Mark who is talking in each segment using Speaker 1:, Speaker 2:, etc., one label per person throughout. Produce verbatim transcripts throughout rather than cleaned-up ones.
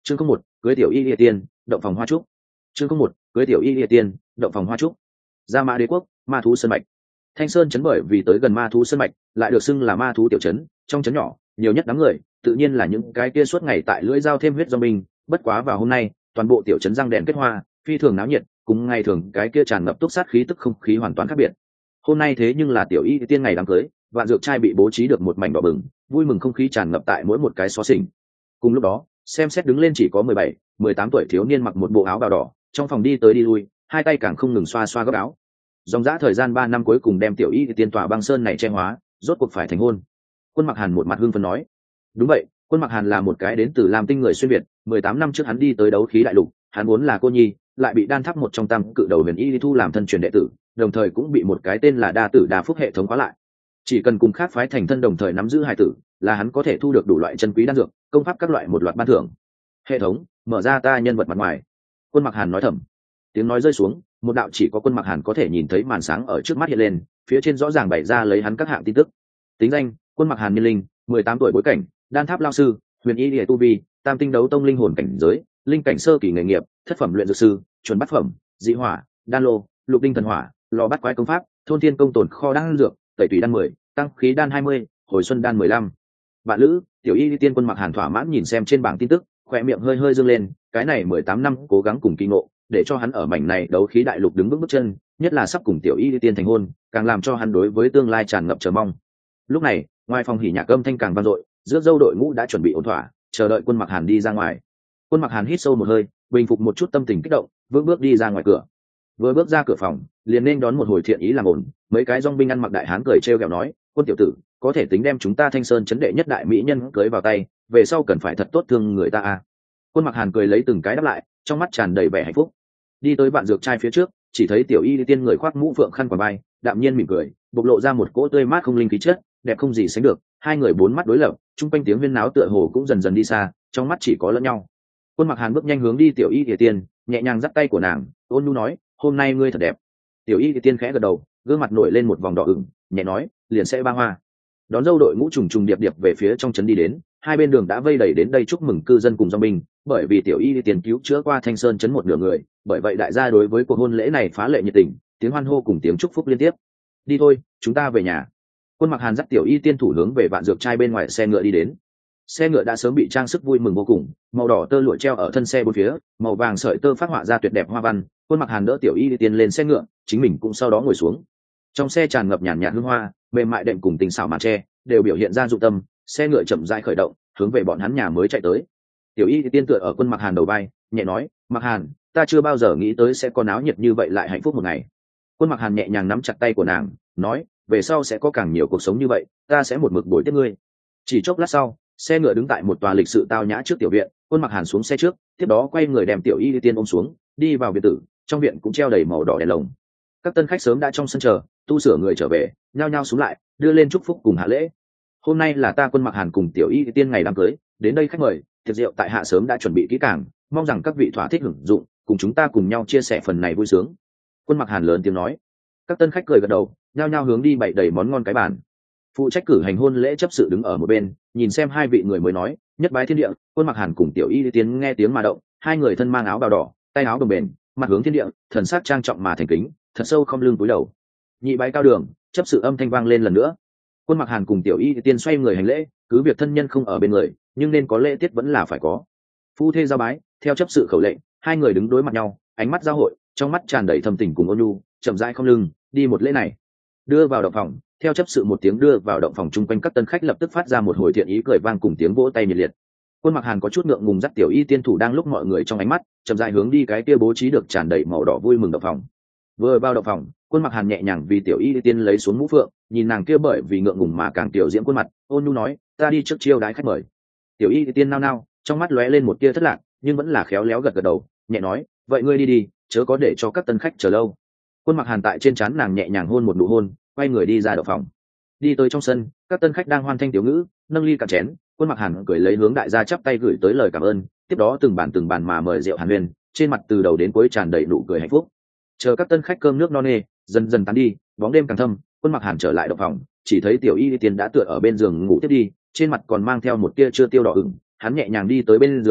Speaker 1: chương không một cưới tiểu y địa tiên động phòng hoa trúc. chương không một cưới tiểu y địa tiên động phòng hoa trúc. Gia Mã Đế quốc, ma thú sơn mạch. Thanh Sơn trấn bởi vì tới gần ma thú sơn mạch, lại được xưng là ma thú tiểu trấn, trong trấn nhỏ, nhiều nhất đám người, tự nhiên là những cái kia suốt ngày tại lưỡi dao thêm huyết do mình, bất quá vào hôm nay, toàn bộ tiểu trấn răng đèn kết hoa, phi thường náo nhiệt, cùng ngày thường cái kia tràn ngập túc sát khí tức không khí hoàn toàn khác biệt. Hôm nay thế nhưng là tiểu y tiên ngày đám cưới, vạn dược trai bị bố trí được một mảnh đỏ bừng, vui mừng không khí tràn ngập tại mỗi một cái xó xỉnh. Cùng lúc đó, xem xét đứng lên chỉ có mười bảy, mười tám tuổi thiếu niên mặc một bộ áo bào đỏ, trong phòng đi tới đi lui, hai tay càng không ngừng xoa xoa góc áo. Dòng dã thời gian ba năm cuối cùng đem tiểu y tiên tỏa băng sơn này che hóa, rốt cuộc phải thành hôn. Quân Mặc Hàn một mặt hưng phấn nói: "Đúng vậy, Quân Mặc Hàn là một cái đến từ Lam Tinh người xuyên việt, mười tám năm trước hắn đi tới đấu khí đại lục, hắn vốn là cô nhi, lại bị đan tháp một trong tam cự đầu huyền y thu làm thân truyền đệ tử, đồng thời cũng bị một cái tên là đa tử đa phúc hệ thống khóa lại. Chỉ cần cùng khác phái thành thân đồng thời nắm giữ hài tử, là hắn có thể thu được đủ loại chân quý đan dược, công pháp các loại một loạt ban thưởng. Hệ thống, mở ra ta nhân vật mặt ngoài." Quân Mặc Hàn nói thầm. Tiếng nói rơi xuống, một đạo chỉ có Quân Mặc Hàn có thể nhìn thấy màn sáng ở trước mắt hiện lên, phía trên rõ ràng bày ra lấy hắn các hạng tin tức. Tính danh: Quân Mặc Hàn niên linh, mười tám tuổi, bối cảnh: đan tháp lao sư, huyền y địa tu vi, tam tinh đấu tông linh hồn cảnh giới, linh cảnh sơ kỳ nghề nghiệp, thất phẩm luyện dược sư, chuẩn bát phẩm, dị hỏa, đan lô, lục đinh thần hỏa, lò bắt quái công pháp, thôn thiên công tồn kho đan dược, tẩy tùy đan mười, tăng khí đan hai mươi, hồi xuân đan mười lăm. Bạn lữ: tiểu y tiên. Quân Mặc Hàn thỏa mãn nhìn xem trên bảng tin tức, khỏe miệng hơi hơi dương lên, cái này mười tám năm cố gắng cùng kỳ ngộ, để cho hắn ở mảnh này đấu khí đại lục đứng vững bước chân, nhất là sắp cùng tiểu y tiên thành hôn, càng làm cho hắn đối với tương lai tràn ngập chờ mong. Lúc này, ngoài phòng hỉ nhạc âm thanh càng vang dội, rước dâu đội ngũ đã chuẩn bị ổn thỏa, chờ đợi Quân Mặc Hàn đi ra ngoài. Quân Mặc Hàn hít sâu một hơi, bình phục một chút tâm tình kích động, vững bước đi ra ngoài cửa. Vừa bước ra cửa phòng, liền nên đón một hồi thiện ý làm ổn, mấy cái dòng binh ăn mặc đại hán cười trêu ghẹo nói: "Quân tiểu tử, có thể tính đem chúng ta Thanh Sơn trấn đệ nhất đại mỹ nhân cưới vào tay, về sau cần phải thật tốt thương người ta a." Quân Mặc Hàn cười lấy từng cái đáp lại, trong mắt tràn đầy vẻ hạnh phúc. Đi tới vạn dược trai phía trước, chỉ thấy tiểu y tiên người khoác mũ phượng khăn quàng vai, đạm nhiên mỉm cười, bộc lộ ra một cỗ tươi mát không linh khí chất, đẹp không gì sánh được. Hai người bốn mắt đối lập, chung quanh tiếng huyên náo tựa hồ cũng dần dần đi xa, trong mắt chỉ có lẫn nhau. Quân Mặc Hàn bước nhanh hướng đi tiểu y tiên, nhẹ nhàng dắt tay của nàng, ôn nhu nói: "Hôm nay ngươi thật đẹp." Tiểu y tiên khẽ gật đầu, gương mặt nổi lên một vòng đỏ ửng, nhẹ nói: "Liền sẽ ba hoa." Đón dâu đội ngũ trùng trùng điệp điệp về phía trong trấn đi đến, hai bên đường đã vây đầy đến đây chúc mừng cư dân cùng dòng binh, bởi vì tiểu y tiên cứu chữa qua Thanh Sơn trấn một nửa người, bởi vậy đại gia đối với cuộc hôn lễ này phá lệ nhiệt tình, tiếng hoan hô cùng tiếng chúc phúc liên tiếp. "Đi thôi, chúng ta về nhà." Quân Mặc Hàn dắt tiểu y tiên thủ hướng về vạn dược trai bên ngoài xe ngựa đi đến. Xe ngựa đã sớm bị trang sức vui mừng vô cùng, màu đỏ tơ lụa treo ở thân xe bốn phía, màu vàng sợi tơ phát họa ra tuyệt đẹp hoa văn. Quân Mặc Hàn đỡ tiểu y tiên lên xe ngựa, chính mình cũng sau đó ngồi xuống. Trong xe tràn ngập nhàn nhạt hương hoa, mềm mại đệm cùng tình xảo màn tre, đều biểu hiện ra dụng tâm. Xe ngựa chậm rãi khởi động, hướng về bọn hắn nhà mới chạy tới. Tiểu y tiên tựa ở Quân Mặc Hàn đầu vai, nhẹ nói: "Mặc Hàn, ta chưa bao giờ nghĩ tới sẽ có náo nhiệt như vậy lại hạnh phúc một ngày." Quân Mặc Hàn nhẹ nhàng nắm chặt tay của nàng, nói: "Về sau sẽ có càng nhiều cuộc sống như vậy, ta sẽ một mực bồi tiếp ngươi." Chỉ chốc lát sau, xe ngựa đứng tại một tòa lịch sự tao nhã trước tiểu viện. Quân Mặc Hàn xuống xe trước, tiếp đó quay người đem tiểu y tiên ôm xuống, đi vào biệt tử. Trong viện cũng treo đầy màu đỏ đèn lồng. Các tân khách sớm đã trong sân chờ, tu sửa người trở về, nhao nhao xuống lại, đưa lên chúc phúc cùng hạ lễ. Hôm nay là ta Quân Mặc Hàn cùng tiểu y tiên ngày đám cưới, đến đây khách mời, tiệc rượu tại hạ sớm đã chuẩn bị kỹ càng, mong rằng các vị thỏa thích hưởng dụng, cùng chúng ta cùng nhau chia sẻ phần này vui sướng. Quân Mặc Hàn lớn tiếng nói. Các tân khách cười gật đầu, nhao nhao hướng đi bày đầy món ngon cái bàn. Phụ trách cử hành hôn lễ chấp sự đứng ở một bên, nhìn xem hai vị người mới nói: "Nhất bái thiên địa." Quân Mặc Hàn cùng tiểu y tiên nghe tiếng mà động, hai người thân mang áo bào đỏ, tay áo đồng bền, mặt hướng thiên địa, thần sắc trang trọng mà thành kính, thật sâu không lưng cúi đầu. Nhị bái cao đường, chấp sự âm thanh vang lên lần nữa. Quân Mặc Hàn cùng tiểu y tiên xoay người hành lễ, cứ việc thân nhân không ở bên người, nhưng nên có lễ tiết vẫn là phải có. Phu thê giao bái, theo chấp sự khẩu lệnh, hai người đứng đối mặt nhau, ánh mắt giao hội, trong mắt tràn đầy thâm tình cùng ôn nhu, chậm rãi không lưng đi một lễ này. Đưa vào động phòng, theo chấp sự một tiếng đưa vào động phòng, chung quanh các tân khách lập tức phát ra một hồi thiện ý cười vang cùng tiếng vỗ tay nhiệt liệt. Quân Mặc Hàn có chút ngượng ngùng dắt tiểu y tiên thủ đang lúc mọi người trong ánh mắt, chậm rãi hướng đi cái kia bố trí được tràn đầy màu đỏ vui mừng động phòng. Vừa vào động phòng, Quân Mặc Hàn nhẹ nhàng vì tiểu y tiên lấy xuống mũ phượng, nhìn nàng kia bởi vì ngượng ngùng mà càng tiểu diễm khuôn mặt, ôn nhu nói: "Ta đi trước chiêu đái khách mời." Tiểu y tiên nao nao, trong mắt lóe lên một tia thất lạc, nhưng vẫn là khéo léo gật gật đầu, nhẹ nói: "Vậy ngươi đi đi, chớ có để cho các tân khách chờ lâu." Quân Mặc Hàn tại trên trán nàng nhẹ nhàng hôn một nụ hôn, quay người đi ra động phòng. Đi tới trong sân, các tân khách đang hoan thanh tiểu ngữ, nâng ly cạn chén. Quân Mặc Hàn cười lấy hướng đại gia chắp tay gửi tới lời cảm ơn, tiếp đó từng bàn từng bàn mà mời rượu hàn huyên, trên mặt từ đầu đến cuối tràn đầy nụ cười hạnh phúc. Chờ các tân khách cơm nước no nê dần dần tán đi, bóng đêm càng thâm, Quân Mặc Hàn trở lại động phòng, chỉ thấy tiểu y tiên đã tựa ở bên giường ngủ tiếp đi, trên mặt còn mang theo một tia chưa tiêu đỏ ửng. Hắn nhẹ nhàng đi tới bên giường,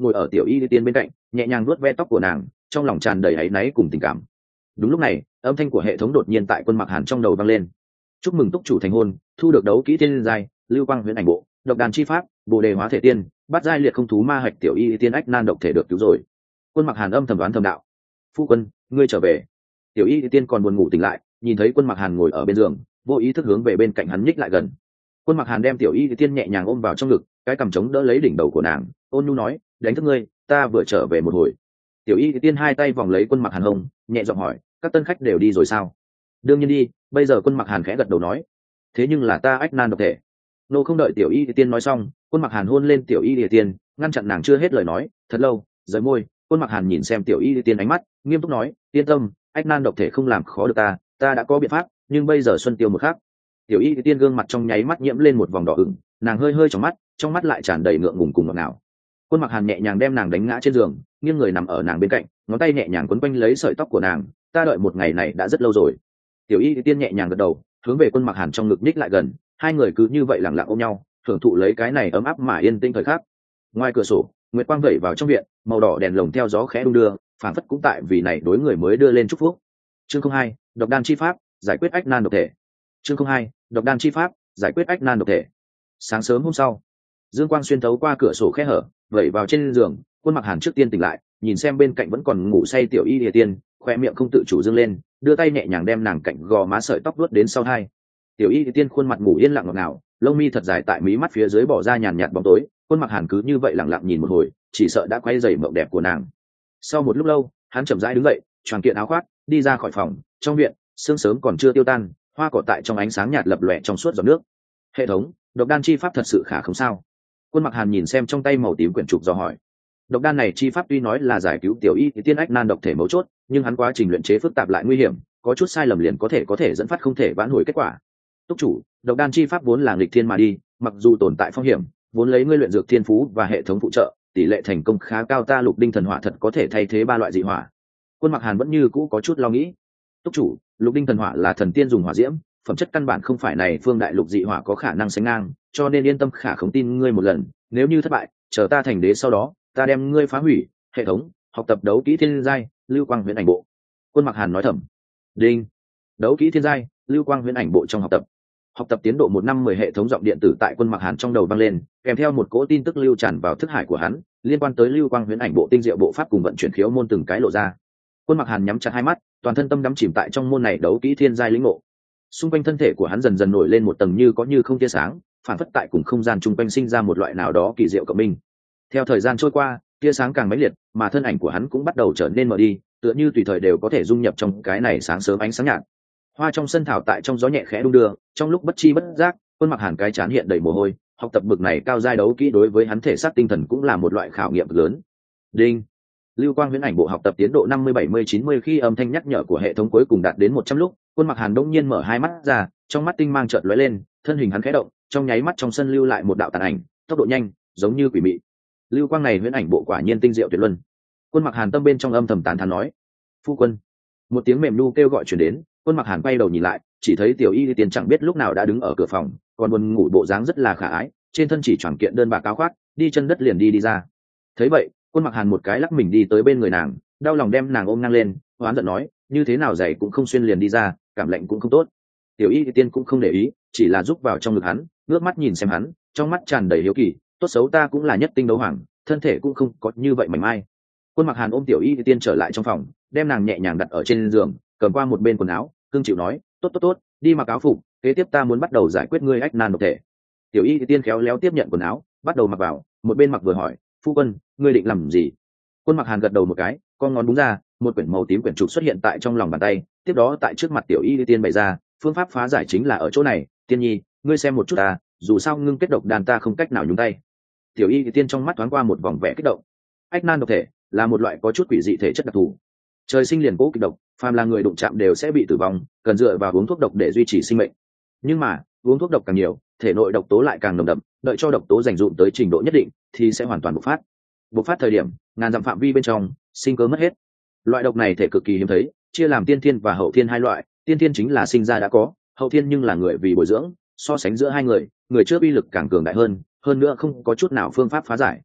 Speaker 1: ngồi ở tiểu y tiên bên cạnh nhẹ nhàng vuốt ve tóc của nàng, trong lòng tràn đầy áy náy cùng tình cảm. Đúng lúc này, âm thanh của hệ thống đột nhiên tại Quân Mặc Hàn trong đầu vang lên. Chúc mừng túc chủ thành hôn, thu được đấu kỹ thiên giai, lưu quang huyễn ảnh bộ, độc đàn chi pháp, bồ đề hóa thể tiên, bắt giai liệt không thú ma hạch tiểu y tiên ách nan độc thể được cứu rồi. Quân Mặc Hàn âm thầm đoán thầm đạo: phu quân, ngươi trở về. Tiểu y tiên còn buồn ngủ tỉnh lại, nhìn thấy Quân Mặc Hàn ngồi ở bên giường, vô ý thức hướng về bên cạnh hắn nhích lại gần. Quân Mặc Hàn đem tiểu y tiên nhẹ nhàng ôm vào trong ngực, cái cằm chống đỡ lấy đỉnh đầu của nàng, ôn nhu nói: đánh thức ngươi, ta vừa trở về một hồi. Tiểu y tiên hai tay vòng lấy Quân Mặc Hàn hông, nhẹ giọng hỏi: các tân khách đều đi rồi sao? Đương nhiên đi. Bây giờ Quân Mặc Hàn khẽ gật đầu nói: thế nhưng là ta ách nan độc thể. Nô không đợi tiểu y tiên nói xong, Quân Mặc Hàn hôn lên tiểu y tiên, ngăn chặn nàng chưa hết lời nói. Thật lâu, rời môi, Quân Mặc Hàn nhìn xem tiểu y tiên ánh mắt nghiêm túc nói: yên tâm, ách nan độc thể không làm khó được ta, ta đã có biện pháp, nhưng bây giờ xuân tiêu một khắc. Tiểu y tiên gương mặt trong nháy mắt nhiễm lên một vòng đỏ ửng, nàng hơi hơi trong mắt, trong mắt lại tràn đầy ngượng ngùng cùng ngọt ngào. Quân Mặc Hàn nhẹ nhàng đem nàng đánh ngã trên giường, nghiêng người nằm ở nàng bên cạnh, ngón tay nhẹ nhàng quấn quanh lấy sợi tóc của nàng. Ta đợi một ngày này đã rất lâu rồi. Tiểu y tiên nhẹ nhàng gật đầu, hướng về Quân Mặc Hàn trong ngực nhích lại gần, hai người cứ như vậy lặng lặng ôm nhau, thưởng thụ lấy cái này ấm áp mà yên tĩnh thời khắc. Ngoài cửa sổ, nguyệt quang vẩy vào trong viện, màu đỏ đèn lồng theo gió khẽ đung đưa, phảng phất cũng tại vì này đối người mới đưa lên chúc phúc. Chương không hai, độc đan chi pháp, giải quyết ách nan độc thể. Chương không hai, độc đan chi pháp, giải quyết ách nan độc thể. Sáng sớm hôm sau, dương quang xuyên thấu qua cửa sổ khe hở, vẩy vào trên giường. Quân Mặc Hàn trước tiên tỉnh lại, nhìn xem bên cạnh vẫn còn ngủ say tiểu y lìa tiên, khoe miệng không tự chủ dương lên, đưa tay nhẹ nhàng đem nàng cạnh gò má sợi tóc vuốt đến sau hai. Tiểu y lìa tiên khuôn mặt ngủ yên lặng ngọt ngào, lông mi thật dài tại mí mắt phía dưới bỏ ra nhàn nhạt bóng tối. Quân Mặc Hàn cứ như vậy lặng lặng nhìn một hồi, chỉ sợ đã quay dày mộng đẹp của nàng. Sau một lúc lâu, hắn chậm rãi đứng dậy, choàng kiện áo khoác, đi ra khỏi phòng. Trong viện, sương sớm còn chưa tiêu tan, hoa cỏ tại trong ánh sáng nhạt lập lòe trong suốt giọt nước. Hệ thống, độc đan chi pháp thật sự khả không sao? Quân Mặc Hàn nhìn xem trong tay màu tím quyển trục dò hỏi. Độc đan này chi pháp tuy nói là giải cứu tiểu y thì tiên ách nan độc thể mấu chốt, nhưng hắn quá trình luyện chế phức tạp lại nguy hiểm, có chút sai lầm liền có thể có thể dẫn phát không thể vãn hồi kết quả. Túc chủ, độc đan chi pháp vốn là nghịch thiên mà đi, mặc dù tồn tại phong hiểm, vốn lấy ngươi luyện dược thiên phú và hệ thống phụ trợ, tỷ lệ thành công khá cao, ta lục đinh thần hỏa thật có thể thay thế ba loại dị hỏa. Quân Mặc Hàn vẫn như cũ có chút lo nghĩ. Túc chủ, lục đinh thần hỏa là thần tiên dùng hỏa diễm, phẩm chất căn bản không phải này phương đại lục dị hỏa có khả năng sánh ngang, cho nên yên tâm, khả không tin ngươi một lần, nếu như thất bại, chờ ta thành đế sau đó, ta đem ngươi phá hủy. Hệ thống, học tập đấu kỹ thiên giai, lưu quang huyễn ảnh bộ. Quân Mặc Hàn nói thầm. Đinh. Đấu kỹ thiên giai, lưu quang huyễn ảnh bộ trong học tập. Học tập tiến độ một năm mười hệ thống giọng điện tử tại Quân Mặc Hàn trong đầu vang lên, kèm theo một cỗ tin tức lưu tràn vào thức hải của hắn, liên quan tới lưu quang huyễn ảnh bộ tinh diệu bộ pháp cùng vận chuyển khiếu môn từng cái lộ ra. Quân Mặc Hàn nhắm chặt hai mắt, toàn thân tâm đắm chìm tại trong môn này đấu kỹ thiên giai lĩnh ngộ. Xung quanh thân thể của hắn dần dần nổi lên một tầng như có như không tia sáng, phản phất tại cùng không gian chung quanh sinh ra một loại nào đó kỳ diệu cộng minh. Theo thời gian trôi qua, tia sáng càng mãnh liệt, mà thân ảnh của hắn cũng bắt đầu trở nên mờ đi, tựa như tùy thời đều có thể dung nhập trong cái này sáng sớm ánh sáng nhạt. Hoa trong sân thảo tại trong gió nhẹ khẽ đung đưa, trong lúc bất chi bất giác, Quân Mặc Hàn cái trán hiện đầy mồ hôi. Học tập bực này cao giai đấu kỹ đối với hắn thể xác tinh thần cũng là một loại khảo nghiệm lớn. Đinh. Lưu quang huyễn ảnh bộ học tập tiến độ năm mươi bảy mươi chín mươi. Khi âm thanh nhắc nhở của hệ thống cuối cùng đạt đến một trăm lúc, Quân Mặc Hàn đông nhiên mở hai mắt ra, trong mắt tinh mang chợt lóe lên, thân hình hắn khẽ động, trong nháy mắt trong sân lưu lại một đạo tàn ảnh, tốc độ nhanh, giống như quỷ mị. Lưu quang này huyễn ảnh bộ quả nhiên tinh diệu tuyệt luân. Quân Mặc Hàn tâm bên trong âm thầm tán thán nói. Phu quân. Một tiếng mềm nu kêu gọi truyền đến, Quân Mặc Hàn quay đầu nhìn lại, chỉ thấy tiểu y tiên chẳng biết lúc nào đã đứng ở cửa phòng, còn buồn ngủ bộ dáng rất là khả ái, trên thân chỉ choàng kiện đơn bạc áo khoác, đi chân đất liền đi đi ra. Thấy vậy, Quân Mặc Hàn một cái lắc mình đi tới bên người nàng, đau lòng đem nàng ôm ngang lên, hoán giận nói, như thế nào giày cũng không xuyên liền đi ra, cảm lạnh cũng không tốt. Tiểu y tiên cũng không để ý, chỉ là giúp vào trong ngực hắn, ngước mắt nhìn xem hắn, trong mắt tràn đầy hiếu kỳ, tốt xấu ta cũng là nhất tinh đấu hoàng, thân thể cũng không có như vậy mảnh mai. Quân Mặc Hàn ôm tiểu y tiên trở lại trong phòng, đem nàng nhẹ nhàng đặt ở trên giường, cầm qua một bên quần áo, cương chịu nói, tốt tốt tốt, đi mặc áo phục, kế tiếp ta muốn bắt đầu giải quyết ngươi ách nan độc thể. Tiểu y tiên khéo léo tiếp nhận quần áo, bắt đầu mặc vào, một bên mặc vừa hỏi, phu quân, ngươi định làm gì? Quân Mặc Hàn gật đầu một cái, con ngón búng ra, một quyển màu tím quyển trục xuất hiện tại trong lòng bàn tay, tiếp đó tại trước mặt tiểu y tiên bày ra, phương pháp phá giải chính là ở chỗ này, tiên nhi, ngươi xem một chút ta, dù sao ngưng kết độc đan ta không cách nào nhúng tay. Tiểu y tiên trong mắt thoáng qua một vòng vẻ kích động. Ách nan độc thể là một loại có chút quỷ dị thể chất đặc thù, trời sinh liền cố kịch độc, phàm là người đụng chạm đều sẽ bị tử vong, cần dựa vào uống thuốc độc để duy trì sinh mệnh. Nhưng mà uống thuốc độc càng nhiều, thể nội độc tố lại càng nồng đậm, đợi cho độc tố dành dụm tới trình độ nhất định thì sẽ hoàn toàn bộc phát. Bộc phát thời điểm, ngàn dặm phạm vi bên trong sinh cơ mất hết. Loại độc này thể cực kỳ hiếm thấy, chia làm tiên thiên và hậu thiên hai loại. Tiên thiên chính là sinh ra đã có, hậu thiên nhưng là người vì bồi dưỡng, so sánh giữa hai người, người trước uy lực càng cường đại hơn, hơn nữa không có chút nào phương pháp phá giải.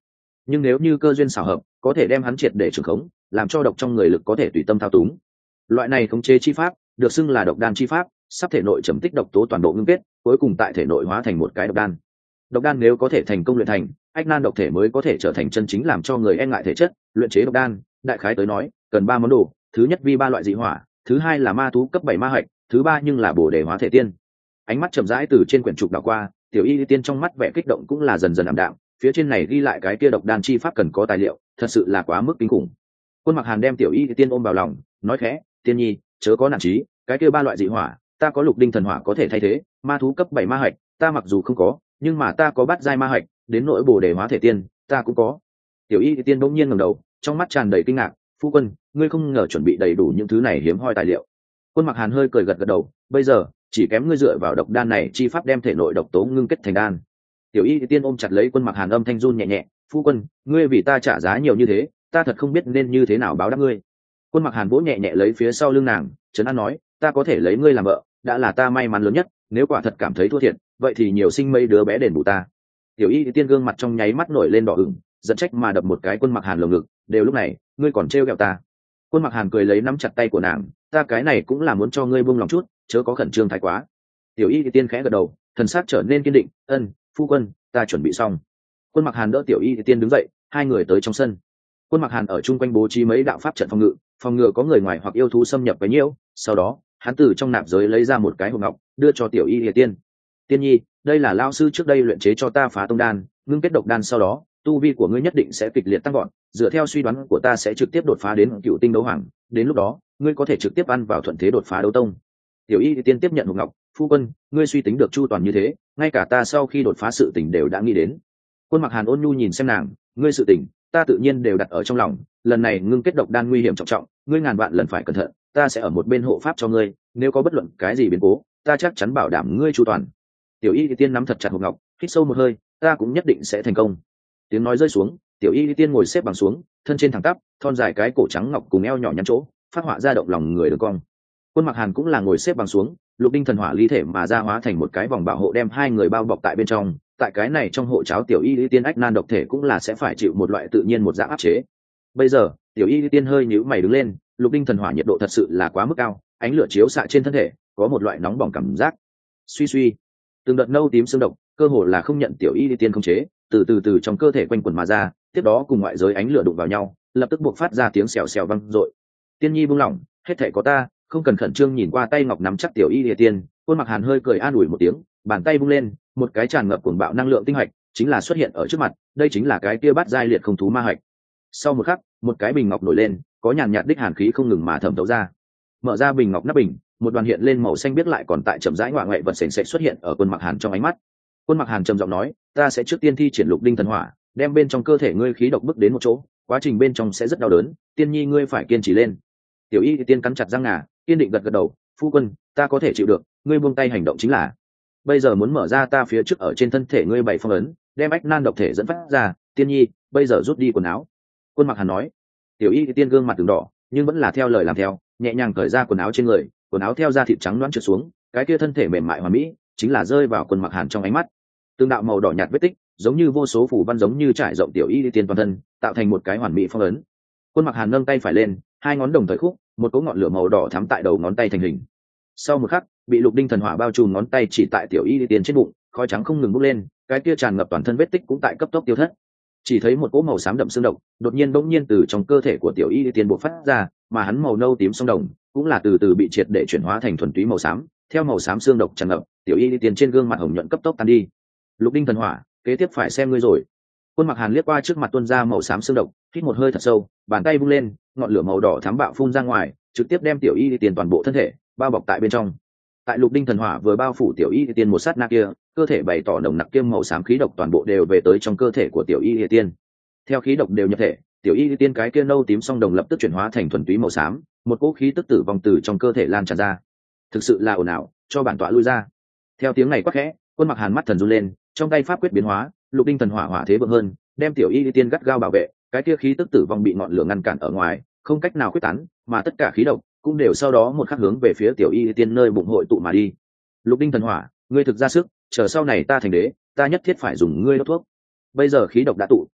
Speaker 1: nhưng nếu như cơ duyên xảo hợp có thể đem hắn triệt để trưởng khống, làm cho độc trong người lực có thể tùy tâm thao túng. Loại này khống chế chi pháp được xưng là độc đan chi pháp, sắp thể nội trầm tích độc tố toàn bộ ngưng kết, cuối cùng tại thể nội hóa thành một cái độc đan. Độc đan nếu có thể thành công luyện thành, ách nan độc thể mới có thể trở thành chân chính làm cho người e ngại thể chất. Luyện chế độc đan, đại khái tới nói, cần ba món đồ, thứ nhất vi ba loại dị hỏa, thứ hai là ma thú cấp bảy ma hạch, thứ ba nhưng là bổ đề hóa thể tiên. Ánh mắt chậm rãi từ trên quyển trục đảo qua, tiểu y tiên trong mắt vẻ kích động cũng là dần dần ảm đạm, phía trên này ghi lại cái kia độc đan chi pháp cần có tài liệu, thật sự là quá mức kinh khủng. Quân Mặc Hàn đem tiểu y tiên ôm vào lòng, nói khẽ, tiên nhi chớ có nản chí, cái kia ba loại dị hỏa ta có lục đinh thần hỏa có thể thay thế, ma thú cấp bảy ma hạch ta mặc dù không có, nhưng mà ta có bát giai ma hạch, đến nỗi bổ đề hóa thể tiên ta cũng có. Tiểu y tiên bỗng nhiên ngẩng đầu, trong mắt tràn đầy kinh ngạc, phu quân ngươi không ngờ chuẩn bị đầy đủ những thứ này hiếm hoi tài liệu. Quân Mặc Hàn hơi cười gật gật đầu, bây giờ chỉ kém ngươi dựa vào độc đan này chi pháp đem thể nội độc tố ngưng kết thành đan. Tiểu y tiên ôm chặt lấy Quân Mặc Hàn, âm thanh run nhẹ nhẹ, phu quân ngươi vì ta trả giá nhiều như thế, ta thật không biết nên như thế nào báo đáp ngươi. Quân Mặc Hàn vỗ nhẹ nhẹ lấy phía sau lưng nàng, trấn an nói, ta có thể lấy ngươi làm vợ đã là ta may mắn lớn nhất, nếu quả thật cảm thấy thua thiệt vậy thì nhiều sinh mấy đứa bé đền bù ta. Tiểu y tiên gương mặt trong nháy mắt nổi lên đỏ ửng, giận trách mà đập một cái Quân Mặc Hàn lồng ngực, đều lúc này ngươi còn trêu ghẹo ta. Quân Mặc Hàn cười lấy nắm chặt tay của nàng, ta cái này cũng là muốn cho ngươi buông lòng chút, chớ có khẩn trương thái quá. Tiểu y tiên khẽ gật đầu, thần sắc trở nên kiên định, ân phu quân ta chuẩn bị xong. Quân Mặc Hàn đỡ tiểu y tiên đứng dậy, hai người tới trong sân. Quân Mặc Hàn ở chung quanh bố trí mấy đạo pháp trận phòng ngự, phòng ngừa có người ngoài hoặc yêu thú xâm nhập với nhiễu. Sau đó hắn từ trong nạp giới lấy ra một cái hộp ngọc, đưa cho tiểu y tiên. Tiên nhi đây là lao sư trước đây luyện chế cho ta phá tông đan, ngưng kết độc đan sau đó tu vi của ngươi nhất định sẽ kịch liệt tăng gọn, dựa theo suy đoán của ta sẽ trực tiếp đột phá đến cựu tinh đấu hoàng, đến lúc đó ngươi có thể trực tiếp ăn vào thuận thế đột phá đấu tông. Tiểu y tiên tiếp nhận hộp ngọc, phu quân ngươi suy tính được chu toàn như thế, ngay cả ta sau khi đột phá sự tình đều đã nghĩ đến. Quân Mặc Hàn ôn nhu nhìn xem nàng, ngươi sự tình ta tự nhiên đều đặt ở trong lòng, lần này ngưng kết độc đan nguy hiểm trọng trọng, ngươi ngàn vạn lần phải cẩn thận, ta sẽ ở một bên hộ pháp cho ngươi, nếu có bất luận cái gì biến cố ta chắc chắn bảo đảm ngươi chu toàn. Tiểu y tiên nắm thật chặt hộp ngọc, hít sâu một hơi, ta cũng nhất định sẽ thành công. Tiếng nói rơi xuống, tiểu y tiên ngồi xếp bằng xuống, thân trên thẳng tắp, thon dài cái cổ trắng ngọc cùng eo nhỏ nhắn chỗ phát họa ra động lòng người đường cong. Quân Mặc Hàn cũng là ngồi xếp bằng xuống, lục đinh thần hỏa ly thể mà ra hóa thành một cái vòng bảo hộ đem hai người bao bọc tại bên trong. Tại cái này trong hộ cháo tiểu y tiên ách nan độc thể cũng là sẽ phải chịu một loại tự nhiên một dạng áp chế. Bây giờ tiểu y tiên hơi nhíu mày đứng lên, lục đinh thần hỏa nhiệt độ thật sự là quá mức cao, ánh lửa chiếu xạ trên thân thể có một loại nóng bỏng cảm giác. Suy suy từng đợt nâu tím xương độc cơ hồ là không nhận tiểu y tiên khống chế, từ từ từ trong cơ thể quanh quẩn mà ra, tiếp đó cùng ngoại giới ánh lửa đụng vào nhau, lập tức buộc phát ra tiếng xèo xèo vang dội. Tiên nhi buông lỏng, hết thảy có ta, không cần khẩn trương. Nhìn qua tay ngọc nắm chắc tiểu y tiên, Quân Mặc Hàn hơi cười an ủi một tiếng, bàn tay vung lên, một cái tràn ngập cuồng bạo năng lượng tinh hạch chính là xuất hiện ở trước mặt, đây chính là cái kia bát giai liệt không thú ma hạch. Sau một khắc, một cái bình ngọc nổi lên, có nhàn nhạt đích hàn khí không ngừng mà thẩm thấu ra. Mở ra bình ngọc nắp bình, một đoàn hiện lên màu xanh biết lại còn tại chậm rãi ngoại ngoại vật sền sệt xuất hiện ở Quân Mặc Hàn trong ánh mắt. Quân Mặc Hàn trầm giọng nói, ta sẽ trước tiên thi triển lục đinh thần hỏa, đem bên trong cơ thể ngươi khí độc bức đến một chỗ, quá trình bên trong sẽ rất đau đớn, tiên nhi ngươi phải kiên trì lên. Tiểu y tiên cắn chặt răng ngà, kiên định gật gật đầu, phu quân ta có thể chịu được, ngươi buông tay hành động chính là. Bây giờ muốn mở ra ta phía trước ở trên thân thể ngươi bảy phong ấn, đem ách nan độc thể dẫn phát ra, tiên nhi bây giờ rút đi quần áo. Quân Mặc Hàn nói. Tiểu y tiên gương mặt từng đỏ, nhưng vẫn là theo lời làm theo, nhẹ nhàng cởi ra quần áo trên người, quần áo theo da thịt trắng loáng trượt xuống, cái kia thân thể mềm mại hoàn mỹ chính là rơi vào Quân Mặc Hàn trong ánh mắt. Tương đạo màu đỏ nhạt vết tích giống như vô số phủ văn giống như trải rộng tiểu y tiên toàn thân, tạo thành một cái hoàn mỹ phong ấn. Quân Mặc Hàn nâng tay phải lên, hai ngón đồng thời khúc, một cỗ ngọn lửa màu đỏ thắm tại đầu ngón tay thành hình. Sau một khắc, bị lục đinh thần hỏa bao trùm ngón tay chỉ tại tiểu y tiên trên bụng, khói trắng không ngừng bốc lên, cái kia tràn ngập toàn thân vết tích cũng tại cấp tốc tiêu thất. Chỉ thấy một cỗ màu xám đậm xương độc đột nhiên bỗng nhiên từ trong cơ thể của tiểu y tiên bộc phát ra, mà hắn màu nâu tím song đồng cũng là từ từ bị triệt để chuyển hóa thành thuần túy màu xám. Theo màu xám xương độc tràn ngập, tiểu y tiên trên gương mặt hồng nhuận cấp tốc tan đi. Lục đinh thần hỏa, kế tiếp phải xem ngươi rồi. Quân Mặc Hàn liếc qua trước mặt tuôn ra màu xám xương độc, hít một hơi thật sâu, bàn tay vung lên, ngọn lửa màu đỏ thắm bạo phun ra ngoài, trực tiếp đem tiểu y tiên toàn bộ thân thể bao bọc tại bên trong. Tại lục đinh thần hỏa vừa bao phủ tiểu y tiên một sát na kia, cơ thể bày tỏ nồng nặc kiêm màu xám khí độc toàn bộ đều về tới trong cơ thể của tiểu y tiên. Theo khí độc đều nhập thể, tiểu y tiên cái kia nâu tím song đồng lập tức chuyển hóa thành thuần túy màu xám, một cỗ khí tức tử vong từ trong cơ thể lan tràn ra. Thực sự là ồn ào, cho bản tọa lui ra. Theo tiếng này quát khẽ, Quân Mặc Hàn mắt thần run lên, trong tay pháp quyết biến hóa, lục đinh thần hỏa hỏa thế vượng hơn, đem tiểu y tiên gắt gao bảo vệ, cái kia khí tức tử vong bị ngọn lửa ngăn cản ở ngoài, không cách nào quyết tán, mà tất cả khí độc cũng đều sau đó một khắc hướng về phía tiểu y tiên nơi bụng hội tụ mà đi. Lục đinh thần hỏa, ngươi thực ra sức, chờ sau này ta thành đế, ta nhất thiết phải dùng ngươi đốt thuốc. Bây giờ khí độc đã tụ,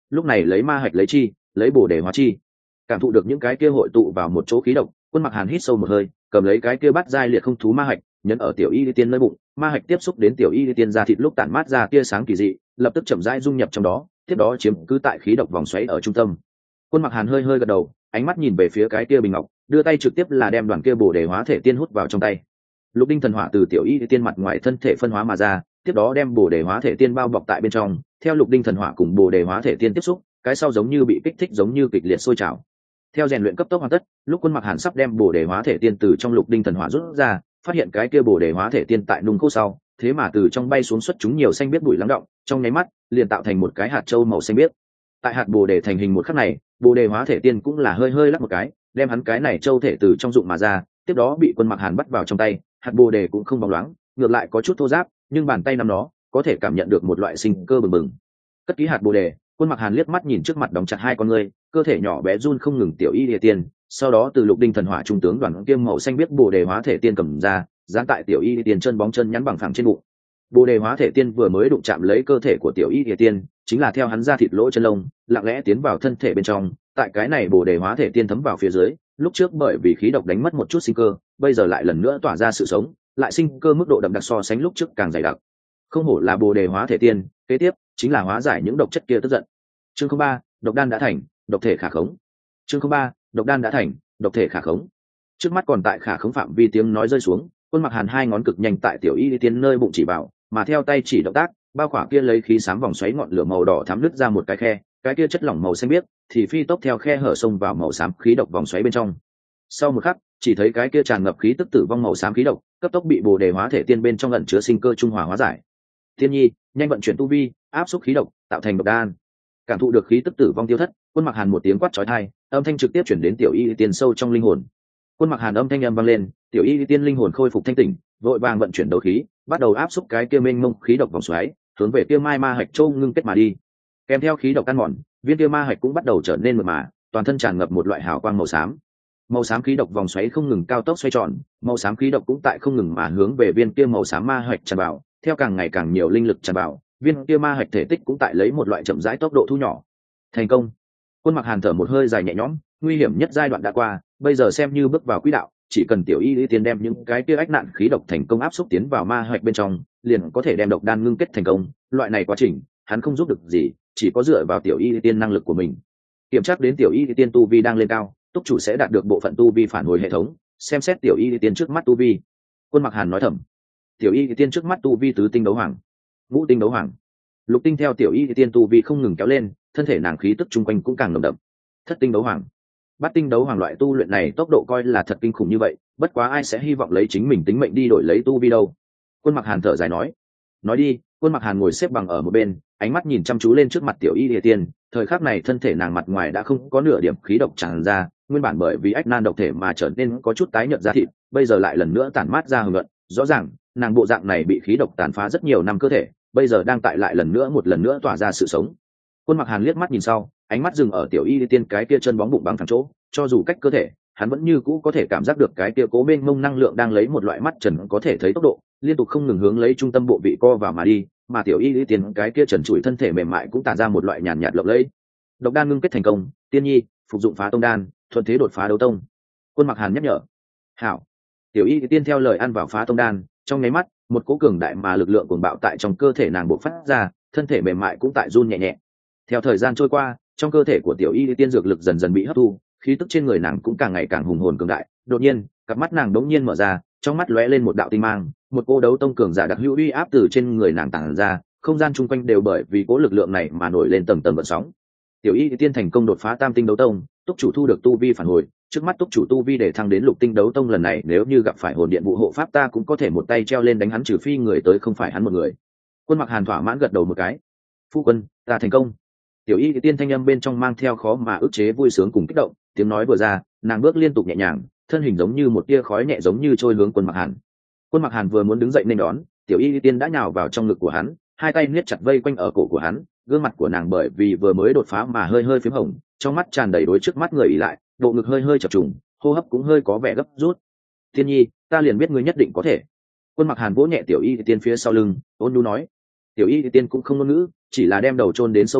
Speaker 1: lúc này lấy ma hạch lấy chi, lấy bồ đề hóa chi. Cảm thụ được những cái kia hội tụ vào một chỗ khí độc, Quân Mặc Hàn hít sâu một hơi, cầm lấy cái kia bắt giai liệt không thú ma hạch, nhấn ở tiểu y tiên nơi bụng, ma hạch tiếp xúc đến tiểu y tiên ra thịt lúc tản mát ra tia sáng kỳ dị, lập tức chậm rãi dung nhập trong đó, tiếp đó chiếm cứ tại khí độc vòng xoáy ở trung tâm. Quân Mặc Hàn hơi hơi gật đầu, ánh mắt nhìn về phía cái kia bình ngọc, đưa tay trực tiếp là đem đoàn kia bồ đề hóa thể tiên hút vào trong tay. Lục đinh thần hỏa từ tiểu y tiên mặt ngoài thân thể phân hóa mà ra, tiếp đó đem bồ đề hóa thể tiên bao bọc tại bên trong, theo lục đinh thần hỏa cùng bồ đề hóa thể tiên tiếp xúc, cái sau giống như bị kích thích giống như kịch liệt sôi trào. Theo rèn luyện cấp tốc hoàn tất, lúc Quân Mặc Hàn sắp đem bồ đề hóa thể tiên từ trong lục đinh thần hỏa rút ra, phát hiện cái kia bồ đề hóa thể tiên tại nung khô sau, thế mà từ trong bay xuống xuất chúng nhiều xanh biết bụi lắng động, trong nháy mắt liền tạo thành một cái hạt châu màu xanh biếc. Tại hạt bồ đề thành hình một khắc này, bồ đề hóa thể tiên cũng là hơi hơi lắc một cái, đem hắn cái này châu thể từ trong dụng mà ra, tiếp đó bị Quân Mặc Hàn bắt vào trong tay. Hạt bồ đề cũng không bóng loáng, ngược lại có chút thô ráp, nhưng bàn tay nắm nó có thể cảm nhận được một loại sinh cơ bừng bừng. Cất kỹ hạt bồ đề, Quân Mặc Hàn liếc mắt nhìn trước mặt đóng chặt hai con ngươi, cơ thể nhỏ bé run không ngừng tiểu y địa tiên, sau đó từ lục đinh thần hỏa trung tướng đoàn kiêm màu xanh biết bồ đề hóa thể tiên cầm ra, dán tại tiểu y địa tiên chân bóng chân nhắn bằng phẳng trên bụng. Bồ đề hóa thể tiên vừa mới đụng chạm lấy cơ thể của tiểu y địa tiên, chính là theo hắn ra thịt lỗ chân lông, lặng lẽ tiến vào thân thể bên trong. Tại cái này bồ đề hóa thể tiên thấm vào phía dưới, lúc trước bởi vì khí độc đánh mất một chút sinh cơ, bây giờ lại lần nữa tỏa ra sự sống, lại sinh cơ mức độ đậm đặc so sánh lúc trước càng dày đặc. Không hổ là bồ đề hóa thể tiên, kế tiếp chính là hóa giải những độc chất kia tức giận. Chương không ba, độc đan đã thành, độc thể khả khống. Chương không ba, độc đan đã thành, độc thể khả khống. Trước mắt còn tại khả khống phạm vi tiếng nói rơi xuống, Quân Mặc Hàn hai ngón cực nhanh tại tiểu y tiên nơi bụng chỉ vào, mà theo tay chỉ động tác, bao khỏa kia lấy khí xám vòng xoáy ngọn lửa màu đỏ thắm nứt ra một cái khe, cái kia chất lỏng màu xanh biếc thì phi tốc theo khe hở xông vào màu xám khí độc vòng xoáy bên trong. Sau một khắc, chỉ thấy cái kia tràn ngập khí tức tử vong màu xám khí độc, cấp tốc bị bồ đề hóa thể tiên bên trong ẩn chứa sinh cơ trung hòa hóa giải. Tiên nhi, nhanh vận chuyển tu vi, áp xúc khí độc, tạo thành độc đan. Cảm thụ được khí tức tử vong tiêu thất, Quân Mặc Hàn một tiếng quát chói tai, âm thanh trực tiếp chuyển đến tiểu y tiên sâu trong linh hồn. Quân Mặc Hàn âm thanh âm vang lên, tiểu y tiên linh hồn khôi phục thanh tỉnh, vội vàng vận chuyển đấu khí, bắt đầu áp xúc cái kia mênh mông khí độc vòng xoáy, hướng về kia mai ma hạch châu ngưng kết mà đi. Kèm theo khí độc ăn mòn, viên kia ma hạch cũng bắt đầu trở nên mượt mà, toàn thân tràn ngập một loại hào quang màu xám. Màu xám khí độc vòng xoáy không ngừng cao tốc xoay tròn, màu xám khí độc cũng tại không ngừng mà hướng về viên kia màu xám ma hạch tràn vào, theo càng ngày càng nhiều linh lực tràn vào, viên kia ma hạch thể tích cũng tại lấy một loại chậm rãi tốc độ thu nhỏ. Thành công. Quân Mặc Hàn thở một hơi dài nhẹ nhõm, nguy hiểm nhất giai đoạn đã qua, bây giờ xem như bước vào quỹ đạo, chỉ cần tiểu y lý tiên đem những cái kia ách nạn khí độc thành công áp xúc tiến vào ma hạch bên trong, liền có thể đem độc đan ngưng kết thành công. Loại này quá trình, hắn không giúp được gì, chỉ có dựa vào tiểu y lý tiên năng lực của mình. Kiểm tra đến tiểu y lý tiên tu vi đang lên cao, túc chủ sẽ đạt được bộ phận tu vi phản hồi hệ thống, xem xét tiểu y lý tiên trước mắt tu vi. Quân Mặc Hàn nói thầm. Tiểu y lý tiên trước mắt tu vi tứ tinh đấu hoàng, ngũ tinh đấu hoàng, lục tinh theo tiểu y lý tiên tu vi không ngừng kéo lên, thân thể nàng khí tức chung quanh cũng càng nồng đậm. Thất tinh đấu hoàng, bát tinh đấu hoàng loại tu luyện này tốc độ coi là thật kinh khủng như vậy, bất quá ai sẽ hy vọng lấy chính mình tính mệnh đi đổi lấy tu vi đâu. Quân Mặc Hàn thở dài nói. Nói đi. Quân Mặc Hàn ngồi xếp bằng ở một bên, ánh mắt nhìn chăm chú lên trước mặt tiểu y địa tiên. Thời khắc này thân thể nàng mặt ngoài đã không có nửa điểm khí độc tràn ra, nguyên bản bởi vì ách nan độc thể mà trở nên có chút tái nhợt da thịt, bây giờ lại lần nữa tản mát ra hừng luận. Rõ ràng nàng bộ dạng này bị khí độc tàn phá rất nhiều năm cơ thể, bây giờ đang tại lại lần nữa một lần nữa tỏa ra sự sống. Quân Mặc Hàn liếc mắt nhìn sau, ánh mắt dừng ở tiểu y tiên cái kia chân bóng bụng bằng thẳng chỗ, cho dù cách cơ thể, hắn vẫn như cũ có thể cảm giác được cái kia cố bên mông năng lượng đang lấy một loại mắt trần có thể thấy tốc độ, liên tục không ngừng hướng lấy trung tâm bộ vị co vào mà đi, mà tiểu y tiên cái kia trần trụi thân thể mềm mại cũng tản ra một loại nhàn nhạt lộng lẫy. Độc đan ngưng kết thành công, tiên nhi, phục dụng phá tông đan, thuận thế đột phá đấu tông. Quân Mặc Hàn nhắc nhở. Hảo. Tiểu y tiên theo lời ăn vào phá tông đan, trong nháy mắt, một cỗ cường đại mà lực lượng cuồng bạo tại trong cơ thể nàng bộc phát ra, thân thể mềm mại cũng tại run nhẹ nhẹ. Theo thời gian trôi qua, trong cơ thể của tiểu y tiên dược lực dần dần bị hấp thu, khí tức trên người nàng cũng càng ngày càng hùng hồn cường đại. Đột nhiên, cặp mắt nàng đống nhiên mở ra, trong mắt lóe lên một đạo tinh mang, một cô đấu tông cường giả đặc hữu uy áp từ trên người nàng tản ra, không gian chung quanh đều bởi vì cỗ lực lượng này mà nổi lên tầng tầng gợn sóng. Tiểu y tiên thành công đột phá tam tinh đấu tông, túc chủ thu được tu vi phản hồi, trước mắt túc chủ tu vi để thăng đến lục tinh đấu tông, lần này nếu như gặp phải hồn điện vụ hộ pháp ta cũng có thể một tay treo lên đánh hắn, trừ phi người tới không phải hắn một người. Quân Mặc Hàn thỏa mãn gật đầu một cái. Phu quân, ta thành công. Tiểu y tiên thanh âm bên trong mang theo khó mà ức chế vui sướng cùng kích động, tiếng nói vừa ra, nàng bước liên tục nhẹ nhàng, thân hình giống như một tia khói nhẹ giống như trôi hướng Quân Mặc Hàn. Quân Mặc Hàn vừa muốn đứng dậy nên đón, tiểu y tiên đã nhào vào trong ngực của hắn, hai tay niết chặt vây quanh ở cổ của hắn, gương mặt của nàng bởi vì vừa mới đột phá mà hơi hơi phím hồng, trong mắt tràn đầy đối trước mắt người ỉ lại, bộ ngực hơi hơi chập trùng, hô hấp cũng hơi có vẻ gấp rút. Tiên nhi, ta liền biết ngươi nhất định có thể. Quân Mặc Hàn vỗ nhẹ tiểu y tiên phía sau lưng, ôn nhu nói. Tiểu y tiên cũng không ngôn ngữ, chỉ là đem đầu chôn đến sâu hơn,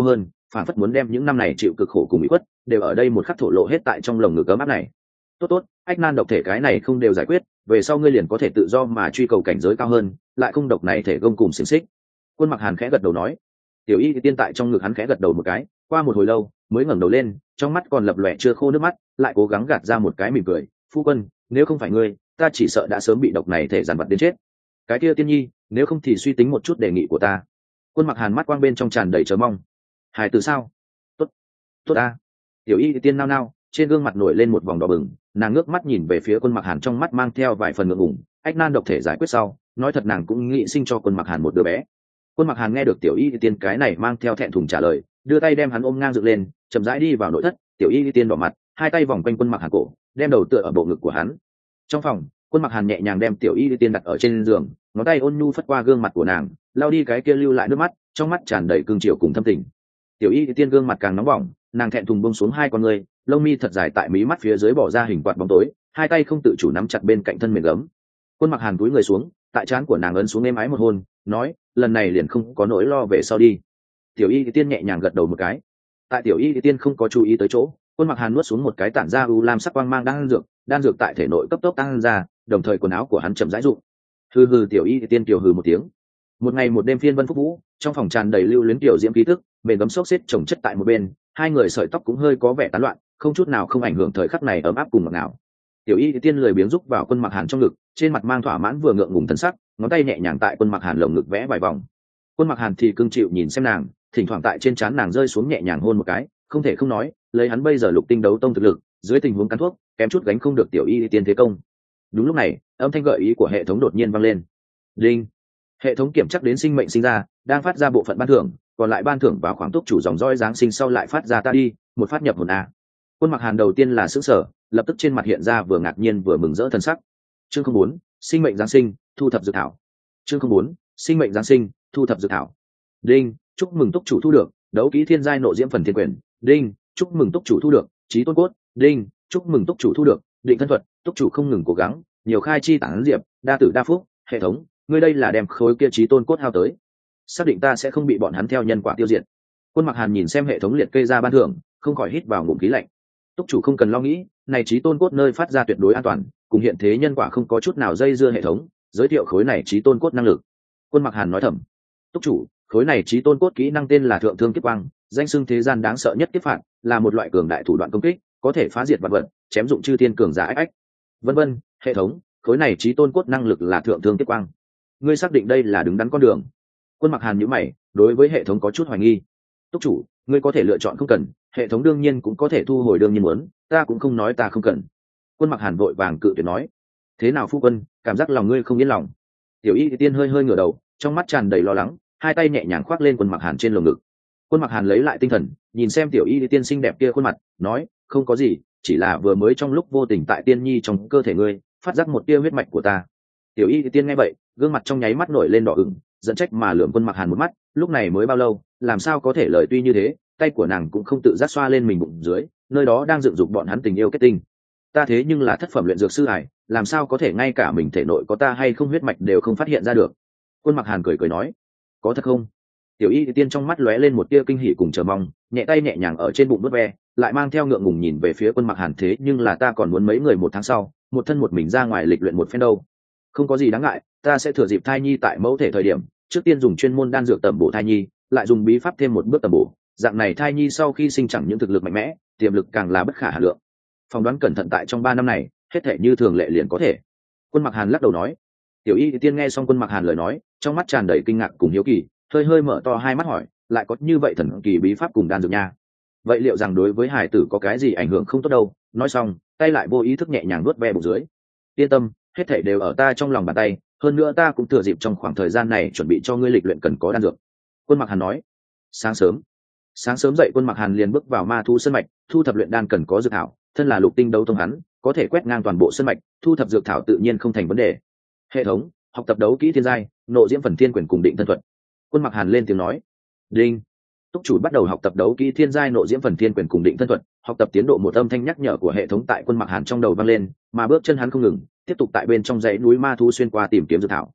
Speaker 1: phản phất muốn đem những năm này chịu cực khổ cùng bị khuất đều ở đây một khắc thổ lộ hết tại trong lồng ngực ấm áp này. Tốt tốt, ách nan độc thể cái này không đều giải quyết, về sau ngươi liền có thể tự do mà truy cầu cảnh giới cao hơn, lại không độc này thể gông cùng xiềng xích. Quân Mặc Hàn khẽ gật đầu nói. Tiểu Y tiên tại trong ngực hắn khẽ gật đầu một cái, qua một hồi lâu mới ngẩng đầu lên, trong mắt còn lập lòe chưa khô nước mắt, lại cố gắng gạt ra một cái mỉm cười. Phu quân, nếu không phải ngươi, ta chỉ sợ đã sớm bị độc này thể giàn vật đến chết. Cái kia tiên nhi, nếu không thì suy tính một chút đề nghị của ta. Quân Mặc Hàn mắt quang bên trong tràn đầy chờ mong. Hài từ sao? Tốt, tốt a. Tiểu Y tiên nao nao, trên gương mặt nổi lên một vòng đỏ bừng, nàng ngước mắt nhìn về phía Quân Mặc Hàn, trong mắt mang theo vài phần ngượng ngùng. Ách nan độc thể giải quyết sau, nói thật nàng cũng nghĩ sinh cho Quân Mặc Hàn một đứa bé. Quân Mặc Hàn nghe được Tiểu Y tiên cái này mang theo thẹn thùng trả lời, đưa tay đem hắn ôm ngang dựng lên, chậm rãi đi vào nội thất. Tiểu Y tiên đỏ mặt, hai tay vòng quanh Quân Mặc Hàn cổ, đem đầu tựa ở bộ ngực của hắn. Trong phòng, Quân Mặc Hàn nhẹ nhàng đem Tiểu Y tiên đặt ở trên giường, ngón tay ôn nhu phất qua gương mặt của nàng, lau đi cái kia lưu lại nước mắt, trong mắt tràn đầy cương triều cùng thâm tình. Tiểu Y tiên gương mặt càng nóng bỏng, nàng thẹn thùng buông xuống hai con người, lông mi thật dài tại mí mắt phía dưới bỏ ra hình quạt bóng tối, hai tay không tự chủ nắm chặt bên cạnh thân mềm gấm. Quân Mặc Hàn cúi người xuống, tại trán của nàng ấn xuống êm ái một hôn, nói, lần này liền không có nỗi lo về sau đi. Tiểu Y tiên nhẹ nhàng gật đầu một cái. Tại Tiểu Y tiên không có chú ý tới chỗ, Quân Mặc Hàn nuốt xuống một cái tản ra u lam sắc quang mang đan dược, đan dược tại thể nội cấp tốc tăng ra, đồng thời quần áo của hắn chậm rãi rụng. Hừ hừ, Tiểu Y tiên tiểu hừ một tiếng. Một ngày một đêm phiên vân phúc vũ, trong phòng tràn đầy lưu luyến tiểu diễm khí tức, mền gấm xốc xếp chồng chất tại một bên, hai người sợi tóc cũng hơi có vẻ tán loạn, không chút nào không ảnh hưởng thời khắc này ấm áp cùng ngọt ngào. Tiểu Y tiên lười biếng rúc vào Quân Mặc Hàn trong ngực, trên mặt mang thỏa mãn vừa ngượng ngùng thần sắc, ngón tay nhẹ nhàng tại Quân Mặc Hàn lồng ngực vẽ vài vòng. Quân Mặc Hàn thì cưng chịu nhìn xem nàng, thỉnh thoảng tại trên trán nàng rơi xuống nhẹ nhàng hôn một cái, không thể không nói, lấy hắn bây giờ lục tinh đấu tông thực lực, dưới tình huống cắn thuốc, kém chút gánh không được Tiểu Y tiên thế công. Đúng lúc này, âm thanh gợi ý của hệ thống đột nhiên vang lên. Đinh. Hệ thống kiểm chắc đến sinh mệnh sinh ra, đang phát ra bộ phận ban thưởng, còn lại ban thưởng vào khoảng túc chủ dòng roi giáng sinh sau lại phát ra ta đi, một phát nhập hồn a. Quân Mặc Hàn đầu tiên là sửng sở, lập tức trên mặt hiện ra vừa ngạc nhiên vừa mừng rỡ thần sắc. Chương không bốn, sinh mệnh giáng sinh, thu thập dược thảo. Chương không bốn, sinh mệnh giáng sinh, thu thập dược thảo. Đinh, chúc mừng túc chủ thu được đấu kỹ thiên giai nộ diễm phần thiên quyền. Đinh, chúc mừng túc chủ thu được trí tôn cốt. Đinh, chúc mừng túc chủ thu được định thân thuật. Túc chủ không ngừng cố gắng, nhiều khai chi tản diệp, đa tử đa phúc. Hệ thống, ngươi đây là đem khối kia trí tôn cốt hao tới, xác định ta sẽ không bị bọn hắn theo nhân quả tiêu diệt. Quân Mặc Hàn nhìn xem hệ thống liệt kê ra ban thưởng, không khỏi hít vào ngụm khí lạnh. Túc chủ không cần lo nghĩ, này trí tôn cốt nơi phát ra tuyệt đối an toàn, cùng hiện thế nhân quả không có chút nào dây dưa. Hệ thống giới thiệu khối này trí tôn cốt năng lực. Quân Mặc Hàn nói thầm. Túc chủ, khối này trí tôn cốt kỹ năng tên là thượng thương kiếp quang, danh xưng thế gian đáng sợ nhất kiếp phạt, là một loại cường đại thủ đoạn công kích, có thể phá diệt vật vật, chém dụng chư thiên cường giả ách ách. Vân vân, hệ thống, khối này trí tôn cốt năng lực là thượng thương kiếp quang. Ngươi xác định đây là đứng đắn con đường? Quân Mặc Hàn nhíu mày, đối với hệ thống có chút hoài nghi. Túc chủ, ngươi có thể lựa chọn không cần, hệ thống đương nhiên cũng có thể thu hồi đương nhiên muốn, ta cũng không nói ta không cần. Quân Mặc Hàn vội vàng cự tuyệt nói. Thế nào phu quân, cảm giác lòng ngươi không yên lòng? Tiểu Y tiên hơi hơi ngửa đầu, trong mắt tràn đầy lo lắng, hai tay nhẹ nhàng khoác lên Quân Mặc Hàn trên lồng ngực. Quân Mặc Hàn lấy lại tinh thần, nhìn xem Tiểu Y tiên xinh đẹp kia khuôn mặt, nói, không có gì, chỉ là vừa mới trong lúc vô tình tại tiên nhi trong cơ thể ngươi phát giác một tia huyết mạch của ta. Tiểu Y tiên nghe vậy, gương mặt trong nháy mắt nổi lên đỏ ửng, giận trách mà lườm Quân Mặc Hàn một mắt, lúc này mới bao lâu, làm sao có thể lời tuy như thế, tay của nàng cũng không tự giác xoa lên mình bụng dưới, nơi đó đang dựng dục bọn hắn tình yêu kết tinh. Ta thế nhưng là thất phẩm luyện dược sư ải, làm sao có thể ngay cả mình thể nội có ta hay không huyết mạch đều không phát hiện ra được. Quân Mặc Hàn cười cười nói, có thật không? Tiểu Y tiên trong mắt lóe lên một tia kinh hỉ cùng chờ mong, nhẹ tay nhẹ nhàng ở trên bụng vuốt ve, lại mang theo ngượng ngùng nhìn về phía Quân Mặc Hàn. Thế nhưng là ta còn muốn mấy người một tháng sau, một thân một mình ra ngoài lịch luyện một phen đâu. Không có gì đáng ngại, ta sẽ thừa dịp thai nhi tại mẫu thể thời điểm, trước tiên dùng chuyên môn đan dược tẩm bổ thai nhi, lại dùng bí pháp thêm một bước tẩm bổ, dạng này thai nhi sau khi sinh chẳng những thực lực mạnh mẽ, tiềm lực càng là bất khả hà lượng. Phỏng đoán cẩn thận tại trong ba năm này, hết thể như thường lệ liền có thể. Quân Mặc Hàn lắc đầu nói. Tiểu Y tiên nghe xong Quân Mặc Hàn lời nói, trong mắt tràn đầy kinh ngạc cùng hiếu kỳ, hơi hơi mở to hai mắt hỏi, lại có như vậy thần kỳ bí pháp cùng đan dược nha? Vậy liệu rằng đối với hải tử có cái gì ảnh hưởng không tốt đâu? Nói xong, tay lại vô ý thức nhẹ nhàng vuốt ve bụng dưới. Yên tâm, hết thảy đều ở ta trong lòng bàn tay, hơn nữa ta cũng thừa dịp trong khoảng thời gian này chuẩn bị cho ngươi lịch luyện cần có đan dược. Quân Mặc Hàn nói. Sáng sớm, sáng sớm dậy Quân Mặc Hàn liền bước vào ma thú sơn mạch, thu thập luyện đan cần có dược thảo, thân là lục tinh đấu tông hắn, có thể quét ngang toàn bộ sơn mạch, thu thập dược thảo tự nhiên không thành vấn đề. Hệ thống, học tập đấu kỹ thiên giai, nộ diễm phần thiên quyền cùng định thân thuật. Quân Mặc Hàn lên tiếng nói. Đinh. Túc chủ bắt đầu học tập đấu kỹ thiên giai nộ diễm phần thiên quyền cùng định thân thuật, học tập tiến độ một âm thanh nhắc nhở của hệ thống tại Quân Mặc Hàn trong đầu vang lên, mà bước chân hắn không ngừng, tiếp tục tại bên trong dãy núi ma thú xuyên qua tìm kiếm dược thảo.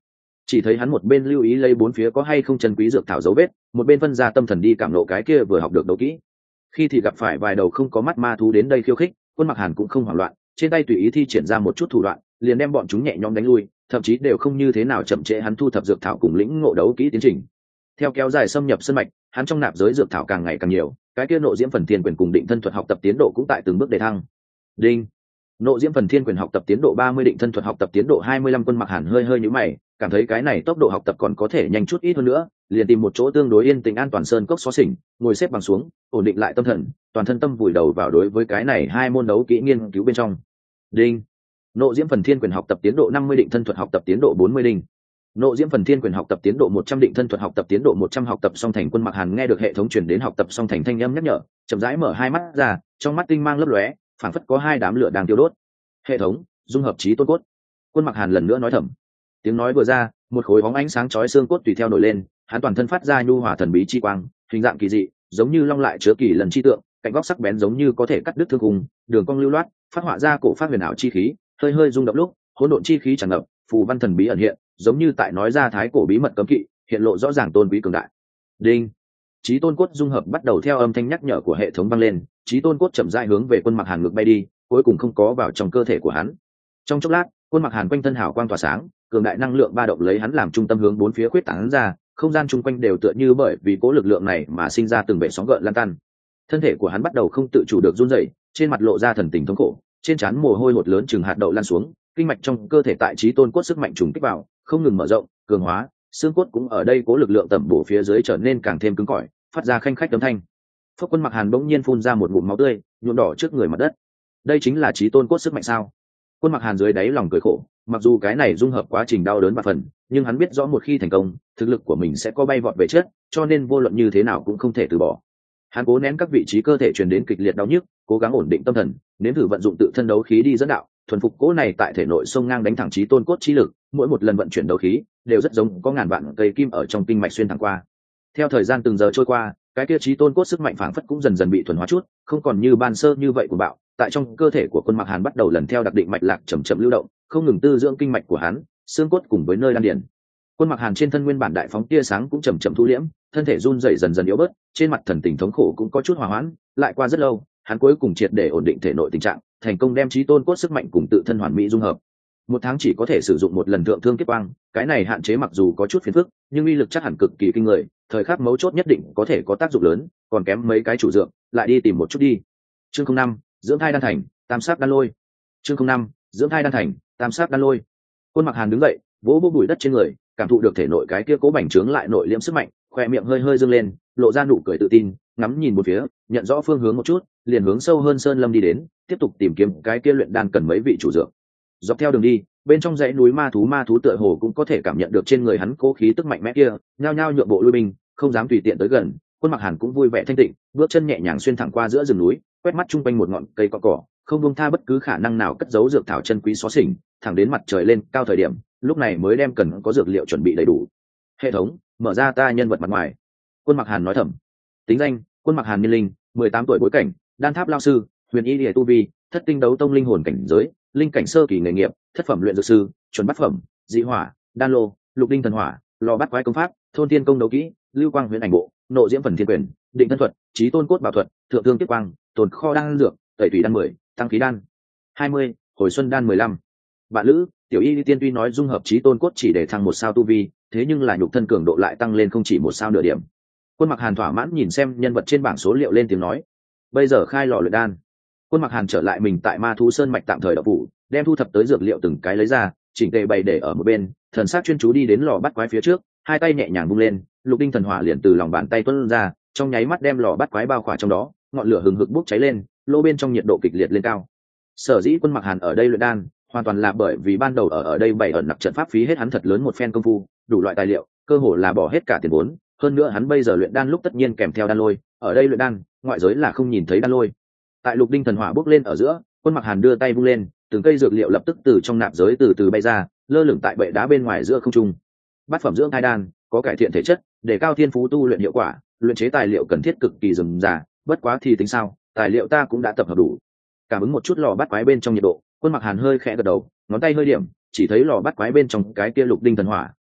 Speaker 1: chỉ thấy hắn một bên lưu ý lấy bốn phía có hay không chân quý dược thảo dấu vết, một bên phân ra tâm thần đi cảm nộ cái kia vừa học được đấu kỹ. Khi thì gặp phải vài đầu không có mắt ma thú đến đây khiêu khích, Quân Mặc Hàn cũng không hoảng loạn, trên tay tùy ý thi triển ra một chút thủ đoạn, liền đem bọn chúng nhẹ nhõm đánh lui, thậm chí đều không như thế nào chậm trễ hắn thu thập dược thảo cùng lĩnh ngộ đấu kỹ tiến trình. Theo kéo dài xâm nhập sân mạch, hắn trong nạp giới dược thảo càng ngày càng nhiều, cái kia nộ diễm phần thiên quyền cùng định thân thuật học tập tiến độ cũng tại từng bước đề thăng. Đinh. Nộ diễm phần thiên quyền học tập tiến độ ba mươi, định thân thuật học tập tiến độ hai mươi lăm. Quân Mặc Hàn hơi hơi nhíu mày, cảm thấy cái này tốc độ học tập còn có thể nhanh chút ít hơn nữa, liền tìm một chỗ tương đối yên tĩnh an toàn sơn cốc xó xỉnh, ngồi xếp bằng xuống, ổn định lại tâm thần, toàn thân tâm vùi đầu vào đối với cái này hai môn đấu kỹ nghiên cứu bên trong. Đinh. Nộ diễm phần thiên quyền học tập tiến độ năm mươi, định thân thuật học tập tiến độ bốn mươi. Đinh. Nộ diễm phần thiên quyền học tập tiến độ một trăm, định thân thuật học tập tiến độ một trăm. Học tập song thành. Quân Mặc Hàn nghe được hệ thống truyền đến học tập song thành thanh âm nhắc nhở, chậm rãi mở hai mắt ra, trong mắt tinh mang lấp lóe, phảng phất có hai đám lửa đang tiêu đốt. Hệ thống dung hợp chí tôn cốt. Quân Mặc Hàn lần nữa nói thầm. Tiếng nói vừa ra, một khối bóng ánh sáng chói xương cốt tùy theo nổi lên, hắn toàn thân phát ra nhu hòa thần bí chi quang, hình dạng kỳ dị, giống như long lại chứa kỳ lần chi tượng, cạnh góc sắc bén giống như có thể cắt đứt thương khung, đường cong lưu loát, phát họa ra cổ phát huyền ảo chi khí, hơi hơi rung động lúc, hỗn độn chi khí tràn ngập, phù văn thần bí ẩn hiện, giống như tại nói ra thái cổ bí mật cấm kỵ, hiện lộ rõ ràng tôn quý cường đại. Đinh. Chí tôn cốt dung hợp bắt đầu. Theo âm thanh nhắc nhở của hệ thống vang lên, chí tôn cốt chậm rãi hướng về Quân Mặc Hàn ngược bay đi, cuối cùng không có vào trong cơ thể của hắn. Trong chốc lát, Quân Mặc Hàn quanh thân hào quang tỏa sáng, cường đại năng lượng ba động lấy hắn làm trung tâm hướng bốn phía quyết tán ra, không gian chung quanh đều tựa như bởi vì cố lực lượng này mà sinh ra từng bể sóng gợn lan tan. Thân thể của hắn bắt đầu không tự chủ được run rẩy, trên mặt lộ ra thần tình thống khổ, trên trán mồ hôi hột lớn chừng hạt đậu lan xuống, kinh mạch trong cơ thể tại chí tôn cốt sức mạnh trùng kích vào, không ngừng mở rộng, cường hóa, xương cốt cũng ở đây cố lực lượng tẩm bổ phía dưới trở nên càng thêm cứng cỏi, phát ra khanh khách âm thanh. Phốc. Quân Mặc Hàn bỗng nhiên phun ra một ngụm máu tươi, nhuộm đỏ trước người mặt đất. Đây chính là chí tôn cốt sức mạnh sao? Quân Mặc Hàn dưới đáy lòng cười khổ, mặc dù cái này dung hợp quá trình đau đớn và phần, nhưng hắn biết rõ một khi thành công, thực lực của mình sẽ có bay vọt về chết, cho nên vô luận như thế nào cũng không thể từ bỏ. Hắn cố nén các vị trí cơ thể truyền đến kịch liệt đau nhức, cố gắng ổn định tâm thần, nếm thử vận dụng tự thân đấu khí đi dẫn đạo, thuần phục cỗ này tại thể nội sông ngang đánh thẳng chí tôn cốt chi lực, mỗi một lần vận chuyển đấu khí đều rất giống có ngàn vạn cây kim ở trong kinh mạch xuyên thẳng qua. Theo thời gian từng giờ trôi qua, cái kia chí tôn cốt sức mạnh phảng phất cũng dần dần bị thuần hóa chút, không còn như ban sơ như vậy của bạo, tại trong cơ thể của Quân Mặc Hàn bắt đầu lần theo đặc định mạch lạc chậm chậm lưu động, không ngừng tư dưỡng kinh mạch của hắn, xương cốt cùng với nơi đan điền. Quân Mặc Hàn trên thân nguyên bản đại phóng tia sáng cũng chậm chậm thu liễm, thân thể run rẩy dần dần yếu bớt, trên mặt thần tình thống khổ cũng có chút hòa hoãn, lại qua rất lâu, hắn cuối cùng triệt để ổn định thể nội tình trạng, thành công đem chí tôn cốt sức mạnh cùng tự thân hoàn mỹ dung hợp. Một tháng chỉ có thể sử dụng một lần thượng thương kiếp quang, cái này hạn chế mặc dù có chút phiền phức, nhưng uy lực chắc hẳn cực kỳ kinh người, thời khắc mấu chốt nhất định có thể có tác dụng lớn, còn kém mấy cái chủ dược, lại đi tìm một chút đi. Chương không năm, dưỡng thai đan thành, tam sát đan lôi. Chương không năm, dưỡng thai đan thành, tam sát đan lôi. Quân Mặc Hàn đứng dậy, vỗ vỗ bụi đất trên người, cảm thụ được thể nội cái kia cố bành trướng lại nội liễm sức mạnh, khoe miệng hơi hơi dương lên, lộ ra nụ cười tự tin, ngắm nhìn một phía, nhận rõ phương hướng một chút, liền hướng sâu hơn sơn lâm đi đến, tiếp tục tìm kiếm cái kia luyện đan cần mấy vị chủ dược. Dọc theo đường đi, bên trong dãy núi ma thú ma thú tựa hồ cũng có thể cảm nhận được trên người hắn cố khí tức mạnh mẽ kia, nhao nhao nhượng bộ lui binh, không dám tùy tiện tới gần. Quân Mặc Hàn cũng vui vẻ thanh tịnh, bước chân nhẹ nhàng xuyên thẳng qua giữa rừng núi, quét mắt chung quanh một ngọn cây cỏ cỏ, không buông tha bất cứ khả năng nào cất giấu dược thảo chân quý xó xỉnh, thẳng đến mặt trời lên cao thời điểm, lúc này mới đem cần có dược liệu chuẩn bị đầy đủ. Hệ thống mở ra ta nhân vật mặt ngoài. Quân Mặc Hàn nói thầm. Tính danh: Quân Mặc Hàn, niên linh mười tám tuổi, bối cảnh đan tháp lao sư, huyền y liệt tu vi thất tinh đấu tông linh hồn cảnh giới, linh cảnh sơ kỳ nghề nghiệp, thất phẩm luyện dược sư, chuẩn bát phẩm, dị hỏa, đan lô, lục đinh thần hỏa, lò bắt quái công pháp, thôn tiên công đấu kỹ, lưu quang huyền ảnh bộ, nộ diễm phần thiên quyền, định thân thuật, chí tôn cốt bảo thuật, thượng thương tiếp quang, tồn kho đan dược, tẩy thủy đan mười, tăng khí đan hai mươi, hồi xuân đan mười lăm. Bạn lữ: tiểu y tiên. Tuy nói dung hợp chí tôn cốt chỉ để thăng một sao tu vi, thế nhưng là nhục thân cường độ lại tăng lên không chỉ một sao nửa điểm. Quân Mặc Hàn thỏa mãn nhìn xem nhân vật trên bảng số liệu, lên tiếng nói: bây giờ khai lò luyện đan. Quân Mặc Hàn trở lại mình tại ma thú sơn mạch tạm thời đậu phủ, đem thu thập tới dược liệu từng cái lấy ra, chỉnh tề bày để ở một bên, thần sắc chuyên chú đi đến lò bắt quái phía trước, hai tay nhẹ nhàng vung lên, lục đinh thần hỏa liền từ lòng bàn tay tuôn ra, trong nháy mắt đem lò bắt quái bao khỏa trong đó, ngọn lửa hừng hực bốc cháy lên, lô bên trong nhiệt độ kịch liệt lên cao. Sở dĩ Quân Mặc Hàn ở đây luyện đan, hoàn toàn là bởi vì ban đầu ở ở đây bày ẩn nặc trận pháp phí hết hắn thật lớn một phen công phu, đủ loại tài liệu, cơ hồ là bỏ hết cả tiền vốn. Hơn nữa hắn bây giờ luyện đan lúc tất nhiên kèm theo đan lôi, ở đây luyện đan, ngoại giới là không nhìn thấy đan lôi. Tại lục đinh thần hỏa bốc lên ở giữa, Quân Mặc Hàn đưa tay vung lên, từng cây dược liệu lập tức từ trong nạp giới từ từ bay ra, lơ lửng tại bệ đá bên ngoài giữa không trung. Bát phẩm dưỡng thai đan, có cải thiện thể chất, để cao thiên phú tu luyện hiệu quả, luyện chế tài liệu cần thiết cực kỳ rườm rà, bất quá thì tính sao, tài liệu ta cũng đã tập hợp đủ. Cảm ứng một chút lò bắt quái bên trong nhiệt độ, Quân Mặc Hàn hơi khẽ gật đầu, ngón tay hơi điểm, chỉ thấy lò bắt quái bên trong cái kia lục đinh thần hỏa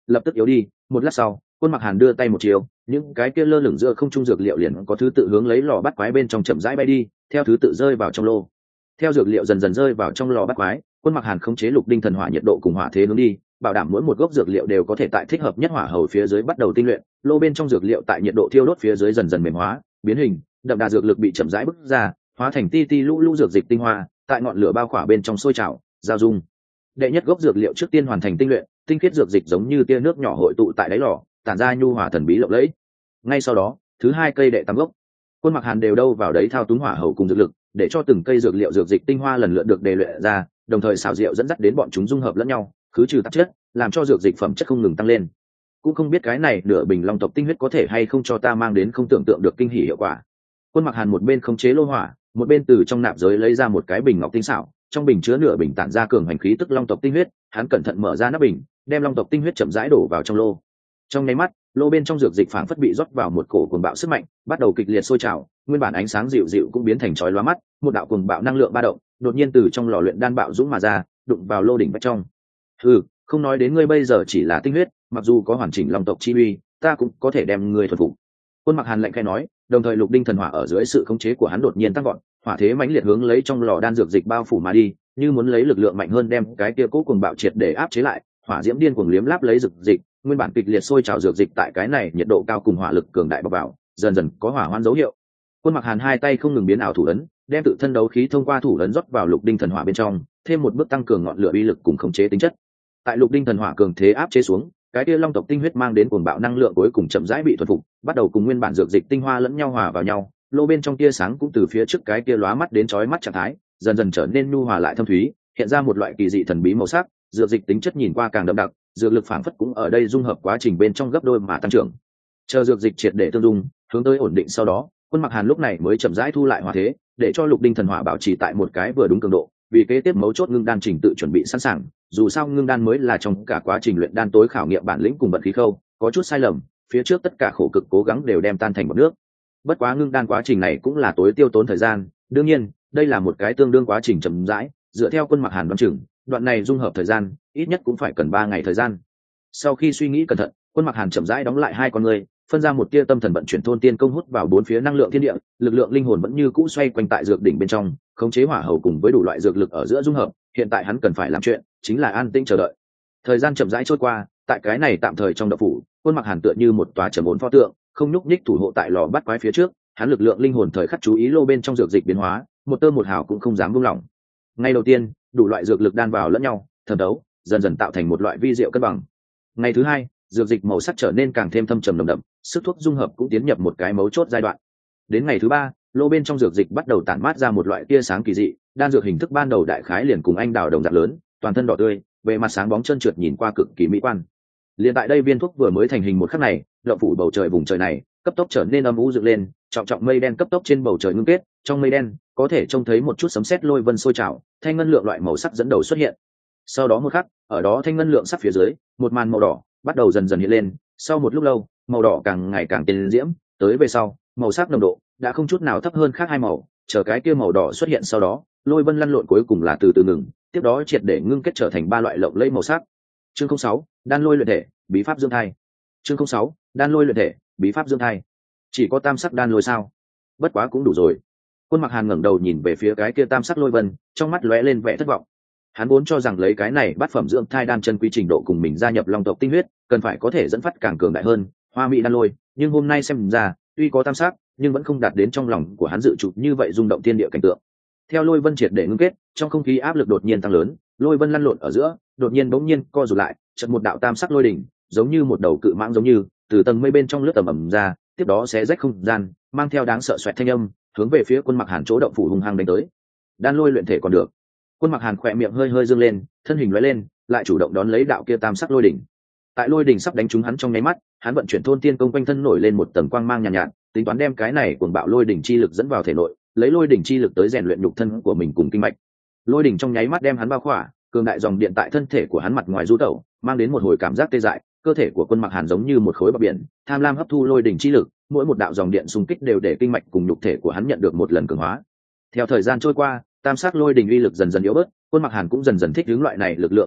Speaker 1: lập tức yếu đi. Một lát sau, Quân Mặc Hàn đưa tay một chiều, những cái kia lơ lửng giữa không trung dược liệu liền có thứ tự hướng lấy lò bắt quái bên trong chậm rãi bay đi, theo thứ tự rơi vào trong lô. Theo dược liệu dần dần rơi vào trong lò bắt quái, Quân Mặc Hàn khống chế lục đinh thần hỏa nhiệt độ cùng hỏa thế hướng đi, bảo đảm mỗi một gốc dược liệu đều có thể tại thích hợp nhất hỏa hầu phía dưới bắt đầu tinh luyện. Lô bên trong dược liệu tại nhiệt độ thiêu đốt phía dưới dần dần mềm hóa, biến hình, đậm đà dược lực bị chậm rãi bức ra, hóa thành ti ti lũ lũ dược dịch tinh hoa, tại ngọn lửa bao khỏa bên trong sôi trào, giao dung. Đệ nhất gốc dược liệu trước tiên hoàn thành tinh luyện, tinh khiết dược dịch giống như tia nước nhỏ hội tụ tại đáy lò, tản ra nhu hòa thần bí lộng lẫy. Ngay sau đó, thứ hai cây đệ tam gốc, Quân Mặc Hàn đều đâu vào đấy thao túng hỏa hầu cùng dược lực, để cho từng cây dược liệu dược dịch tinh hoa lần lượt được đề luyện ra, đồng thời xảo diệu dẫn dắt đến bọn chúng dung hợp lẫn nhau, khứ trừ tạp chất, làm cho dược dịch phẩm chất không ngừng tăng lên. Cũng không biết cái này nửa bình long tộc tinh huyết có thể hay không cho ta mang đến không tưởng tượng được kinh hỉ hiệu quả. Quân Mặc Hàn một bên khống chế lô hỏa, một bên từ trong nạp giới lấy ra một cái bình ngọc tinh xảo, trong bình chứa nửa bình tản ra cường hành khí tức long tộc tinh huyết, hắn cẩn thận mở ra nắp bình, đem long tộc tinh huyết chậm rãi đổ vào trong lô. Trong nháy mắt, lô bên trong dược dịch phảng phất bị rót vào một cổ cuồng bạo sức mạnh, bắt đầu kịch liệt sôi trào, nguyên bản ánh sáng dịu dịu cũng biến thành chói lóa mắt, một đạo cuồng bạo năng lượng ba động, đột nhiên từ trong lò luyện đan bạo dũng mà ra, đụng vào lô đỉnh vách trong. Hừ, không nói đến ngươi bây giờ chỉ là tinh huyết, mặc dù có hoàn chỉnh long tộc chi uy, ta cũng có thể đem ngươi thuần phục. Quân Mặc Hàn lạnh khẽ nói, đồng thời lục đinh thần hỏa ở dưới sự khống chế của hắn đột nhiên tăng vọt, hỏa thế mãnh liệt hướng lấy trong lò đan dược dịch bao phủ mà đi, như muốn lấy lực lượng mạnh hơn đem cái kia cố cuồng bạo triệt để áp chế lại. Hỏa diễm điên cuồng liếm láp lấy dược dịch, nguyên bản kịch liệt sôi trào dược dịch tại cái này nhiệt độ cao cùng hỏa lực cường đại bộc vào, dần dần có hỏa hoãn dấu hiệu. Quân Mặc Hàn hai tay không ngừng biến ảo thủ ấn, đem tự thân đấu khí thông qua thủ ấn rót vào lục đinh thần hỏa bên trong, thêm một bước tăng cường ngọn lửa uy lực cùng khống chế tính chất. Tại lục đinh thần hỏa cường thế áp chế xuống, cái kia long tộc tinh huyết mang đến cuồng bạo năng lượng cuối cùng chậm rãi bị thuần phục, bắt đầu cùng nguyên bản dược dịch tinh hoa lẫn nhau hòa vào nhau, lô bên trong tia sáng cũng từ phía trước cái kia lóa mắt đến chói mắt trạng thái, dần dần trở nên nhu hòa lại thâm thúy, hiện ra một loại kỳ dị thần bí màu sắc, dược dịch tính chất nhìn qua càng đậm đặc, dược lực phảng phất cũng ở đây dung hợp quá trình bên trong gấp đôi mà tăng trưởng. Chờ dược dịch triệt để tương dung, hướng tới ổn định sau đó, Quân Mặc Hàn lúc này mới chậm rãi thu lại hỏa thế, để cho lục đinh thần hỏa bảo trì tại một cái vừa đúng cường độ, vì kế tiếp mấu chốt ngưng đan trình tự chuẩn bị sẵn sàng. Dù sao ngưng đan mới là trong cả quá trình luyện đan tối khảo nghiệm bản lĩnh cùng vận khí khâu, có chút sai lầm, phía trước tất cả khổ cực cố gắng đều đem tan thành bọt nước. Bất quá ngưng đan quá trình này cũng là tối tiêu tốn thời gian, đương nhiên, đây là một cái tương đương quá trình chậm rãi, dựa theo Quân Mặc Hàn đoán chừng, đoạn này dung hợp thời gian, ít nhất cũng phải cần ba ngày thời gian. Sau khi suy nghĩ cẩn thận, Quân Mặc Hàn chậm rãi đóng lại hai con người, phân ra một tia tâm thần vận chuyển thôn tiên công hút vào bốn phía năng lượng thiên địa, lực lượng linh hồn vẫn như cũ xoay quanh tại dược đỉnh bên trong, khống chế hỏa hầu cùng với đủ loại dược lực ở giữa dung hợp. Hiện tại hắn cần phải làm chuyện chính là an tĩnh chờ đợi. Thời gian chậm rãi trôi qua, tại cái này tạm thời trong động phủ, Quân Mặc Hàn tựa như một tòa trầm ổn pho tượng, không nhúc nhích thủ hộ tại lò bắt quái phía trước. Hắn lực lượng linh hồn thời khắc chú ý lô bên trong dược dịch biến hóa, một tơ một hào cũng không dám buông lỏng. Ngay đầu tiên, đủ loại dược lực đan vào lẫn nhau, thẩm đấu, dần dần tạo thành một loại vi diệu cân bằng. Ngày thứ hai, dược dịch màu sắc trở nên càng thêm thâm trầm nồng đậm, sức thuốc dung hợp cũng tiến nhập một cái mấu chốt giai đoạn. Đến ngày thứ ba, lô bên trong dược dịch bắt đầu tản mát ra một loại tia sáng kỳ dị, đan dược hình thức ban đầu đại khái liền cùng anh đào đồng dạng lớn, toàn thân đỏ tươi, bề mặt sáng bóng trơn trượt nhìn qua cực kỳ mỹ quan. Liền tại đây viên thuốc vừa mới thành hình một khắc này, động phủ bầu trời vùng trời này cấp tốc trở nên âm u dựng lên, trọng trọng mây đen cấp tốc trên bầu trời ngưng kết, trong mây đen có thể trông thấy một chút sấm sét lôi vân sôi trào, thanh ngân lượng loại màu sắc dẫn đầu xuất hiện. Sau đó một khắc, ở đó thanh ngân lượng sắc phía dưới, một màn màu đỏ bắt đầu dần dần hiện lên, sau một lúc lâu, màu đỏ càng ngày càng tiến diễm, tới về sau, màu sắc nồng độ đã không chút nào thấp hơn khác hai màu, chờ cái kia màu đỏ xuất hiện sau đó, lôi vân lăn lộn cuối cùng là từ từ ngừng, tiếp đó triệt để ngưng kết trở thành ba loại lộng lẫy màu sắc. Chương không sáu, đan lôi luyện thể, bí pháp dưỡng thai. Chương không sáu, đan lôi luyện thể, bí pháp dưỡng thai. Chỉ có tam sắc đan lôi sao? Bất quá cũng đủ rồi. Quân Mặc Hàn ngẩng đầu nhìn về phía cái kia tam sắc lôi vân, trong mắt lóe lên vẻ thất vọng. Hắn vốn cho rằng lấy cái này bát phẩm dưỡng thai đan chân quý trình độ cùng mình gia nhập long tộc tinh huyết, cần phải có thể dẫn phát càng cường đại hơn, hoa mỹ đan lôi, nhưng hôm nay xem ra, tuy có tam sắc, nhưng vẫn không đạt đến trong lòng của hắn dự chụp như vậy rung động thiên địa cảnh tượng. Theo lôi vân triệt để ngưng kết, trong không khí áp lực đột nhiên tăng lớn, lôi vân lăn lộn ở giữa, đột nhiên bỗng nhiên co rụt lại, chợt một đạo tam sắc lôi đỉnh, giống như một đầu cự mãng giống như từ tầng mây bên trong lướt tầm ầm ra, tiếp đó xé rách không gian, mang theo đáng sợ xoẹt thanh âm, hướng về phía Quân Mặc Hàn chỗ động phủ hung hăng đánh tới. Đan lôi luyện thể còn được. Quân Mặc Hàn khỏe miệng hơi hơi dương lên, thân hình lóe lên, lại chủ động đón lấy đạo kia tam sắc lôi đỉnh. Tại lôi đỉnh sắp đánh trúng hắn trong nháy mắt, hắn vận chuyển thôn tiên công quanh thân nổi lên một tầng quang mang nhàn nhạt, nhạt, tính toán đem cái này cuồng bạo lôi đỉnh chi lực dẫn vào thể nội, lấy lôi đỉnh chi lực tới rèn luyện nhục thân của mình cùng kinh mạch. Lôi đỉnh trong nháy mắt đem hắn bao khỏa, cường đại dòng điện tại thân thể của hắn mặt ngoài du tẩu, mang đến một hồi cảm giác tê dại. Cơ thể của Quân Mặc Hàn giống như một khối bọt biển, tham lam hấp thu lôi đỉnh chi lực, mỗi một đạo dòng điện xung kích đều để kinh mạch cùng nhục thể của hắn nhận được một lần cường hóa. Theo thời gian trôi qua, tam sắc lôi đỉnh uy lực dần dần yếu bớt, Quân Mặc Hàn cũng dần dần thích ứng loại này lực lượng của bạo,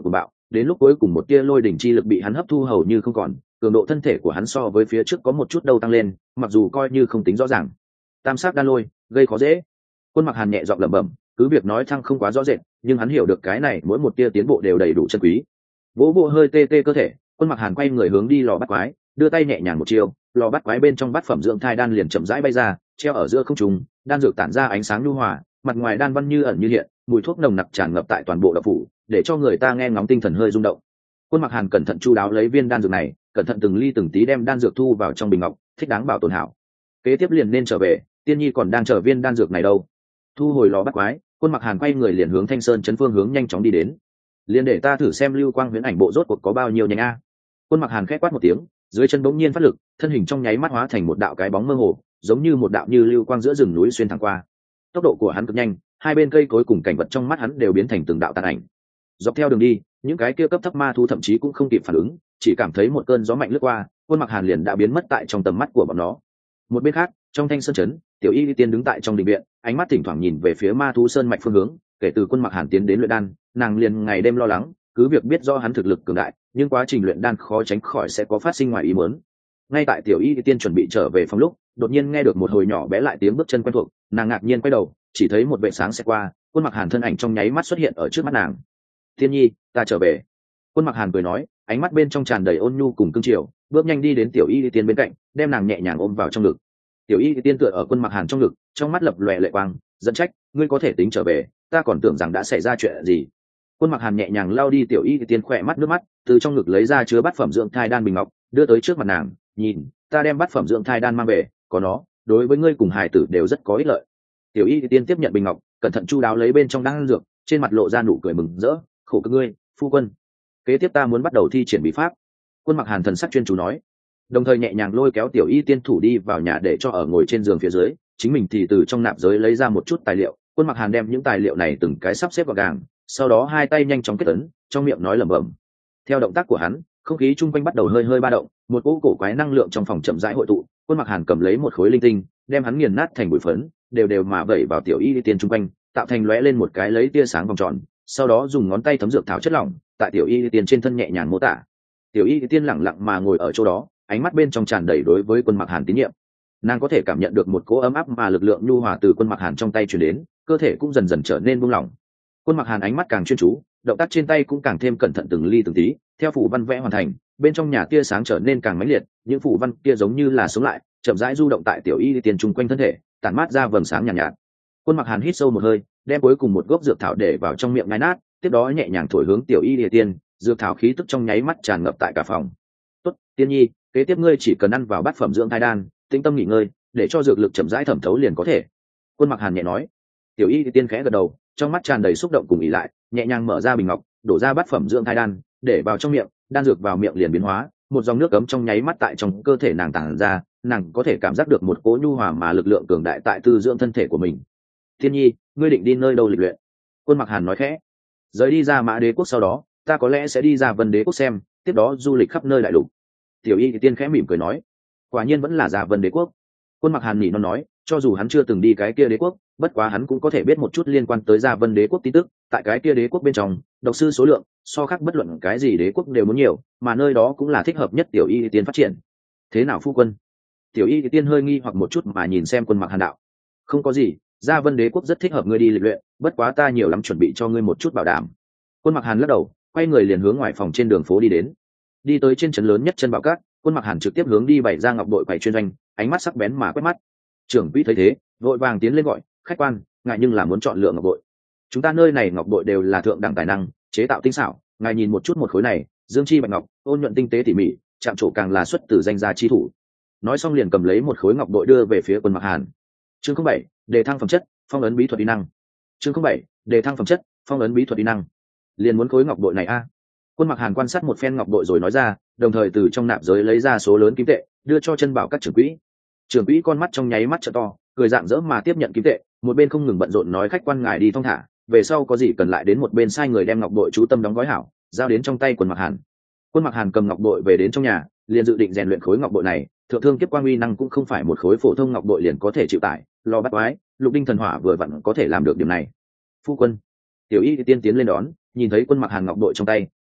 Speaker 1: đến lúc cuối cùng một tia lôi đỉnh chi lực bị hắn hấp thu hầu như không còn, cường độ thân thể của hắn so với phía trước có một chút đâu tăng lên, mặc dù coi như không tính rõ ràng. Tam sắc đan lôi, gây khó dễ. Quân Mặc Hàn nhẹ giọng lẩm bẩm, cứ việc nói thăng không quá rõ rệt, nhưng hắn hiểu được cái này mỗi một tia tiến bộ đều đầy đủ chân quý. Vỗ vỗ hơi tê tê cơ thể, Quân Mặc Hàn quay người hướng đi lò bắt quái, đưa tay nhẹ nhàng một chiều, lò bắt quái bên trong bát phẩm dưỡng thai đan liền chậm rãi bay ra, treo ở giữa không trung, đan dược tản ra ánh sáng nhu hòa, mặt ngoài đan văn như ẩn như hiện, mùi thuốc nồng nặc tràn ngập tại toàn bộ đậu phủ, để cho người ta nghe ngóng tinh thần hơi rung động. Quân Mặc Hàn cẩn thận chu đáo lấy viên đan dược này, cẩn thận từng ly từng tí đem đan dược thu vào trong bình ngọc, thích đáng bảo tồn hảo. Kế tiếp liền nên trở về, Tiên Nhi còn đang chờ viên đan dược này đâu. Thu hồi lò bắt quái, Quân Mặc Hàn quay người liền hướng Thanh Sơn chấn phương hướng nhanh chóng đi đến. Liền để ta thử xem lưu quang huyễn ảnh bộ rốt cuộc có bao nhiêu nhanh a. Quân Mặc Hàn khẽ quát một tiếng, dưới chân bỗng nhiên phát lực, thân hình trong nháy mắt hóa thành một đạo cái bóng mơ hồ, giống như một đạo như lưu quang giữa rừng núi xuyên thẳng qua. Tốc độ của hắn cực nhanh, hai bên cây cối cùng cảnh vật trong mắt hắn đều biến thành từng đạo tàn ảnh. Dọc theo đường đi, những cái kia cấp thấp ma thú thậm chí cũng không kịp phản ứng, chỉ cảm thấy một cơn gió mạnh lướt qua, Quân Mặc Hàn liền đã biến mất tại trong tầm mắt của bọn nó. Một bên khác, trong Thanh Sơn trấn, Tiểu Y Tiên đứng tại trong đình viện, ánh mắt thỉnh thoảng nhìn về phía ma thú sơn mạch phương hướng. Kể từ Quân Mặc Hàn tiến đến luyện đan, nàng liền ngày đêm lo lắng, cứ việc biết do hắn thực lực cường đại, nhưng quá trình luyện đan khó tránh khỏi sẽ có phát sinh ngoài ý muốn. Ngay tại Tiểu Y Tiên chuẩn bị trở về phòng lúc, đột nhiên nghe được một hồi nhỏ bé lại tiếng bước chân quen thuộc, nàng ngạc nhiên quay đầu, chỉ thấy một vệt sáng sẽ qua, Quân Mặc Hàn thân ảnh trong nháy mắt xuất hiện ở trước mắt nàng. Tiên Nhi, ta trở về. Quân Mặc Hàn cười nói, ánh mắt bên trong tràn đầy ôn nhu cùng cương triều, bước nhanh đi đến Tiểu Y Tiên bên cạnh, đem nàng nhẹ nhàng ôm vào trong ngực. Tiểu Y Tiên tựa ở Quân Mặc Hàn trong ngực, trong mắt lập lòe lệ quang, dẫn trách, ngươi có thể tính trở về, ta còn tưởng rằng đã xảy ra chuyện gì. Quân Mặc Hàn nhẹ nhàng lau đi Tiểu Y Tiên khỏe mắt nước mắt, từ trong ngực lấy ra chứa bát phẩm dưỡng thai đan bình ngọc, đưa tới trước mặt nàng, nhìn, ta đem bát phẩm dưỡng thai đan mang về, có nó, đối với ngươi cùng hài tử đều rất có ích lợi. Tiểu Y Tiên tiếp nhận bình ngọc, cẩn thận chu đáo lấy bên trong đan dược, trên mặt lộ ra nụ cười mừng rỡ, khổ cực ngươi, phu quân. Kế tiếp ta muốn bắt đầu thi triển bí pháp. Quân Mặc Hàn thần sắc chuyên chú nói, đồng thời nhẹ nhàng lôi kéo Tiểu Y Tiên thủ đi vào nhà để cho ở ngồi trên giường phía dưới, chính mình thì từ trong nạp giới lấy ra một chút tài liệu. Quân Mặc Hàn đem những tài liệu này từng cái sắp xếp gọn gàng, sau đó hai tay nhanh chóng kết ấn, trong miệng nói lẩm bẩm. Theo động tác của hắn, không khí chung quanh bắt đầu hơi hơi ba động, một cỗ cổ quái năng lượng trong phòng chậm rãi hội tụ. Quân Mặc Hàn cầm lấy một khối linh tinh, đem hắn nghiền nát thành bụi phấn, đều đều mà vẩy vào Tiểu Y Tiên chung quanh, tạo thành lóe lên một cái lấy tia sáng vòng tròn, sau đó dùng ngón tay thấm dược thảo chất lỏng tại Tiểu Y Tiên trên thân nhẹ nhàng mô tả. Tiểu Y Tiên lặng lặng mà ngồi ở chỗ đó, ánh mắt bên trong tràn đầy đối với Quân Mặc Hàn tín nhiệm. Nàng có thể cảm nhận được một cỗ ấm áp mà lực lượng nhu hòa từ Quân Mặc Hàn trong tay truyền đến, cơ thể cũng dần dần trở nên buông lỏng. Quân Mặc Hàn ánh mắt càng chuyên chú, động tác trên tay cũng càng thêm cẩn thận từng ly từng tí. Theo phủ văn vẽ hoàn thành, bên trong nhà tia sáng trở nên càng mãnh liệt, những phủ văn kia giống như là sống lại, chậm rãi du động tại Tiểu Y Tiên chung quanh thân thể, tản mát ra vầng sáng nhàn nhạt, nhạt. Quân Mặc Hàn hít sâu một hơi, đem cuối cùng một gốc dược thảo để vào trong miệng nhai nát, tiếp đó nhẹ nhàng thổi hướng Tiểu Y Tiên, dược thảo khí tức trong nháy mắt tràn ngập tại cả phòng. "Tốt, Tiên Nhi, kế tiếp ngươi chỉ cần ăn vào bát phẩm dưỡng thai đan, tĩnh tâm nghỉ ngơi, để cho dược lực chậm rãi thẩm thấu liền có thể." Quân Mặc Hàn nhẹ nói. Tiểu Y Tiên khẽ gật đầu, trong mắt tràn đầy xúc động cùng ỷ lại, nhẹ nhàng mở ra bình ngọc, đổ ra bát phẩm dưỡng thai đan, để vào trong miệng, đan dược vào miệng liền biến hóa, một dòng nước ấm trong nháy mắt tại trong cơ thể nàng tản ra, nàng có thể cảm giác được một cỗ nhu hòa mà lực lượng cường đại tại tư dưỡng thân thể của mình. "Tiên Nhi, ngươi định đi nơi đâu lịch luyện?" Quân Mặc Hàn nói khẽ. "Rời đi ra Mã Đế quốc sau đó, ta có lẽ sẽ đi ra Vân Đế quốc xem, tiếp đó du lịch khắp nơi đại lục." Tiểu Y Tiên khẽ mỉm cười nói. Quả nhiên vẫn là ra Vân Đế quốc. Quân Mặc Hàn nhỉ nó nói, cho dù hắn chưa từng đi cái kia đế quốc, bất quá hắn cũng có thể biết một chút liên quan tới Gia Vân Đế quốc tin tức. Tại cái kia đế quốc bên trong, độc sư số lượng so khác bất luận cái gì đế quốc đều muốn nhiều, mà nơi đó cũng là thích hợp nhất Tiểu Y Tiên phát triển. "Thế nào phu quân?" Tiểu Y Tiên hơi nghi hoặc một chút mà nhìn xem Quân Mặc Hàn đạo. "Không có gì, Gia Vân Đế quốc rất thích hợp ngươi đi lịch luyện, bất quá ta nhiều lắm chuẩn bị cho ngươi một chút bảo đảm." Quân Mặc Hàn lắc đầu, quay người liền hướng ngoài phòng trên đường phố đi đến. Đi tới trên trấn lớn nhất chân Bảo Cát, Quân Mặc Hàn trực tiếp hướng đi bày ra ngọc bội quầy chuyên doanh, ánh mắt sắc bén mà quét mắt. Trưởng quỹ thấy thế, vội vàng tiến lên gọi, "Khách quan, ngài nhưng là muốn chọn lựa ngọc bội. Chúng ta nơi này ngọc bội đều là thượng đẳng tài năng, chế tạo tinh xảo, ngài nhìn một chút một khối này, dương chi bạch ngọc, ôn nhuận tinh tế tỉ mỉ, chạm trổ càng là xuất từ danh gia chi thủ." Nói xong liền cầm lấy một khối ngọc bội đưa về phía Quân Mặc Hàn. Chương không bảy, đề thăng phẩm chất, phong ấn bí thuật uy năng. Chương không bảy, đề thăng phẩm chất, phong ấn bí thuật uy năng. Liền muốn khối ngọc bội này a? Quân Mặc Hàn quan sát một phen ngọc bội rồi nói ra, đồng thời từ trong nạp giới lấy ra số lớn kim tệ, đưa cho chân Bảo các trưởng quỹ. Trưởng quỹ con mắt trong nháy mắt trợ to, cười rạng rỡ mà tiếp nhận kim tệ, một bên không ngừng bận rộn nói, "Khách quan ngài đi thong thả, về sau có gì cần lại đến một bên sai người đem ngọc bội chú tâm đóng gói hảo, giao đến trong tay Quân Mặc Hàn." Quân Mặc Hàn cầm ngọc bội về đến trong nhà, liền dự định rèn luyện khối ngọc bội này. Thượng thương kiếp quang uy năng cũng không phải một khối phổ thông ngọc bội liền có thể chịu tải, lo bắt quái, lục đinh thần hỏa vừa vặn có thể làm được điểm này. "Phu quân." Tiểu Y Tiên tiến lên đón, nhìn thấy Quân Mặc Hàn ngọc bội trong tay,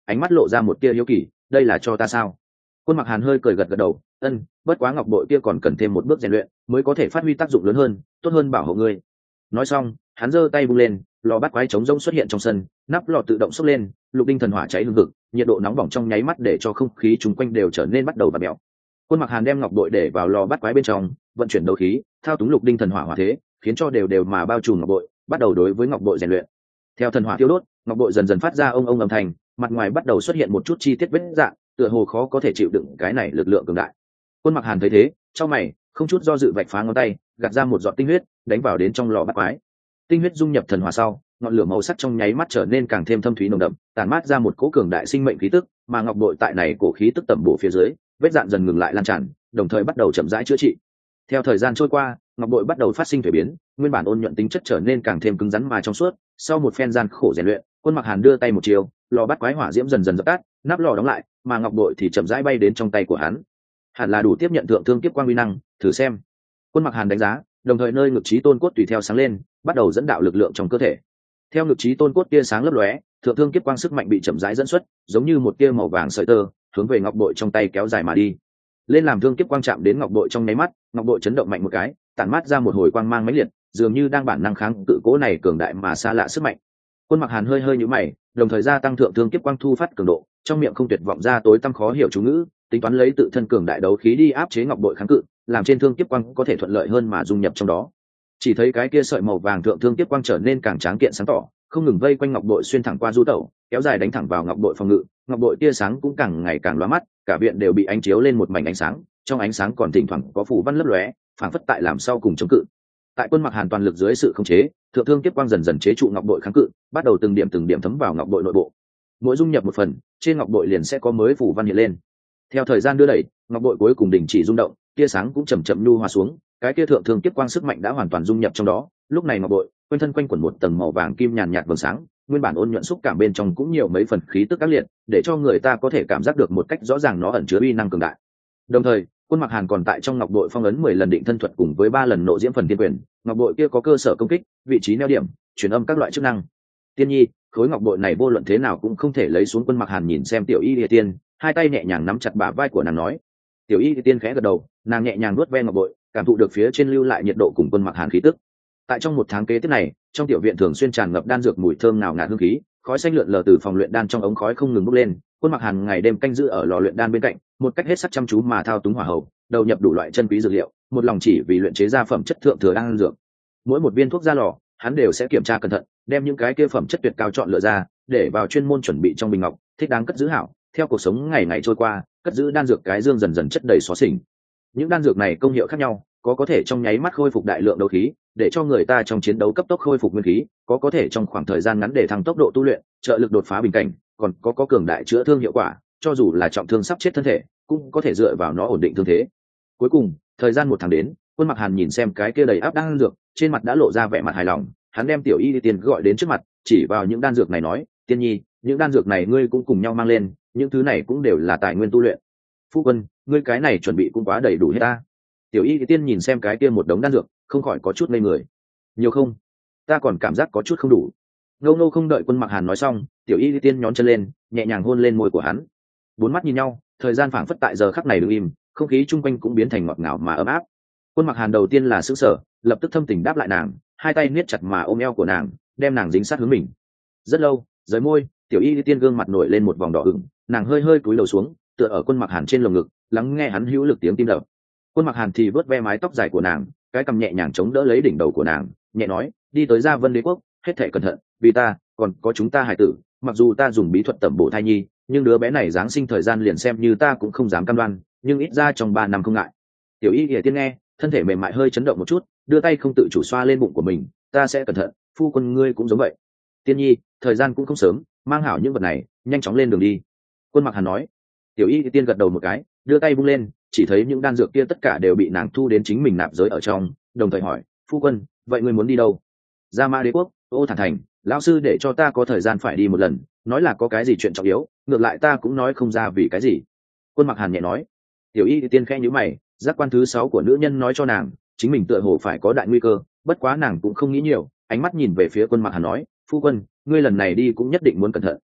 Speaker 1: ánh mắt lộ ra một tia hiếu kỳ, đây là cho ta sao? Quân Mặc Hàn hơi cười gật gật đầu, ân, bất quá ngọc bội kia còn cần thêm một bước rèn luyện mới có thể phát huy tác dụng lớn hơn, tốt hơn bảo hộ ngươi. Nói xong hắn giơ tay bung lên, lò bắt quái trống rỗng xuất hiện trong sân, nắp lò tự động xốc lên, lục đinh thần hỏa cháy hừng hực, nhiệt độ nóng bỏng trong nháy mắt để cho không khí chung quanh đều trở nên bắt đầu bạt mèo. Quân Mặc Hàn đem ngọc bội để vào lò bắt quái bên trong, vận chuyển đấu khí, thao túng lục đinh thần hỏa hỏa thế, khiến cho đều đều mà bao trùm ngọc bội, bắt đầu đối với ngọc bội rèn luyện. Theo thần hỏa thiêu đốt, ngọc bội dần dần phát ra ông ông âm thanh, mặt ngoài bắt đầu xuất hiện một chút chi tiết vết dạng, tựa hồ khó có thể chịu đựng cái này lực lượng cường đại. Quân Mặc Hàn thấy thế, trong mày không chút do dự vạch phá ngón tay, gạt ra một giọt tinh huyết, đánh vào đến trong lò bắt quái. Tinh huyết dung nhập thần hỏa sau, ngọn lửa màu sắc trong nháy mắt trở nên càng thêm thâm thúy nồng đậm, tản mát ra một cỗ cường đại sinh mệnh khí tức, mà ngọc bội tại này cổ khí tức tẩm bổ phía dưới, vết dạn dần ngừng lại lan tràn, đồng thời bắt đầu chậm rãi chữa trị. Theo thời gian trôi qua, ngọc bội bắt đầu phát sinh thay biến, nguyên bản ôn nhuận tính chất trở nên càng thêm cứng rắn mà trong suốt. Sau một phen gian khổ rèn luyện, Quân Mặc Hàn đưa tay một chiều, lò bắt quái hỏa diễm dần dần dập tắt, nắp lò đóng lại, mà ngọc bội thì chậm rãi bay đến trong tay của hắn. Hẳn là đủ tiếp nhận thượng thương kiếp quang uy năng, thử xem. Quân Mặc Hàn đánh giá, đồng thời nơi ngực trí tôn cốt tùy theo sáng lên, bắt đầu dẫn đạo lực lượng trong cơ thể. Theo ngực trí tôn cốt tia sáng lấp lóe, thượng thương kiếp quang sức mạnh bị chậm rãi dẫn xuất, giống như một tia màu vàng sợi tơ, hướng về ngọc bội trong tay kéo dài mà đi. Lên làm thương kiếp quang chạm đến ngọc bội trong nháy mắt, ngọc bội chấn động mạnh một cái, tản mát ra một hồi quang mang mãnh liệt, dường như đang bản năng kháng cự cố này cường đại mà xa lạ sức mạnh. Quân Mặc Hàn hơi hơi nhíu mày, đồng thời gia tăng thượng thương kiếp quang thu phát cường độ, trong miệng không tuyệt vọng ra tối tăm khó hiểu chú ngữ, tính toán lấy tự thân cường đại đấu khí đi áp chế ngọc bội kháng cự, làm trên thương kiếp quang có thể thuận lợi hơn mà dung nhập trong đó. Chỉ thấy cái kia sợi màu vàng thượng thương kiếp quang trở nên càng tráng kiện sáng tỏ, không ngừng vây quanh ngọc bội xuyên thẳng qua du tẩu, kéo dài đánh thẳng vào ngọc bội phòng ngự, ngọc bội tia sáng cũng càng ngày càng lóa mắt, cả viện đều bị ánh chiếu lên một mảnh ánh sáng, trong ánh sáng còn thỉnh thoảng có phù văn lấp lóe, phảng phất tại làm sau cùng chống cự. Tại Quân Mặc Hàn toàn lực dưới sự khống chế, thượng thương kiếp quang dần dần chế trụ ngọc bội kháng cự, bắt đầu từng điểm từng điểm thấm vào ngọc bội nội bộ. Mỗi dung nhập một phần, trên ngọc bội liền sẽ có mới phù văn hiện lên. Theo thời gian đưa đẩy, ngọc bội cuối cùng đình chỉ rung động, tia sáng cũng chậm chậm nhu hòa xuống, cái kia thượng thương kiếp quang sức mạnh đã hoàn toàn dung nhập trong đó. Lúc này ngọc bội quanh thân quanh quẩn một tầng màu vàng kim nhàn nhạt vầng sáng, nguyên bản ôn nhuận xúc cảm bên trong cũng nhiều mấy phần khí tức ác liệt, để cho người ta có thể cảm giác được một cách rõ ràng nó ẩn chứa uy năng cường đại. Đồng thời, Quân Mặc Hàn còn tại trong ngọc bội phong ấn mười lần định thân thuật cùng với ba lần nộ diễm phần tiên quyền, ngọc bội kia có cơ sở công kích, vị trí neo điểm, truyền âm các loại chức năng. Tiên nhi, khối ngọc bội này vô luận thế nào cũng không thể lấy xuống. Quân Mặc Hàn nhìn xem Tiểu Y Lìa Tiên, hai tay nhẹ nhàng nắm chặt bả vai của nàng nói. Tiểu Y Lìa Tiên khẽ gật đầu, nàng nhẹ nhàng nuốt ve ngọc bội, cảm thụ được phía trên lưu lại nhiệt độ cùng Quân Mặc Hàn khí tức. Tại trong một tháng kế tiếp này, trong tiểu viện thường xuyên tràn ngập đan dược mùi thơm nào ngạt hương khí, khói xanh lượn lờ từ phòng luyện đan trong ống khói không ngừng bốc lên. Quân Mặc Hàn ngày đêm canh giữ ở lò luyện đan bên cạnh, một cách hết sức chăm chú mà thao túng hỏa hầu, đầu nhập đủ loại chân quý dược liệu, một lòng chỉ vì luyện chế ra phẩm chất thượng thừa đan dược. Mỗi một viên thuốc ra lò, hắn đều sẽ kiểm tra cẩn thận, đem những cái kia phẩm chất tuyệt cao chọn lựa ra, để vào chuyên môn chuẩn bị trong bình ngọc, thích đáng cất giữ hảo. Theo cuộc sống ngày ngày trôi qua, cất giữ đan dược cái dương dần dần chất đầy xóa xỉnh. Những đan dược này công hiệu khác nhau, có có thể trong nháy mắt khôi phục đại lượng đấu khí, để cho người ta trong chiến đấu cấp tốc khôi phục nguyên khí, có có thể trong khoảng thời gian ngắn để tăng tốc độ tu luyện, trợ lực đột phá bình cảnh, còn có có cường đại chữa thương hiệu quả, cho dù là trọng thương sắp chết thân thể, cũng có thể dựa vào nó ổn định thương thế. Cuối cùng, thời gian một tháng đến, Quân Mặc Hàn nhìn xem cái kia đầy áp đan dược, trên mặt đã lộ ra vẻ mặt hài lòng. Hắn đem Tiểu Y Tiên gọi đến trước mặt, chỉ vào những đan dược này nói, Tiên nhi, những đan dược này ngươi cũng cùng nhau mang lên, những thứ này cũng đều là tài nguyên tu luyện. Phu quân, ngươi cái này chuẩn bị cũng quá đầy đủ hết ta. Tiểu Y Tiên nhìn xem cái kia một đống đan dược, không khỏi có chút ngây người. Nhiều không? Ta còn cảm giác có chút không đủ. Ngâu Ngâu không đợi Quân Mặc Hàn nói xong, Tiểu Y Tiên nhón chân lên, nhẹ nhàng hôn lên môi của hắn. Bốn mắt nhìn nhau, thời gian phảng phất tại giờ khắc này đứng im, không khí chung quanh cũng biến thành ngọt ngào mà ấm áp. Quân Mặc Hàn đầu tiên là sững sờ, lập tức thâm tình đáp lại nàng, hai tay niết chặt mà ôm eo của nàng, đem nàng dính sát hướng mình. Rất lâu, dưới môi, Tiểu Y Tiên gương mặt nổi lên một vòng đỏ ửng, nàng hơi hơi cúi đầu xuống, tựa ở Quân Mặc Hàn trên lồng ngực, lắng nghe hắn hữu lực tiếng tim đập. Quân Mặc Hàn thì vớt ve mái tóc dài của nàng, cái cằm nhẹ nhàng chống đỡ lấy đỉnh đầu của nàng, nhẹ nói, đi tới Gia Vân Đế quốc, hết thảy cẩn thận, vì ta, còn có chúng ta hải tử. Mặc dù ta dùng bí thuật tẩm bổ thai nhi, nhưng đứa bé này giáng sinh thời gian liền xem như ta cũng không dám cam đoan, nhưng ít ra trong ba năm không ngại. Tiểu Y Lìa Tiên nghe, thân thể mềm mại hơi chấn động một chút, đưa tay không tự chủ xoa lên bụng của mình, ta sẽ cẩn thận, phu quân ngươi cũng giống vậy. Tiên nhi, thời gian cũng không sớm, mang hảo những vật này, nhanh chóng lên đường đi. Quân Mặc Hàn nói. Tiểu Y Lìa Tiên gật đầu một cái, đưa tay vung lên, chỉ thấy những đan dược kia tất cả đều bị nàng thu đến chính mình nạp giới ở trong, đồng thời hỏi, phu quân, vậy ngươi muốn đi đâu? Gia Ma Đế quốc, Ô Thản Thành, lão sư để cho ta có thời gian phải đi một lần, nói là có cái gì chuyện trọng yếu, ngược lại ta cũng nói không ra vì cái gì. Quân Mặc Hàn nhẹ nói. Tiểu Y Tiên khẽ nhíu mày, giác quan thứ sáu của nữ nhân nói cho nàng, chính mình tựa hồ phải có đại nguy cơ, bất quá nàng cũng không nghĩ nhiều, ánh mắt nhìn về phía Quân Mặc Hàn nói, phu quân, ngươi lần này đi cũng nhất định muốn cẩn thận.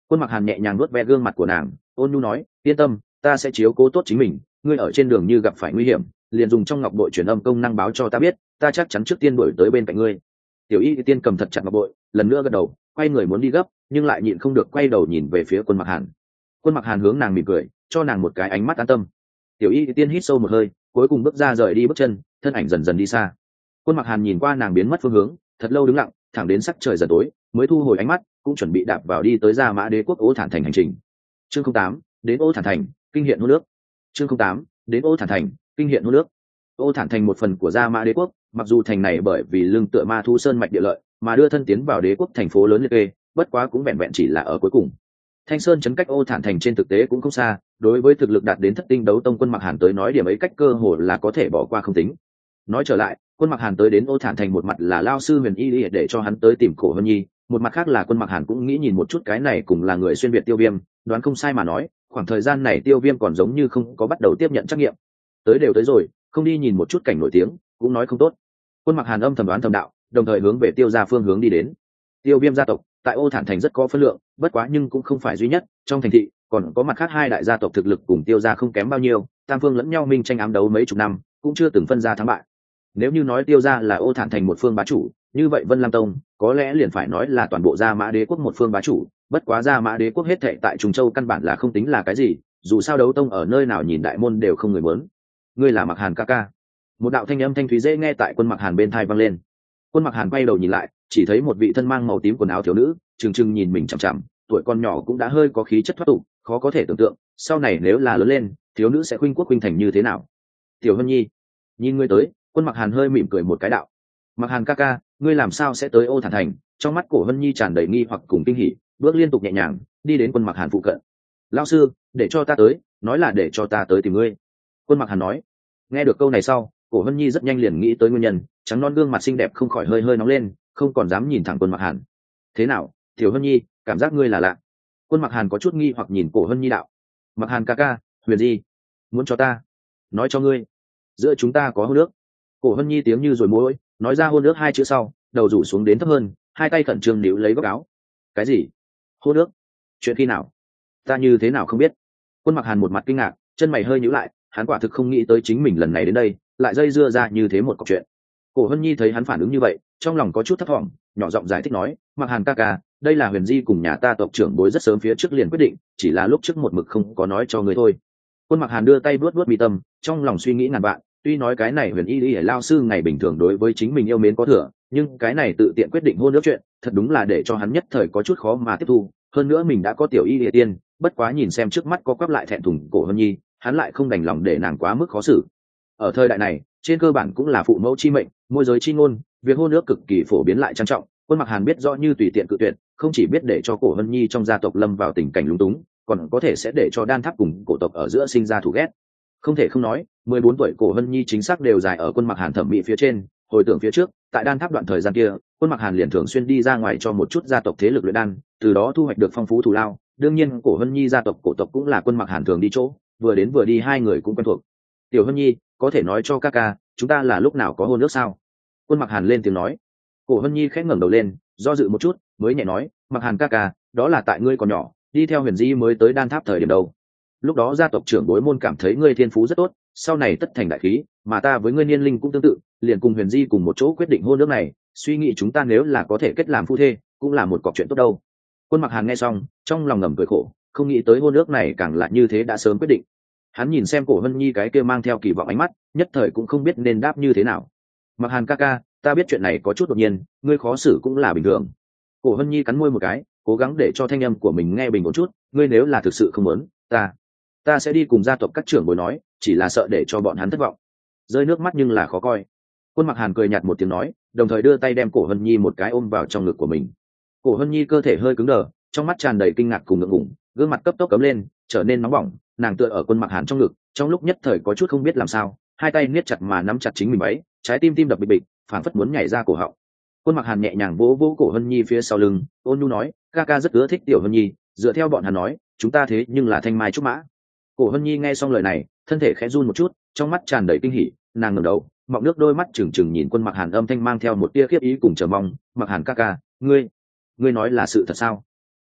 Speaker 1: Quân Mặc Hàn nhẹ nhàng nuốt ve gương mặt của nàng, ôn nhu nói, yên tâm, ta sẽ chiếu cố tốt chính mình, ngươi ở trên đường như gặp phải nguy hiểm, liền dùng trong ngọc bội truyền âm công năng báo cho ta biết, ta chắc chắn trước tiên đuổi tới bên cạnh ngươi. Tiểu Y Tiên cầm thật chặt ngọc bội, lần nữa gật đầu, quay người muốn đi gấp, nhưng lại nhịn không được quay đầu nhìn về phía Quân Mặc Hàn. Quân Mặc Hàn hướng nàng mỉm cười, cho nàng một cái ánh mắt an tâm. Tiểu Y Tiên hít sâu một hơi, cuối cùng bước ra rời đi bước chân, thân ảnh dần dần đi xa. Quân Mặc Hàn nhìn qua nàng biến mất phương hướng, thật lâu đứng lặng, thẳng đến sắc trời dần tối, mới thu hồi ánh mắt, cũng chuẩn bị đạp vào đi tới Gia Mã Đế quốc Ô Thản Thành hành trình. Chương không tám, đến Ô Thản Thành, kinh hiện hôn nước. Chương không tám, đến Ô Thản Thành, kinh hiện hôn nước. Ô Thản Thành một phần của Gia Mã Đế quốc, mặc dù thành này bởi vì lưng tựa Ma Thú Sơn mạch địa lợi, mà đưa thân tiến vào đế quốc thành phố lớn liệt kê, bất quá cũng vẹn vẹn chỉ là ở cuối cùng. Thanh Sơn trấn cách Ô Thản Thành trên thực tế cũng không xa, đối với thực lực đạt đến thất tinh đấu tông Quân Mặc Hàn tới nói điểm ấy cách cơ hồ là có thể bỏ qua không tính. Nói trở lại, Quân Mặc Hàn tới đến Ô Thản Thành một mặt là lao sư Huyền Y Y để cho hắn tới tìm Cổ Hân Nhi, một mặt khác là Quân Mặc Hàn cũng nghĩ nhìn một chút cái này cùng là người xuyên việt Tiêu Viêm, đoán không sai mà nói, khoảng thời gian này Tiêu Viêm còn giống như không có bắt đầu tiếp nhận trắc nghiệm. Tới đều tới rồi, không đi nhìn một chút cảnh nổi tiếng, cũng nói không tốt. Quân Mặc Hàn âm thầm đoán thầm đạo, đồng thời hướng về Tiêu gia phương hướng đi đến. Tiêu Viêm gia tộc tại Ô Thản Thành rất có phân lượng, bất quá nhưng cũng không phải duy nhất, trong thành thị còn có mặt khác hai đại gia tộc thực lực cùng Tiêu gia không kém bao nhiêu, tam phương lẫn nhau minh tranh ám đấu mấy chục năm, cũng chưa từng phân ra thắng bại. Nếu như nói Tiêu gia là Ô Thản Thành một phương bá chủ, như vậy Vân Lam Tông có lẽ liền phải nói là toàn bộ Gia Mã Đế quốc một phương bá chủ, bất quá Gia Mã Đế quốc hết thệ tại Trùng Châu căn bản là không tính là cái gì, dù sao đấu tông ở nơi nào nhìn đại môn đều không người muốn. Ngươi là Mặc Hàn ca ca. Một đạo thanh âm thanh thúy dễ nghe tại Quân Mặc Hàn bên tai vang lên. Quân Mặc Hàn quay đầu nhìn lại, chỉ thấy một vị thân mang màu tím quần áo thiếu nữ, trừng trừng nhìn mình chằm chằm, tuổi con nhỏ cũng đã hơi có khí chất thoát tục, khó có thể tưởng tượng, sau này nếu là lớn lên, thiếu nữ sẽ khuynh quốc khuynh thành như thế nào. Tiểu Hân Nhi, nhìn ngươi tới. Quân Mặc Hàn hơi mỉm cười một cái đạo, Mặc Hàn ca ca, ngươi làm sao sẽ tới Ô Thản Thành? Trong mắt Cổ Hân Nhi tràn đầy nghi hoặc cùng kinh hỉ, bước liên tục nhẹ nhàng đi đến Quân Mặc Hàn phụ cận. Lão sư, để cho ta tới, nói là để cho ta tới tìm ngươi. Quân Mặc Hàn nói. Nghe được câu này sau, Cổ Hân Nhi rất nhanh liền nghĩ tới nguyên nhân, trắng non gương mặt xinh đẹp không khỏi hơi hơi nóng lên, không còn dám nhìn thẳng Quân Mặc Hàn. Thế nào, Tiểu Hân Nhi, cảm giác ngươi là lạ. Quân Mặc Hàn có chút nghi hoặc nhìn Cổ Hân Nhi đạo. Mặc Hàn ca ca, Huyền Di, muốn cho ta nói cho ngươi, giữa chúng ta có hôn nước. Cổ Hân Nhi tiếng như rồi môi, nói ra hôn nước hai chữ sau, đầu rủ xuống đến thấp hơn, hai tay khẩn trương níu lấy góc áo. Cái gì? Hôn nước? Chuyện khi nào? Ta như thế nào không biết? Quân Mặc Hàn một mặt kinh ngạc, chân mày hơi nhíu lại, hắn quả thực không nghĩ tới chính mình lần này đến đây lại dây dưa ra như thế một cọc chuyện. Cổ Hân Nhi thấy hắn phản ứng như vậy, trong lòng có chút thất vọng, nhỏ giọng giải thích nói, Mặc Hàn ca ca, đây là Huyền Di cùng nhà ta tộc trưởng bối rất sớm phía trước liền quyết định, chỉ là lúc trước một mực không có nói cho người thôi. Quân Mặc Hàn đưa tay vuốt vuốt mi tâm, trong lòng suy nghĩ ngàn vạn, tuy nói cái này Huyền Y Y lao sư ngày bình thường đối với chính mình yêu mến có thừa, nhưng cái này tự tiện quyết định hôn nước chuyện, thật đúng là để cho hắn nhất thời có chút khó mà tiếp thu. Hơn nữa mình đã có Tiểu Y Y tiên, bất quá nhìn xem trước mắt có quắp lại thẹn thùng Cổ Hân Nhi, hắn lại không đành lòng để nàng quá mức khó xử. Ở thời đại này, trên cơ bản cũng là phụ mẫu chi mệnh, môi giới chi ngôn, việc hôn nước cực kỳ phổ biến lại trang trọng. Quân Mặc Hàn biết rõ như tùy tiện cự tuyệt, không chỉ biết để cho Cổ Hân Nhi trong gia tộc lâm vào tình cảnh lúng túng, còn có thể sẽ để cho Đan Tháp cùng cổ tộc ở giữa sinh ra thù ghét. Không thể không nói, mười bốn tuổi Cổ Hân Nhi chính xác đều dài ở Quân Mặc Hàn thẩm mỹ phía trên. Hồi tưởng phía trước, tại Đan Tháp đoạn thời gian kia, Quân Mặc Hàn liền thường xuyên đi ra ngoài cho một chút gia tộc thế lực luyện đan, từ đó thu hoạch được phong phú thù lao. Đương nhiên, Cổ Hân Nhi gia tộc cổ tộc cũng là Quân Mặc Hàn thường đi chỗ, vừa đến vừa đi hai người cũng quen thuộc. Tiểu Hân Nhi, có thể nói cho ca ca, chúng ta là lúc nào có hôn nước sao? Quân Mặc Hàn lên tiếng nói. Cổ Hân Nhi khẽ ngẩng đầu lên, do dự một chút, mới nhẹ nói, Mặc Hàn ca ca, đó là tại ngươi còn nhỏ, đi theo Huyền Di mới tới Đan Tháp thời điểm đầu. Lúc đó gia tộc trưởng bối môn cảm thấy ngươi thiên phú rất tốt, sau này tất thành đại khí, mà ta với ngươi niên linh cũng tương tự, liền cùng Huyền Di cùng một chỗ quyết định hôn nước này, suy nghĩ chúng ta nếu là có thể kết làm phu thê, cũng là một cọc chuyện tốt đâu. Quân Mặc Hàn nghe xong, trong lòng ngầm cười khổ, không nghĩ tới hôn nước này càng là như thế đã sớm quyết định. Hắn nhìn xem Cổ Hân Nhi cái kia mang theo kỳ vọng ánh mắt, nhất thời cũng không biết nên đáp như thế nào. Mặc Hàn ca ca, ta biết chuyện này có chút đột nhiên, ngươi khó xử cũng là bình thường. Cổ Hân Nhi cắn môi một cái, cố gắng để cho thanh âm của mình nghe bình ổn chút, ngươi nếu là thực sự không muốn, ta ta sẽ đi cùng gia tộc các trưởng bối nói, chỉ là sợ để cho bọn hắn thất vọng. Rơi nước mắt nhưng là khó coi. Quân Mặc Hàn cười nhạt một tiếng nói, đồng thời đưa tay đem Cổ Hân Nhi một cái ôm vào trong ngực của mình. Cổ Hân Nhi cơ thể hơi cứng đờ, trong mắt tràn đầy kinh ngạc cùng ngượng ngùng, gương mặt cấp tốc cấm lên, trở nên nóng bỏng, nàng tựa ở Quân Mặc Hàn trong ngực, trong lúc nhất thời có chút không biết làm sao, hai tay niết chặt mà nắm chặt chính mình váy, trái tim tim đập bịch bịch, phảng phất muốn nhảy ra cổ họng. Quân Mặc Hàn nhẹ nhàng vỗ vỗ Cổ Hân Nhi phía sau lưng, ôn nhu nói, ca ca rất ưa thích Tiểu Hân Nhi, dựa theo bọn hắn nói, chúng ta thế nhưng là thanh mai trúc mã. Cổ Hân Nhi nghe xong lời này, thân thể khẽ run một chút, trong mắt tràn đầy kinh hỉ, nàng ngẩng đầu, mọng nước đôi mắt trừng trừng nhìn Quân Mặc Hàn, âm thanh mang theo một tia khiếp ý cùng chờ mong, Mặc Hàn ca ca, ngươi, ngươi nói là sự thật sao?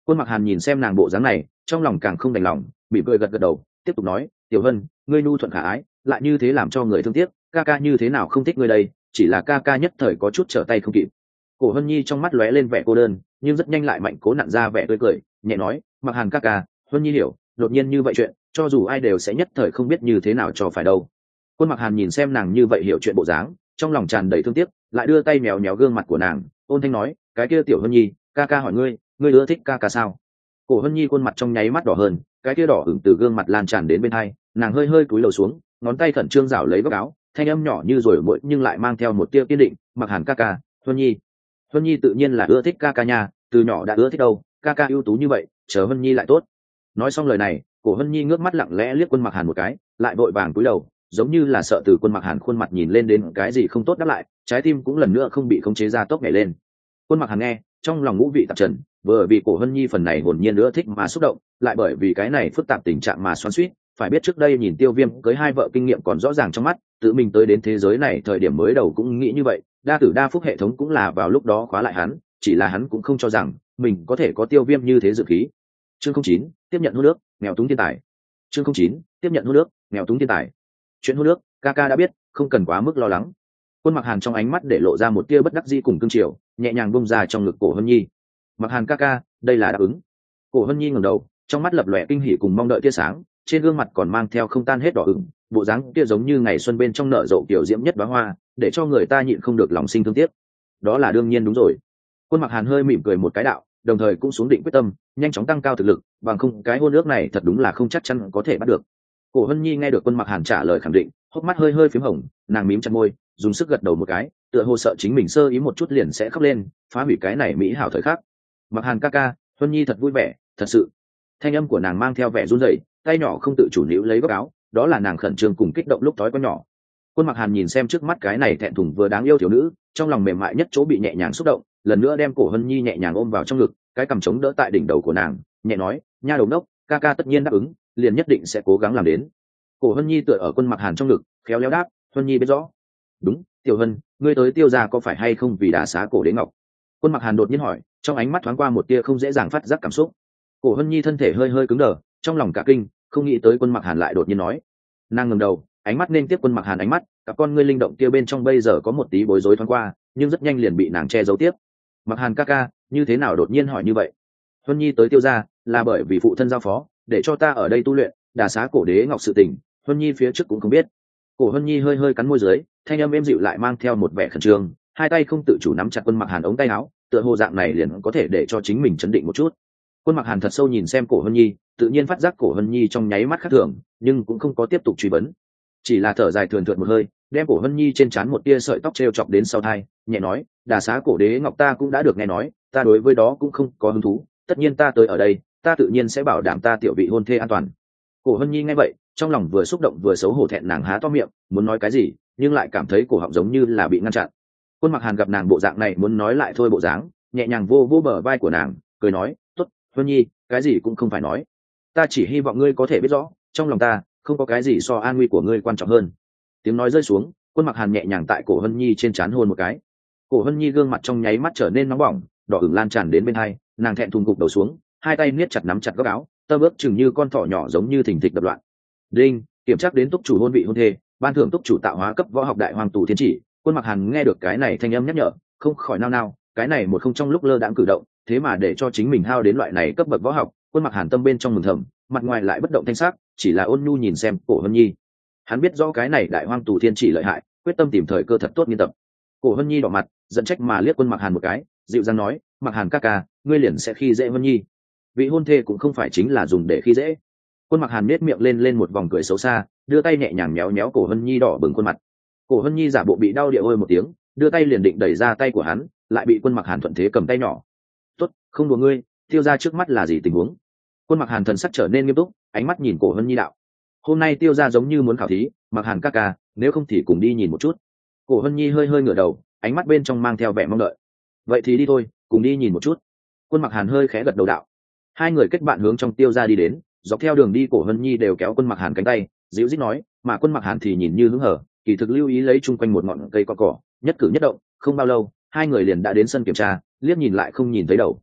Speaker 1: Quân Mặc Hàn nhìn xem nàng bộ dáng này, trong lòng càng không đành lòng, bị cười gật gật đầu, tiếp tục nói, tiểu hân, ngươi nhu thuận khả ái, lại như thế làm cho người thương tiếc, ca ca như thế nào không thích ngươi đây, chỉ là ca ca nhất thời có chút trở tay không kịp. Cổ Hân Nhi trong mắt lóe lên vẻ cô đơn, nhưng rất nhanh lại mạnh cố nặn ra vẻ tươi cười, nhẹ nói, Mặc Hàn ca ca, Hân Nhi hiểu, đột nhiên như vậy chuyện, cho dù ai đều sẽ nhất thời không biết như thế nào cho phải đâu. Quân Mặc Hàn nhìn xem nàng như vậy hiểu chuyện bộ dáng, trong lòng tràn đầy thương tiếc, lại đưa tay mèo méo gương mặt của nàng, ôn thanh nói, cái kia tiểu Hân Nhi, ca ca hỏi ngươi, ngươi ưa thích ca ca sao? Cổ Hân Nhi khuôn mặt trong nháy mắt đỏ hơn, cái kia đỏ ửng từ gương mặt lan tràn đến bên hai, nàng hơi hơi cúi đầu xuống, ngón tay khẩn trương rảo lấy góc áo, thanh âm nhỏ như rồi muội nhưng lại mang theo một tia kiên định, Mặc Hàn ca ca, Hân Nhi. Hân Nhi tự nhiên là ưa thích ca ca nha, từ nhỏ đã ưa thích đâu, ca ca ưu tú như vậy, chờ Hân Nhi lại tốt. Nói xong lời này, Cổ Hân Nhi ngước mắt lặng lẽ liếc Quân Mặc Hàn một cái, lại vội vàng cúi đầu, giống như là sợ từ Quân Mặc Hàn khuôn mặt nhìn lên đến cái gì không tốt đáp lại, trái tim cũng lần nữa không bị khống chế ra tốc nhảy lên. Quân Mặc Hàn nghe, trong lòng ngũ vị tạp trần, vừa vì Cổ Hân Nhi phần này hồn nhiên nữa thích mà xúc động, lại bởi vì cái này phức tạp tình trạng mà xoắn xuýt. Phải biết trước đây nhìn Tiêu Viêm cưới hai vợ kinh nghiệm còn rõ ràng trong mắt, tự mình tới đến thế giới này thời điểm mới đầu cũng nghĩ như vậy, đa tử đa phúc hệ thống cũng là vào lúc đó khóa lại hắn, chỉ là hắn cũng không cho rằng mình có thể có Tiêu Viêm như thế dự khí. Chương không chín, tiếp nhận hôn nước, nghèo túng thiên tài. Chương không chín, tiếp nhận hôn nước, nghèo túng thiên tài. Chuyện hôn nước, ca ca đã biết, không cần quá mức lo lắng. Quân Mặc Hàn trong ánh mắt để lộ ra một tia bất đắc dĩ cùng cương triều, nhẹ nhàng bung ra trong ngực Cổ Hân Nhi. Mặc Hàn ca ca, đây là đáp ứng. Cổ Hân Nhi ngẩng đầu, trong mắt lập lòe kinh hỉ cùng mong đợi tia sáng, trên gương mặt còn mang theo không tan hết đỏ ửng, bộ dáng kia giống như ngày xuân bên trong nở rộ kiểu diễm nhất đóa hoa, để cho người ta nhịn không được lòng sinh thương tiếc. Đó là đương nhiên đúng rồi. Quân Mặc Hàn hơi mỉm cười một cái đạo, đồng thời cũng xuống định quyết tâm, nhanh chóng tăng cao thực lực, bằng không cái hôn ước này thật đúng là không chắc chắn có thể bắt được. Cổ Hân Nhi nghe được Quân Mặc Hàn trả lời khẳng định, hốc mắt hơi hơi phím hồng, nàng mím chặt môi, dùng sức gật đầu một cái, tựa hồ sợ chính mình sơ ý một chút liền sẽ khóc lên, phá hủy cái này mỹ hảo thời khắc. Mặc Hàn ca ca, Hân Nhi thật vui vẻ, thật sự. Thanh âm của nàng mang theo vẻ run rẩy, tay nhỏ không tự chủ níu lấy góc áo, đó là nàng khẩn trương cùng kích động lúc thói quen nhỏ. Quân Mặc Hàn nhìn xem trước mắt cái này thẹn thùng vừa đáng yêu thiếu nữ, trong lòng mềm mại nhất chỗ bị nhẹ nhàng xúc động, lần nữa đem Cổ Hân Nhi nhẹ nhàng ôm vào trong ngực, cái cằm chống đỡ tại đỉnh đầu của nàng, nhẹ nói, nha đầu đốc, ca ca tất nhiên đáp ứng, liền nhất định sẽ cố gắng làm đến. Cổ Hân Nhi tựa ở Quân Mặc Hàn trong ngực, khéo léo đáp, Hân Nhi biết rõ. Đúng, tiểu Hân, ngươi tới Tiêu gia có phải hay không vì đả xá Cổ Đế Ngọc? Quân Mặc Hàn đột nhiên hỏi, trong ánh mắt thoáng qua một tia không dễ dàng phát giác cảm xúc. Cổ Hân Nhi thân thể hơi hơi cứng đờ, trong lòng cả kinh, không nghĩ tới Quân Mặc Hàn lại đột nhiên nói. Nàng ngẩng đầu, ánh mắt nên tiếp Quân Mặc Hàn ánh mắt, cặp con ngươi linh động kia bên trong bây giờ có một tí bối rối thoáng qua, nhưng rất nhanh liền bị nàng che giấu tiếp. Mặc Hàn ca ca, như thế nào đột nhiên hỏi như vậy? Hân Nhi tới Tiêu gia là bởi vì phụ thân giao phó, để cho ta ở đây tu luyện, đả xá Cổ Đế Ngọc sự tình, Hân Nhi phía trước cũng không biết. Cổ Hân Nhi hơi hơi cắn môi dưới, thanh âm êm dịu lại mang theo một vẻ khẩn trương, hai tay không tự chủ nắm chặt Quân Mặc Hàn ống tay áo, tựa hồ dạng này liền có thể để cho chính mình chấn định một chút. Quân Mặc Hàn thật sâu nhìn xem Cổ Hân Nhi, tự nhiên phát giác Cổ Hân Nhi trong nháy mắt khác thường, nhưng cũng không có tiếp tục truy vấn, chỉ là thở dài thườn thượt một hơi, đem Cổ Hân Nhi trên trán một tia sợi tóc treo chọc đến sau tai, nhẹ nói, đả xá Cổ Đế Ngọc ta cũng đã được nghe nói, ta đối với đó cũng không có hứng thú, tất nhiên ta tới ở đây, ta tự nhiên sẽ bảo đảm ta tiểu vị hôn thê an toàn. Cổ Hân Nhi nghe vậy, trong lòng vừa xúc động vừa xấu hổ thẹn, nàng há to miệng muốn nói cái gì, nhưng lại cảm thấy cổ họng giống như là bị ngăn chặn. Quân Mặc Hàn gặp nàng bộ dạng này muốn nói lại thôi bộ dáng, nhẹ nhàng vô vô bờ vai của nàng, cười nói, tốt, Hân Nhi, cái gì cũng không phải nói, ta chỉ hy vọng ngươi có thể biết rõ, trong lòng ta không có cái gì so an nguy của ngươi quan trọng hơn. Tiếng nói rơi xuống, Quân Mặc Hàn nhẹ nhàng tại cổ Hân Nhi trên trán hôn một cái. Cổ Hân Nhi gương mặt trong nháy mắt trở nên nóng bỏng, đỏ ửng lan tràn đến bên hai, nàng thẹn thùng gục đầu xuống, hai tay niết chặt nắm chặt góc áo, tơ bước chừng như con thỏ nhỏ giống như thình thịch đập loạn. Đinh, kiểm tra đến túc chủ hôn vị hôn thê, ban thưởng túc chủ tạo hóa cấp võ học đại hoàng tù thiên chỉ. Quân Mặc Hàn nghe được cái này thanh âm nhắc nhở, không khỏi nao nao, cái này một không trong lúc lơ đãng cử động, thế mà để cho chính mình hao đến loại này cấp bậc võ học. Quân Mặc Hàn tâm bên trong mừng thầm, mặt ngoài lại bất động thanh sắc, chỉ là ôn nhu nhìn xem cổ Hân Nhi. Hắn biết rõ cái này đại hoang tù thiên chỉ lợi hại, quyết tâm tìm thời cơ thật tốt nghiên tập. Cổ Hân Nhi đỏ mặt, giận trách mà liếc Quân Mặc Hàn một cái, dịu dàng nói, Mặc Hàn ca ca, ngươi liền sẽ khi dễ Hân Nhi, vị hôn thê cũng không phải chính là dùng để khi dễ. Quân Mặc Hàn nết miệng lên lên một vòng cười xấu xa, đưa tay nhẹ nhàng méo méo cổ Hân Nhi đỏ bừng khuôn mặt. Cổ Hân Nhi giả bộ bị đau địa ôi một tiếng, đưa tay liền định đẩy ra tay của hắn, lại bị Quân Mặc Hàn thuận thế cầm tay nhỏ. Tốt, không đùa ngươi, Tiêu gia trước mắt là gì tình huống? Quân Mặc Hàn thần sắc trở nên nghiêm túc, ánh mắt nhìn cổ Hân Nhi đạo, hôm nay Tiêu gia giống như muốn khảo thí, Mặc Hàn ca ca, nếu không thì cùng đi nhìn một chút. Cổ Hân Nhi hơi hơi ngửa đầu, ánh mắt bên trong mang theo vẻ mong đợi. Vậy thì đi thôi, cùng đi nhìn một chút. Quân Mặc Hàn hơi khẽ gật đầu đạo. Hai người kết bạn hướng trong Tiêu gia đi đến, dọc theo đường đi cổ Hân Nhi đều kéo Quân Mặc Hàn cánh tay, dịu dít nói, mà Quân Mặc Hàn thì nhìn như hứng hở, kỳ thực lưu ý lấy chung quanh một ngọn cây cỏ cỏ, nhất cử nhất động. Không bao lâu, hai người liền đã đến sân kiểm tra, liếc nhìn lại không nhìn thấy đầu.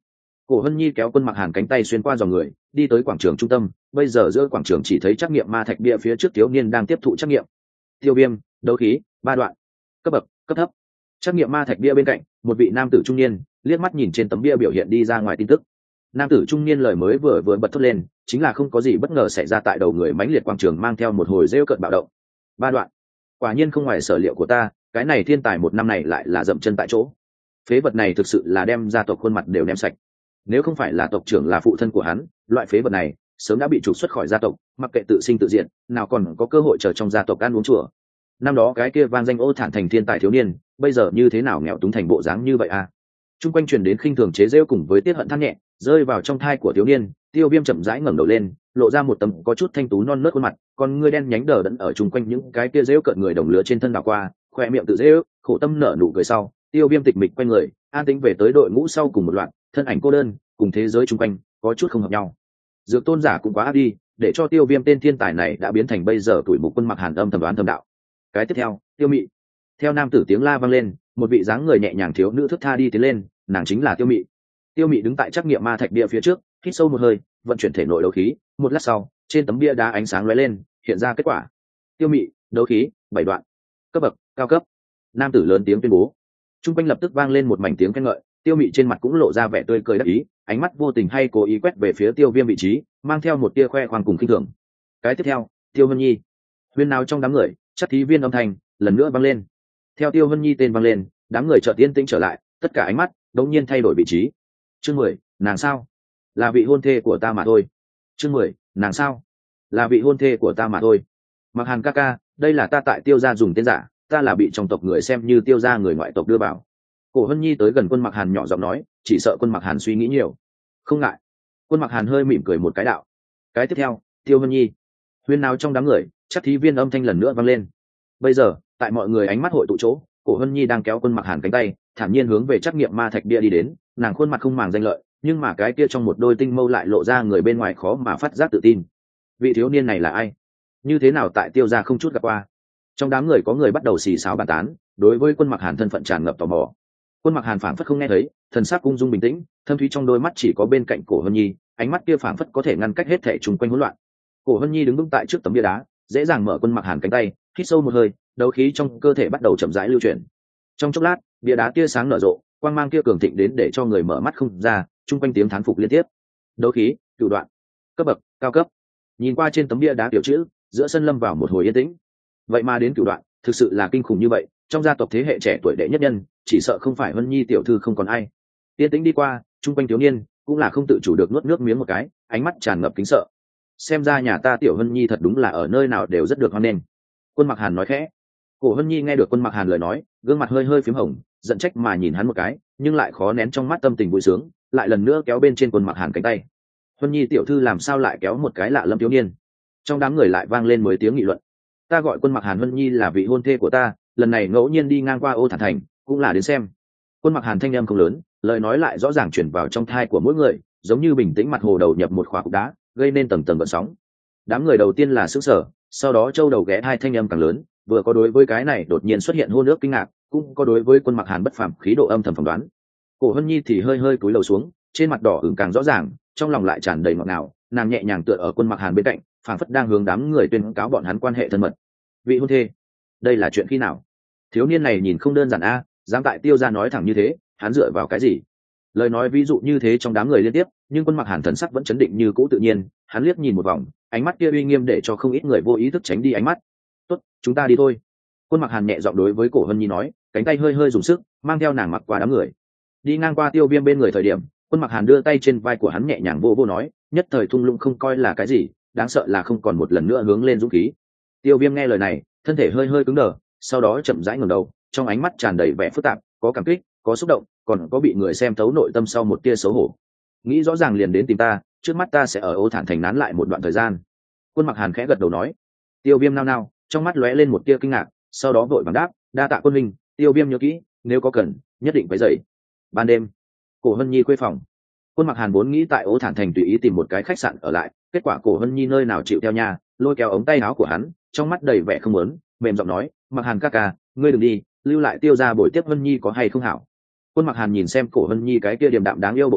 Speaker 1: Cổ Hân Nhi kéo Quân Mặc Hàn cánh tay xuyên qua dòng người đi tới quảng trường trung tâm. Bây giờ giữa quảng trường chỉ thấy trắc nghiệm ma thạch bia phía trước thiếu niên đang tiếp thụ trắc nghiệm. Tiêu viêm, đấu khí, ba đoạn, cấp bậc, cấp thấp. Trắc nghiệm ma thạch bia bên cạnh, một vị nam tử trung niên liếc mắt nhìn trên tấm bia biểu hiện đi ra ngoài tin tức. Nam tử trung niên lời mới vừa vừa bật thốt lên, chính là không có gì bất ngờ xảy ra tại đầu người mãnh liệt quảng trường mang theo một hồi rêu cợt bạo động. Ba đoạn, quả nhiên không ngoài sở liệu của ta, cái này thiên tài một năm này lại là dậm chân tại chỗ. Phế vật này thực sự là đem gia tộc khuôn mặt đều ném sạch. Nếu không phải là tộc trưởng là phụ thân của hắn, loại phế vật này sớm đã bị trục xuất khỏi gia tộc, mặc kệ tự sinh tự diệt, nào còn có cơ hội chờ trong gia tộc ăn uống chùa. Năm đó cái kia vang danh Ô Thản thành thiên tài thiếu niên, bây giờ như thế nào nghèo túng thành bộ dáng như vậy à? Trung quanh truyền đến khinh thường chế giễu cùng với tiết hận than nhẹ, rơi vào trong thai của thiếu niên. Tiêu Viêm chậm rãi ngẩng đầu lên, lộ ra một tấm có chút thanh tú non nớt khuôn mặt, con ngươi đen nhánh đờ đẫn ở trung quanh những cái kia giễu cợt người đồng lứa trên thân đảo qua, khoe miệng tự giễu, khổ tâm nở nụ cười sau. Tiêu Viêm tịch mịch quay người, an tĩnh về tới đội ngũ sau cùng một loạt, thân ảnh cô đơn, cùng thế giới trung quanh có chút không hợp nhau. Dược tôn giả cũng quá ác đi, để cho Tiêu Viêm tên thiên tài này đã biến thành bây giờ tuổi mục Quân Mặc Hàn âm thầm đoán thầm đạo. Cái tiếp theo, Tiêu Mị. Theo nam tử tiếng la vang lên, một vị dáng người nhẹ nhàng thiếu nữ thức tha đi tiến lên, nàng chính là Tiêu Mị. Tiêu Mị đứng tại trắc nghiệm ma thạch bia phía trước, hít sâu một hơi, vận chuyển thể nội đấu khí, một lát sau, trên tấm bia đá ánh sáng lóe lên, hiện ra kết quả. Tiêu Mị, đấu khí, bảy đoạn, cấp bậc, cao cấp. Nam tử lớn tiếng tuyên bố. Trung quanh lập tức vang lên một mảnh tiếng khen ngợi. Tiêu Mị trên mặt cũng lộ ra vẻ tươi cười đắc ý, ánh mắt vô tình hay cố ý quét về phía Tiêu Viêm vị trí, mang theo một tia khoe khoang cùng khinh thường. Cái tiếp theo, Tiêu Hân Nhi. Huyên nào trong đám người, chắc thí viên âm thanh lần nữa vang lên. Theo Tiêu Hân Nhi tên vang lên, đám người chợt yên tĩnh trở lại, tất cả ánh mắt đống nhiên thay đổi vị trí. Chương mười, nàng sao? Là vị hôn thê của ta mà thôi. Chương mười, nàng sao? Là vị hôn thê của ta mà thôi. Mặc Hàn ca ca, đây là ta tại Tiêu gia dùng tên giả, ta là bị trong tộc người xem như Tiêu gia người ngoại tộc đưa vào. Cổ Hân Nhi tới gần Quân Mặc Hàn nhỏ giọng nói, chỉ sợ Quân Mặc Hàn suy nghĩ nhiều. Không ngại. Quân Mặc Hàn hơi mỉm cười một cái đạo. Cái tiếp theo, Tiêu Hân Nhi. Huyên nào trong đám người, chắc thí viên âm thanh lần nữa vang lên. Bây giờ, tại mọi người ánh mắt hội tụ chỗ, Cổ Hân Nhi đang kéo Quân Mặc Hàn cánh tay, thản nhiên hướng về trắc nghiệm ma thạch bia đi đến. Nàng khuôn mặt không màng danh lợi, nhưng mà cái kia trong một đôi tinh mâu lại lộ ra người bên ngoài khó mà phát giác tự tin. Vị thiếu niên này là ai? Như thế nào tại Tiêu gia không chút gặp qua? Trong đám người có người bắt đầu xì xào bàn tán, đối với Quân Mặc Hàn thân phận tràn ngập tò mò. Quân Mặc Hàn phảng phất không nghe thấy, thần sắc ung dung bình tĩnh, thâm thúy trong đôi mắt chỉ có bên cạnh Cổ Hân Nhi, ánh mắt kia phảng phất có thể ngăn cách hết thảy chung quanh hỗn loạn. Cổ Hân Nhi đứng vững tại trước tấm bia đá, dễ dàng mở Quân Mặc Hàn cánh tay, hít sâu một hơi, đấu khí trong cơ thể bắt đầu chậm rãi lưu chuyển. Trong chốc lát, bia đá tia sáng nở rộ, quang mang kia cường thịnh đến để cho người mở mắt không ra, chung quanh tiếng thán phục liên tiếp. Đấu khí, cửu đoạn, cấp bậc, cao cấp. Nhìn qua trên tấm bia đá tiểu chữ, giữa sân lâm vào một hồi yên tĩnh. Vậy mà đến cửu đoạn, thực sự là kinh khủng như vậy, trong gia tộc thế hệ trẻ tuổi đệ nhất nhân, chỉ sợ không phải Hân Nhi tiểu thư không còn ai. Yên tĩnh đi qua, chung quanh thiếu niên cũng là không tự chủ được nuốt nước miếng một cái, ánh mắt tràn ngập kính sợ. Xem ra nhà ta tiểu Hân Nhi thật đúng là ở nơi nào đều rất được hoan nghênh. Quân Mặc Hàn nói khẽ. Cổ Hân Nhi nghe được Quân Mặc Hàn lời nói, gương mặt hơi hơi phím hồng, giận trách mà nhìn hắn một cái, nhưng lại khó nén trong mắt tâm tình vui sướng, lại lần nữa kéo bên trên Quân Mặc Hàn cánh tay. Hân Nhi tiểu thư làm sao lại kéo một cái lạ lâm thiếu niên? Trong đám người lại vang lên mấy tiếng nghị luận. Ta gọi Quân Mặc Hàn Hân Nhi là vị hôn thê của ta, lần này ngẫu nhiên đi ngang qua Ô Thản thành, cũng là đến xem. Quân Mặc Hàn thanh âm không lớn, lời nói lại rõ ràng chuyển vào trong thai của mỗi người, giống như bình tĩnh mặt hồ đầu nhập một khỏa cục đá, gây nên tầng tầng gợn sóng. Đám người đầu tiên là sững sờ, sau đó châu đầu ghé hai thanh âm càng lớn, vừa có đối với cái này đột nhiên xuất hiện hôn ước kinh ngạc, cũng có đối với Quân Mặc Hàn bất phàm khí độ âm thầm phỏng đoán. Cổ Hân Nhi thì hơi hơi cúi đầu xuống, trên mặt đỏ ửng càng rõ ràng, trong lòng lại tràn đầy ngọt ngào, nàng nhẹ nhàng tựa ở Quân Mặc Hàn bên cạnh, phảng phất đang hướng đám người tuyên cáo bọn hắn quan hệ thân mật. Vị hôn thê, đây là chuyện khi nào? Thiếu niên này nhìn không đơn giản a, dám tại Tiêu gia nói thẳng như thế, hắn dựa vào cái gì? Lời nói ví dụ như thế trong đám người liên tiếp, nhưng Quân Mặc Hàn thần sắc vẫn chấn định như cũ tự nhiên, hắn liếc nhìn một vòng, ánh mắt kia uy nghiêm để cho không ít người vô ý thức tránh đi ánh mắt. Tốt, chúng ta đi thôi. Quân Mặc Hàn nhẹ giọng đối với Cổ Hân Nhi nói, cánh tay hơi hơi dùng sức, mang theo nàng mặc qua đám người. Đi ngang qua Tiêu Viêm bên người thời điểm, Quân Mặc Hàn đưa tay trên vai của hắn nhẹ nhàng vô vô nói, nhất thời thung lũng không coi là cái gì, đáng sợ là không còn một lần nữa hướng lên dũng khí. Tiêu Viêm nghe lời này, thân thể hơi hơi cứng đờ, sau đó chậm rãi ngẩng đầu, trong ánh mắt tràn đầy vẻ phức tạp, có cảm kích, có xúc động, còn có bị người xem thấu nội tâm sau một tia xấu hổ. Nghĩ rõ ràng liền đến tìm ta, trước mắt ta sẽ ở Ô Thản thành nán lại một đoạn thời gian. Quân Mặc Hàn khẽ gật đầu nói. Tiêu Viêm nao nao, trong mắt lóe lên một tia kinh ngạc, sau đó vội vàng đáp, đa tạ quân minh. Tiêu Viêm nhớ kỹ, nếu có cần, nhất định phải dậy. Ban đêm, Cổ Hân Nhi khuê phòng. Quân Mặc Hàn vốn nghĩ tại Ô Thản thành tùy ý tìm một cái khách sạn ở lại, kết quả Cổ Hân Nhi nơi nào chịu theo nhà, lôi kéo ống tay áo của hắn, trong mắt đầy vẻ không muốn, mềm giọng nói, Mặc Hàn ca ca, ngươi đừng đi, lưu lại Tiêu gia bồi tiếp Hân Nhi có hay không hảo? Quân Mặc Hàn nhìn xem Cổ Hân Nhi cái kia điềm đạm đáng yêu bộ dáng,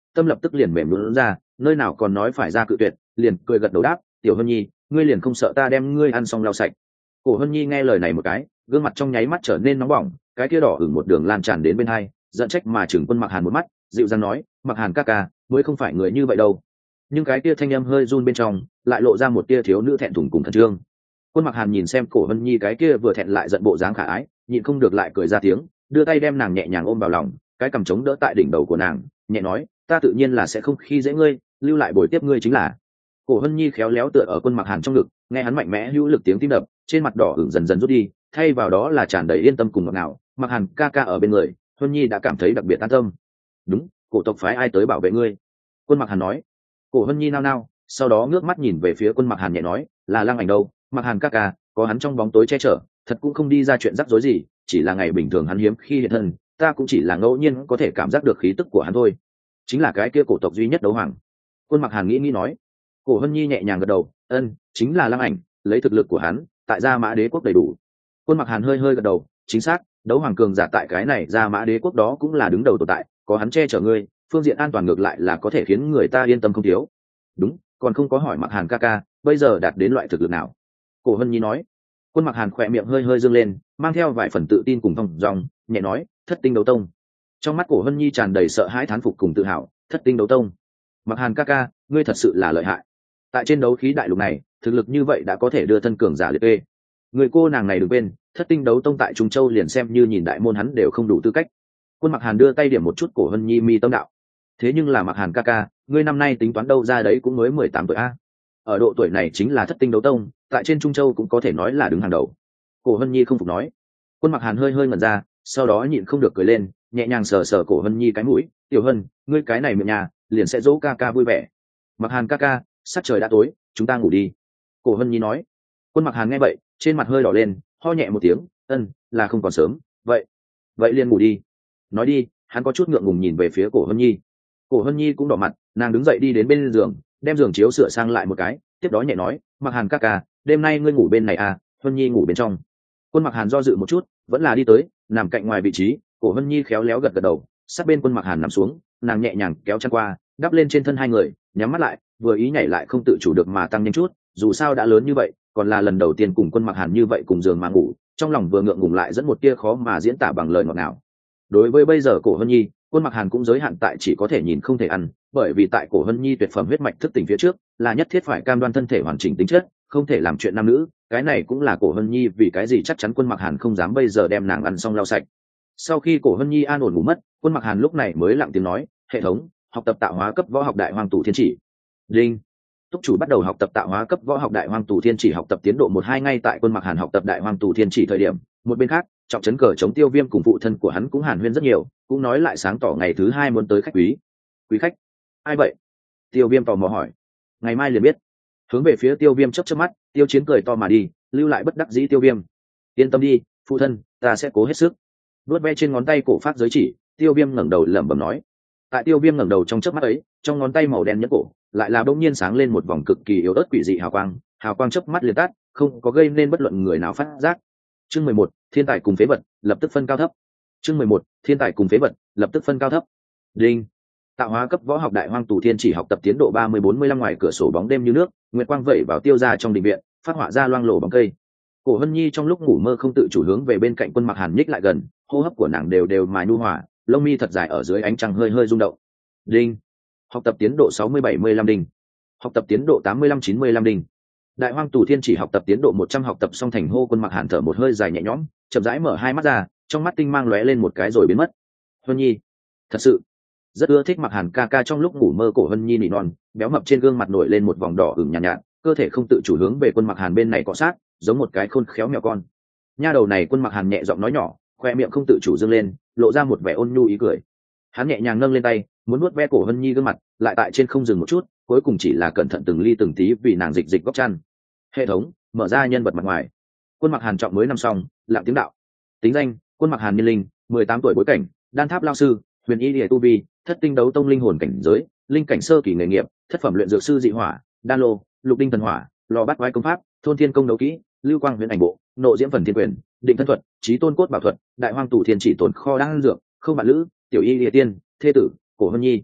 Speaker 1: tâm lập tức liền mềm lún ra, nơi nào còn nói phải ra cự tuyệt, liền cười gật đầu đáp, tiểu hân nhi, ngươi liền không sợ ta đem ngươi ăn xong lau sạch. Cổ hân nhi nghe lời này một cái, gương mặt trong nháy mắt trở nên nóng bỏng, cái kia đỏ ửng một đường lan tràn đến bên hai, giận trách mà chừng Quân Mặc Hàn một mắt, dịu dàng nói, Mặc Hàn ca ca, mới không phải người như vậy đâu. Nhưng cái kia thanh âm hơi run bên trong, lại lộ ra một tia thiếu nữ thẹn thùng cùng khẩn trương. Quân Mặc Hàn nhìn xem Cổ hân nhi cái kia vừa thẹn lại giận bộ dáng khả ái, nhịn không được lại cười ra tiếng, đưa tay đem nàng nhẹ nhàng ôm vào lòng, cái cằm chống đỡ tại đỉnh đầu của nàng, nhẹ nói, ta tự nhiên là sẽ không khi dễ ngươi, lưu lại bồi tiếp ngươi chính là. Cổ hân nhi khéo léo tựa ở Quân Mặc Hàn trong ngực, nghe hắn mạnh mẽ hữu lực tiếng tim đập, trên mặt đỏ ửng dần dần rút đi, thay vào đó là tràn đầy yên tâm cùng ngọt ngào. Mặc Hàn ca ca ở bên người, hân nhi đã cảm thấy đặc biệt an tâm. Đúng, cổ tộc phái ai tới bảo vệ ngươi? Quân Mặc Hàn nói. Cổ hân nhi nao nao, sau đó ngước mắt nhìn về phía Quân Mặc Hàn nhẹ nói, là Lăng Ảnh đâu, Mặc Hàn ca ca, có hắn trong bóng tối che chở, thật cũng không đi ra chuyện rắc rối gì, chỉ là ngày bình thường hắn hiếm khi hiện thân, ta cũng chỉ là ngẫu nhiên có thể cảm giác được khí tức của hắn thôi. Chính là cái kia cổ tộc duy nhất đấu hoàng. Quân Mặc Hàn nghĩ nghĩ nói. Cổ hân nhi nhẹ nhàng gật đầu, ân, chính là Lăng Ảnh, lấy thực lực của hắn, tại Gia Mã Đế quốc đầy đủ. Quân Mặc Hàn hơi hơi gật đầu, chính xác, đấu hoàng cường giả tại cái này Gia Mã Đế quốc đó cũng là đứng đầu tồn tại, có hắn che chở ngươi, phương diện an toàn ngược lại là có thể khiến người ta yên tâm không thiếu. Đúng, còn không có hỏi Mặc Hàn ca ca, bây giờ đạt đến loại thực lực nào? Cổ hân nhi nói. Quân Mặc Hàn khỏe miệng hơi hơi dương lên, mang theo vài phần tự tin cùng thong dong, nhẹ nói, thất tinh đấu tông. Trong mắt Cổ hân nhi tràn đầy sợ hãi thán phục cùng tự hào, thất tinh đấu tông. Mặc Hàn ca ca, ngươi thật sự là lợi hại. Tại trên đấu khí đại lục này, thực lực như vậy đã có thể đưa thân cường giả liệt kê. Người cô nàng này đừng quên, thất tinh đấu tông tại Trung Châu liền xem như nhìn đại môn hắn đều không đủ tư cách. Quân Mặc Hàn đưa tay điểm một chút Cổ hân nhi mi tâm đạo. Thế nhưng là Mặc Hàn ca ca, ngươi năm nay tính toán đâu ra đấy cũng mới mười tám tuổi a. Ở độ tuổi này chính là thất tinh đấu tông, tại trên Trung Châu cũng có thể nói là đứng hàng đầu. Cổ hân nhi không phục nói. Quân Mặc Hàn hơi hơi ngẩn ra, sau đó nhịn không được cười lên, nhẹ nhàng sờ sờ Cổ hân nhi cái mũi, tiểu hân, ngươi cái này miệng nhà, liền sẽ dỗ ca ca vui vẻ. Mặc Hàn ca ca, sắc trời đã tối, chúng ta ngủ đi. Cổ hân nhi nói. Quân Mặc Hàn nghe vậy, trên mặt hơi đỏ lên, ho nhẹ một tiếng, ân, là không còn sớm, vậy vậy liền ngủ đi. Nói đi, hắn có chút ngượng ngùng nhìn về phía Cổ hân nhi. Cổ hân nhi cũng đỏ mặt, nàng đứng dậy đi đến bên giường, đem giường chiếu sửa sang lại một cái, tiếp đó nhẹ nói, Mặc Hàn ca ca, đêm nay ngươi ngủ bên này à, hân nhi ngủ bên trong. Quân Mặc Hàn do dự một chút, vẫn là đi tới, nằm cạnh ngoài vị trí. Cổ hân nhi khéo léo gật gật đầu, sát bên Quân Mặc Hàn nằm xuống, nàng nhẹ nhàng kéo chăn qua, đắp lên trên thân hai người, nhắm mắt lại, vừa ý nhảy lại không tự chủ được mà tăng nhanh chút, dù sao đã lớn như vậy, còn là lần đầu tiên cùng Quân Mặc Hàn như vậy cùng giường mà ngủ, trong lòng vừa ngượng ngùng lại dẫn một tia khó mà diễn tả bằng lời ngọt ngào. Đối với bây giờ Cổ hân nhi, Quân Mặc Hàn cũng giới hạn tại chỉ có thể nhìn không thể ăn, bởi vì tại Cổ hân nhi tuyệt phẩm huyết mạch thức tỉnh phía trước, là nhất thiết phải cam đoan thân thể hoàn chỉnh tính chất, không thể làm chuyện nam nữ, cái này cũng là Cổ hân nhi vì cái gì chắc chắn Quân Mặc Hàn không dám bây giờ đem nàng ăn xong lau sạch. Sau khi Cổ hân nhi an ổn ngủ mất, Quân Mặc Hàn lúc này mới lặng tiếng nói, hệ thống học tập tạo hóa cấp võ học đại hoang tù thiên chỉ. Đinh. Túc chủ bắt đầu học tập tạo hóa cấp võ học đại hoang tù thiên chỉ, học tập tiến độ một hai. Ngay tại Quân Mặc Hàn học tập đại hoang tù thiên chỉ thời điểm, một bên khác, trọng trấn cờ chống Tiêu Viêm cùng phụ thân của hắn cũng hàn huyên rất nhiều, cũng nói lại sáng tỏ ngày thứ hai muốn tới khách quý. Quý khách? Ai vậy? Tiêu Viêm tò mò hỏi. Ngày mai liền biết. Hướng về phía Tiêu Viêm chớp chớp mắt, Tiêu Chiến cười to mà đi, lưu lại bất đắc dĩ Tiêu Viêm. Yên tâm đi, phụ thân, ta sẽ cố hết sức. Nuốt ve trên ngón tay cổ phát giới chỉ, Tiêu Viêm ngẩng đầu lẩm bẩm nói. Tại Tiêu Viêm ngẩng đầu trong chớp mắt ấy, trong ngón tay màu đen nhẫn cổ lại là bỗng nhiên sáng lên một vòng cực kỳ yếu ớt quỷ dị hào quang, hào quang chớp mắt liền tắt, không có gây nên bất luận người nào phát giác. Chương mười một, thiên tài cùng phế vật, lập tức phân cao thấp. Chương mười một, thiên tài cùng phế vật, lập tức phân cao thấp. Đinh. Tạo hóa cấp võ học đại hoang tù thiên chỉ, học tập tiến độ ba mươi bốn mươi lăm. Ngoài cửa sổ bóng đêm như nước, nguyệt quang vẩy vào tiêu ra trong đình viện, phát họa ra loang lổ bóng cây. Cổ hân nhi trong lúc ngủ mơ không tự chủ hướng về bên cạnh Quân Mặc Hàn nhích lại gần, hô hấp của nàng đều đều mà nhu hòa, lông mi thật dài ở dưới ánh trăng hơi hơi rung động. Đinh. Học tập tiến độ sáu mươi bảy mươi lăm đinh. Học tập tiến độ tám mươi lăm chín mươi lăm đinh. Đại hoang tù thiên chỉ, học tập tiến độ một trăm. Học tập xong thành hô. Quân Mặc Hàn thở một hơi dài nhẹ nhõm, chậm rãi mở hai mắt ra, trong mắt tinh mang lóe lên một cái rồi biến mất. Hân nhi, thật sự rất ưa thích Mặc Hàn ca ca. Trong lúc ngủ mơ cổ Hân nhi nỉ non, béo mập trên gương mặt nổi lên một vòng đỏ ửng nhàn nhạt, nhạt, cơ thể không tự chủ hướng về Quân Mặc Hàn bên này cọ sát, giống một cái khôn khéo mèo con. Nha đầu này, Quân Mặc Hàn nhẹ giọng nói nhỏ, khoe miệng không tự chủ dương lên, lộ ra một vẻ ôn nhu ý cười. Hắn nhẹ nhàng nâng lên tay, muốn nuốt ve cổ Hân nhi gương mặt, lại tại trên không dừng một chút, cuối cùng chỉ là cẩn thận từng ly từng tí vì nàng dịch dịch góc chăn. Hệ thống mở ra nhân vật mặt ngoài. Quân Mặc Hàn trọng mới năm xong, lặng tiếng đạo. Tính danh: Quân Mặc Hàn, niên linh mười tám tuổi, bối cảnh đan tháp lao sư, huyền y liệt tu vi thất tinh đấu tông linh hồn cảnh giới, linh cảnh sơ kỳ, nghề nghiệp thất phẩm luyện dược sư dị hỏa, đan lô, lục đinh thần hỏa, lò bắt quái công pháp, thôn thiên công đấu kỹ, lưu quang huyền ảnh bộ, nộ diễm phần thiên quyền, định thân thuật, trí tôn cốt bảo thuật, đại hoang tù thiên chỉ tồn kho đan dược, không bạn lữ, tiểu y liệt tiên, thê tử cổ Hân nhi.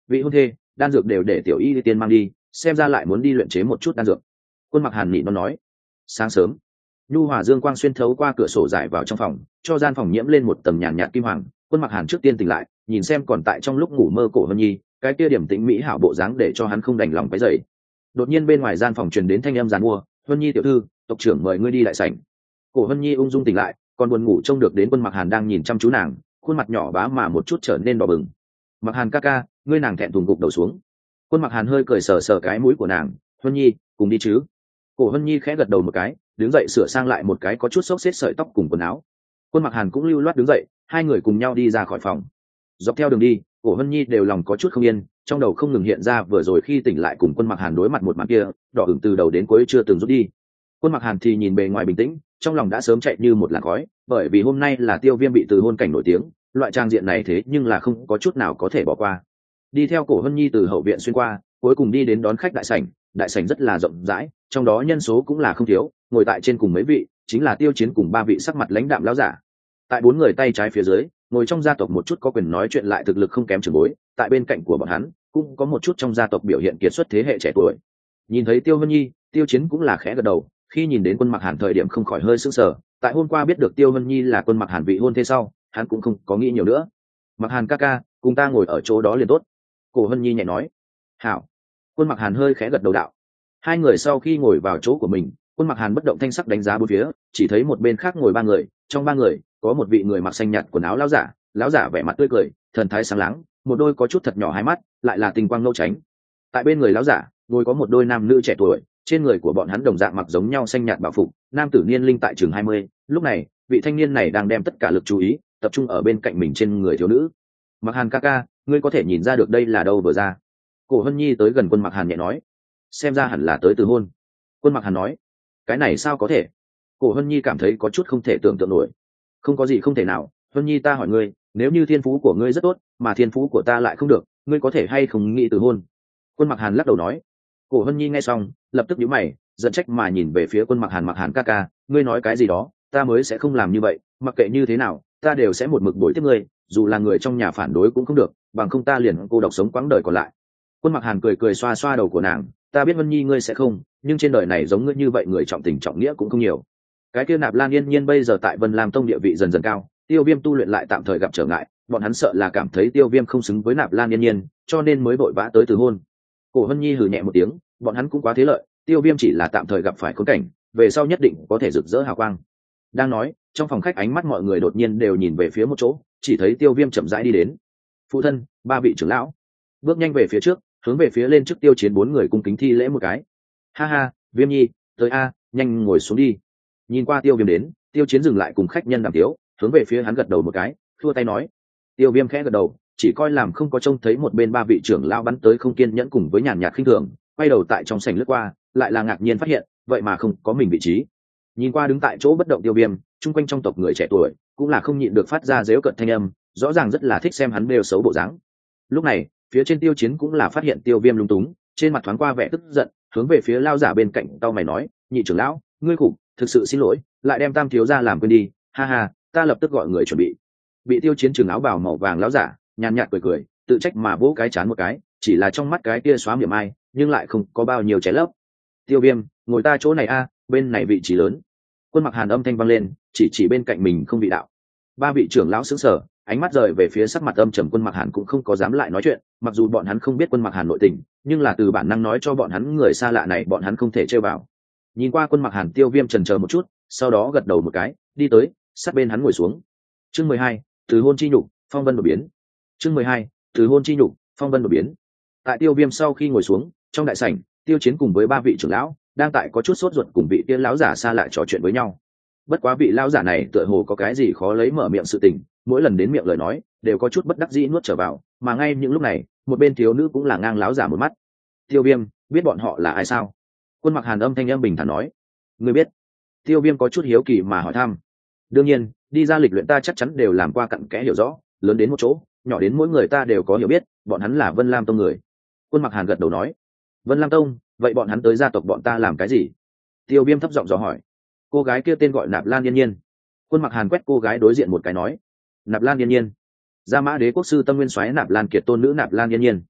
Speaker 1: vị hôn thê đan dược đều để tiểu y tiên mang đi, xem ra lại muốn đi luyện chế một chút đan dược. Quân Mặc Hàn nỉ nó nói. Sáng sớm, nhu hòa dương quang xuyên thấu qua cửa sổ rải vào trong phòng, cho gian phòng nhiễm lên một tầng nhàn nhạt kim hoàng. Quân Mặc Hàn trước tiên tỉnh lại, nhìn xem còn tại trong lúc ngủ mơ Cổ Hân Nhi, cái kia điểm tĩnh mỹ hảo bộ dáng để cho hắn không đành lòng cái dậy. Đột nhiên bên ngoài gian phòng truyền đến thanh âm giàn mua, "Hân Nhi tiểu thư, tộc trưởng mời ngươi đi đại sảnh." Cổ Hân Nhi ung dung tỉnh lại, còn buồn ngủ trông được đến Quân Mặc Hàn đang nhìn chăm chú nàng, khuôn mặt nhỏ bá mà một chút trở nên đỏ bừng. "Mặc Hàn ca ca, ngươi." Nàng thẹn thùng gục đầu xuống. Quân Mặc Hàn hơi cười sờ sờ cái mũi của nàng, "Hân Nhi, cùng đi chứ?" Cổ Hân Nhi khẽ gật đầu một cái, đứng dậy sửa sang lại một cái có chút xốc xếp sợi tóc cùng quần áo. Quân Mặc Hàn cũng lưu loát đứng dậy, hai người cùng nhau đi ra khỏi phòng. Dọc theo đường đi, Cổ Hân Nhi đều lòng có chút không yên, trong đầu không ngừng hiện ra vừa rồi khi tỉnh lại cùng Quân Mặc Hàn đối mặt một màn kia, đỏ ửng từ đầu đến cuối chưa từng rút đi. Quân Mặc Hàn thì nhìn bề ngoài bình tĩnh, trong lòng đã sớm chạy như một làn khói, bởi vì hôm nay là Tiêu Viêm bị từ hôn cảnh nổi tiếng, loại trang diện này thế nhưng là không có chút nào có thể bỏ qua. Đi theo Cổ Hân Nhi từ hậu viện xuyên qua, cuối cùng đi đến đón khách đại sảnh, đại sảnh rất là rộng rãi, trong đó nhân số cũng là không thiếu, ngồi tại trên cùng mấy vị chính là Tiêu Chiến cùng ba vị sắc mặt lãnh đạm lão giả. Tại bốn người tay trái phía dưới, ngồi trong gia tộc một chút có quyền nói chuyện lại thực lực không kém trưởng bối, tại bên cạnh của bọn hắn cũng có một chút trong gia tộc biểu hiện kiệt xuất thế hệ trẻ tuổi. Nhìn thấy Tiêu Vân Nhi, Tiêu Chiến cũng là khẽ gật đầu, khi nhìn đến Quân Mặc Hàn thời điểm không khỏi hơi sững sờ, tại hôm qua biết được Tiêu Vân Nhi là Quân Mặc Hàn vị hôn thê sau, hắn cũng không có nghĩ nhiều nữa. "Mặc Hàn ca ca, cùng ta ngồi ở chỗ đó liền tốt." Cổ Vân Nhi nhẹ nói. "Hảo." Quân Mặc Hàn hơi khẽ gật đầu đạo. Hai người sau khi ngồi vào chỗ của mình, Quân Mặc Hàn bất động thanh sắc đánh giá bốn phía, chỉ thấy một bên khác ngồi ba người, trong ba người có một vị người mặc xanh nhạt quần áo lão giả, lão giả vẻ mặt tươi cười, thần thái sáng láng, một đôi có chút thật nhỏ hai mắt, lại là tình quang nâu tránh. Tại bên người lão giả, ngồi có một đôi nam nữ trẻ tuổi, trên người của bọn hắn đồng dạng mặc giống nhau xanh nhạt bảo phục, nam tử niên linh tại chừng hai mươi, lúc này, vị thanh niên này đang đem tất cả lực chú ý tập trung ở bên cạnh mình trên người thiếu nữ. "Mặc Hàn ca ca, ngươi có thể nhìn ra được đây là đâu vừa ra?" Cổ Hân Nhi tới gần Quân Mặc Hàn nhẹ nói. "Xem ra hẳn là tới từ hôn." Quân Mặc Hàn nói. "Cái này sao có thể?" Cổ Hân Nhi cảm thấy có chút không thể tưởng tượng nổi. "Không có gì không thể nào, Hân Nhi ta hỏi ngươi, nếu như thiên phú của ngươi rất tốt, mà thiên phú của ta lại không được, ngươi có thể hay không nghĩ từ hôn?" Quân Mặc Hàn lắc đầu nói. Cổ Hân Nhi nghe xong, lập tức nhíu mày, giận trách mà nhìn về phía Quân Mặc Hàn. "Mặc Hàn ca ca, ngươi nói cái gì đó, ta mới sẽ không làm như vậy, mặc kệ như thế nào, ta đều sẽ một mực bồi tiếp ngươi, dù là người trong nhà phản đối cũng không được, bằng không ta liền cô độc sống quãng đời còn lại." Quân Mặc Hàn cười cười xoa xoa đầu của nàng, "Ta biết Vân Nhi ngươi sẽ không, nhưng trên đời này giống ngươi như vậy người trọng tình trọng nghĩa cũng không nhiều." Cái kia Nạp Lan Yên Nhiên bây giờ tại Vân Lam Tông địa vị dần dần cao, Tiêu Viêm tu luyện lại tạm thời gặp trở ngại, bọn hắn sợ là cảm thấy Tiêu Viêm không xứng với Nạp Lan Yên Nhiên, cho nên mới vội vã tới từ hôn. Cổ Hân Nhi hừ nhẹ một tiếng, bọn hắn cũng quá thế lợi, Tiêu Viêm chỉ là tạm thời gặp phải khốn cảnh, về sau nhất định có thể rực rỡ hào quang. Đang nói, trong phòng khách ánh mắt mọi người đột nhiên đều nhìn về phía một chỗ, chỉ thấy Tiêu Viêm chậm rãi đi đến. "Phụ thân, ba vị trưởng lão." Bước nhanh về phía trước, hướng về phía lên trước Tiêu Chiến bốn người cung kính thi lễ một cái. "Ha ha, Viêm Nhi, tới a, nhanh ngồi xuống đi." Nhìn qua Tiêu Viêm đến, Tiêu Chiến dừng lại cùng khách nhân đàm tiếu, hướng về phía hắn gật đầu một cái, thua tay nói. Tiêu Viêm khẽ gật đầu, chỉ coi làm không có trông thấy một bên ba vị trưởng lão bắn tới không kiên nhẫn cùng với nhàn nhạt khinh thường, quay đầu tại trong sảnh lướt qua, lại là ngạc nhiên phát hiện, vậy mà không có mình vị trí. Nhìn qua đứng tại chỗ bất động Tiêu Viêm, chung quanh trong tộc người trẻ tuổi cũng là không nhịn được phát ra giễu cợt thanh âm, rõ ràng rất là thích xem hắn bêu xấu bộ dáng. Lúc này, phía trên Tiêu Chiến cũng là phát hiện Tiêu Viêm lung túng, trên mặt thoáng qua vẻ tức giận, hướng về phía lao giả bên cạnh tao mày nói, "Nhị trưởng lão, ngươi khủng, thực sự xin lỗi, lại đem Tam thiếu gia làm quên đi, ha ha, ta lập tức gọi người chuẩn bị." Bị Tiêu Chiến trừng áo bào màu vàng lão giả nhàn nhạt cười cười, tự trách mà vỗ cái chán một cái, chỉ là trong mắt cái kia xóa miệng ai, nhưng lại không có bao nhiêu trái lấp. "Tiêu Viêm, ngồi ta chỗ này a, bên này vị trí lớn." Quân Mặc Hàn âm thanh vang lên, chỉ chỉ bên cạnh mình không vị đạo. Ba vị trưởng lão sững sờ, ánh mắt rời về phía sắc mặt âm trầm Quân Mặc Hàn cũng không có dám lại nói chuyện, mặc dù bọn hắn không biết Quân Mặc Hàn nội tình, nhưng là từ bản năng nói cho bọn hắn người xa lạ này bọn hắn không thể chơi vào. Nhìn qua Quân Mặc Hàn, Tiêu Viêm chần chờ một chút, sau đó gật đầu một cái, đi tới, sát bên hắn ngồi xuống. Chương mười hai, từ hôn chi nhục, phong vân đột biến. Chương mười hai, từ hôn chi nhục, phong vân đột biến. Tại Tiêu Viêm sau khi ngồi xuống, trong đại sảnh, Tiêu Chiến cùng với ba vị trưởng lão đang tại có chút sốt ruột cùng vị tiên lão giả xa lạ trò chuyện với nhau. Bất quá vị lão giả này tựa hồ có cái gì khó lấy mở miệng sự tình, mỗi lần đến miệng lời nói đều có chút bất đắc dĩ nuốt trở vào, mà ngay những lúc này, một bên thiếu nữ cũng là ngang lão giả một mắt. "Tiêu Viêm, biết bọn họ là ai sao?" Quân Mặc Hàn âm thanh âm bình thản nói. "Ngươi biết?" Tiêu Viêm có chút hiếu kỳ mà hỏi thăm. "Đương nhiên, đi ra lịch luyện ta chắc chắn đều làm qua cặn kẽ hiểu rõ, lớn đến một chỗ, nhỏ đến mỗi người ta đều có hiểu biết, bọn hắn là Vân Lam Tông người." Quân Mặc Hàn gật đầu nói. "Vân Lam Tông, vậy bọn hắn tới gia tộc bọn ta làm cái gì?" Tiêu Viêm thấp giọng dò hỏi. "Cô gái kia tên gọi Nạp Lan Yên Nhiên." Quân Mặc Hàn quét cô gái đối diện một cái nói. "Nạp Lan Yên Nhiên, Gia Mã Đế quốc sư Tâm Nguyên soái Nạp Lan Kiệt tôn nữ Nạp Lan Yên Nhiên."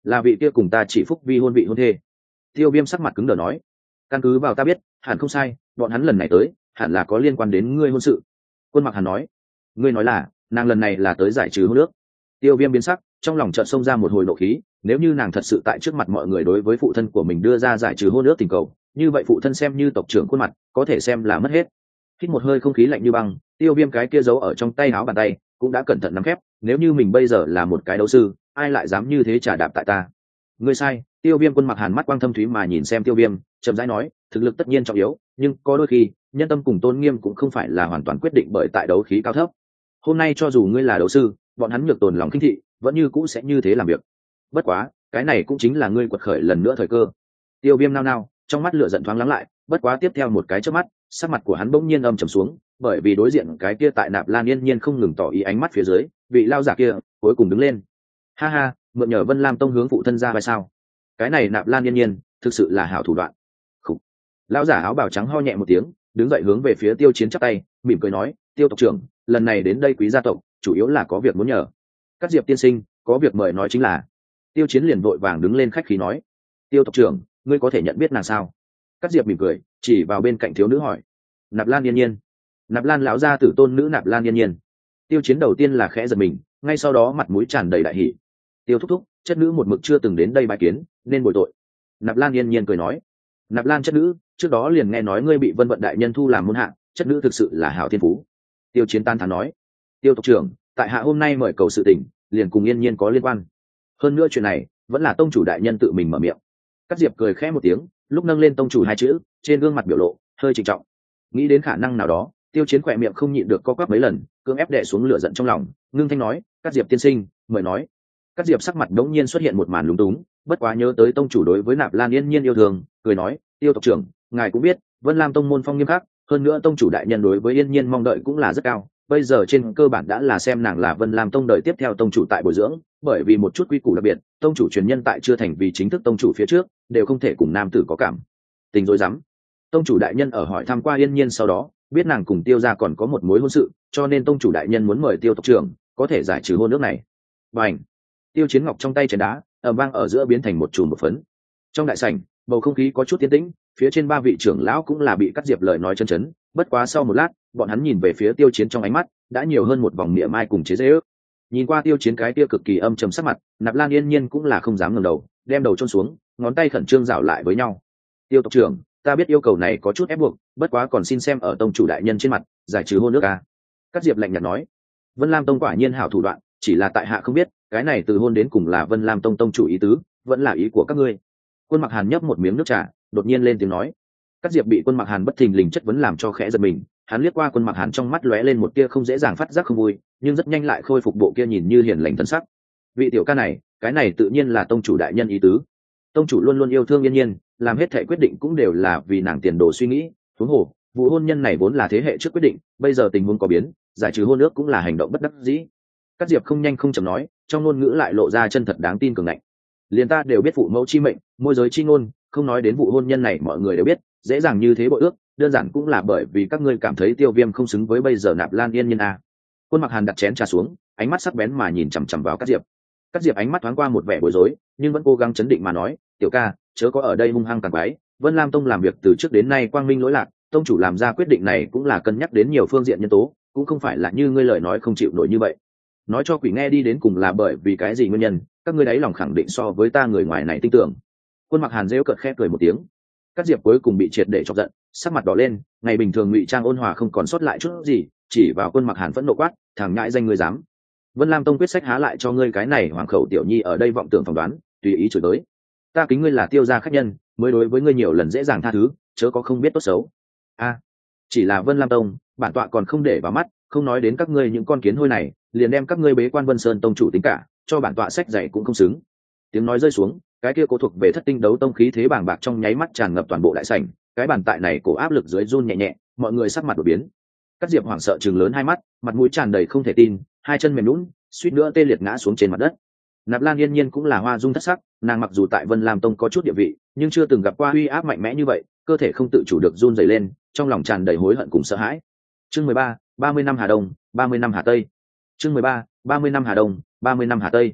Speaker 1: là vị kia cùng ta chỉ phúc vi hôn vị hôn thê. Tiêu Viêm sắc mặt cứng đờ nói, căn cứ vào ta biết hẳn không sai, bọn hắn lần này tới hẳn là có liên quan đến ngươi hôn sự. Quân Mặc Hàn nói, ngươi nói là nàng lần này là tới giải trừ hôn ước. Tiêu Viêm biến sắc, trong lòng chợt xông ra một hồi nộ khí, nếu như nàng thật sự tại trước mặt mọi người đối với phụ thân của mình đưa ra giải trừ hôn ước tình cầu, như vậy phụ thân xem như tộc trưởng khuôn mặt có thể xem là mất hết. Hít một hơi không khí lạnh như băng, Tiêu Viêm cái kia giấu ở trong tay áo bàn tay cũng đã cẩn thận nắm khép, nếu như mình bây giờ là một cái đấu sư, ai lại dám như thế trả đạp tại ta. Ngươi sai. Tiêu Viêm Quân Mặc Hàn mắt quang thâm thúy mà nhìn xem Tiêu Viêm, chậm rãi nói, thực lực tất nhiên trọng yếu, nhưng có đôi khi nhân tâm cùng tôn nghiêm cũng không phải là hoàn toàn quyết định bởi tại đấu khí cao thấp. Hôm nay cho dù ngươi là đấu sư, bọn hắn nhược tồn lòng khinh thị vẫn như cũ sẽ như thế làm việc. Bất quá cái này cũng chính là ngươi quật khởi lần nữa thời cơ. Tiêu Viêm nao nao, trong mắt lửa giận thoáng lắng lại, bất quá tiếp theo một cái chớp mắt, sắc mặt của hắn bỗng nhiên âm trầm xuống, bởi vì đối diện cái kia tại Nạp Lan Yên Nhiên không ngừng tỏ ý ánh mắt phía dưới, vị lao giả kia cuối cùng đứng lên. Ha ha, mượn nhờ Vân Lam Tông hướng phụ thân ra vai sao? Cái này Nạp Lan Yên Nhiên thực sự là hảo thủ đoạn. Khủ. Lão giả áo bào trắng ho nhẹ một tiếng, đứng dậy hướng về phía Tiêu Chiến chắp tay, mỉm cười nói, Tiêu tộc trưởng, lần này đến đây quý gia tộc chủ yếu là có việc muốn nhờ. Các Diệp tiên sinh có việc mời nói chính là. Tiêu Chiến liền vội vàng đứng lên khách khí nói, Tiêu tộc trưởng, ngươi có thể nhận biết nàng sao? Các Diệp mỉm cười, chỉ vào bên cạnh thiếu nữ hỏi, Nạp Lan Yên Nhiên. Nạp Lan lão gia tử tôn nữ Nạp Lan Yên Nhiên. Tiêu Chiến đầu tiên là khẽ giật mình, ngay sau đó mặt mũi tràn đầy đại hỉ. Tiêu thúc thúc, chất nữ một mực chưa từng đến đây bài kiến, nên bồi tội. Nạp Lan Yên Nhiên cười nói, Nạp Lan chất nữ, trước đó liền nghe nói ngươi bị Vân Vận đại nhân thu làm môn hạ, chất nữ thực sự là hảo thiên phú. Tiêu Chiến tan thán nói, Tiêu tộc trưởng, tại hạ hôm nay mời cầu sự tình, liền cùng Yên Nhiên có liên quan. Hơn nữa chuyện này vẫn là tông chủ đại nhân tự mình mở miệng. Cát Diệp cười khẽ một tiếng, lúc nâng lên tông chủ hai chữ, trên gương mặt biểu lộ hơi trịnh trọng. Nghĩ đến khả năng nào đó, Tiêu Chiến khỏe miệng không nhịn được co quắp mấy lần, cưỡng ép đè xuống lửa giận trong lòng, ngưng thanh nói, Cát Diệp tiên sinh, mời nói. Cát Diệp sắc mặt đống nhiên xuất hiện một màn lúng túng, bất quá nhớ tới tông chủ đối với Nạp Lan Yên Nhiên yêu thương, cười nói, Tiêu tộc trưởng, ngài cũng biết, Vân Lam tông môn phong nghiêm khắc, hơn nữa tông chủ đại nhân đối với Yên Nhiên mong đợi cũng là rất cao, bây giờ trên cơ bản đã là xem nàng là Vân Lam tông đời tiếp theo tông chủ tại bồi dưỡng, bởi vì một chút quy củ đặc biệt, tông chủ truyền nhân tại chưa thành vì chính thức tông chủ phía trước, đều không thể cùng nam tử có cảm tình rối rắm. Tông chủ đại nhân ở hỏi thăm qua Yên Nhiên sau đó, biết nàng cùng Tiêu gia còn có một mối hôn sự, cho nên tông chủ đại nhân muốn mời Tiêu tộc trưởng có thể giải trừ hôn ước này. Bành! Tiêu Chiến ngọc trong tay chén đá, ầm vang ở giữa biến thành một chùm một phấn. Trong đại sảnh, bầu không khí có chút tiến tĩnh, phía trên ba vị trưởng lão cũng là bị Cát Diệp lời nói chân chấn, bất quá sau một lát, bọn hắn nhìn về phía Tiêu Chiến trong ánh mắt đã nhiều hơn một vòng mỉa mai cùng chế giễu. Nhìn qua Tiêu Chiến cái kia cực kỳ âm trầm sắc mặt, Nạp Lan Yên Nhiên cũng là không dám ngẩng đầu, đem đầu chôn xuống, ngón tay khẩn trương rảo lại với nhau. Tiêu tộc trưởng, ta biết yêu cầu này có chút ép buộc, bất quá còn xin xem ở tông chủ đại nhân trên mặt, giải trừ hôn ước a. Cát Diệp lạnh nhạt nói, Vân Lam tông quả nhiên hảo thủ đoạn, chỉ là tại hạ không biết, cái này từ hôn đến cùng là Vân Lam tông tông chủ ý tứ, vẫn là ý của các ngươi. Quân Mặc Hàn nhấp một miếng nước trà, đột nhiên lên tiếng nói. Cát Diệp bị Quân Mặc Hàn bất thình lình chất vấn làm cho khẽ giật mình, hắn liếc qua Quân Mặc Hàn trong mắt lóe lên một tia không dễ dàng phát giác không vui, nhưng rất nhanh lại khôi phục bộ kia nhìn như hiền lành thân sắc. Vị tiểu ca này, cái này tự nhiên là tông chủ đại nhân ý tứ. Tông chủ luôn luôn yêu thương Yên Nhiên, làm hết thảy quyết định cũng đều là vì nàng tiền đồ suy nghĩ, huống hồ, vụ hôn nhân này vốn là thế hệ trước quyết định, bây giờ tình huống có biến, giải trừ hôn ước cũng là hành động bất đắc dĩ. Cát Diệp không nhanh không chậm nói, trong ngôn ngữ lại lộ ra chân thật đáng tin cường ngạnh. Liền ta đều biết phụ mẫu chi mệnh, môi giới chi ngôn, không nói đến vụ hôn nhân này mọi người đều biết, dễ dàng như thế bội ước, đơn giản cũng là bởi vì các ngươi cảm thấy Tiêu Viêm không xứng với bây giờ Nạp Lan Yên Nhiên a. Quân Mặc Hàn đặt chén trà xuống, ánh mắt sắc bén mà nhìn chằm chằm vào Cát Diệp. Cát Diệp ánh mắt thoáng qua một vẻ bối rối, nhưng vẫn cố gắng chấn định mà nói, tiểu ca, chớ có ở đây hung hăng tàn quái, Vân Lam tông làm việc từ trước đến nay quang minh lỗi lạc, tông chủ làm ra quyết định này cũng là cân nhắc đến nhiều phương diện nhân tố, cũng không phải là như ngươi lời nói không chịu nổi như vậy. Nói cho quỷ nghe đi đến cùng là bởi vì cái gì nguyên nhân, các ngươi đáy lòng khẳng định so với ta người ngoài này tin tưởng. Quân Mặc Hàn rêu cợt khẽ cười một tiếng. Cát Diệp cuối cùng bị triệt để chọc giận, sắc mặt đỏ lên, ngày bình thường ngụy trang ôn hòa không còn sót lại chút gì, chỉ vào Quân Mặc Hàn phẫn nộ quát, thằng nhãi danh ngươi dám. Vân Lam tông quyết sách há lại cho ngươi cái này hoàng khẩu tiểu nhi ở đây vọng tưởng phỏng đoán, tùy ý chửi tới. Ta kính ngươi là Tiêu gia khách nhân, mới đối với ngươi nhiều lần dễ dàng tha thứ, chớ có không biết tốt xấu. A, chỉ là Vân Lam tông, bản tọa còn không để vào mắt, không nói đến các ngươi những con kiến hôi này, liền đem các ngươi bế quan Vân Sơn tông chủ tính cả, cho bản tọa sách dạy cũng không xứng. Tiếng nói rơi xuống, cái kia cố thuộc về thất tinh đấu tông khí thế bàng bạc trong nháy mắt tràn ngập toàn bộ đại sảnh, cái bàn tại này cổ áp lực dưới run nhẹ nhẹ, mọi người sắc mặt đổi biến. Cát Diệp hoảng sợ trừng lớn hai mắt, mặt mũi tràn đầy không thể tin, hai chân mềm nhũn, suýt nữa tê liệt ngã xuống trên mặt đất. Nạp Lan Yên Nhiên cũng là hoa dung thất sắc, nàng mặc dù tại Vân Lam tông có chút địa vị, nhưng chưa từng gặp qua uy áp mạnh mẽ như vậy, cơ thể không tự chủ được run rẩy lên, trong lòng tràn đầy hối hận cùng sợ hãi. Chương mười ba, ba mươi năm Hà Đông, ba mươi năm Hà Tây. Chương mười ba, ba mươi năm Hà Đông, ba mươi năm Hà Tây.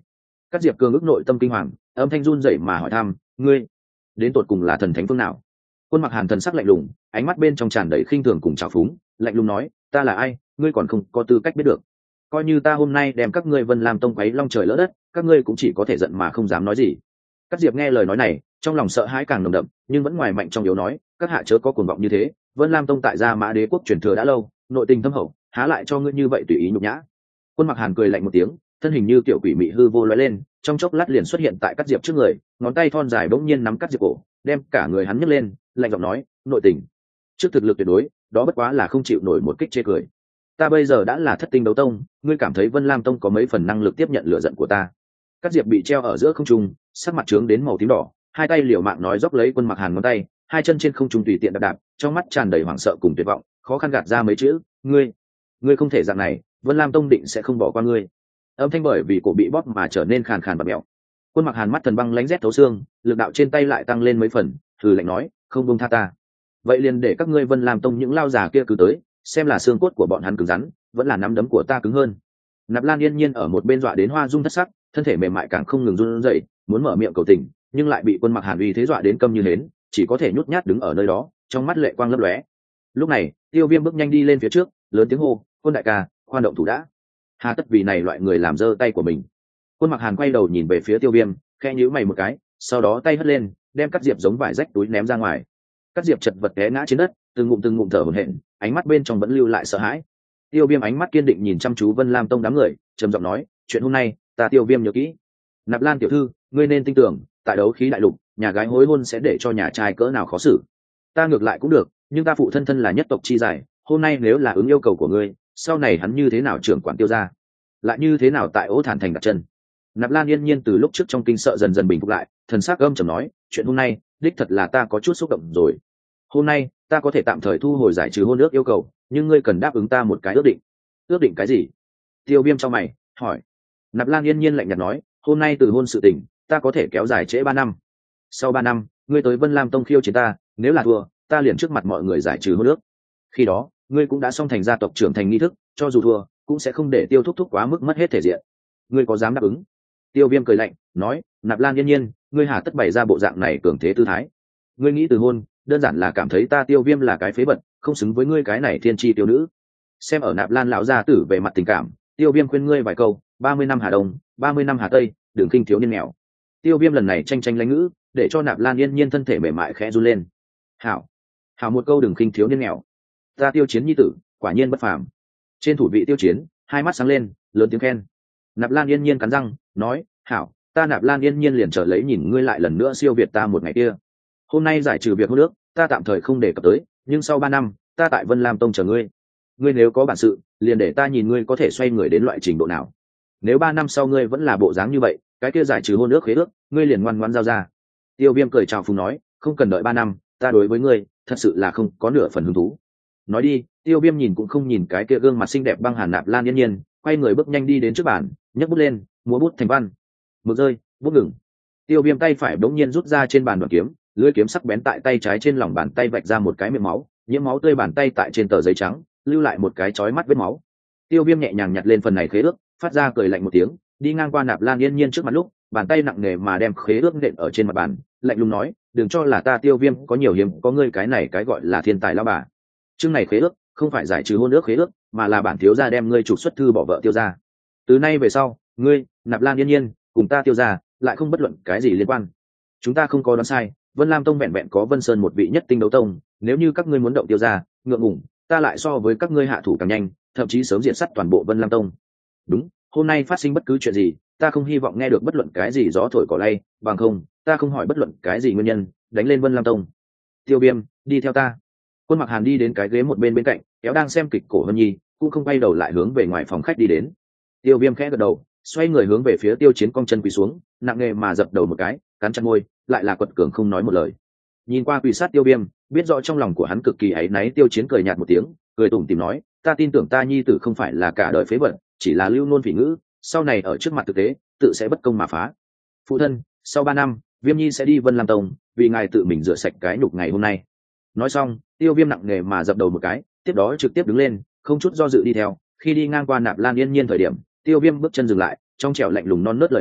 Speaker 1: Cát Diệp Cường ức nội tâm kinh hoàng, âm thanh run rẩy mà hỏi thăm, ngươi đến tột cùng là thần thánh phương nào? Quân Mặc Hàn thần sắc lạnh lùng, ánh mắt bên trong tràn đầy khinh thường cùng trào phúng, lạnh lùng nói, ta là ai, ngươi còn không có tư cách biết được. Coi như ta hôm nay đem các ngươi Vân Lam Tông quấy long trời lỡ đất, các ngươi cũng chỉ có thể giận mà không dám nói gì. Cát Diệp nghe lời nói này, trong lòng sợ hãi càng nồng đậm, nhưng vẫn ngoài mạnh trong yếu nói, các hạ chớ có cuồng vọng như thế, Vân Lam Tông tại Gia Mã Đế quốc truyền thừa đã lâu, nội tình thâm hậu, há lại cho ngươi như vậy tùy ý nhục nhã. Quân Mặc Hàn cười lạnh một tiếng, thân hình như tiểu quỷ mị hư vô lóe lên, trong chốc lát liền xuất hiện tại Cát Diệp trước người, ngón tay thon dài bỗng nhiên nắm Cát Diệp cổ, đem cả người hắn nhấc lên, lạnh giọng nói, nội tình. Trước thực lực tuyệt đối, đó bất quá là không chịu nổi một kích chê cười. Ta bây giờ đã là thất tinh đấu tông, ngươi cảm thấy Vân Lam Tông có mấy phần năng lực tiếp nhận lửa giận của ta? Cát Diệp bị treo ở giữa không trung, sắc mặt trướng đến màu tím đỏ, hai tay liều mạng nói dốc lấy Quân Mặc Hàn ngón tay, hai chân trên không trung tùy tiện đạp đạp, trong mắt tràn đầy hoảng sợ cùng tuyệt vọng, khó khăn gạt ra mấy chữ, ngươi, ngươi không thể dạng này, Vân Lam Tông định sẽ không bỏ qua ngươi. Âm thanh bởi vì cổ bị bóp mà trở nên khàn khàn bạt mẹo. Quân Mặc Hàn mắt thần băng lánh rét thấu xương, lực đạo trên tay lại tăng lên mấy phần, thử lạnh nói, không buông tha ta. Vậy liền để các ngươi Vân Lam Tông những lao già kia cứ tới, xem là xương cốt của bọn hắn cứng rắn, vẫn là nắm đấm của ta cứng hơn. Nạp Lan Yên Nhiên ở một bên dọa đến hoa rung thất sắc, thân thể mềm mại càng không ngừng run rẩy, muốn mở miệng cầu tình, nhưng lại bị Quân Mặc Hàn uy thế dọa đến câm như hến, chỉ có thể nhút nhát đứng ở nơi đó, trong mắt lệ quang lấp lóe. Lúc này, Tiêu Viêm bước nhanh đi lên phía trước, lớn tiếng hô, "Quân đại ca, khoan động thủ đã." Hà tất vì này loại người làm dơ tay của mình. Quân Mặc Hàn quay đầu nhìn về phía Tiêu Viêm, khẽ nhíu mày một cái, sau đó tay hất lên, đem Cát Diệp giống vải rách túi ném ra ngoài. Cát Diệp chật vật té ngã trên đất, từng ngụm từng ngụm thở hổn hển, ánh mắt bên trong vẫn lưu lại sợ hãi. Tiêu Viêm ánh mắt kiên định nhìn chăm chú Vân Lam Tông đám người, trầm giọng nói, "Chuyện hôm nay, ta Tiêu Viêm nhớ kỹ. Nạp Lan tiểu thư, ngươi nên tin tưởng, tại đấu khí đại lục, nhà gái hối hôn sẽ để cho nhà trai cỡ nào khó xử. Ta ngược lại cũng được, nhưng ta phụ thân thân là nhất tộc chi giải, hôm nay nếu là ứng yêu cầu của ngươi, sau này hắn như thế nào trưởng quản Tiêu gia, lại như thế nào tại Ô Thản thành đặt chân." Nạp Lan Yên Nhiên từ lúc trước trong kinh sợ dần dần bình phục lại, thần sắc âm trầm nói, "Chuyện hôm nay, đích thật là ta có chút xúc động rồi. Hôm nay, ta có thể tạm thời thu hồi giải trừ hôn ước yêu cầu, nhưng ngươi cần đáp ứng ta một cái ước định." "Ước định cái gì?" Tiêu Viêm trong mày hỏi. Nạp Lan Yên Nhiên lạnh nhạt nói, "Hôm nay từ hôn sự tình, ta có thể kéo dài trễ ba năm. Sau ba năm, ngươi tới Vân Lam Tông khiêu chiến ta, nếu là thua, ta liền trước mặt mọi người giải trừ hôn ước. Khi đó, ngươi cũng đã xong thành gia tộc trưởng thành nghi thức, cho dù thua, cũng sẽ không để Tiêu thúc thúc quá mức mất hết thể diện. Ngươi có dám đáp ứng?" Tiêu Viêm cười lạnh, nói, "Nạp Lan Yên Nhiên, ngươi hà tất bày ra bộ dạng này cường thế tư thái? Ngươi nghĩ từ hôn, đơn giản là cảm thấy ta Tiêu Viêm là cái phế vật, không xứng với ngươi cái này thiên tri tiêu nữ. Xem ở Nạp Lan lão gia tử về mặt tình cảm, Tiêu Viêm khuyên ngươi vài câu, ba mươi năm Hà Đông, ba mươi năm Hà Tây, đừng khinh thiếu niên nghèo." Tiêu Viêm lần này tranh tranh lãnh ngữ, để cho Nạp Lan Yên Nhiên thân thể mềm mại khẽ run lên. "Hảo, hảo một câu đừng khinh thiếu niên nghèo. Ta Tiêu Chiến nhi tử, quả nhiên bất phàm." Trên thủ vị Tiêu Chiến, hai mắt sáng lên, lớn tiếng khen. Nạp Lan Yên Nhiên cắn răng, nói, "Hảo, ta Nạp Lan Yên Nhiên liền chờ lấy nhìn ngươi lại lần nữa siêu việt ta một ngày kia. Hôm nay giải trừ việc hôn ước, ta tạm thời không đề cập tới, nhưng sau ba năm, ta tại Vân Lam Tông chờ ngươi. Ngươi nếu có bản sự, liền để ta nhìn ngươi có thể xoay người đến loại trình độ nào. Nếu ba năm sau ngươi vẫn là bộ dáng như vậy, cái kia giải trừ hôn ước khế ước, ngươi liền ngoan ngoãn giao ra." Tiêu Viêm cười chào phúng nói, "Không cần đợi ba năm, ta đối với ngươi, thật sự là không có nửa phần hứng thú." Nói đi, Tiêu Viêm nhìn cũng không nhìn cái kia gương mặt xinh đẹp băng hàn Nạp Lan Yên Nhiên, quay người bước nhanh đi đến trước bàn, nhấc bút lên, múa bút thành văn. Mực rơi, bút ngừng. Tiêu Viêm tay phải bỗng nhiên rút ra trên bàn đoạn kiếm, lưỡi kiếm sắc bén tại tay trái trên lòng bàn tay vạch ra một cái miệng máu, nhiễm máu tươi bàn tay tại trên tờ giấy trắng, lưu lại một cái chói mắt vết máu. Tiêu Viêm nhẹ nhàng nhặt lên phần này khế ước, phát ra cười lạnh một tiếng, đi ngang qua Nạp Lan Yên Nhiên trước mặt lúc, bàn tay nặng nề mà đem khế ước nện ở trên mặt bàn, lạnh lùng nói, "Đừng cho là ta Tiêu Viêm có nhiều hiếm, có ngươi cái này cái gọi là thiên tài lão bà. Chương này khế ước, không phải giải trừ hôn ước khế ước, mà là bản thiếu gia đem ngươi trục xuất thư bỏ vợ Tiêu gia. Từ nay về sau, ngươi, Nạp Lan Yên Nhiên, cùng ta Tiêu gia, lại không bất luận cái gì liên quan. Chúng ta không có đoán sai, Vân Lam Tông vẹn vẹn có Vân Sơn một vị nhất tinh đấu tông, nếu như các ngươi muốn động Tiêu gia, ngượng ngùng, ta lại so với các ngươi hạ thủ càng nhanh, thậm chí sớm diệt sát toàn bộ Vân Lam Tông. Đúng, hôm nay phát sinh bất cứ chuyện gì, ta không hy vọng nghe được bất luận cái gì gió thổi cỏ lay, bằng không, ta không hỏi bất luận cái gì nguyên nhân, đánh lên Vân Lam Tông." "Tiêu Viêm, đi theo ta." Quân Mặc Hàn đi đến cái ghế một bên bên cạnh, kéo đang xem kịch cổ Hân Nhi, cũng không quay đầu lại hướng về ngoài phòng khách đi đến. Tiêu Viêm khẽ gật đầu, xoay người hướng về phía Tiêu Chiến cong chân quỳ xuống, nặng nề mà dập đầu một cái, cắn chặt môi, lại là quật cường không nói một lời. Nhìn qua quỳ sát Tiêu Viêm, biết rõ trong lòng của hắn cực kỳ áy náy. Tiêu Chiến cười nhạt một tiếng, cười tủm tỉm nói, "Ta tin tưởng ta nhi tử không phải là cả đời phế vật, chỉ là lưu nôn phỉ ngữ, sau này ở trước mặt thực tế, tự sẽ bất công mà phá. Phụ thân, sau ba năm, Viêm Nhi sẽ đi Vân Lam Tông, vì ngài tự mình rửa sạch cái nhục ngày hôm nay." Nói xong, Tiêu Viêm nặng nề mà dập đầu một cái, tiếp đó trực tiếp đứng lên, không chút do dự đi theo. Khi đi ngang qua Nạp Lan Yên Nhiên thời điểm, Tiêu Viêm bước chân dừng lại, trong trẻo lạnh lùng non nớt lời nói,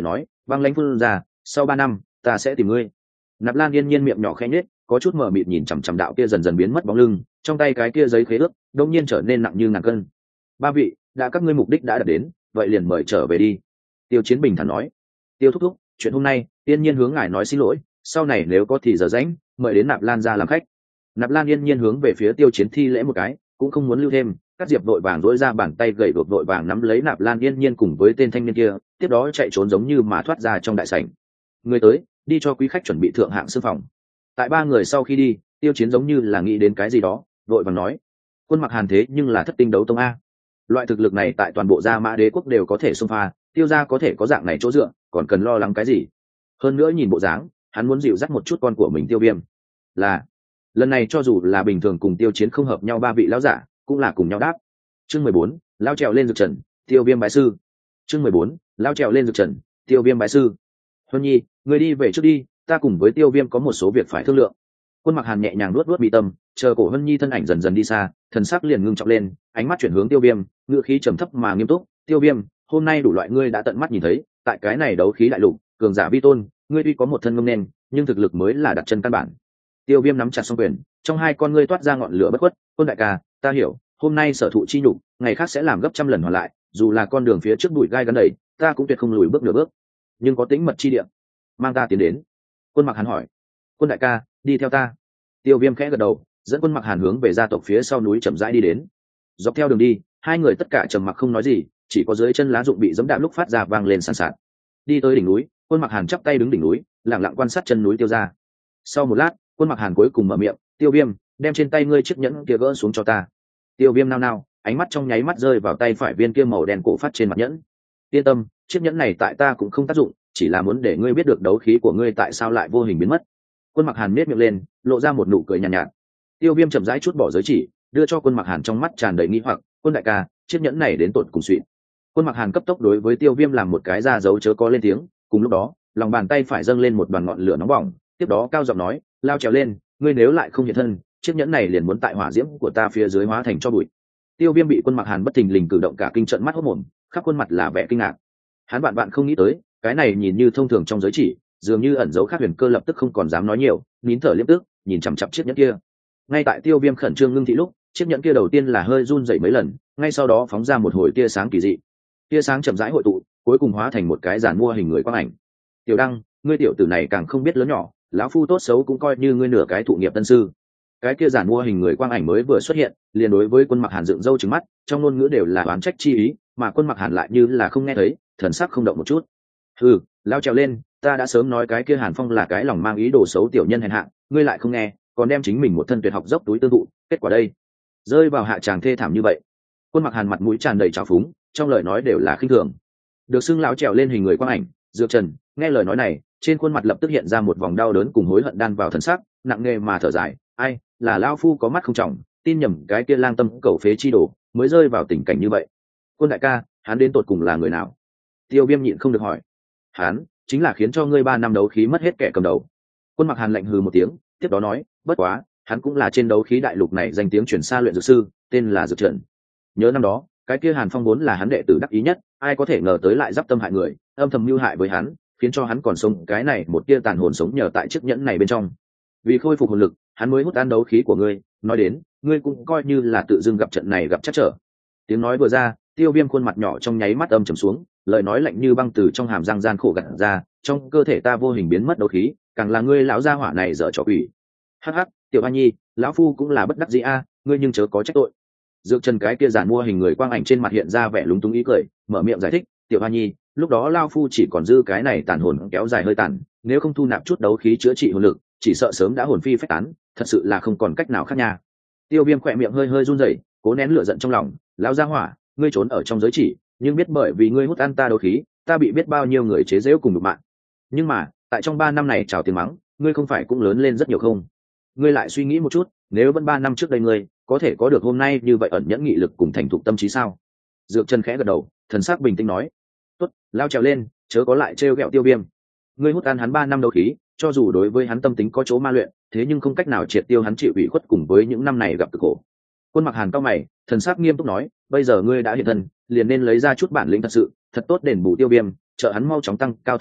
Speaker 1: băng lãnh phun ra, sau ba năm ta sẽ tìm ngươi. Nạp Lan Yên Nhiên miệng nhỏ khẽ nhếch, có chút mờ mịt nhìn chằm chằm đạo kia dần dần biến mất bóng lưng, trong tay cái kia giấy khế ước đột nhiên trở nên nặng như ngàn cân. Ba vị, đã các ngươi mục đích đã đạt đến, vậy liền mời trở về đi. Tiêu Chiến bình thản nói. Tiêu thúc thúc, chuyện hôm nay Yên Nhiên hướng ngài nói xin lỗi, sau này nếu có thì giờ rảnh mời đến Nạp Lan ra làm khách. Nạp Lan Yên Nhiên hướng về phía Tiêu Chiến thi lễ một cái, cũng không muốn lưu thêm. Các diệp vội vàng dỗi ra bàn tay gầy đột vội vàng nắm lấy Nạp Lan Yên Nhiên cùng với tên thanh niên kia, tiếp đó chạy trốn giống như mà thoát ra trong đại sảnh. Người tới, đi cho quý khách chuẩn bị thượng hạng sư phòng. Tại ba người sau khi đi, Tiêu Chiến giống như là nghĩ đến cái gì đó, vội vàng nói: Quân Mặc Hàn thế nhưng là thất tinh đấu tông a, loại thực lực này tại toàn bộ Gia Mã Đế quốc đều có thể xông pha, Tiêu gia có thể có dạng này chỗ dựa, còn cần lo lắng cái gì? Hơn nữa nhìn bộ dáng, hắn muốn dịu dắt một chút con của mình Tiêu Viêm. Là lần này cho dù là bình thường cùng Tiêu Chiến không hợp nhau ba vị lão giả, cũng là cùng nhau đáp. Chương mười bốn, lao trèo lên dược trần, Tiêu Viêm bái sư. Chương mười bốn, lao trèo lên dược trần, Tiêu Viêm bái sư. Huân Nhi, người đi về trước đi, ta cùng với Tiêu Viêm có một số việc phải thương lượng. Quân Mặc Hàn nhẹ nhàng nuốt nuốt bị tâm, chờ cổ Huân Nhi thân ảnh dần dần đi xa, thần sắc liền ngưng trọng lên, ánh mắt chuyển hướng Tiêu Viêm, ngữ khí trầm thấp mà nghiêm túc. Tiêu Viêm, hôm nay đủ loại ngươi đã tận mắt nhìn thấy, tại cái này đấu khí đại lục, cường giả vi tôn, ngươi tuy có một thân ngông nên, nhưng thực lực mới là đặt chân căn bản. Tiêu Viêm nắm chặt song quyền, trong hai con ngươi toát ra ngọn lửa bất khuất. Quân đại ca, ta hiểu, hôm nay sở thụ chi nhục, ngày khác sẽ làm gấp trăm lần hoàn lại, dù là con đường phía trước bụi gai gắn đầy, ta cũng tuyệt không lùi bước nửa bước. Nhưng có tính mật chi địa, mang ta tiến đến. Quân Mặc Hàn hỏi. Quân đại ca, đi theo ta. Tiêu Viêm khẽ gật đầu, dẫn Quân Mặc Hàn hướng về gia tộc phía sau núi chậm rãi đi đến. Dọc theo đường đi, hai người tất cả trầm mặc không nói gì, chỉ có dưới chân lá rụng bị giẫm đạp lúc phát ra vang lên sàn sạt. Đi tới đỉnh núi, Quân Mặc Hàn chắp tay đứng đỉnh núi, lặng lặng quan sát chân núi Tiêu gia. Sau một lát, Quân Mặc Hàn cuối cùng mở miệng: Tiêu Viêm, đem trên tay ngươi chiếc nhẫn kia gỡ xuống cho ta. Tiêu Viêm nao nao, ánh mắt trong nháy mắt rơi vào tay phải viên kia màu đen cổ phát trên mặt nhẫn. Yên tâm, chiếc nhẫn này tại ta cũng không tác dụng, chỉ là muốn để ngươi biết được đấu khí của ngươi tại sao lại vô hình biến mất. Quân Mặc Hàn nhếch miệng lên, lộ ra một nụ cười nhàn nhạt, nhạt. Tiêu Viêm chậm rãi chút bỏ giới chỉ, đưa cho Quân Mặc Hàn, trong mắt tràn đầy nghi hoặc: Quân đại ca, chiếc nhẫn này đến tột cùng xuyên. Quân Mặc Hàn cấp tốc đối với Tiêu Viêm làm một cái ra dấu chớ có lên tiếng, cùng lúc đó, lòng bàn tay phải dâng lên một đoàn ngọn lửa nóng bỏng, tiếp đó cao giọng nói: lao trèo lên, ngươi nếu lại không hiện thân, chiếc nhẫn này liền muốn tại hỏa diễm của ta phía dưới hóa thành cho bụi. Tiêu Viêm bị Quân Mặc Hàn bất thình lình cử động cả kinh trợn mắt hốt mồm, khắp khuôn mặt là vẻ kinh ngạc. Hắn bạn bạn không nghĩ tới, cái này nhìn như thông thường trong giới chỉ, dường như ẩn dấu khác huyền cơ, lập tức không còn dám nói nhiều, nín thở liếc tức, nhìn chằm chằm chiếc nhẫn kia. Ngay tại Tiêu Viêm khẩn trương ngưng thị lúc, chiếc nhẫn kia đầu tiên là hơi run rẩy mấy lần, ngay sau đó phóng ra một hồi tia sáng kỳ dị. Tia sáng chậm rãi hội tụ, cuối cùng hóa thành một cái giản mua hình người quang ảnh. Tiểu Đăng, ngươi tiểu tử này càng không biết lớn nhỏ, lão phu tốt xấu cũng coi như ngươi nửa cái thụ nghiệp tân sư. Cái kia giản mua hình người quang ảnh mới vừa xuất hiện, liền đối với Quân Mặc Hàn dựng râu trừng mắt, trong ngôn ngữ đều là oán trách chi ý, mà Quân Mặc Hàn lại như là không nghe thấy, thần sắc không động một chút. Hừ, lao trèo lên, ta đã sớm nói cái kia Hàn Phong là cái lòng mang ý đồ xấu tiểu nhân hèn hạ, ngươi lại không nghe, còn đem chính mình một thân tuyệt học dốc túi tương thụ, kết quả đây, rơi vào hạ tràng thê thảm như vậy. Quân Mặc Hàn mặt mũi tràn đầy trào phúng, trong lời nói đều là khinh thường. Được xưng lão trèo lên hình người quang ảnh, Dược Trần, nghe lời nói này, trên khuôn mặt lập tức hiện ra một vòng đau đớn cùng hối hận đan vào thần sắc, nặng nề mà thở dài, ai, là lão phu có mắt không trọng, tin nhầm cái kia lang tâm cầu phế chi đồ, mới rơi vào tình cảnh như vậy. Quân đại ca, hắn đến tột cùng là người nào? Tiêu Viêm nhịn không được hỏi. Hắn chính là khiến cho ngươi ba năm đấu khí mất hết kẻ cầm đầu. Quân Mặc Hàn lạnh hừ một tiếng, tiếp đó nói, bất quá, hắn cũng là trên đấu khí đại lục này danh tiếng truyền xa luyện dược sư, tên là Dược Trần. Nhớ năm đó, cái kia Hàn Phong vốn là hắn đệ tử đắc ý nhất, ai có thể ngờ tới lại giáp tâm hại người, âm thầm mưu hại với hắn, khiến cho hắn còn sống cái này một tia tàn hồn sống nhờ tại chiếc nhẫn này bên trong. Vì khôi phục hồn lực, hắn mới hút tan đấu khí của ngươi, nói đến, ngươi cũng coi như là tự dưng gặp trận này gặp chắc trở. Tiếng nói vừa ra, Tiêu Viêm khuôn mặt nhỏ trong nháy mắt âm trầm xuống, lời nói lạnh như băng từ trong hàm răng gian khổ gặt ra, trong cơ thể ta vô hình biến mất đấu khí, càng là ngươi lão gia hỏa này dở trò quỷ. Hắc hắc, Tiểu Hoa Nhi, lão phu cũng là bất đắc dĩ a, ngươi nhưng chớ có trách tội. Dược Trần cái kia giản mua hình người quang ảnh trên mặt hiện ra vẻ lúng túng ý cười, mở miệng giải thích, Tiểu Hoa Nhi, lúc đó lão phu chỉ còn dư cái này tàn hồn kéo dài hơi tàn, nếu không thu nạp chút đấu khí chữa trị hồn lực, chỉ sợ sớm đã hồn phi phách tán, thật sự là không còn cách nào khác nha. Tiêu Viêm khỏe miệng hơi hơi run rẩy, cố nén lửa giận trong lòng, lão gia hỏa, ngươi trốn ở trong giới chỉ, nhưng biết bởi vì ngươi hút ăn ta đấu khí, ta bị biết bao nhiêu người chế giễu cùng đục mạng. Nhưng mà, tại trong ba năm này chào tiền mắng, ngươi không phải cũng lớn lên rất nhiều không? Ngươi lại suy nghĩ một chút, nếu vẫn ba năm trước đây ngươi có thể có được hôm nay như vậy ẩn nhẫn nghị lực cùng thành thục tâm trí sao? Dược Trần khẽ gật đầu, thần sắc bình tĩnh nói, tốt, lao trèo lên, chớ có lại trêu ghẹo Tiêu Viêm. Ngươi hút ăn hắn ba năm đấu khí, cho dù đối với hắn tâm tính có chỗ ma luyện, thế nhưng không cách nào triệt tiêu hắn chịu ủy khuất cùng với những năm này gặp cực khổ. Quân Mặc Hàn cao mày, thần sắc nghiêm túc nói, bây giờ ngươi đã hiện thân, liền nên lấy ra chút bản lĩnh thật sự, thật tốt đền bù Tiêu Viêm, trợ hắn mau chóng tăng cao thực lực,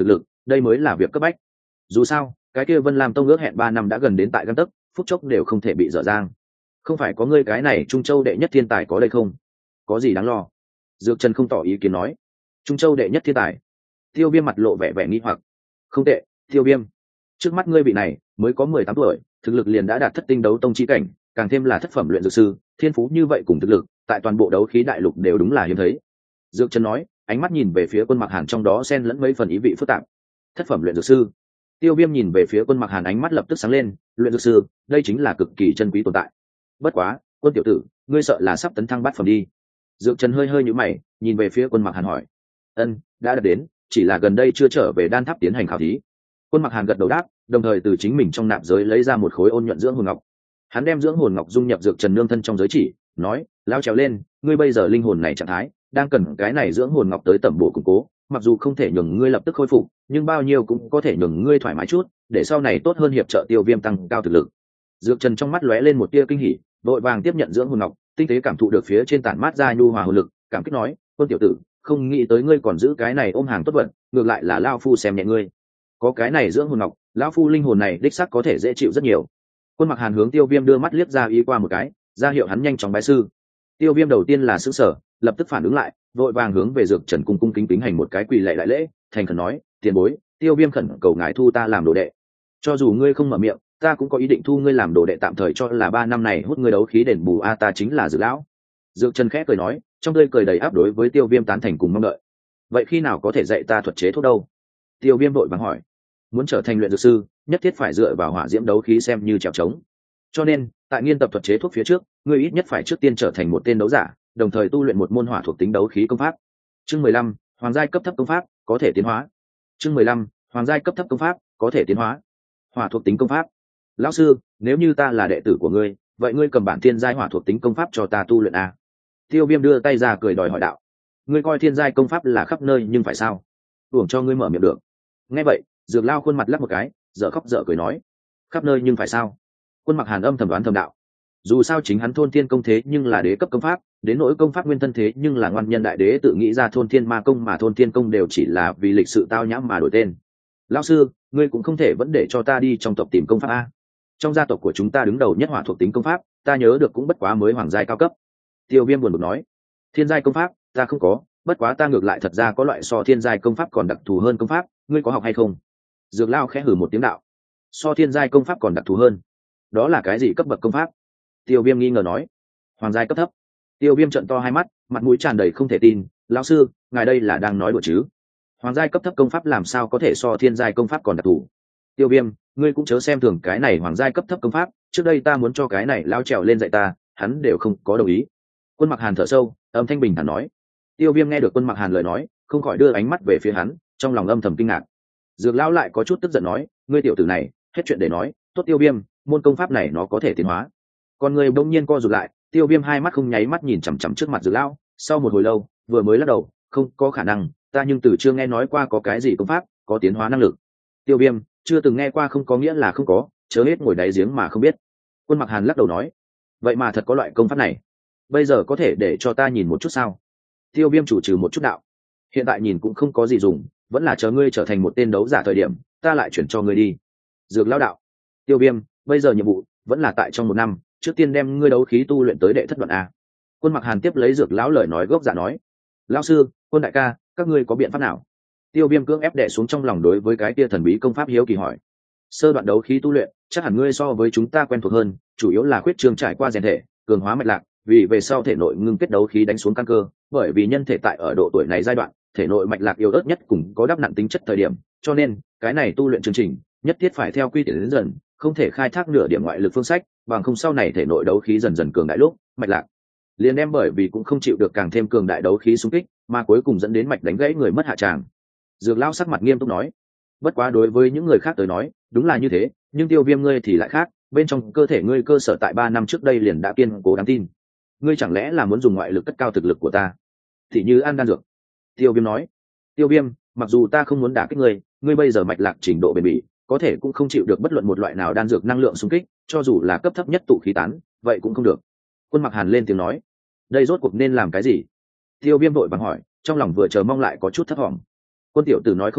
Speaker 1: đây mới là việc cấp bách. Dù sao cái kia Vân Lam Tông ước hẹn ba năm đã gần đến tại gang tấc, phút chốc đều không thể bị dở dang. Không phải có ngươi cái này Trung Châu đệ nhất thiên tài có đây không? Có gì đáng lo? Dược Trần không tỏ ý kiến nói. Trung Châu đệ nhất thiên tài? Tiêu Viêm mặt lộ vẻ vẻ nghi hoặc. Không tệ, Tiêu Viêm. Trước mắt ngươi vị này mới có mười tám tuổi, thực lực liền đã đạt thất tinh đấu tông chi cảnh, càng thêm là thất phẩm luyện dược sư, thiên phú như vậy cùng thực lực, tại toàn bộ đấu khí đại lục đều đúng là hiếm thấy. Dược Trần nói, ánh mắt nhìn về phía Quân Mặc Hàn trong đó xen lẫn mấy phần ý vị phức tạp. Thất phẩm luyện dược sư. Tiêu Viêm nhìn về phía Quân Mặc Hàn, ánh mắt lập tức sáng lên, luyện dược sư, đây chính là cực kỳ chân quý tồn tại. Bất quá, Quân tiểu tử, ngươi sợ là sắp tấn thăng bát phẩm đi. Dược Trần hơi hơi nhíu mày, nhìn về phía Quân Mặc Hàn hỏi. Ân, đã đạt đến, chỉ là gần đây chưa trở về đan tháp tiến hành khảo thí. Quân Mặc Hàn gật đầu đáp, đồng thời từ chính mình trong nạp giới lấy ra một khối ôn nhuận dưỡng hồn ngọc. Hắn đem dưỡng hồn ngọc dung nhập Dược Trần nương thân trong giới chỉ, nói, lao trèo lên, ngươi bây giờ linh hồn này trạng thái đang cần cái này dưỡng hồn ngọc tới tẩm bổ củng cố, mặc dù không thể nhường ngươi lập tức khôi phục, nhưng bao nhiêu cũng có thể nhường ngươi thoải mái chút, để sau này tốt hơn hiệp trợ Tiêu Viêm tăng cao thực lực. Dược Trần trong mắt lóe lên một tia kinh hỉ, vội vàng tiếp nhận dưỡng hồn ngọc, tinh tế cảm thụ được phía trên tản mát ra nhu hòa hồn lực, cảm kích nói, Quân tiểu tử, không nghĩ tới ngươi còn giữ cái này ôm hàng tốt vận, ngược lại là lão phu xem nhẹ ngươi. Có cái này dưỡng hồn ngọc, lão phu linh hồn này đích xác có thể dễ chịu rất nhiều. Quân Mặc Hàn hướng Tiêu Viêm đưa mắt liếc ra ý qua một cái, ra hiệu hắn nhanh chóng bái sư. Tiêu Viêm đầu tiên là sửng sở, lập tức phản ứng lại, vội vàng hướng về Dược Trần cung cung kính kính hành một cái quỳ lạy đại lễ, thành khẩn nói, tiền bối, Tiêu Viêm khẩn cầu ngài thu ta làm đồ đệ. Cho dù ngươi không mở miệng, ta cũng có ý định thu ngươi làm đồ đệ tạm thời, cho là ba năm này hút ngươi đấu khí đền bù a, ta chính là Dược lão. Dược Trần khẽ cười nói, trong tươi cười đầy áp đối với Tiêu Viêm tán thành cùng mong đợi. Vậy khi nào có thể dạy ta thuật chế thuốc đâu? Tiêu Viêm vội vàng hỏi. Muốn trở thành luyện dược sư, nhất thiết phải dựa vào hỏa diễm đấu khí xem như trèo trống. Cho nên, tại nghiên tập thuật chế thuốc phía trước, ngươi ít nhất phải trước tiên trở thành một tên đấu giả, đồng thời tu luyện một môn hỏa thuộc tính đấu khí công pháp. Chương mười lăm, hoàng giai cấp thấp công pháp, có thể tiến hóa. Chương mười lăm, hoàng giai cấp thấp công pháp, có thể tiến hóa. Hỏa thuộc tính công pháp. Lão sư, nếu như ta là đệ tử của ngươi, vậy ngươi cầm bản thiên giai hỏa thuộc tính công pháp cho ta tu luyện a? Tiêu Viêm đưa tay ra cười đòi hỏi đạo. Ngươi coi thiên giai công pháp là khắp nơi nhưng phải sao? Uổng cho ngươi mở miệng được. Nghe vậy, Dược Lao khuôn mặt lắc một cái, dở khóc dở cười nói, khắp nơi nhưng phải sao? Quân Mặc Hàn âm thầm đoán thầm đạo. Dù sao chính hắn thôn thiên công thế nhưng là đế cấp công pháp, đến nỗi công pháp nguyên thân thế nhưng là ngoan nhân đại đế tự nghĩ ra thôn thiên ma công, mà thôn thiên công đều chỉ là vì lịch sự tao nhãm mà đổi tên. Lão sư, ngươi cũng không thể vẫn để cho ta đi trong tộc tìm công pháp a. Trong gia tộc của chúng ta đứng đầu nhất hỏa thuộc tính công pháp, ta nhớ được cũng bất quá mới hoàng giai cao cấp. Tiêu Viêm buồn bực nói, thiên giai công pháp ta không có, bất quá ta ngược lại thật ra có loại so thiên giai công pháp còn đặc thù hơn công pháp, ngươi có học hay không? Dược Lao khẽ hừ một tiếng đạo, so thiên giai công pháp còn đặc thù hơn, đó là cái gì cấp bậc công pháp? Tiêu Viêm nghi ngờ nói, hoàng giai cấp thấp. Tiêu Viêm trợn to hai mắt, mặt mũi tràn đầy không thể tin, lão sư, ngài đây là đang nói đùa chứ? Hoàng giai cấp thấp công pháp làm sao có thể so thiên giai công pháp còn đặc thù? Tiêu Viêm, ngươi cũng chớ xem thường cái này hoàng giai cấp thấp công pháp, trước đây ta muốn cho cái này lao trèo lên dạy ta, hắn đều không có đồng ý. Quân Mặc Hàn thở sâu, âm thanh bình thản nói. Tiêu Viêm nghe được Quân Mặc Hàn lời nói, không khỏi đưa ánh mắt về phía hắn, trong lòng âm thầm kinh ngạc. Dược lão lại có chút tức giận nói, ngươi tiểu tử này, hết chuyện để nói, tốt Tiêu Viêm, môn công pháp này nó có thể tiến hóa. Con người bỗng nhiên co rụt lại, Tiêu Viêm hai mắt không nháy mắt nhìn chằm chằm trước mặt Dược lão, sau một hồi lâu, vừa mới lắc đầu, không có khả năng, ta nhưng từ chưa nghe nói qua có cái gì công pháp có tiến hóa năng lực. Tiêu Viêm, chưa từng nghe qua không có nghĩa là không có, chớ hết ngồi đáy giếng mà không biết. Quân Mặc Hàn lắc đầu nói, vậy mà thật có loại công pháp này, bây giờ có thể để cho ta nhìn một chút sao? Tiêu Viêm chủ trừ một chút đạo, hiện tại nhìn cũng không có gì dùng, vẫn là chờ ngươi trở thành một tên đấu giả thời điểm, ta lại chuyển cho ngươi đi. Dược lão đạo, Tiêu Viêm, bây giờ nhiệm vụ vẫn là tại trong một năm, trước tiên đem ngươi đấu khí tu luyện tới đệ thất đoạn a. Quân Mặc Hàn tiếp lấy Dược lão lời nói gốc dạ nói, lão sư, Quân đại ca, các ngươi có biện pháp nào? Tiêu Viêm cưỡng ép đè xuống trong lòng đối với cái tia thần bí công pháp hiếu kỳ hỏi. Sơ đoạn đấu khí tu luyện, chắc hẳn ngươi so với chúng ta quen thuộc hơn, chủ yếu là khuyết trương trải qua rèn thể, cường hóa mạch lạc, vì về sau thể nội ngưng kết đấu khí đánh xuống căn cơ, bởi vì nhân thể tại ở độ tuổi này giai đoạn, thể nội mạch lạc yếu ớt nhất cùng có đắp nặng tính chất thời điểm, cho nên cái này tu luyện chương trình nhất thiết phải theo quy tiến đến dần, không thể khai thác nửa điểm ngoại lực phương sách, bằng không sau này thể nội đấu khí dần dần cường đại lúc, mạch lạc liền đem bởi vì cũng không chịu được càng thêm cường đại đấu khí xung kích, mà cuối cùng dẫn đến mạch đánh gãy người mất hạ tràng. Dược lão sắc mặt nghiêm túc nói, bất quá đối với những người khác tới nói, đúng là như thế, nhưng Tiêu Viêm ngươi thì lại khác, bên trong cơ thể ngươi cơ sở tại ba năm trước đây liền đã kiên cố đáng tin. Ngươi chẳng lẽ là muốn dùng ngoại lực cất cao thực lực của ta, thì như ăn đan dược? Tiêu Viêm nói, Tiêu Viêm, mặc dù ta không muốn đả kích ngươi, ngươi bây giờ mạch lạc trình độ bền bỉ, có thể cũng không chịu được bất luận một loại nào đan dược năng lượng xung kích, cho dù là cấp thấp nhất tụ khí tán, vậy cũng không được. Quân Mặc Hàn lên tiếng nói, đây rốt cuộc nên làm cái gì? Tiêu Viêm vội vàng hỏi, trong lòng vừa chờ mong lại có chút thất vọng. Quân tiểu tử nói không sai,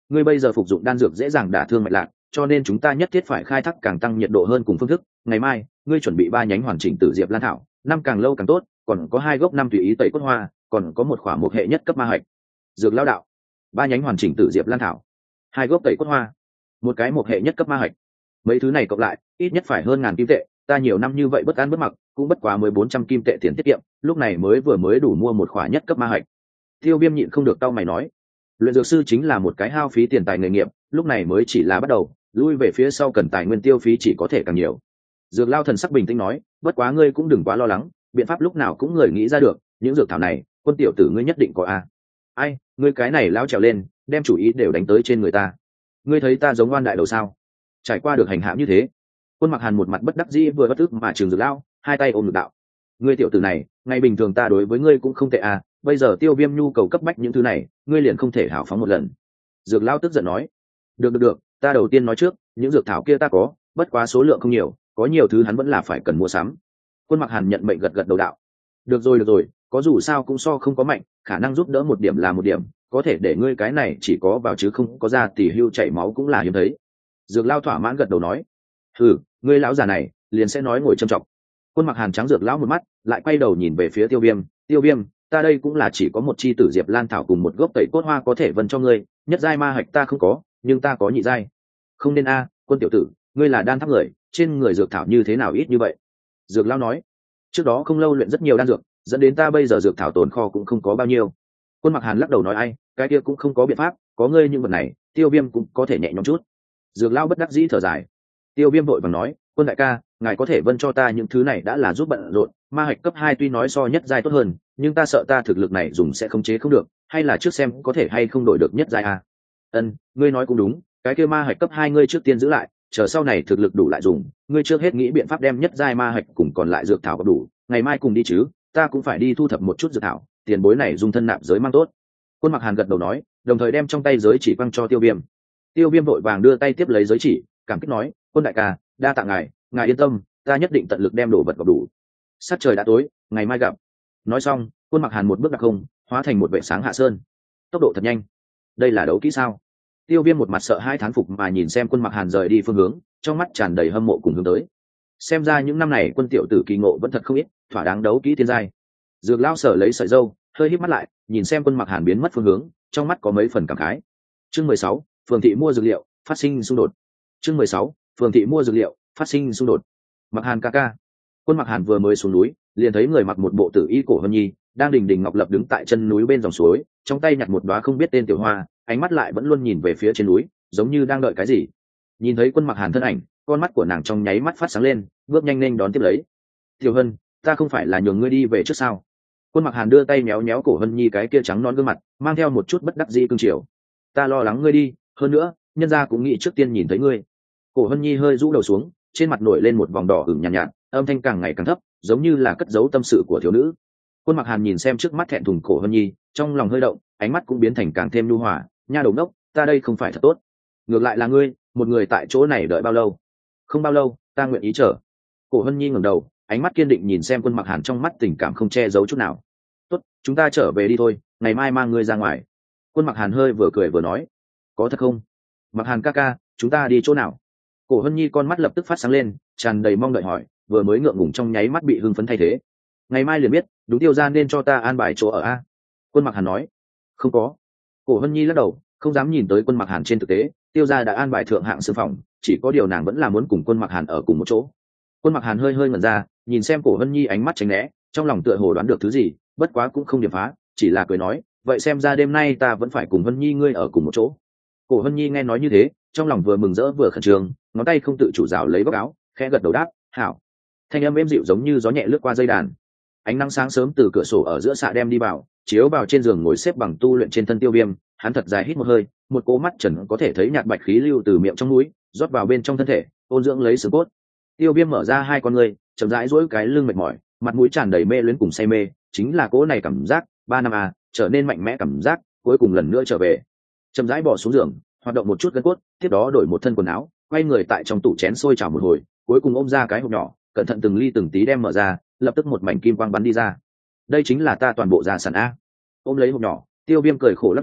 Speaker 1: ngươi bây giờ phục dụng đan dược dễ dàng đả thương mạch lạc, cho nên chúng ta nhất thiết phải khai thác càng tăng nhiệt độ hơn cùng phương thức. Ngày mai ngươi chuẩn bị ba nhánh hoàn chỉnh tử diệp lan thảo, năm càng lâu càng tốt, còn có hai gốc năm tùy ý tẩy cốt hoa, còn có một khỏa một hệ nhất cấp ma hạch. Dược lão đạo, ba nhánh hoàn chỉnh tử diệp lan thảo, hai gốc tẩy cốt hoa, một cái một hệ nhất cấp ma hạch, mấy thứ này cộng lại ít nhất phải hơn ngàn kim tệ. Ta nhiều năm như vậy bất ăn bất mặc cũng bất quá mới bốn trăm kim tệ tiền tiết kiệm, lúc này mới vừa mới đủ mua một khỏa nhất cấp ma hạch. Tiêu Viêm nhịn không được tao mày nói, luyện dược sư chính là một cái hao phí tiền tài nghề nghiệp, lúc này mới chỉ là bắt đầu, lui về phía sau cần tài nguyên tiêu phí chỉ có thể càng nhiều. Dược Lao thần sắc bình tĩnh nói, bất quá ngươi cũng đừng quá lo lắng, biện pháp lúc nào cũng người nghĩ ra được, những dược thảo này Quân tiểu tử ngươi nhất định có a. Ai, ngươi cái này lão trèo lên đem chủ ý đều đánh tới trên người ta, ngươi thấy ta giống oan đại đầu sao? Trải qua được hành hạ như thế. Quân Mặc Hàn một mặt bất đắc dĩ vừa bất ức mà trường Dược Lao, hai tay ôm ngực đạo, ngươi tiểu tử này ngày bình thường ta đối với ngươi cũng không tệ à, bây giờ Tiêu Viêm nhu cầu cấp bách những thứ này ngươi liền không thể hào phóng một lần. Dược Lao tức giận nói, được được được, ta đầu tiên nói trước, những dược thảo kia ta có, bất quá số lượng không nhiều, có nhiều thứ hắn vẫn là phải cần mua sắm. Quân Mặc Hàn nhận mệnh gật gật đầu đạo, được rồi được rồi, có dù sao cũng so không có mạnh, khả năng giúp đỡ một điểm là một điểm, có thể để ngươi cái này chỉ có vào chứ không có ra tỉ hưu chảy máu cũng là hiếm thấy. Dược Lao thỏa mãn gật đầu nói, ừ, ngươi lão già này liền sẽ nói ngồi châm trọng. Quân Mặc Hàn trắng Dược Lão một mắt, lại quay đầu nhìn về phía Tiêu Viêm, Tiêu Viêm, ta đây cũng là chỉ có một chi tử diệp lan thảo cùng một gốc tẩy cốt hoa có thể vân cho ngươi, nhất giai ma hạch ta không có, nhưng ta có nhị giai. Không nên a, Quân tiểu tử, ngươi là đan tháp người, trên người dược thảo như thế nào ít như vậy? Dược Lão nói, trước đó không lâu luyện rất nhiều đan dược, dẫn đến ta bây giờ dược thảo tồn kho cũng không có bao nhiêu. Quân Mặc Hàn lắc đầu nói, ai, cái kia cũng không có biện pháp, có ngươi những vật này, Tiêu Viêm cũng có thể nhẹ nhõm chút. Dược Lão bất đắc dĩ thở dài. Tiêu Viêm vội vàng nói, Quân đại ca, ngài có thể vân cho ta những thứ này đã là giúp bận rộn, ma hạch cấp hai tuy nói so nhất giai tốt hơn, nhưng ta sợ ta thực lực này dùng sẽ không chế không được, hay là trước xem có thể hay không đổi được nhất giai a. Ân, ngươi nói cũng đúng, cái kia ma hạch cấp hai ngươi trước tiên giữ lại, chờ sau này thực lực đủ lại dùng, ngươi trước hết nghĩ biện pháp đem nhất giai ma hạch cùng còn lại dược thảo có đủ, ngày mai cùng đi chứ, ta cũng phải đi thu thập một chút dược thảo, tiền bối này dùng thân nạp giới mang tốt. Quân Mặc Hàn gật đầu nói, đồng thời đem trong tay giới chỉ quăng cho Tiêu Viêm. Tiêu Viêm vội vàng đưa tay tiếp lấy giới chỉ, cảm kích nói, Quân đại ca, đa tạ ngài, ngài yên tâm, ta nhất định tận lực đem đồ vật gặp đủ. Sát trời đã tối, ngày mai gặp. Nói xong, Quân Mặc Hàn một bước đặc không, hóa thành một vệ sáng hạ sơn. Tốc độ thật nhanh. Đây là đấu kỹ sao? Tiêu Viêm một mặt sợ hai thán phục mà nhìn xem Quân Mặc Hàn rời đi phương hướng, trong mắt tràn đầy hâm mộ cùng hướng tới. Xem ra những năm này Quân tiểu tử kỳ ngộ vẫn thật không ít, thỏa đáng đấu kỹ thiên giai. Dược Lão sở lấy sợi dâu, hơi híp mắt lại, nhìn xem Quân Mặc Hàn biến mất phương hướng, trong mắt có mấy phần cảm khái. Chương mười sáu, Phường thị mua dược liệu, phát sinh xung đột. Chương mười sáu, Phường thị mua dược liệu, phát sinh xung đột. Mặc Hàn ca ca. Quân Mặc Hàn vừa mới xuống núi, liền thấy người mặc một bộ tử y cổ hân nhi đang đình đình ngọc lập đứng tại chân núi bên dòng suối, trong tay nhặt một đóa không biết tên tiểu hoa, ánh mắt lại vẫn luôn nhìn về phía trên núi, giống như đang đợi cái gì. Nhìn thấy Quân Mặc Hàn thân ảnh, con mắt của nàng trong nháy mắt phát sáng lên, bước nhanh lên đón tiếp lấy. Tiểu Hân, ta không phải là nhường ngươi đi về trước sao? Quân Mặc Hàn đưa tay méo méo cổ Hân nhi cái kia trắng non gương mặt, mang theo một chút bất đắc dĩ cương chiều. Ta lo lắng ngươi đi, hơn nữa, nhân gia cũng nghĩ trước tiên nhìn thấy ngươi. Cổ Hân nhi hơi rũ đầu xuống, trên mặt nổi lên một vòng đỏ ửng nhàn nhạt, nhạt, âm thanh càng ngày càng thấp, giống như là cất giấu tâm sự của thiếu nữ. Quân Mặc Hàn nhìn xem trước mắt thẹn thùng Cổ Hân nhi, trong lòng hơi động, ánh mắt cũng biến thành càng thêm nhu hòa. Nha đầu ngốc, ta đây không phải thật tốt. Ngược lại là ngươi, một người tại chỗ này đợi bao lâu? Không bao lâu, ta nguyện ý chờ. Cổ Hân nhi ngẩng đầu, ánh mắt kiên định nhìn xem Quân Mặc Hàn, trong mắt tình cảm không che giấu chút nào. Tốt, chúng ta trở về đi thôi, ngày mai mang ngươi ra ngoài. Quân Mặc Hàn hơi vừa cười vừa nói, có thật không? Mặc Hàn ca ca, chúng ta đi chỗ nào? Cổ Hân nhi con mắt lập tức phát sáng lên, tràn đầy mong đợi hỏi, vừa mới ngượng ngùng trong nháy mắt bị hưng phấn thay thế. Ngày mai liền biết, đúng Tiêu gia nên cho ta an bài chỗ ở a. Quân Mặc Hàn nói, không có. Cổ Hân nhi lắc đầu, không dám nhìn tới Quân Mặc Hàn. Trên thực tế, Tiêu gia đã an bài thượng hạng xương phòng, chỉ có điều nàng vẫn là muốn cùng Quân Mặc Hàn ở cùng một chỗ. Quân Mặc Hàn hơi hơi ngẩn ra, nhìn xem Cổ Hân nhi ánh mắt tránh né, trong lòng tựa hồ đoán được thứ gì, bất quá cũng không điểm phá, chỉ là cười nói, vậy xem ra đêm nay ta vẫn phải cùng Hân nhi ngươi ở cùng một chỗ. Cổ Hân nhi nghe nói như thế, trong lòng vừa mừng rỡ vừa khẩn trương, ngón tay không tự chủ rảo lấy góc áo, khẽ gật đầu đáp, hảo. Thanh âm êm dịu giống như gió nhẹ lướt qua dây đàn. Ánh nắng sáng sớm từ cửa sổ ở giữa xạ đem đi vào, chiếu vào trên giường ngồi xếp bằng tu luyện trên thân Tiêu Viêm, hắn thật dài hít một hơi, một cỗ mắt trần có thể thấy nhạt bạch khí lưu từ miệng trong mũi rót vào bên trong thân thể, ôn dưỡng lấy xương cốt. Tiêu Viêm mở ra hai con ngươi, chậm rãi duỗi cái lưng mệt mỏi, mặt mũi tràn đầy mê luyến cùng say mê, chính là cỗ này cảm giác, ba năm à, trở nên mạnh mẽ cảm giác, cuối cùng lần nữa trở về. Chậm rãi bỏ xuống giường, hoạt động một chút gân cốt, tiếp đó đổi một thân quần áo, quay người tại trong tủ chén sôi trào một hồi, cuối cùng ôm ra cái hộp nhỏ, cẩn thận từng ly từng tí đem mở ra, lập tức một mảnh kim quang bắn đi ra. Đây chính là ta toàn bộ gia sản a. Ôm lấy hộp nhỏ, Tiêu Viêm cười khổ lắc đầu,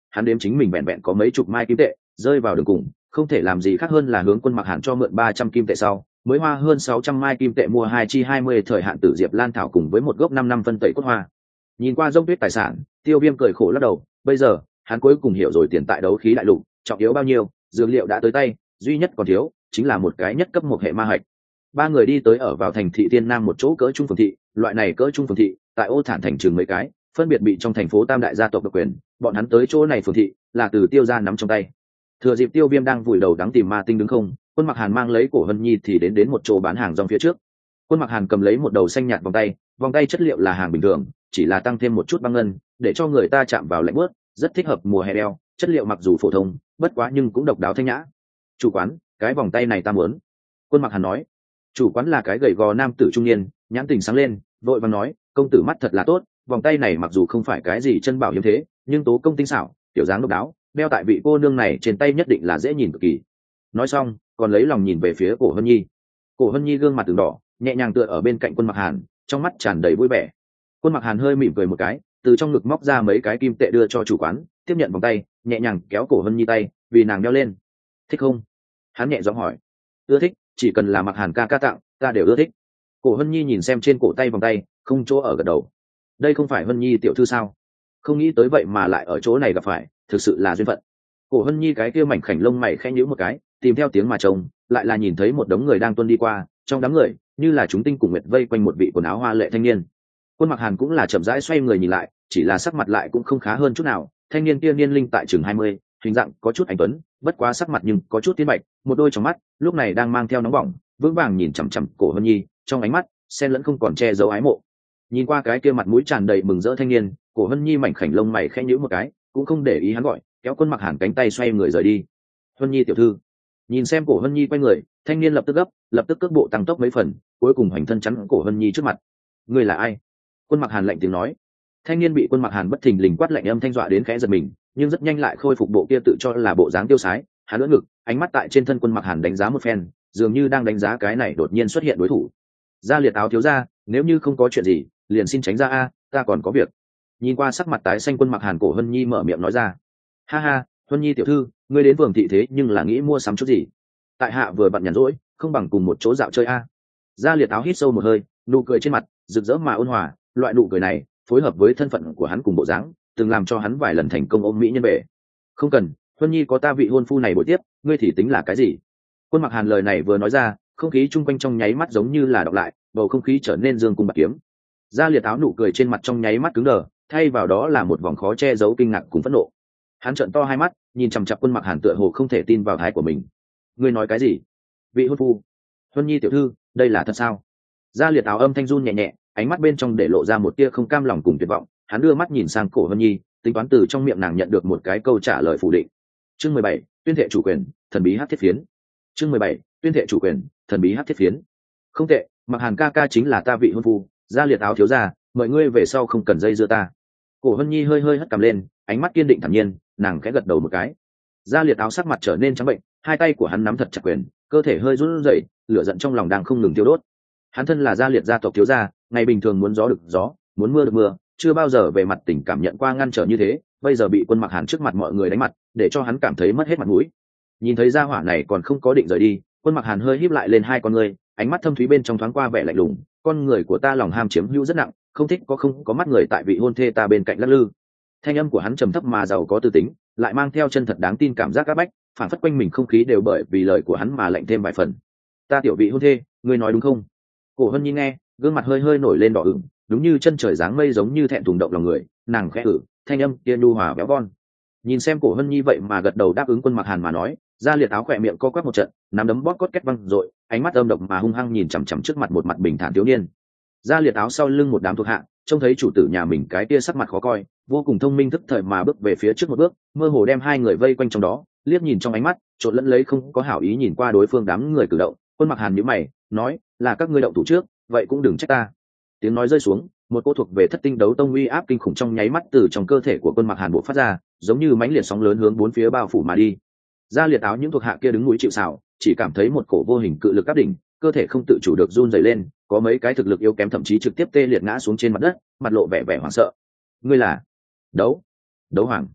Speaker 1: hắn đếm chính mình vẹn vẹn có mấy chục mai kim tệ, rơi vào đường cùng, không thể làm gì khác hơn là hướng Quân Mặc Hàn cho mượn ba trăm kim tệ sau, mới hoa hơn sáu trăm mai kim tệ mua hai chi hai mươi thời hạn tử diệp lan thảo cùng với một gốc năm năm phân tẩy cốt hoa. Nhìn qua rông tuyết tài sản, Tiêu Viêm cười khổ lắc đầu, bây giờ, hắn cuối cùng hiểu rồi tiền tại đấu khí đại lục, trọng yếu bao nhiêu, dược liệu đã tới tay, duy nhất còn thiếu chính là một cái nhất cấp một hệ ma hạch. Ba người đi tới ở vào thành thị Tiên Nam một chỗ cỡ trung phường thị, loại này cỡ trung phường thị, tại Ô Thản thành trường mấy cái, phân biệt bị trong thành phố tam đại gia tộc độc quyền, bọn hắn tới chỗ này phường thị, là từ Tiêu gia nắm trong tay. Thừa dịp Tiêu Viêm đang vùi đầu đắng tìm ma tinh đứng không, Quân Mặc Hàn mang lấy Cổ Hân Nhi thì đến đến một chỗ bán hàng rong phía trước. Quân Mặc Hàn cầm lấy một đầu xanh nhạt vòng tay, vòng tay chất liệu là hàng bình thường, chỉ là tăng thêm một chút băng ngân, để cho người ta chạm vào lạnh bớt, rất thích hợp mùa hè đeo. Chất liệu mặc dù phổ thông, bất quá nhưng cũng độc đáo thanh nhã. Chủ quán, cái vòng tay này ta muốn. Quân Mặc Hàn nói. Chủ quán là cái gầy gò nam tử trung niên, nhãn tình sáng lên, vội vàng nói, công tử mắt thật là tốt, vòng tay này mặc dù không phải cái gì chân bảo hiếm thế, nhưng tố công tinh xảo, tiểu dáng độc đáo, đeo tại vị cô nương này trên tay nhất định là dễ nhìn cực kỳ. Nói xong, còn lấy lòng nhìn về phía Cổ Hân Nhi. Cổ Hân Nhi gương mặt từng đỏ, nhẹ nhàng tựa ở bên cạnh Quân Mặc Hàn, trong mắt tràn đầy vui vẻ. Quân Mặc Hàn hơi mỉm cười một cái, từ trong ngực móc ra mấy cái kim tệ đưa cho chủ quán, tiếp nhận vòng tay, nhẹ nhàng kéo Cổ Hân Nhi tay, vì nàng đeo lên. Thích không? Hắn nhẹ giọng hỏi. Ưa thích, chỉ cần là Mặc Hàn ca ca tặng, ta đều ưa thích. Cổ Hân Nhi nhìn xem trên cổ tay vòng tay, không chỗ ở gật đầu. Đây không phải Hân Nhi tiểu thư sao? Không nghĩ tới vậy mà lại ở chỗ này gặp phải, thực sự là duyên phận. Cổ Hân Nhi cái kia mảnh khảnh lông mày khẽ nhíu một cái, tìm theo tiếng mà trông, lại là nhìn thấy một đống người đang tuân đi qua, trong đám người, như là chúng tinh cùng nguyệt vây quanh một vị quần áo hoa lệ thanh niên. Quân Mặc Hàn cũng là chậm rãi xoay người nhìn lại, chỉ là sắc mặt lại cũng không khá hơn chút nào. Thanh niên kia niên linh tại chừng hai mươi, hình dạng có chút anh tuấn, bất quá sắc mặt nhưng có chút tiến bạch, một đôi trong mắt lúc này đang mang theo nóng bỏng, vững vàng nhìn chằm chằm Cổ Hân Nhi, trong ánh mắt xen lẫn không còn che giấu ái mộ. Nhìn qua cái kia mặt mũi tràn đầy mừng rỡ thanh niên, Cổ Hân Nhi mảnh khảnh lông mày khẽ nhíu một cái, cũng không để ý hắn gọi, kéo Quân Mặc Hàn cánh tay xoay người rời đi. Hân Nhi tiểu thư. Nhìn xem Cổ Hân Nhi quay người, thanh niên lập tức gấp, lập tức cước bộ tăng tốc mấy phần, cuối cùng hoành thân chắn Cổ Hân Nhi trước mặt. Ngươi là ai? Quân Mặc Hàn lạnh tiếng nói. Thanh niên bị Quân Mặc Hàn bất thình lình quát lạnh âm thanh dọa đến khẽ giật mình, nhưng rất nhanh lại khôi phục bộ kia tự cho là bộ dáng tiêu sái. Hắn ưỡn ngực, ánh mắt tại trên thân Quân Mặc Hàn đánh giá một phen, dường như đang đánh giá cái này đột nhiên xuất hiện đối thủ. Gia Liệt áo thiếu gia, nếu như không có chuyện gì, liền xin tránh ra a, ta còn có việc. Nhìn qua sắc mặt tái xanh Quân Mặc Hàn, Cổ Hân Nhi mở miệng nói ra. Ha ha, Hân Nhi tiểu thư, ngươi đến phường thị thế nhưng là nghĩ mua sắm chút gì? Tại hạ vừa bận nhàn rỗi, không bằng cùng một chỗ dạo chơi a. Gia Liệt áo hít sâu một hơi, nụ cười trên mặt rực rỡ mà ôn hòa, loại nụ cười này phối hợp với thân phận của hắn cùng bộ dáng, từng làm cho hắn vài lần thành công ôm mỹ nhân về. Không cần, Hân Nhi có ta vị hôn phu này bồi tiếp, ngươi thì tính là cái gì? Quân Mặc Hàn lời này vừa nói ra, không khí chung quanh trong nháy mắt giống như là đọc lại, bầu không khí trở nên dương cung bạc kiếm. Gia Liệt áo nụ cười trên mặt trong nháy mắt cứng đờ, thay vào đó là một vòng khó che giấu kinh ngạc cùng phẫn nộ. Hắn trợn to hai mắt, nhìn chằm chằm Quân Mặc Hàn tựa hồ không thể tin vào thái của mình. Ngươi nói cái gì? Vị hôn phu? Hân Nhi tiểu thư, đây là thật sao? Gia Liệt áo âm thanh run nhẹ nhẹ, ánh mắt bên trong để lộ ra một tia không cam lòng cùng tuyệt vọng. Hắn đưa mắt nhìn sang Cổ Hân Nhi, tính toán từ trong miệng nàng nhận được một cái câu trả lời phủ định. Chương mười bảy, tuyên thệ chủ quyền, thần bí hắc thiết phiến. Chương mười bảy, tuyên thệ chủ quyền, thần bí hắc thiết phiến. Không tệ, Mặc Hàn ca ca chính là ta vị hôn phu. Gia Liệt áo thiếu gia, mời ngươi về sau không cần dây dưa ta. Cổ Hân Nhi hơi hơi hất cằm lên, ánh mắt kiên định thản nhiên, nàng khẽ gật đầu một cái. Gia Liệt áo sắc mặt trở nên trắng bệnh, hai tay của hắn nắm thật chặt quyền, cơ thể hơi run rẩy, lửa giận trong lòng đang không ngừng tiêu đốt. Hắn thân là Gia Liệt gia tộc thiếu gia, ngày bình thường muốn gió được gió, muốn mưa được mưa, chưa bao giờ về mặt tình cảm nhận qua ngăn trở như thế, bây giờ bị Quân Mặc Hàn trước mặt mọi người đánh mặt, để cho hắn cảm thấy mất hết mặt mũi. Nhìn thấy gia hỏa này còn không có định rời đi, Quân Mặc Hàn hơi híp lại lên hai con ngươi, ánh mắt thâm thúy bên trong thoáng qua vẻ lạnh lùng. Con người của ta lòng ham chiếm hữu rất nặng, không thích có không có mắt người tại vị hôn thê ta bên cạnh lắc lư. Thanh âm của hắn trầm thấp mà giàu có tư tính, lại mang theo chân thật đáng tin cảm giác áp bách, phản phất quanh mình không khí đều bởi vì lời của hắn mà lạnh thêm vài phần. Ta tiểu vị hôn thê, ngươi nói đúng không? Cổ Hân Nhi nghe, gương mặt hơi hơi nổi lên đỏ ửng, đúng như chân trời dáng mây giống như thẹn thùng động lòng người, nàng khẽ ử, thanh âm kia nhu hòa béo von. Nhìn xem Cổ Hân Nhi vậy mà gật đầu đáp ứng Quân Mặc Hàn mà nói, Gia Liệt áo khỏe miệng co quắp một trận, nắm đấm bóp cốt két văng rồi, ánh mắt âm độc mà hung hăng nhìn chằm chằm trước mặt một mặt bình thản thiếu niên. Gia Liệt áo sau lưng một đám thuộc hạ, trông thấy chủ tử nhà mình cái kia sắc mặt khó coi, vô cùng thông minh thức thời mà bước về phía trước một bước, mơ hồ đem hai người vây quanh trong đó, liếc nhìn trong ánh mắt, trộn lẫn lấy không có hảo ý nhìn qua đối phương đám người cử động. Quân Mặc Hàn nhíu mày, nói, là các ngươi động thủ trước, vậy cũng đừng trách ta. Tiếng nói rơi xuống, một cô thuộc về thất tinh đấu tông uy áp kinh khủng trong nháy mắt từ trong cơ thể của Quân Mặc Hàn bộc phát ra, giống như mãnh liệt sóng lớn hướng bốn phía bao phủ mà đi. Gia Liệt áo những thuộc hạ kia đứng núi chịu sào, chỉ cảm thấy một cổ vô hình cự lực áp đỉnh, cơ thể không tự chủ được run rẩy lên, có mấy cái thực lực yếu kém thậm chí trực tiếp tê liệt ngã xuống trên mặt đất, mặt lộ vẻ vẻ hoảng sợ. Ngươi là đấu đấu hoàng?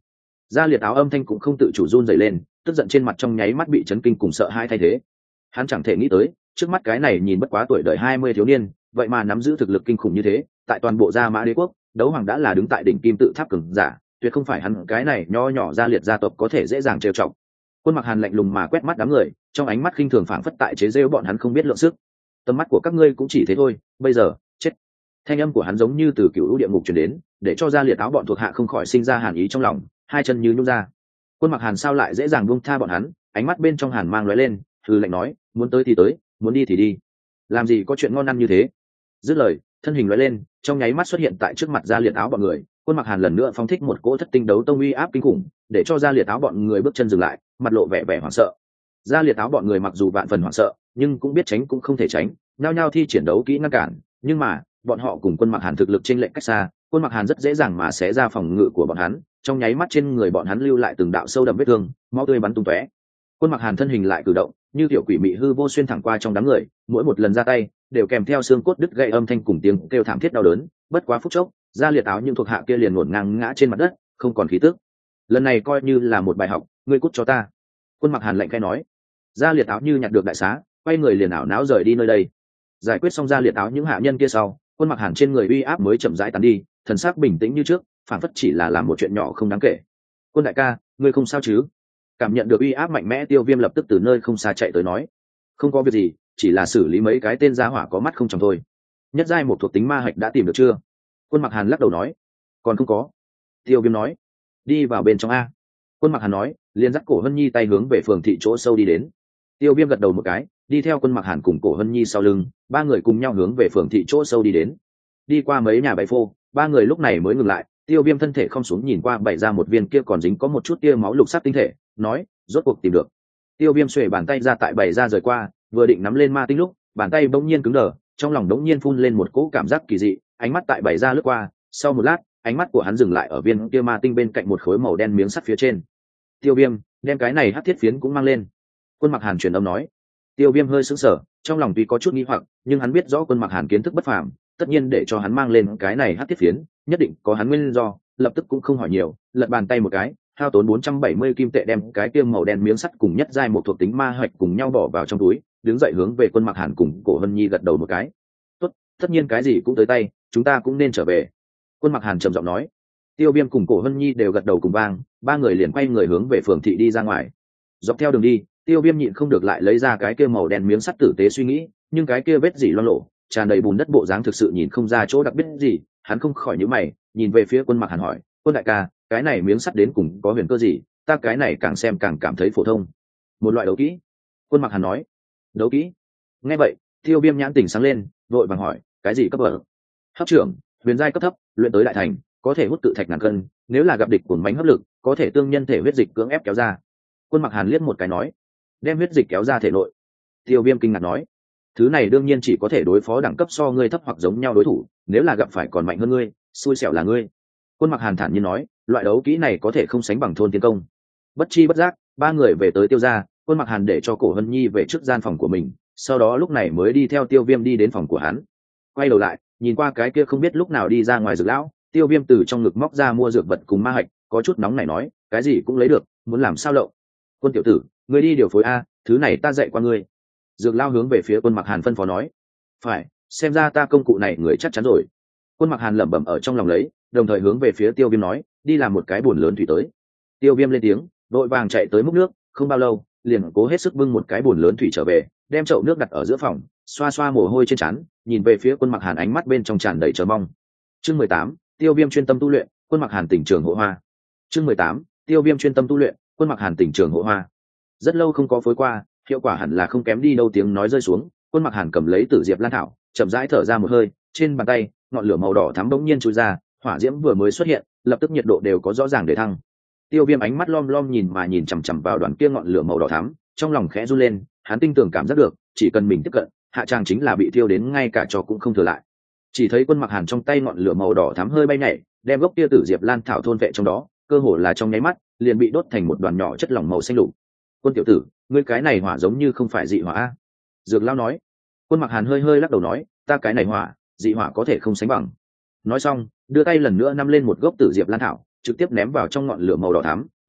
Speaker 1: Gia liệt áo âm thanh cũng không tự chủ run dày lên, tức giận trên mặt trong nháy mắt bị chấn kinh cùng sợ hãi thay thế. Hắn chẳng thể nghĩ tới trước mắt cái này nhìn bất quá tuổi đời hai mươi thiếu niên vậy mà nắm giữ thực lực kinh khủng như thế. Tại toàn bộ Gia Mã Đế quốc, đấu hoàng đã là đứng tại đỉnh kim tự tháp cường giả, tuyệt không phải hắn cái này nho nhỏ gia liệt gia tộc có thể dễ dàng trêu chọc. Quân Mặc Hàn lạnh lùng mà quét mắt đám người, trong ánh mắt khinh thường phảng phất tại chế giễu bọn hắn không biết lượng sức. Tầm mắt của các ngươi cũng chỉ thế thôi, bây giờ chết. Thanh âm của hắn giống như từ cựu địa ngục truyền đến, để cho gia liệt áo bọn thuộc hạ không khỏi sinh ra hàn ý trong lòng, hai chân như nhún ra. Quân Mặc Hàn sao lại dễ dàng buông tha bọn hắn, ánh mắt bên trong hàn mang lóe lên, hừ lạnh nói, muốn tới thì tới, muốn đi thì đi, làm gì có chuyện ngon ăn như thế. Dứt lời, thân hình lóe lên, trong nháy mắt xuất hiện tại trước mặt gia liệt áo bọn người. Quân Mặc Hàn lần nữa phóng thích một cỗ thất tinh đấu tông uy áp kinh khủng, để cho gia liệt áo bọn người bước chân dừng lại, mặt lộ vẻ vẻ hoảng sợ. Gia liệt áo bọn người mặc dù vạn phần hoảng sợ, nhưng cũng biết tránh cũng không thể tránh, nhao nhao thi triển đấu kỹ ngăn cản. Nhưng mà bọn họ cùng Quân Mặc Hàn thực lực chênh lệch cách xa, Quân Mặc Hàn rất dễ dàng mà xé ra phòng ngự của bọn hắn, trong nháy mắt trên người bọn hắn lưu lại từng đạo sâu đậm vết thương, máu tươi bắn tung tóe. Quân Mặc Hàn thân hình lại cử động, như tiểu quỷ mị hư vô xuyên thẳng qua trong đám người, mỗi một lần ra tay đều kèm theo xương cốt đứt gãy âm thanh cùng tiếng kêu thảm thiết đau đớn. Bất quá phút chốc, gia liệt áo những thuộc hạ kia liền ngổn ngang ngã trên mặt đất, không còn khí tức. Lần này coi như là một bài học, ngươi cút cho ta. Quân Mặc Hàn lạnh khẽ nói. Gia liệt áo như nhặt được đại xá, quay người liền ảo não rời đi nơi đây. Giải quyết xong gia liệt áo những hạ nhân kia sau, Quân Mặc Hàn trên người uy áp mới chậm rãi tán đi, thần sắc bình tĩnh như trước, phản phất chỉ là làm một chuyện nhỏ không đáng kể. Quân đại ca, ngươi không sao chứ? Cảm nhận được uy áp mạnh mẽ, Tiêu Viêm lập tức từ nơi không xa chạy tới nói. Không có việc gì, chỉ là xử lý mấy cái tên gia hỏa có mắt không tròng thôi. Nhất giai một thuộc tính ma hạch đã tìm được chưa? Quân Mặc Hàn lắc đầu nói. Còn không có. Tiêu Viêm nói. Đi vào bên trong a. Quân Mặc Hàn nói, liền dắt Cổ Hân Nhi tay hướng về phường thị chỗ sâu đi đến. Tiêu Viêm gật đầu một cái, đi theo Quân Mặc Hàn cùng Cổ Hân Nhi sau lưng, ba người cùng nhau hướng về phường thị chỗ sâu đi đến. Đi qua mấy nhà bày phô, ba người lúc này mới ngừng lại. Tiêu Viêm thân thể không xuống nhìn qua bày ra một viên kia còn dính có một chút tia máu lục sắc tinh thể, nói, rốt cuộc tìm được. Tiêu Viêm xuề bàn tay ra tại bày ra rời qua, vừa định nắm lên ma tinh lúc, bàn tay bỗng nhiên cứng đờ, trong lòng đống nhiên phun lên một cỗ cảm giác kỳ dị, ánh mắt tại bày ra lướt qua, sau một lát, ánh mắt của hắn dừng lại ở viên kia ma tinh bên cạnh một khối màu đen miếng sắt phía trên. Tiêu Viêm, đem cái này hắc thiết phiến cũng mang lên. Quân Mặc Hàn truyền âm nói. Tiêu Viêm hơi sững sờ, trong lòng tuy có chút nghi hoặc, nhưng hắn biết rõ Quân Mặc Hàn kiến thức bất phàm, tất nhiên để cho hắn mang lên cái này hắc thiết phiến, nhất định có hắn nguyên do, lập tức cũng không hỏi nhiều, lật bàn tay một cái, hao tốn bốn trăm bảy mươi kim tệ đem cái kia màu đen miếng sắt cùng nhất giai một thuộc tính ma hạch cùng nhau bỏ vào trong túi, đứng dậy hướng về Quân Mặc Hàn cùng Cổ Hân Nhi gật đầu một cái. Tốt, tất nhiên cái gì cũng tới tay, chúng ta cũng nên trở về. Quân Mặc Hàn trầm giọng nói. Tiêu Viêm cùng Cổ Hân Nhi đều gật đầu cùng vang, ba người liền quay người hướng về phường thị đi ra ngoài. Dọc theo đường đi, Tiêu Viêm nhịn không được lại lấy ra cái kia màu đen miếng sắt tử tế suy nghĩ, nhưng cái kia vết dỉ loang lổ, tràn đầy bùn đất bộ dáng thực sự nhìn không ra chỗ đặc biệt gì, hắn không khỏi nhíu mày, nhìn về phía Quân Mặc Hàn hỏi, Quân đại ca, cái này miếng sắt đến cùng có huyền cơ gì? Ta cái này càng xem càng cảm thấy phổ thông. Một loại đấu kỹ. Quân Mặc Hàn nói. Đấu kỹ? Nghe vậy, Tiêu Viêm nhãn tỉnh sáng lên, vội vàng hỏi, cái gì cấp bậc? Hấp trưởng, huyền giai cấp thấp, luyện tới đại thành, có thể hút tự thạch ngàn cân, nếu là gặp địch cuồng mãnh hấp lực, có thể tương nhân thể huyết dịch cưỡng ép kéo ra. Quân Mặc Hàn liếc một cái nói, đem huyết dịch kéo ra thể nội. Tiêu Viêm kinh ngạc nói, thứ này đương nhiên chỉ có thể đối phó đẳng cấp so ngươi thấp hoặc giống nhau đối thủ, nếu là gặp phải còn mạnh hơn ngươi, xui xẻo là ngươi. Quân Mặc Hàn thản nhiên nói, loại đấu kỹ này có thể không sánh bằng thôn tiến công. Bất chi bất giác, ba người về tới Tiêu gia, Quân Mặc Hàn để cho Cổ Hân Nhi về trước gian phòng của mình, sau đó lúc này mới đi theo Tiêu Viêm đi đến phòng của hắn. Quay đầu lại, nhìn qua cái kia không biết lúc nào đi ra ngoài Dược lão, Tiêu Viêm từ trong ngực móc ra mua dược vật cùng ma hạch, có chút nóng nảy nói, cái gì cũng lấy được, muốn làm sao lậu. Quân tiểu tử, ngươi đi điều phối a, thứ này ta dạy qua ngươi. Dược lão hướng về phía Quân Mặc Hàn phân phó nói. Phải, xem ra ta công cụ này người chắc chắn rồi. Quân Mặc Hàn lẩm bẩm ở trong lòng lấy, đồng thời hướng về phía Tiêu Viêm nói, đi làm một cái bồn lớn thủy tới. Tiêu Viêm lên tiếng, vội vàng chạy tới múc nước, không bao lâu, liền cố hết sức bưng một cái bồn lớn thủy trở về, đem chậu nước đặt ở giữa phòng, xoa xoa mồ hôi trên trán, nhìn về phía Quân Mặc Hàn ánh mắt bên trong tràn đầy chờ mong. Chương mười tám, Tiêu Viêm chuyên tâm tu luyện, Quân Mặc Hàn tỉnh trường hộ hoa. Chương mười tám, Tiêu Viêm chuyên tâm tu luyện, Quân Mặc Hàn tỉnh trường hộ hoa. Rất lâu không có phối qua, hiệu quả hẳn là không kém đi đâu. Tiếng nói rơi xuống, Quân Mặc Hàn cầm lấy Tử Diệp Lan thảo, chậm rãi thở ra một hơi, trên bàn tay, ngọn lửa màu đỏ thắm bỗng nhiên chui ra, hỏa diễm vừa mới xuất hiện, lập tức nhiệt độ đều có rõ ràng để thăng. Tiêu Viêm ánh mắt lom lom nhìn mà nhìn chằm chằm vào đoàn kia ngọn lửa màu đỏ thắm, trong lòng khẽ run lên, hắn tinh tường cảm giác được, chỉ cần mình tiếp cận, hạ tràng chính là bị thiêu đến ngay cả trò cũng không thừa lại. Chỉ thấy Quân Mặc Hàn trong tay ngọn lửa màu đỏ thắm hơi bay nhảy, đem gốc kia Tử Diệp Lan thảo thôn vệ trong đó, cơ hồ là trong nháy mắt, liền bị đốt thành một đoàn nhỏ chất lỏng màu xanh lục. Quân tiểu tử, ngươi cái này hỏa giống như không phải dị hỏa a. Dược lão nói. Quân Mặc Hàn hơi hơi lắc đầu nói, ta cái này hỏa, dị hỏa có thể không sánh bằng. Nói xong, đưa tay lần nữa nắm lên một gốc Tử Diệp Lan thảo, trực tiếp ném vào trong ngọn lửa màu đỏ thắm,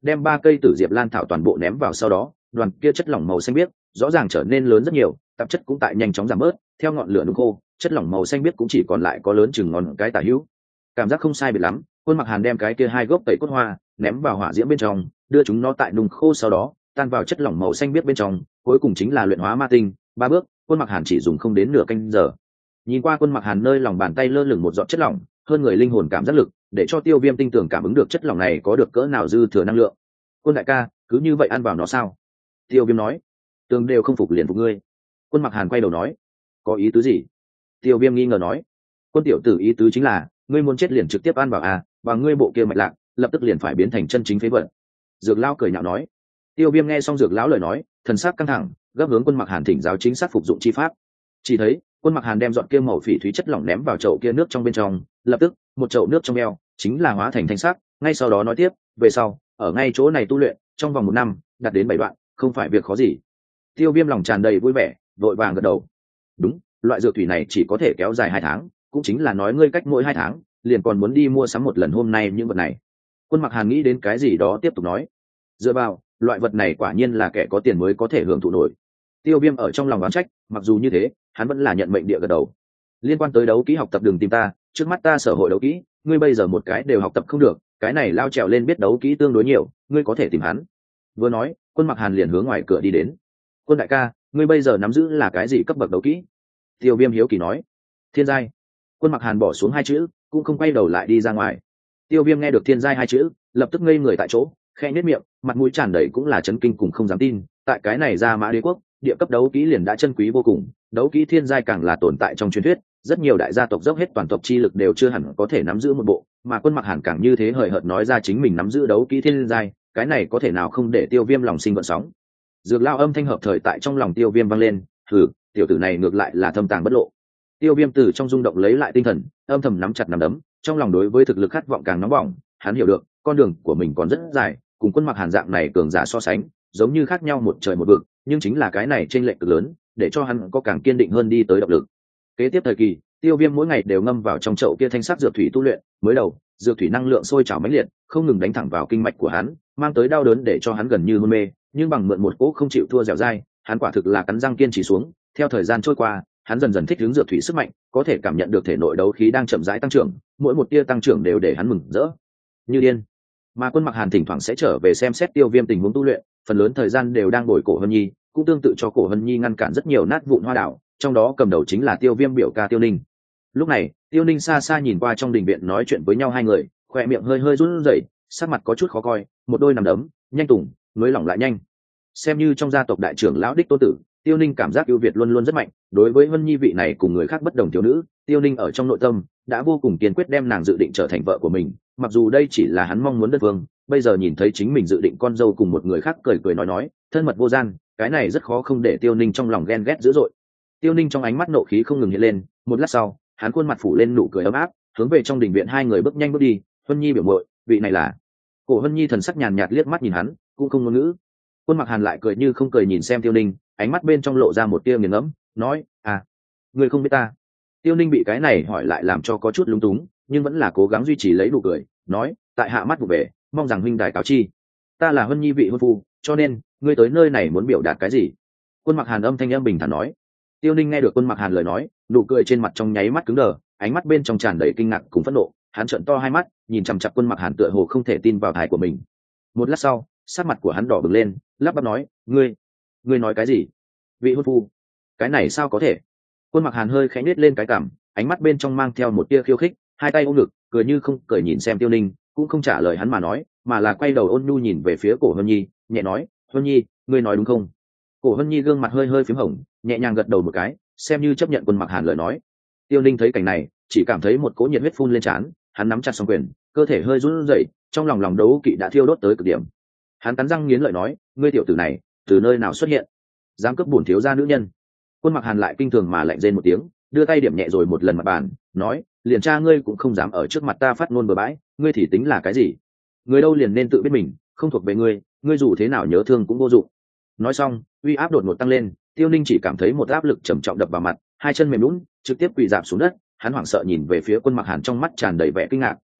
Speaker 1: đem ba cây tử diệp lan thảo toàn bộ ném vào sau đó đoàn kia chất lỏng màu xanh biếc rõ ràng trở nên lớn rất nhiều, tạp chất cũng tại nhanh chóng giảm bớt. Theo ngọn lửa nung khô, chất lỏng màu xanh biếc cũng chỉ còn lại có lớn chừng ngón cái tả hữu. Cảm giác không sai biệt lắm, Quân Mặc Hàn đem cái kia hai gốc tẩy cốt hoa ném vào hỏa diễm bên trong, đưa chúng nó tại nung khô sau đó tan vào chất lỏng màu xanh biếc bên trong, cuối cùng chính là luyện hóa ma tinh. Ba bước, Quân Mặc Hàn chỉ dùng không đến nửa canh giờ. Nhìn qua Quân Mặc Hàn nơi lòng bàn tay lơ lửng một giọt chất lỏng, hơn người linh hồn cảm giác lực, để cho Tiêu Viêm tinh tưởng cảm ứng được chất lỏng này có được cỡ nào dư thừa năng lượng. Quân đại ca, cứ như vậy ăn vào nó sao? Tiêu Viêm nói. Tường đều không phục liền phục ngươi. Quân Mặc Hàn quay đầu nói. Có ý tứ gì? Tiêu Viêm nghi ngờ nói. Quân tiểu tử ý tứ chính là ngươi muốn chết liền trực tiếp ăn vào à, và ngươi bộ kia mạch lạc lập tức liền phải biến thành chân chính phế vật. Dược lão cười nhạo nói. Tiêu Viêm nghe xong Dược lão lời nói, thần sắc căng thẳng, gấp hướng Quân Mặc Hàn thỉnh giáo chính xác phục dụng chi pháp. Chỉ thấy Quân Mặc Hàn đem dọn kia màu phỉ thúy chất lỏng ném vào chậu kia nước trong bên trong, lập tức một chậu nước trong eo chính là hóa thành thanh sắc. Ngay sau đó nói tiếp, về sau ở ngay chỗ này tu luyện trong vòng một năm đạt đến bảy đoạn, không phải việc khó gì. Tiêu Viêm lòng tràn đầy vui vẻ, vội vàng gật đầu. Đúng, loại dược thủy này chỉ có thể kéo dài hai tháng, cũng chính là nói ngươi cách mỗi hai tháng liền còn muốn đi mua sắm một lần hôm nay những vật này. Quân Mặc Hàn nghĩ đến cái gì đó tiếp tục nói. Dựa vào, loại vật này quả nhiên là kẻ có tiền mới có thể hưởng thụ nổi. Tiêu Viêm ở trong lòng oán trách, mặc dù như thế hắn vẫn là nhận mệnh địa gật đầu. Liên quan tới đấu kỹ học tập đừng tìm ta, trước mắt ta sở hội đấu kỹ ngươi bây giờ một cái đều học tập không được, cái này lao trèo lên biết đấu kỹ tương đối nhiều, ngươi có thể tìm hắn. Vừa nói, Quân Mặc Hàn liền hướng ngoài cửa đi đến. Quân đại ca, ngươi bây giờ nắm giữ là cái gì cấp bậc đấu kỹ? Tiêu Viêm hiếu kỳ nói. Thiên giai. Quân Mặc Hàn bỏ xuống hai chữ, cũng không quay đầu lại đi ra ngoài. Tiêu Viêm nghe được thiên giai hai chữ, lập tức ngây người tại chỗ, khẽ nhếch miệng, mặt mũi tràn đầy cũng là chấn kinh cùng không dám tin. Tại cái này Gia Mã Đế quốc, địa cấp đấu kỹ liền đã chân quý vô cùng, đấu kỹ thiên giai càng là tồn tại trong truyền thuyết, rất nhiều đại gia tộc dốc hết toàn tộc chi lực đều chưa hẳn có thể nắm giữ một bộ, mà Quân Mặc Hàn càng như thế hời hợt nói ra chính mình nắm giữ đấu kỹ thiên giai, cái này có thể nào không để Tiêu Viêm lòng sinh gợn sóng. Dược lao âm thanh hợp thời tại trong lòng Tiêu Viêm vang lên, thử, tiểu tử này ngược lại là thâm tàng bất lộ. Tiêu Viêm từ trong rung động lấy lại tinh thần, âm thầm nắm chặt nắm đấm, trong lòng đối với thực lực khát vọng càng nóng bỏng. Hắn hiểu được con đường của mình còn rất dài, cùng Quân Mặc Hàn dạng này cường giả so sánh giống như khác nhau một trời một vực, nhưng chính là cái này chênh lệch cực lớn để cho hắn có càng kiên định hơn đi tới động lực. Kế tiếp thời kỳ, Tiêu Viêm mỗi ngày đều ngâm vào trong chậu kia thanh sắc dược thủy tu luyện. Mới đầu dược thủy năng lượng sôi trào mãnh liệt, không ngừng đánh thẳng vào kinh mạch của hắn, mang tới đau đớn để cho hắn gần như hôn mê, nhưng bằng mượn một cỗ không chịu thua dẻo dai, hắn quả thực là cắn răng kiên trì xuống. Theo thời gian trôi qua, hắn dần dần thích ứng dược thủy sức mạnh, có thể cảm nhận được thể nội đấu khí đang chậm rãi tăng trưởng, mỗi một tia tăng trưởng đều để hắn mừng rỡ như điên. Mà Quân Mặc Hàn thỉnh thoảng sẽ trở về xem xét Tiêu Viêm tình huống tu luyện, phần lớn thời gian đều đang bồi Cổ Hân Nhi, cũng tương tự cho Cổ Hân Nhi ngăn cản rất nhiều nát vụn hoa đảo, trong đó cầm đầu chính là Tiêu Viêm biểu ca Tiêu Ninh. Lúc này, Tiêu Ninh xa xa nhìn qua trong đình viện nói chuyện với nhau hai người, khoe miệng hơi hơi run rẩy, sắc mặt có chút khó coi, một đôi nằm đấm, nhanh tùng, nối lỏng lại nhanh. Xem như trong gia tộc đại trưởng lão đích tôn tử, Tiêu Ninh cảm giác ưu việt luôn luôn rất mạnh, đối với Hân Nhi vị này cùng người khác bất đồng thiếu nữ, Tiêu Ninh ở trong nội tâm đã vô cùng kiên quyết đem nàng dự định trở thành vợ của mình, mặc dù đây chỉ là hắn mong muốn đơn phương, bây giờ nhìn thấy chính mình dự định con dâu cùng một người khác cười cười nói nói, thân mật vô gian, cái này rất khó không để Tiêu Ninh trong lòng ghen ghét dữ dội. Tiêu Ninh trong ánh mắt nộ khí không ngừng hiện lên, một lát sau, hắn khuôn mặt phủ lên nụ cười ấm áp, hướng về trong đình viện hai người bước nhanh bước đi. Hân Nhi biểu muội, vị này là. Cổ Hân Nhi thần sắc nhàn nhạt liếc mắt nhìn hắn, cũng không ngôn ngữ. Quân Mặc Hàn lại cười như không cười nhìn xem Tiêu Ninh, ánh mắt bên trong lộ ra một tia nghiền ngẫm, nói, à, ngươi không biết ta. Tiêu Ninh bị cái này hỏi lại làm cho có chút lúng túng, nhưng vẫn là cố gắng duy trì lấy nụ cười, nói, tại hạ mắt vụ về, mong rằng huynh đài cáo chi. Ta là Hân Nhi vị hôn phu, cho nên ngươi tới nơi này muốn biểu đạt cái gì? Quân Mặc Hàn âm thanh âm bình thản nói. Tiêu Ninh nghe được Quân Mặc Hàn lời nói, nụ cười trên mặt trong nháy mắt cứng đờ, ánh mắt bên trong tràn đầy kinh ngạc cùng phẫn nộ, hắn trợn to hai mắt, nhìn chằm chằm Quân Mặc Hàn tựa hồ không thể tin vào tai của mình. Một lát sau, sắc mặt của hắn đỏ bừng lên, lắp bắp nói, ngươi, ngươi nói cái gì? Vị hôn phu? Cái này sao có thể? Quân Mặc Hàn hơi khẽ nhếch lên cái cằm, ánh mắt bên trong mang theo một tia khiêu khích, hai tay ôm ngực, cười như không cười nhìn xem Tiêu Ninh, cũng không trả lời hắn mà nói, mà là quay đầu ôn nhu nhìn về phía Cổ Hân Nhi, nhẹ nói, Hân Nhi, ngươi nói đúng không? Cổ Hân Nhi gương mặt hơi hơi phím hồng, nhẹ nhàng gật đầu một cái, xem như chấp nhận Quân Mặc Hàn lời nói. Tiêu Ninh thấy cảnh này, chỉ cảm thấy một cỗ nhiệt huyết phun lên trán, hắn nắm chặt song quyền, cơ thể hơi run rẩy, trong lòng lòng đấu kỵ đã thiêu đốt tới cực điểm. Hắn cắn răng nghiến lợi nói, ngươi tiểu tử này, từ nơi nào xuất hiện? Dám cướp bổn thiếu gia nữ nhân? Quân Mặc Hàn lại kinh thường mà lạnh rên một tiếng, đưa tay điểm nhẹ rồi một lần mặt bàn, nói, liền cha ngươi cũng không dám ở trước mặt ta phát ngôn bừa bãi, ngươi thì tính là cái gì? Người đâu liền nên tự biết mình, không thuộc về ngươi, ngươi dù thế nào nhớ thương cũng vô dụng. Nói xong, uy áp đột ngột tăng lên, Tiêu Ninh chỉ cảm thấy một áp lực trầm trọng đập vào mặt, hai chân mềm nhũn, trực tiếp quỳ rạp xuống đất. Hắn hoảng sợ nhìn về phía Quân Mặc Hàn trong mắt tràn đầy vẻ kinh ngạc,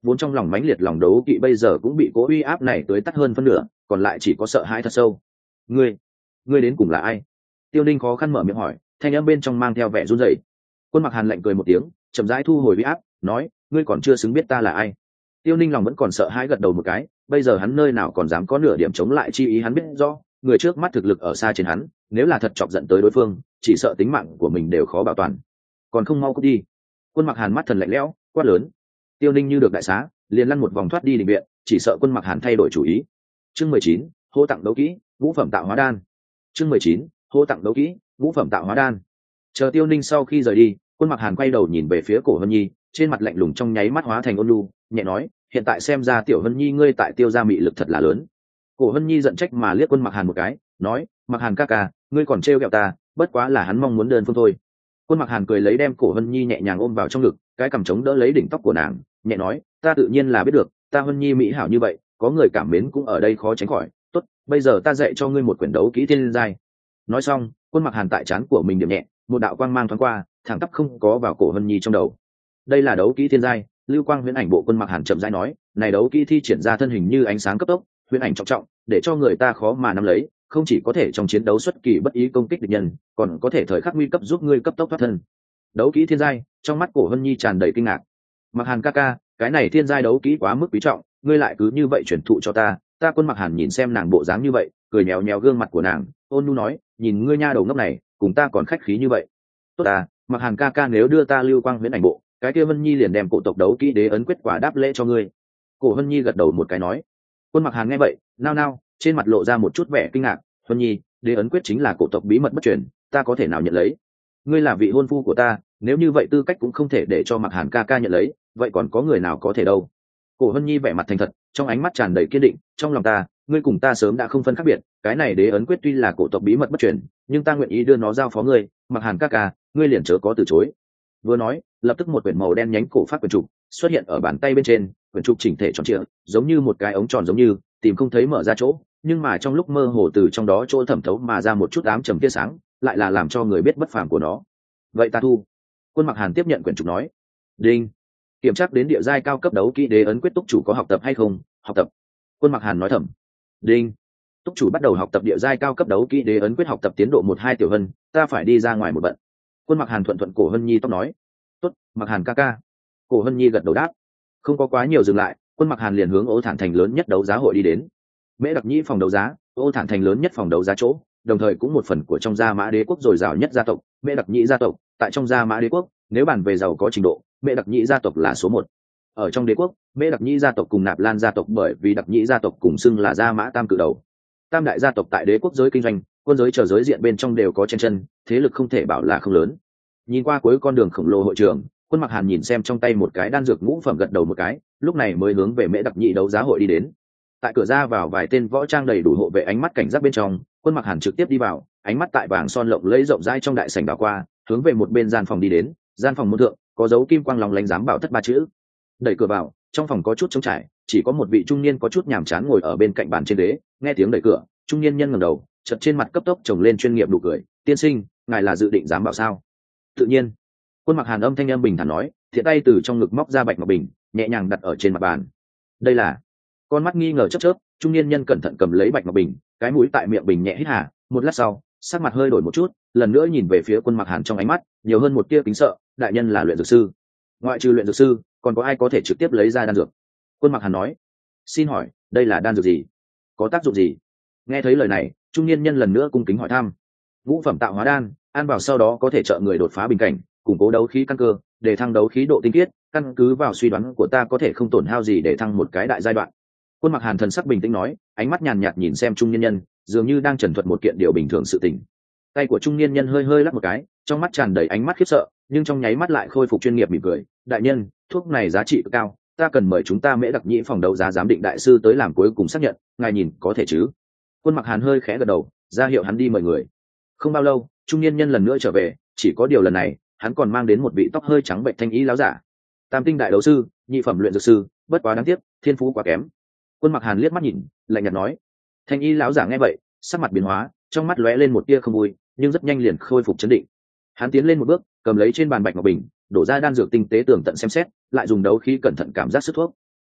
Speaker 1: vốn trong lòng mãnh liệt lòng đấu kỵ bây giờ cũng bị cố uy áp này tới tắt hơn phân nửa, còn lại chỉ có sợ hãi thật sâu. Ngươi, ngươi đến cùng là ai? Tiêu Ninh khó khăn mở miệng hỏi, thanh âm bên trong mang theo vẻ run rẩy. Quân Mặc Hàn lạnh cười một tiếng, chậm rãi thu hồi uy áp, nói, ngươi còn chưa xứng biết ta là ai. Tiêu Ninh lòng vẫn còn sợ hãi gật đầu một cái, bây giờ hắn nơi nào còn dám có nửa điểm chống lại chi ý, hắn biết rõ người trước mắt thực lực ở xa trên hắn, nếu là thật chọc giận tới đối phương, chỉ sợ tính mạng của mình đều khó bảo toàn. Còn không mau cút đi. Quân Mặc Hàn mắt thần lạnh lẽo, quát lớn. Tiêu Ninh như được đại xá, liền lăn một vòng thoát đi định viện, chỉ sợ Quân Mặc Hàn thay đổi chủ ý. Chương mười chín, hô tặng đấu kỹ, ngũ phẩm tạo hóa đan. Chương mười chín, hô tặng đấu kỹ, ngũ phẩm tạo hóa đan. Chờ Tiêu Ninh sau khi rời đi, Quân Mặc Hàn quay đầu nhìn về phía Cổ Hân Nhi, trên mặt lạnh lùng trong nháy mắt hóa thành ôn nhu, nhẹ nói, hiện tại xem ra Tiểu Hân Nhi ngươi tại Tiêu gia mị lực thật là lớn. Cổ Hân Nhi giận trách mà liếc Quân Mặc Hàn một cái, nói, Mặc Hàn ca ca, ngươi còn trêu ghẹo ta, bất quá là hắn mong muốn đơn phương thôi. Quân Mặc Hàn cười lấy đem Cổ Hân Nhi nhẹ nhàng ôm vào trong ngực, cái cằm chống đỡ lấy đỉnh tóc của nàng, nhẹ nói, ta tự nhiên là biết được, ta Hân Nhi mỹ hảo như vậy, có người cảm mến cũng ở đây khó tránh khỏi. Tốt, bây giờ ta dạy cho ngươi một quyển đấu kỹ thiên giai. Nói xong, Quân Mặc Hàn tại trán của mình điểm nhẹ, một đạo quang mang thoáng qua, thẳng tắp không có vào Cổ Hân Nhi trong đầu. Đây là đấu kỹ thiên giai. Lưu quang huyễn ảnh bộ. Quân Mặc Hàn chậm rãi nói, này đấu kỹ thi triển ra thân hình như ánh sáng cấp tốc, huyễn ảnh trọng trọng, để cho người ta khó mà nắm lấy, không chỉ có thể trong chiến đấu xuất kỳ bất ý công kích địch nhân, còn có thể thời khắc nguy cấp giúp ngươi cấp tốc thoát thân. Đấu kỹ thiên giai. Trong mắt Cổ Hân Nhi tràn đầy kinh ngạc. Mặc Hàn ca ca, cái này thiên giai đấu kỹ quá mức quý trọng, ngươi lại cứ như vậy truyền thụ cho ta. Ta Quân Mặc Hàn nhìn xem nàng bộ dáng như vậy, cười nhéo nhéo gương mặt của nàng, ôn nhu nói, nhìn ngươi nha đầu ngốc này, cùng ta còn khách khí như vậy. Tốt à, Mặc Hàn ca ca nếu đưa ta lưu quang huyễn ảnh bộ, cái kia Vân Nhi liền đem cổ tộc đấu kỹ đế ấn quyết quả đáp lễ cho ngươi. Cổ Vân Nhi gật đầu một cái nói. Quân Mặc Hàn nghe vậy, nao nao, trên mặt lộ ra một chút vẻ kinh ngạc. Vân Nhi, đế ấn quyết chính là cổ tộc bí mật bất truyền, ta có thể nào nhận lấy? Ngươi là vị hôn phu của ta, nếu như vậy tư cách cũng không thể để cho Mặc Hàn ca ca nhận lấy, vậy còn có người nào có thể đâu? Cổ Vân Nhi vẻ mặt thành thật, trong ánh mắt tràn đầy kiên định, trong lòng ta, ngươi cùng ta sớm đã không phân khác biệt, cái này đế ấn quyết tuy là cổ tộc bí mật bất truyền, nhưng ta nguyện ý đưa nó giao phó ngươi, Mặc Hàn ca ca, ngươi liền chớ có từ chối. Vừa nói, lập tức một quyển màu đen nhánh cổ phát quyển trục xuất hiện ở bàn tay bên trên, quyển trục chỉnh thể tròn trịa, giống như một cái ống tròn, giống như tìm không thấy mở ra chỗ, nhưng mà trong lúc mơ hồ từ trong đó chỗ thẩm thấu mà ra một chút ám trầm tia sáng, lại là làm cho người biết bất phàm của nó. Vậy ta thu. Quân Mặc Hàn tiếp nhận quyển trục nói. Đinh. Kiểm tra đến địa giai cao cấp đấu kỹ đế ấn quyết túc chủ có học tập hay không? Học tập. Quân Mặc Hàn nói thầm. Đinh. Túc chủ bắt đầu học tập địa giai cao cấp đấu kỹ đế ấn quyết, học tập tiến độ một hai tiểu hân, ta phải đi ra ngoài một bận. Quân Mặc Hàn thuận thuận Cổ Hân Nhi tóc nói. Tốt, Mặc Hàn ca ca. Cổ Hân Nhi gật đầu đáp. Không có quá nhiều dừng lại, Quân Mặc Hàn liền hướng Ô Thản thành lớn nhất đấu giá hội đi đến. Mễ Đặc Nhĩ phòng đấu giá, Ô Thản thành lớn nhất phòng đấu giá chỗ, đồng thời cũng một phần của trong Gia Mã Đế quốc dồi dào nhất gia tộc, Mễ Đặc Nhĩ gia tộc. Tại trong Gia Mã Đế quốc, nếu bàn về giàu có trình độ, Mễ Đặc Nhĩ gia tộc là số một. Ở trong đế quốc, Mễ Đặc Nhĩ gia tộc cùng Nạp Lan gia tộc, bởi vì Đặc Nhĩ gia tộc cùng xưng là Gia Mã tam cự đầu. Tam đại gia tộc tại đế quốc giới kinh doanh, quân giới chờ giới diện bên trong đều có chen chân, thế lực không thể bảo là không lớn. Nhìn qua cuối con đường khổng lồ hội trường, Quân Mặc Hàn nhìn xem trong tay một cái đan dược ngũ phẩm, gật đầu một cái, lúc này mới hướng về Mễ Đặc Nhĩ đấu giá hội đi đến. Tại cửa ra vào vài tên võ trang đầy đủ hộ vệ ánh mắt cảnh giác bên trong, Quân Mặc Hàn trực tiếp đi vào, ánh mắt tại vàng son lộng lẫy rộng rãi trong đại sảnh đảo qua, hướng về một bên gian phòng đi đến. Gian phòng môn thượng có dấu kim quang lóng lánh giám bảo thất ba chữ. Đẩy cửa vào, trong phòng có chút trống trải, chỉ có một vị trung niên có chút nhàm chán ngồi ở bên cạnh bàn trên ghế. Nghe tiếng đẩy cửa, trung niên nhân ngẩng đầu, chợt trên mặt cấp tốc trồng lên chuyên nghiệp nụ cười. Tiên sinh, ngài là dự định giám bảo sao? Tự nhiên. Quân Mặc Hàn âm thanh âm bình thản nói, thiện tay từ trong ngực móc ra bạch ngọc bình, nhẹ nhàng đặt ở trên mặt bàn. Đây là. Con mắt nghi ngờ chớp chớp, trung niên nhân cẩn thận cầm lấy bạch ngọc bình, cái mũi tại miệng bình nhẹ hít hà, một lát sau, sắc mặt hơi đổi một chút, lần nữa nhìn về phía Quân Mặc Hàn, trong ánh mắt nhiều hơn một tia kính sợ. Đại nhân là luyện dược sư, ngoại trừ luyện dược sư, còn có ai có thể trực tiếp lấy ra đan dược? Quân Mặc Hàn nói. Xin hỏi, đây là đan dược gì? Có tác dụng gì? Nghe thấy lời này, trung niên nhân lần nữa cung kính hỏi thăm. Ngũ phẩm tạo hóa đan, ăn vào sau đó có thể trợ người đột phá bình cảnh, củng cố đấu khí căn cơ, để thăng đấu khí độ tinh khiết, căn cứ vào suy đoán của ta có thể không tổn hao gì để thăng một cái đại giai đoạn. Quân Mặc Hàn thần sắc bình tĩnh nói, ánh mắt nhàn nhạt nhìn xem trung niên nhân, dường như đang trần thuật một kiện điều bình thường sự tình. Tay của trung niên nhân hơi hơi lắc một cái, trong mắt tràn đầy ánh mắt khiếp sợ, nhưng trong nháy mắt lại khôi phục chuyên nghiệp mỉm cười. Đại nhân, thuốc này giá trị cực cao, ta cần mời chúng ta Mễ Đặc Nhĩ phòng đấu giá giám định đại sư tới làm cuối cùng xác nhận, ngài nhìn có thể chứ? Quân Mặc Hàn hơi khẽ gật đầu, ra hiệu hắn đi mời người. Không bao lâu, trung niên nhân lần nữa trở về, chỉ có điều lần này hắn còn mang đến một vị tóc hơi trắng bệnh thanh ý láo giả. Tam tinh đại đấu sư, nhị phẩm luyện dược sư, bất quá đáng tiếc, thiên phú quá kém. Quân Mặc Hàn liếc mắt nhìn, lạnh nhạt nói. Thanh y láo giả nghe vậy, sắc mặt biến hóa, trong mắt lóe lên một tia không vui, nhưng rất nhanh liền khôi phục chấn định. Hắn tiến lên một bước, cầm lấy trên bàn bạch ngọc bình, đổ ra đan dược tinh tế tường tận xem xét, lại dùng đấu khí cẩn thận cảm giác sức thuốc.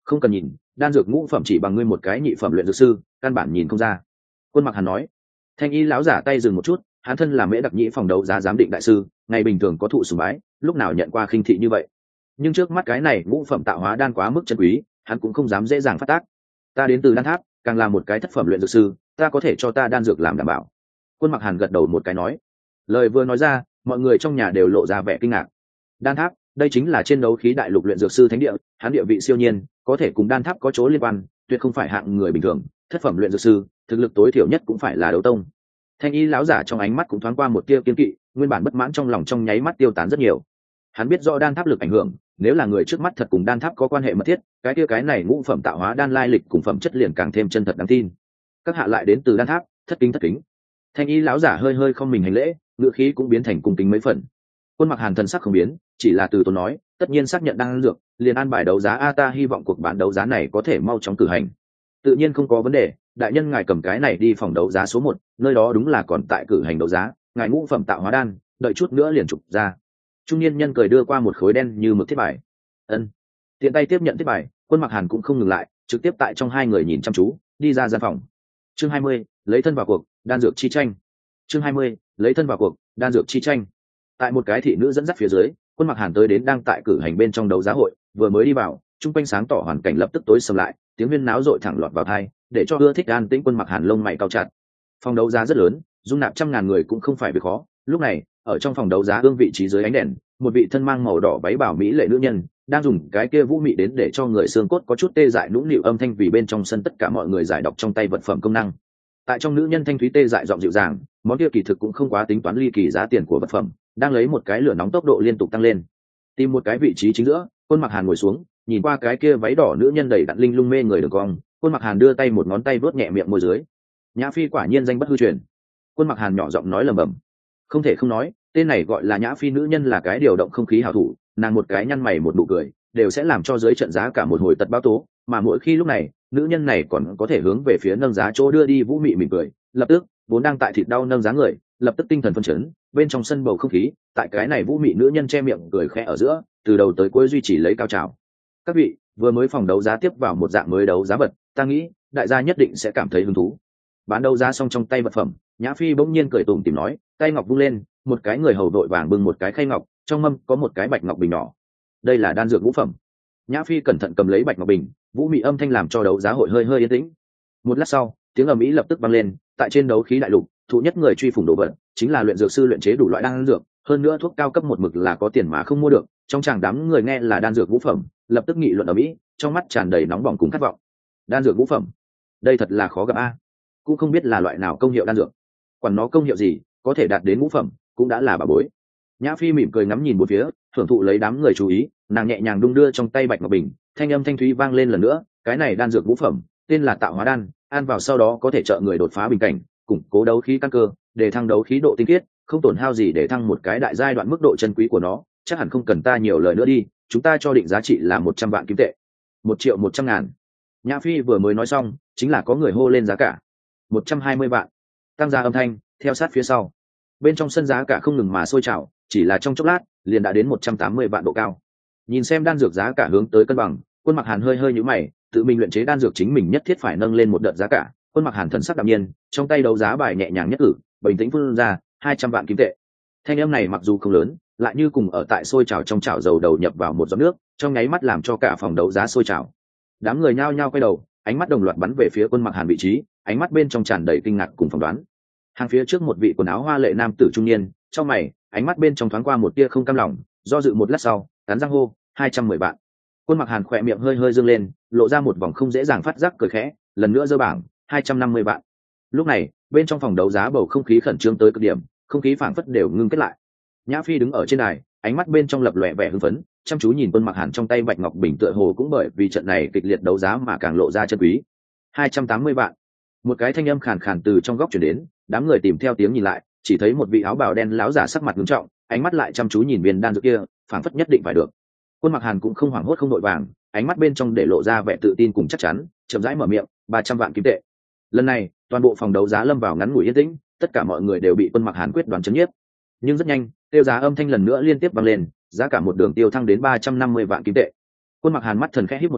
Speaker 1: Không cần nhìn, đan dược ngũ phẩm chỉ bằng ngươi một cái nhị phẩm luyện dược sư, căn bản nhìn không ra. Quân Mặc Hàn nói. Thanh y lão giả tay dừng một chút, hắn thân là mễ đặc nhĩ phòng đấu giá giám định đại sư, ngày bình thường có thụ sùng bái, lúc nào nhận qua khinh thị như vậy. Nhưng trước mắt cái này ngũ phẩm tạo hóa đan quá mức chân quý, hắn cũng không dám dễ dàng phát tác. Ta đến từ đan tháp, càng là một cái thất phẩm luyện dược sư, ta có thể cho ta đan dược làm đảm bảo. Quân Mặc Hàn gật đầu một cái nói. Lời vừa nói ra, mọi người trong nhà đều lộ ra vẻ kinh ngạc. Đan tháp, đây chính là trên đấu khí đại lục luyện dược sư thánh địa, hắn địa vị siêu nhiên, có thể cùng đan tháp có chỗ liên quan, tuyệt không phải hạng người bình thường. Thất phẩm luyện dược sư, thực lực tối thiểu nhất cũng phải là đấu tông. Thanh y lão giả trong ánh mắt cũng thoáng qua một tia kiên kỵ, nguyên bản bất mãn trong lòng trong nháy mắt tiêu tán rất nhiều. Hắn biết rõ đan tháp lực ảnh hưởng, nếu là người trước mắt thật cùng đan tháp có quan hệ mật thiết, cái kia cái này ngũ phẩm tạo hóa đan lai lịch cùng phẩm chất liền càng thêm chân thật đáng tin. Các hạ lại đến từ đan tháp, thất kính thất kính. Thanh y lão giả hơi hơi không mình hành lễ, ngữ khí cũng biến thành cung kính mấy phần. Quân Mặc Hàn thần sắc không biến, chỉ là từ tốn nói, tất nhiên xác nhận đan dược, liền an bài đấu giá a, ta hy vọng cuộc bán đấu giá này có thể mau chóng cử hành. Tự nhiên không có vấn đề, đại nhân ngài cầm cái này đi phòng đấu giá số một, nơi đó đúng là còn tại cử hành đấu giá, ngài ngũ phẩm tạo hóa đan, đợi chút nữa liền trục ra. Trung niên nhân cười đưa qua một khối đen như mực thiết bài. Ân. Tiện tay tiếp nhận thiết bài, Quân Mặc Hàn cũng không ngừng lại, trực tiếp tại trong hai người nhìn chăm chú, đi ra gian phòng. Chương hai mươi, lấy thân vào cuộc, đan dược chi tranh. Chương hai mươi, lấy thân vào cuộc, đan dược chi tranh. Tại một cái thị nữ dẫn dắt phía dưới, Quân Mặc Hàn tới đến đang tại cử hành bên trong đấu giá hội, vừa mới đi vào, trung quanh sáng tỏ hoàn cảnh lập tức tối sầm lại, tiếng huyên náo rội thẳng lọt vào tai, để cho ưa thích an tĩnh Quân Mặc Hàn lông mày cau chặt. Phòng đấu giá rất lớn, dung nạp trăm ngàn người cũng không phải việc khó. Lúc này, ở trong phòng đấu giá ương vị trí dưới ánh đèn, một vị thân mang màu đỏ váy bảo mỹ lệ nữ nhân đang dùng cái kia vũ mị đến để cho người xương cốt có chút tê dại nũng nịu âm thanh vì bên trong sân tất cả mọi người giải đọc trong tay vật phẩm công năng. Tại trong nữ nhân thanh thúy tê dại giọng dịu dàng, món kia kỳ thực cũng không quá tính toán ly kỳ giá tiền của vật phẩm, đang lấy một cái lửa nóng tốc độ liên tục tăng lên. Tìm một cái vị trí chính giữa, Quân Mặc Hàn ngồi xuống, nhìn qua cái kia váy đỏ nữ nhân đầy đặn linh lung mê người đường cong, Quân Mặc Hàn đưa tay một ngón tay vớt nhẹ miệng môi dưới. Nhã Phi quả nhiên danh bất hư truyền. Quân Mặc Hàn nhỏ giọng nói lẩm bẩm. Không thể không nói, tên này gọi là Nhã Phi nữ nhân là cái điều động không khí hảo thủ, nàng một cái nhăn mày một nụ cười, đều sẽ làm cho dưới trận giá cả một hồi tật báo tố, mà mỗi khi lúc này, nữ nhân này còn có thể hướng về phía nâng giá chỗ đưa đi vũ mị mỉm cười, lập tức, vốn đang tại thịt đau nâng giá người, lập tức tinh thần phân chấn, bên trong sân bầu không khí, tại cái này vũ mị nữ nhân che miệng cười khẽ ở giữa, từ đầu tới cuối duy trì lấy cao trào. Các vị, vừa mới phòng đấu giá tiếp vào một dạng mới đấu giá vật, ta nghĩ, đại gia nhất định sẽ cảm thấy hứng thú. Bán đấu giá xong trong tay vật phẩm, Nhã Phi bỗng nhiên cười tủm tỉm nói, tay ngọc vung lên, một cái người hầu đội vàng bưng một cái khay ngọc, trong mâm có một cái bạch ngọc bình nhỏ. Đây là đan dược ngũ phẩm. Nhã Phi cẩn thận cầm lấy bạch ngọc bình, vũ mị âm thanh làm cho đấu giá hội hơi hơi yên tĩnh. Một lát sau, tiếng ầm ĩ lập tức vang lên, tại trên đấu khí đại lục, thụ nhất người truy phủng đồ vật, chính là luyện dược sư luyện chế đủ loại đan dược, hơn nữa thuốc cao cấp một mực là có tiền mà không mua được. Trong chàng đám người nghe là đan dược ngũ phẩm, lập tức nghị luận ầm ĩ, trong mắt tràn đầy nóng bỏng cùng khát vọng. Đan dược ngũ phẩm, đây thật là khó gặp a. Cũng không biết là loại nào công hiệu đan dược, quản nó công hiệu gì, có thể đạt đến ngũ phẩm cũng đã là bà bối. Nhã Phi mỉm cười ngắm nhìn bốn phía, thưởng thụ lấy đám người chú ý, nàng nhẹ nhàng đung đưa trong tay bạch ngọc bình, thanh âm thanh thúy vang lên lần nữa, cái này đan dược ngũ phẩm, tên là tạo hóa đan, ăn vào sau đó có thể trợ người đột phá bình cảnh, củng cố đấu khí căn cơ, để thăng đấu khí độ tinh khiết, không tổn hao gì để thăng một cái đại giai đoạn mức độ chân quý của nó, chắc hẳn không cần ta nhiều lời nữa đi, chúng ta cho định giá trị là một trăm vạn kim tệ. Một triệu một trăm ngàn. Nhã Phi vừa mới nói xong, chính là có người hô lên giá cả. Một trăm hai mươi vạn. Tăng giá âm thanh theo sát phía sau. Bên trong sân giá cả không ngừng mà sôi trào, chỉ là trong chốc lát, liền đã đến một trăm tám mươi vạn độ cao. Nhìn xem đan dược giá cả hướng tới cân bằng, Quân Mặc Hàn hơi hơi nhíu mày, tự mình luyện chế đan dược chính mình nhất thiết phải nâng lên một đợt giá cả. Quân Mặc Hàn thần sắc đạm nhiên, trong tay đấu giá bài nhẹ nhàng nhất cử, bình tĩnh phun ra hai trăm vạn kim tệ. Thanh âm này mặc dù không lớn, lại như cùng ở tại sôi trào trong chảo dầu đầu nhập vào một giọt nước, trong nháy mắt làm cho cả phòng đấu giá sôi trào. Đám người nhao nhao quay đầu, ánh mắt đồng loạt bắn về phía Quân Mặc Hàn vị trí, ánh mắt bên trong tràn đầy kinh ngạc cùng phỏng đoán. Hàng phía trước một vị quần áo hoa lệ nam tử trung niên, trong mày, ánh mắt bên trong thoáng qua một tia không cam lòng, do dự một lát sau, cắn răng hô, hai trăm mười vạn. Quân Mặc Hàn khỏe miệng hơi hơi dương lên, lộ ra một vòng không dễ dàng phát giác cười khẽ, lần nữa giơ bảng, hai trăm năm mươi vạn. Lúc này, bên trong phòng đấu giá bầu không khí khẩn trương tới cực điểm, không khí phảng phất đều ngưng kết lại. Nhã Phi đứng ở trên đài, ánh mắt bên trong lập lòe vẻ hưng phấn, chăm chú nhìn Quân Mặc Hàn trong tay bạch ngọc bình, tựa hồ cũng bởi vì trận này kịch liệt đấu giá mà càng lộ ra chân quý. hai trăm tám mươi vạn. Một cái thanh âm khàn khàn từ trong góc truyền đến, đám người tìm theo tiếng nhìn lại, chỉ thấy một vị áo bào đen lão giả sắc mặt nghiêm trọng, ánh mắt lại chăm chú nhìn viên đan dược kia, phảng phất nhất định phải được. Quân Mặc Hàn cũng không hoảng hốt không đội vàng, ánh mắt bên trong để lộ ra vẻ tự tin cùng chắc chắn, chậm rãi mở miệng, ba trăm vạn kim tệ. Lần này, toàn bộ phòng đấu giá lâm vào ngắn ngủi yên tĩnh, tất cả mọi người đều bị Quân Mặc Hàn quyết đoán chấn nhiếp. Nhưng rất nhanh, tiêu giá âm thanh lần nữa liên tiếp vang lên, giá cả một đường tiêu thăng đến ba trăm năm mươi vạn kim tệ. Quân Mặc Hàn mắt thần khẽ híp một cái,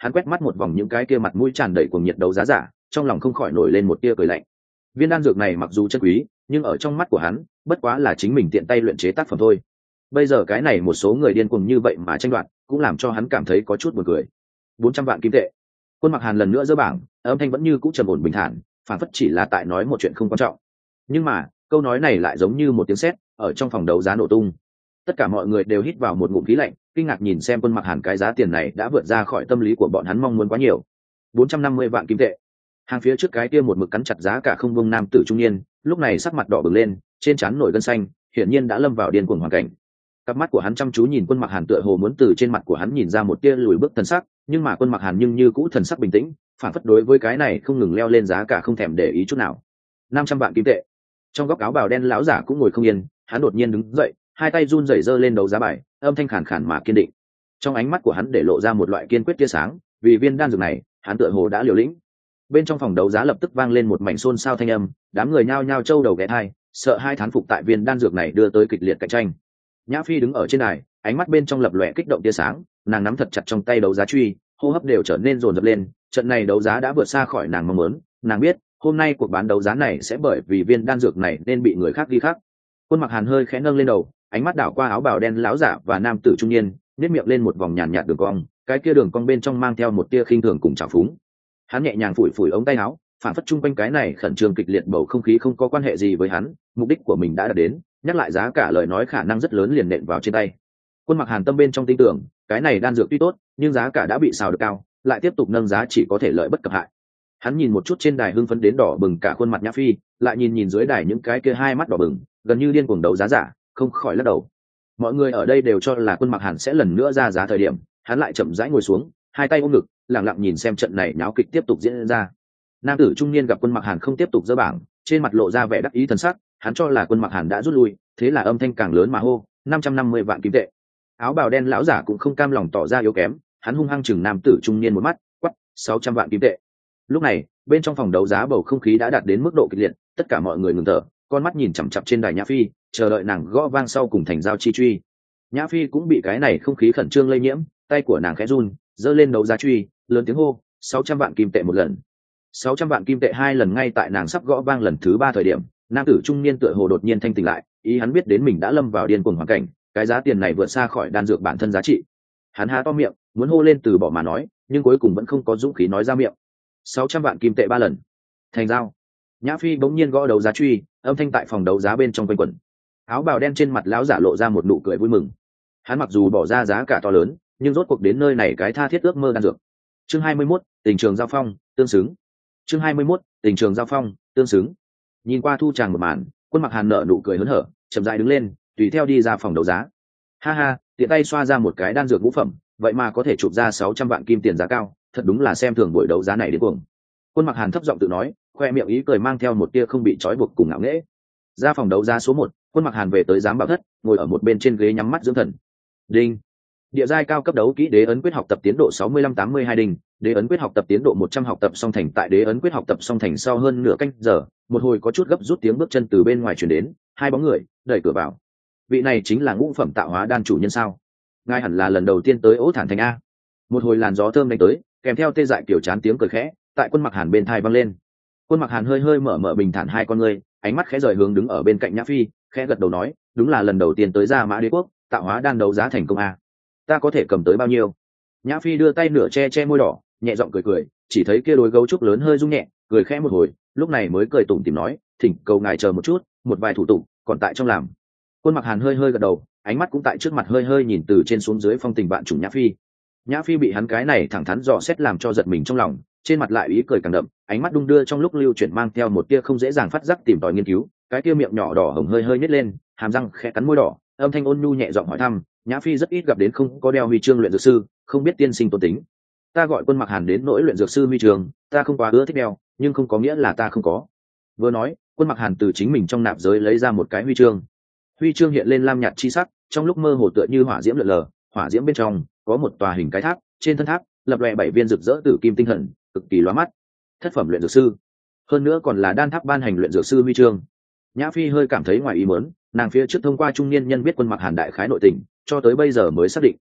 Speaker 1: hắn quét mắt một vòng những cái kia mặt mũi tràn đầy cuồng nhiệt đấu giá giả, trong lòng không khỏi nổi lên một tia cười lạnh. Viên đan dược này mặc dù chân quý, nhưng ở trong mắt của hắn bất quá là chính mình tiện tay luyện chế tác phẩm thôi. Bây giờ cái này một số người điên cuồng như vậy mà tranh đoạt, cũng làm cho hắn cảm thấy có chút buồn cười. Bốn trăm vạn kim tệ. Quân Mặc Hàn lần nữa giơ bảng, âm thanh vẫn như cũ trầm ổn bình thản, phản phất chỉ là tại nói một chuyện không quan trọng. Nhưng mà câu nói này lại giống như một tiếng sét ở trong phòng đấu giá nổ tung. Tất cả mọi người đều hít vào một ngụm khí lạnh, kinh ngạc nhìn xem Quân Mặc Hàn, cái giá tiền này đã vượt ra khỏi tâm lý của bọn hắn mong muốn quá nhiều. Bốn trăm năm mươi vạn kim tệ. Hàng phía trước cái kia một mực cắn chặt giá cả không vung nam tử trung niên, lúc này sắc mặt đỏ bừng lên, trên trán nổi gân xanh, hiển nhiên đã lâm vào điên cuồng hoàn cảnh. Cặp mắt của hắn chăm chú nhìn Quân Mặc Hàn, tựa hồ muốn từ trên mặt của hắn nhìn ra một tia lùi bước thần sắc, nhưng mà Quân Mặc Hàn nhưng như cũ thần sắc bình tĩnh, phản phất đối với cái này không ngừng leo lên giá cả không thèm để ý chút nào. Năm trăm vạn kim tệ. Trong góc áo bào đen lão giả cũng ngồi không yên, hắn đột nhiên đứng dậy, hai tay run rẩy giơ lên đấu giá bài, âm thanh khàn khàn mà kiên định. Trong ánh mắt của hắn để lộ ra một loại kiên quyết tia sáng, vì viên đan dược này, hắn tựa hồ đã liều lĩnh. Bên trong phòng đấu giá lập tức vang lên một mảnh xôn xao thanh âm, đám người nhao nhao trâu đầu ghé thai, sợ hai thán phục tại viên đan dược này đưa tới kịch liệt cạnh tranh. Nhã Phi đứng ở trên đài, ánh mắt bên trong lập lòe kích động tia sáng, nàng nắm thật chặt trong tay đấu giá truy, hô hấp đều trở nên dồn dập lên. Trận này đấu giá đã vượt xa khỏi nàng mong muốn, nàng biết hôm nay cuộc bán đấu giá này sẽ bởi vì viên đan dược này nên bị người khác ghi khắc. Quân Mặc Hàn hơi khẽ nâng lên đầu, ánh mắt đảo qua áo bào đen lão giả và nam tử trung niên, nhếch miệng lên một vòng nhàn nhạt đường cong, cái kia đường cong bên trong mang theo một tia khinh thường cùng trào phúng. Hắn nhẹ nhàng phủi phủi ống tay áo, phản phất chung quanh cái này khẩn trương kịch liệt bầu không khí không có quan hệ gì với hắn, mục đích của mình đã đạt đến, nhắc lại giá cả lời nói khả năng rất lớn liền nện vào trên tay. Quân Mặc Hàn tâm bên trong tin tưởng, cái này đan dược tuy tốt, nhưng giá cả đã bị xào được cao, lại tiếp tục nâng giá chỉ có thể lợi bất cập hại. Hắn nhìn một chút trên đài hưng phấn đến đỏ bừng cả khuôn mặt Nhã Phi, lại nhìn nhìn dưới đài những cái kia hai mắt đỏ bừng, gần như điên cuồng đấu giá giả, không khỏi lắc đầu. Mọi người ở đây đều cho là Quân Mặc Hàn sẽ lần nữa ra giá thời điểm, hắn lại chậm rãi ngồi xuống, hai tay ôm ngực, lặng lặng nhìn xem trận này náo kịch tiếp tục diễn ra. Nam tử trung niên gặp Quân Mặc Hàn không tiếp tục dỡ bảng, trên mặt lộ ra vẻ đắc ý thần sắc, hắn cho là Quân Mặc Hàn đã rút lui, thế là âm thanh càng lớn mà hô, năm trăm năm mươi vạn kim tệ. Áo bào đen lão giả cũng không cam lòng tỏ ra yếu kém, hắn hung hăng chừng nam tử trung niên một mắt, quát, sáu trăm vạn kim tệ. Lúc này, bên trong phòng đấu giá bầu không khí đã đạt đến mức độ kịch liệt, tất cả mọi người ngừng thở, con mắt nhìn chằm chằm trên đài Nhã Phi, chờ đợi nàng gõ vang sau cùng thành giao chi truy. Nhã Phi cũng bị cái này không khí khẩn trương lây nhiễm, tay của nàng khẽ run, giơ lên đấu giá truy, lớn tiếng hô, sáu trăm vạn kim tệ một lần. sáu trăm vạn kim tệ hai lần. Ngay tại nàng sắp gõ vang lần thứ ba thời điểm, nam tử trung niên tựa hồ đột nhiên thanh tỉnh lại, ý hắn biết đến mình đã lâm vào điên cuồng hoàn cảnh, cái giá tiền này vượt xa khỏi đan dược bản thân giá trị. Hắn há to miệng, muốn hô lên từ bỏ mà nói, nhưng cuối cùng vẫn không có dũng khí nói ra miệng. sáu trăm vạn kim tệ ba lần. Thành giao. Nhã Phi bỗng nhiên gõ đấu giá truy, âm thanh tại phòng đấu giá bên trong quanh quẩn. Áo bào đen trên mặt lão giả lộ ra một nụ cười vui mừng. Hắn mặc dù bỏ ra giá cả to lớn, nhưng rốt cuộc đến nơi này cái tha thiết ước mơ đan dược. Chương hai mươi mốt, tình trường giao phong, tương xứng. Chương hai mươi mốt, tình trường giao phong, tương xứng. Nhìn qua thu tràng một màn, Quân Mặc Hàn nở nụ cười hớn hở, chậm rãi đứng lên, tùy theo đi ra phòng đấu giá. Ha ha, tiện tay xoa ra một cái đan dược ngũ phẩm, vậy mà có thể chụp ra sáu trăm vạn kim tiền giá cao, thật đúng là xem thường buổi đấu giá này đến cuồng. Quân Mặc Hàn thấp giọng tự nói, khoe miệng ý cười mang theo một tia không bị trói buộc cùng ngạo nghễ. Ra phòng đấu giá số một, Quân Mặc Hàn về tới giám bảo thất, ngồi ở một bên trên ghế nhắm mắt dưỡng thần. Đinh. Địa giai cao cấp đấu kỹ đế ấn quyết học tập tiến độ sáu mươi lăm tám mươi hai đinh, đế ấn quyết học tập tiến độ một trăm học tập song thành. Tại đế ấn quyết học tập song thành sau hơn nửa canh giờ, một hồi có chút gấp rút tiếng bước chân từ bên ngoài truyền đến, hai bóng người đẩy cửa vào. Vị này chính là ngũ phẩm tạo hóa đan chủ nhân sao? Ngài hẳn là lần đầu tiên tới Ố Thản Thành a. Một hồi làn gió thơm đánh tới, kèm theo tê dại kiểu chán tiếng cười khẽ, tại Quân Mặc Hàn bên thai vang lên. Quân Mặc Hàn hơi hơi mở mở bình thản hai con ngươi, ánh mắt khẽ rời hướng đứng ở bên cạnh Nhã Phi, khẽ gật đầu nói, đúng là lần đầu tiên tới Gia Mã Đế quốc, tạo hóa đan đấu giá thành công a. Ta có thể cầm tới bao nhiêu? Nhã Phi đưa tay nửa che che môi đỏ, nhẹ giọng cười cười, chỉ thấy kia đôi gấu trúc lớn hơi rung nhẹ, cười khẽ một hồi, lúc này mới cười tủm tỉm nói, thỉnh cầu ngài chờ một chút, một vài thủ tục còn tại trong làm. Quân Mặc Hàn hơi hơi gật đầu, ánh mắt cũng tại trước mặt hơi hơi nhìn từ trên xuống dưới phong tình bạn chủng Nhã Phi. Nhã Phi bị hắn cái này thẳng thắn dò xét làm cho giật mình trong lòng, trên mặt lại ý cười càng đậm, ánh mắt đung đưa trong lúc lưu chuyển mang theo một tia không dễ dàng phát giác tìm tòi nghiên cứu, cái tia miệng nhỏ đỏ hồng hơi hơi nhếch lên, hàm răng khẽ cắn môi đỏ, âm thanh ôn nhu nhẹ giọng hỏi thăm, Nhã Phi rất ít gặp đến không có đeo huy chương luyện dược sư, không biết tiên sinh tôn tính. Ta gọi Quân Mặc Hàn đến nỗi luyện dược sư huy chương, ta không quá ưa thích đeo, nhưng không có nghĩa là ta không có. Vừa nói, Quân Mặc Hàn từ chính mình trong nạp giới lấy ra một cái huy chương. Huy chương hiện lên lam nhạt chi sắc, trong lúc mơ hồ tựa như hỏa diễm lượn lờ, hỏa diễm bên trong có một tòa hình cái tháp, trên thân tháp lập lòe bảy viên rực rỡ tử kim tinh thần, cực kỳ lóa mắt. Thất phẩm luyện dược sư, hơn nữa còn là đan tháp ban hành luyện dược sư huy chương. Nhã Phi hơi cảm thấy ngoài ý muốn, nàng phía trước thông qua trung niên nhân biết Quân Mặc Hàn đại khái nội tình, cho tới bây giờ mới xác định,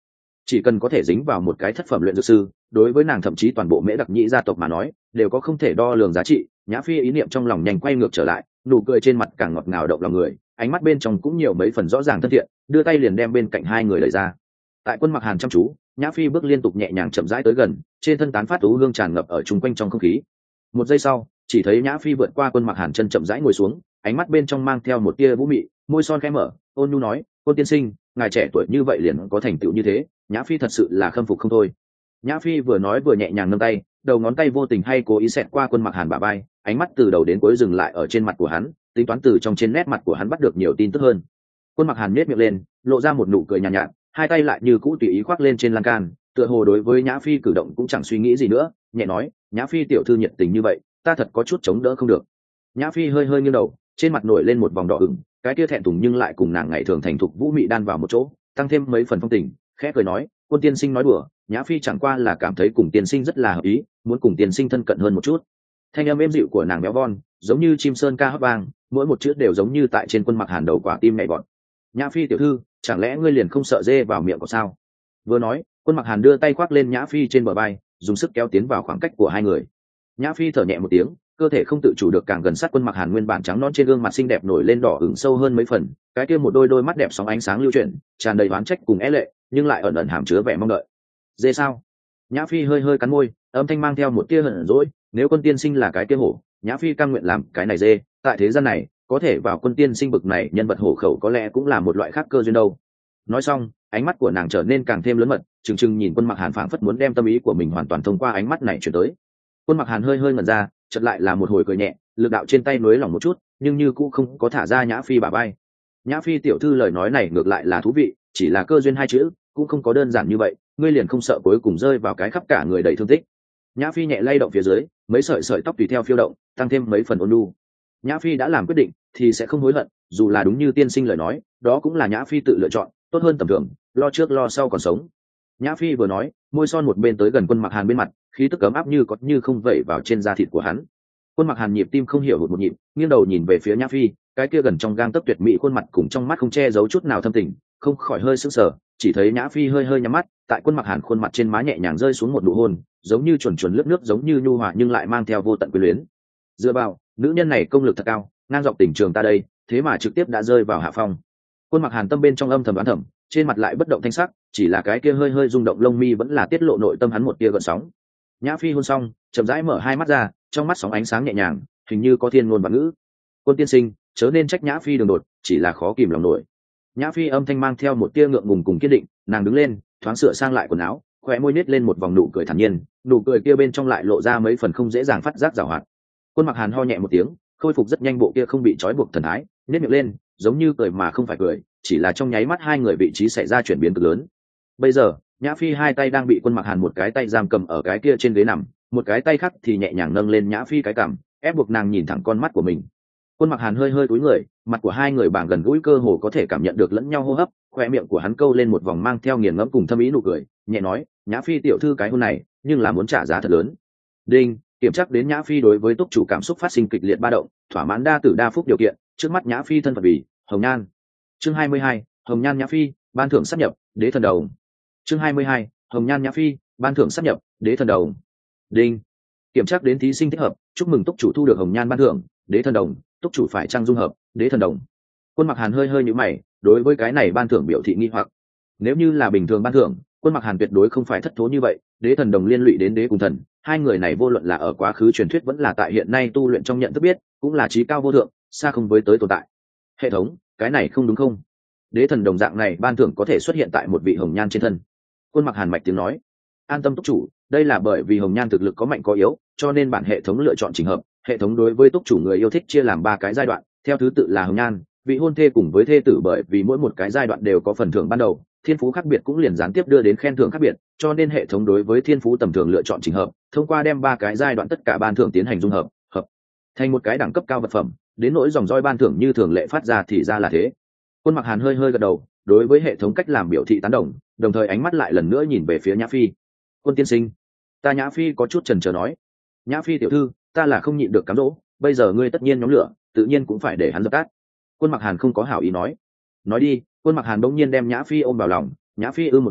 Speaker 1: chỉ cần có thể dính vào một cái thất phẩm luyện dược sư, đối với nàng thậm chí toàn bộ Mễ Đặc Nhĩ gia tộc mà nói đều có không thể đo lường giá trị. Nhã Phi ý niệm trong lòng nhanh quay ngược trở lại, nụ cười trên mặt càng ngọt ngào động lòng người, ánh mắt bên trong cũng nhiều mấy phần rõ ràng thân thiện, đưa tay liền đem bên cạnh hai người đẩy ra. Tại Quân Mặc Hàn chăm chú, Nhã Phi bước liên tục nhẹ nhàng chậm rãi tới gần, trên thân tán phát tú hương tràn ngập ở chung quanh trong không khí. Một giây sau, chỉ thấy Nhã Phi vượt qua Quân Mặc Hàn chân chậm rãi ngồi xuống, ánh mắt bên trong mang theo một tia vũ mị, môi son khẽ mở, ôn nhu nói, "Quân tiên sinh, ngài trẻ tuổi như vậy liền có thành tựu như thế, Nhã Phi thật sự là khâm phục không thôi." Nhã Phi vừa nói vừa nhẹ nhàng nâng tay, đầu ngón tay vô tình hay cố ý xẹt qua Quân Mặc Hàn bả vai, ánh mắt từ đầu đến cuối dừng lại ở trên mặt của hắn, tính toán từ trong trên nét mặt của hắn bắt được nhiều tin tức hơn. Quân Mặc Hàn nhếch miệng lên, lộ ra một nụ cười nhàn nhạt, nhạt, hai tay lại như cũ tùy ý khoác lên trên lan can, tựa hồ đối với Nhã Phi cử động cũng chẳng suy nghĩ gì nữa, nhẹ nói, "Nhã Phi tiểu thư nhiệt tình như vậy, ta thật có chút chống đỡ không được." Nhã Phi hơi hơi nghiêng đầu, trên mặt nổi lên một vòng đỏ ửng, cái kia thẹn thùng nhưng lại cùng nàng ngày thường thành thục vũ mị đan vào một chỗ, tăng thêm mấy phần phong tình, khẽ cười nói, "Quân tiên sinh nói đùa, Nhã Phi chẳng qua là cảm thấy cùng tiên sinh rất là hợp ý, muốn cùng tiên sinh thân cận hơn một chút." Thanh âm êm dịu của nàng béo von, giống như chim sơn ca hót vang, mỗi một chữ đều giống như tại trên Quân Mặc Hàn đầu quả tim nhảy vọt. "Nhã Phi tiểu thư, chẳng lẽ ngươi liền không sợ dê vào miệng của sao?" Vừa nói, Quân Mặc Hàn đưa tay khoác lên Nhã Phi trên bờ vai, dùng sức kéo tiến vào khoảng cách của hai người. Nhã Phi thở nhẹ một tiếng, cơ thể không tự chủ được càng gần sát Quân Mặc Hàn, nguyên bản trắng non trên gương mặt xinh đẹp nổi lên đỏ ửng sâu hơn mấy phần, cái kia một đôi đôi mắt đẹp sóng ánh sáng lưu chuyển, tràn đầy oán trách cùng é lệ, nhưng lại ẩn ẩn hàm chứa vẻ mong đợi. "Dê sao?" Nhã Phi hơi hơi cắn môi, âm thanh mang theo một tia hận dỗi, "Nếu Quân tiên sinh là cái kia hổ, Nhã Phi cam nguyện làm cái này dê, tại thế gian này, có thể vào Quân tiên sinh bực này nhân vật hổ khẩu có lẽ cũng là một loại khác cơ duyên đâu." Nói xong, ánh mắt của nàng trở nên càng thêm lớn mật, trừng trừng nhìn Quân Mặc Hàn, phảng phất muốn đem tâm ý của mình hoàn toàn thông qua ánh mắt này truyền tới. Quân Mặc Hàn hơi hơi ngẩn ra, chợt lại là một hồi cười nhẹ, lực đạo trên tay nới lỏng một chút, nhưng như cũng không có thả ra Nhã Phi bả vai. "Nhã Phi tiểu thư lời nói này ngược lại là thú vị, chỉ là cơ duyên hai chữ, cũng không có đơn giản như vậy, ngươi liền không sợ cuối cùng rơi vào cái khắp cả người đầy thương tích." Nhã Phi nhẹ lay động phía dưới, mấy sợi sợi tóc tùy theo phiêu động, tăng thêm mấy phần ôn nhu. Nhã Phi đã làm quyết định, thì sẽ không hối hận, dù là đúng như tiên sinh lời nói, đó cũng là Nhã Phi tự lựa chọn, tốt hơn tầm thường, lo trước lo sau còn sống. Nhã Phi vừa nói, môi son một bên tới gần Quân Mặc Hàn bên mặt, khí tức ấm áp như có như không vẩy vào trên da thịt của hắn. Quân Mặc Hàn nhịp tim không hiểu hụt một nhịp, nghiêng đầu nhìn về phía Nhã Phi, cái kia gần trong gang tấc tuyệt mỹ khuôn mặt cùng trong mắt không che giấu chút nào thâm tình, không khỏi hơi sững sờ, chỉ thấy Nhã Phi hơi hơi nhắm mắt, tại Quân Mặc Hàn khuôn mặt trên má nhẹ nhàng rơi xuống một nụ hôn, giống như chuẩn chuẩn lướt nước, giống như nhu hòa nhưng lại mang theo vô tận quyến luyến. Dựa vào, nữ nhân này công lực thật cao, ngang dọc tình trường ta đây, thế mà trực tiếp đã rơi vào hạ phong. Quân Mặc Hàn tâm bên trong âm thầm đoán thầm, trên mặt lại bất động thanh sắc, chỉ là cái kia hơi hơi rung động lông mi vẫn là tiết lộ nội tâm hắn một tia gợn sóng. Nhã Phi hôn xong, chậm rãi mở hai mắt ra, trong mắt sóng ánh sáng nhẹ nhàng, hình như có thiên ngôn vạn ngữ. "Quân tiên sinh, chớ nên trách Nhã Phi đường đột, chỉ là khó kìm lòng nổi." Nhã Phi âm thanh mang theo một tia ngượng ngùng cùng kiên định, nàng đứng lên, thoáng sửa sang lại quần áo, khóe môi nít lên một vòng nụ cười thản nhiên, nụ cười kia bên trong lại lộ ra mấy phần không dễ dàng phát giác giảo hoạt. Quân Mặc Hàn ho nhẹ một tiếng, khôi phục rất nhanh bộ kia không bị trói buộc thần thái, nếp miệng lên, giống như cười mà không phải cười, chỉ là trong nháy mắt hai người vị trí xảy ra chuyển biến cực lớn. Bây giờ, Nhã Phi hai tay đang bị Quân Mặc Hàn một cái tay giam cầm ở cái kia trên ghế nằm, một cái tay khác thì nhẹ nhàng nâng lên Nhã Phi cái cằm, ép buộc nàng nhìn thẳng con mắt của mình. Quân Mặc Hàn hơi hơi cúi người, mặt của hai người bàng gần gũi, cơ hồ có thể cảm nhận được lẫn nhau hô hấp, khoe miệng của hắn câu lên một vòng mang theo nghiền ngẫm cùng thâm ý nụ cười, nhẹ nói, "Nhã Phi tiểu thư cái hôn này, nhưng là muốn trả giá thật lớn." Đinh, kiểm tra đến Nhã Phi đối với túc chủ cảm xúc phát sinh kịch liệt ba động, thỏa mãn đa tử đa phúc điều kiện, trước mắt Nhã Phi thân phận vì Hồng Nhan. Chương hai mươi hai, Hồng Nhan Nhã Phi, ban thưởng sáp nhập, Đế thần đầu. Chương hai mươi hai, Hồng Nhan Nhã Phi, ban thưởng sáp nhập, Đế thần đầu. Đinh, kiểm tra đến thí sinh thích hợp, chúc mừng túc chủ thu được Hồng Nhan ban thưởng, Đế thần đồng, túc chủ phải trang dung hợp, Đế thần đồng. Quân Mặc Hàn hơi hơi nhíu mày, đối với cái này ban thưởng biểu thị nghi hoặc. Nếu như là bình thường ban thưởng, Quân Mặc Hàn tuyệt đối không phải thất thố như vậy, Đế thần đồng liên lụy đến đế cùng thần, hai người này vô luận là ở quá khứ truyền thuyết vẫn là tại hiện nay tu luyện trong nhận thức biết, cũng là trí cao vô thượng, xa không với tới tồn tại. Hệ thống, cái này không đúng không? Đế thần đồng dạng này ban thưởng có thể xuất hiện tại một vị Hồng Nhan trên thân. Quân Mặc Hàn mạch tiếng nói, an tâm túc chủ, đây là bởi vì Hồng Nhan thực lực có mạnh có yếu, cho nên bản hệ thống lựa chọn chỉnh hợp, hệ thống đối với túc chủ người yêu thích chia làm ba cái giai đoạn, theo thứ tự là Hồng Nhan, vị hôn thê cùng với thê tử, bởi vì mỗi một cái giai đoạn đều có phần thưởng ban đầu, thiên phú khác biệt cũng liền gián tiếp đưa đến khen thưởng khác biệt, cho nên hệ thống đối với thiên phú tầm thường lựa chọn chỉnh hợp, thông qua đem ba cái giai đoạn tất cả ban thưởng tiến hành dung hợp, hợp thành một cái đẳng cấp cao vật phẩm, đến nỗi dòng roi ban thưởng như thường lệ phát ra thì ra là thế. Quân Mặc Hàn hơi hơi gật đầu, đối với hệ thống cách làm biểu thị tán đồng, đồng thời ánh mắt lại lần nữa nhìn về phía Nhã Phi. Quân tiên sinh, ta Nhã Phi có chút chần chờ nói, Nhã Phi tiểu thư, ta là không nhịn được cám dỗ, bây giờ ngươi tất nhiên nhóm lửa, tự nhiên cũng phải để hắn dập tắt. Quân Mặc Hàn không có hảo ý nói, nói đi. Quân Mặc Hàn bỗng nhiên đem Nhã Phi ôm vào lòng, Nhã Phi ư một tiếng,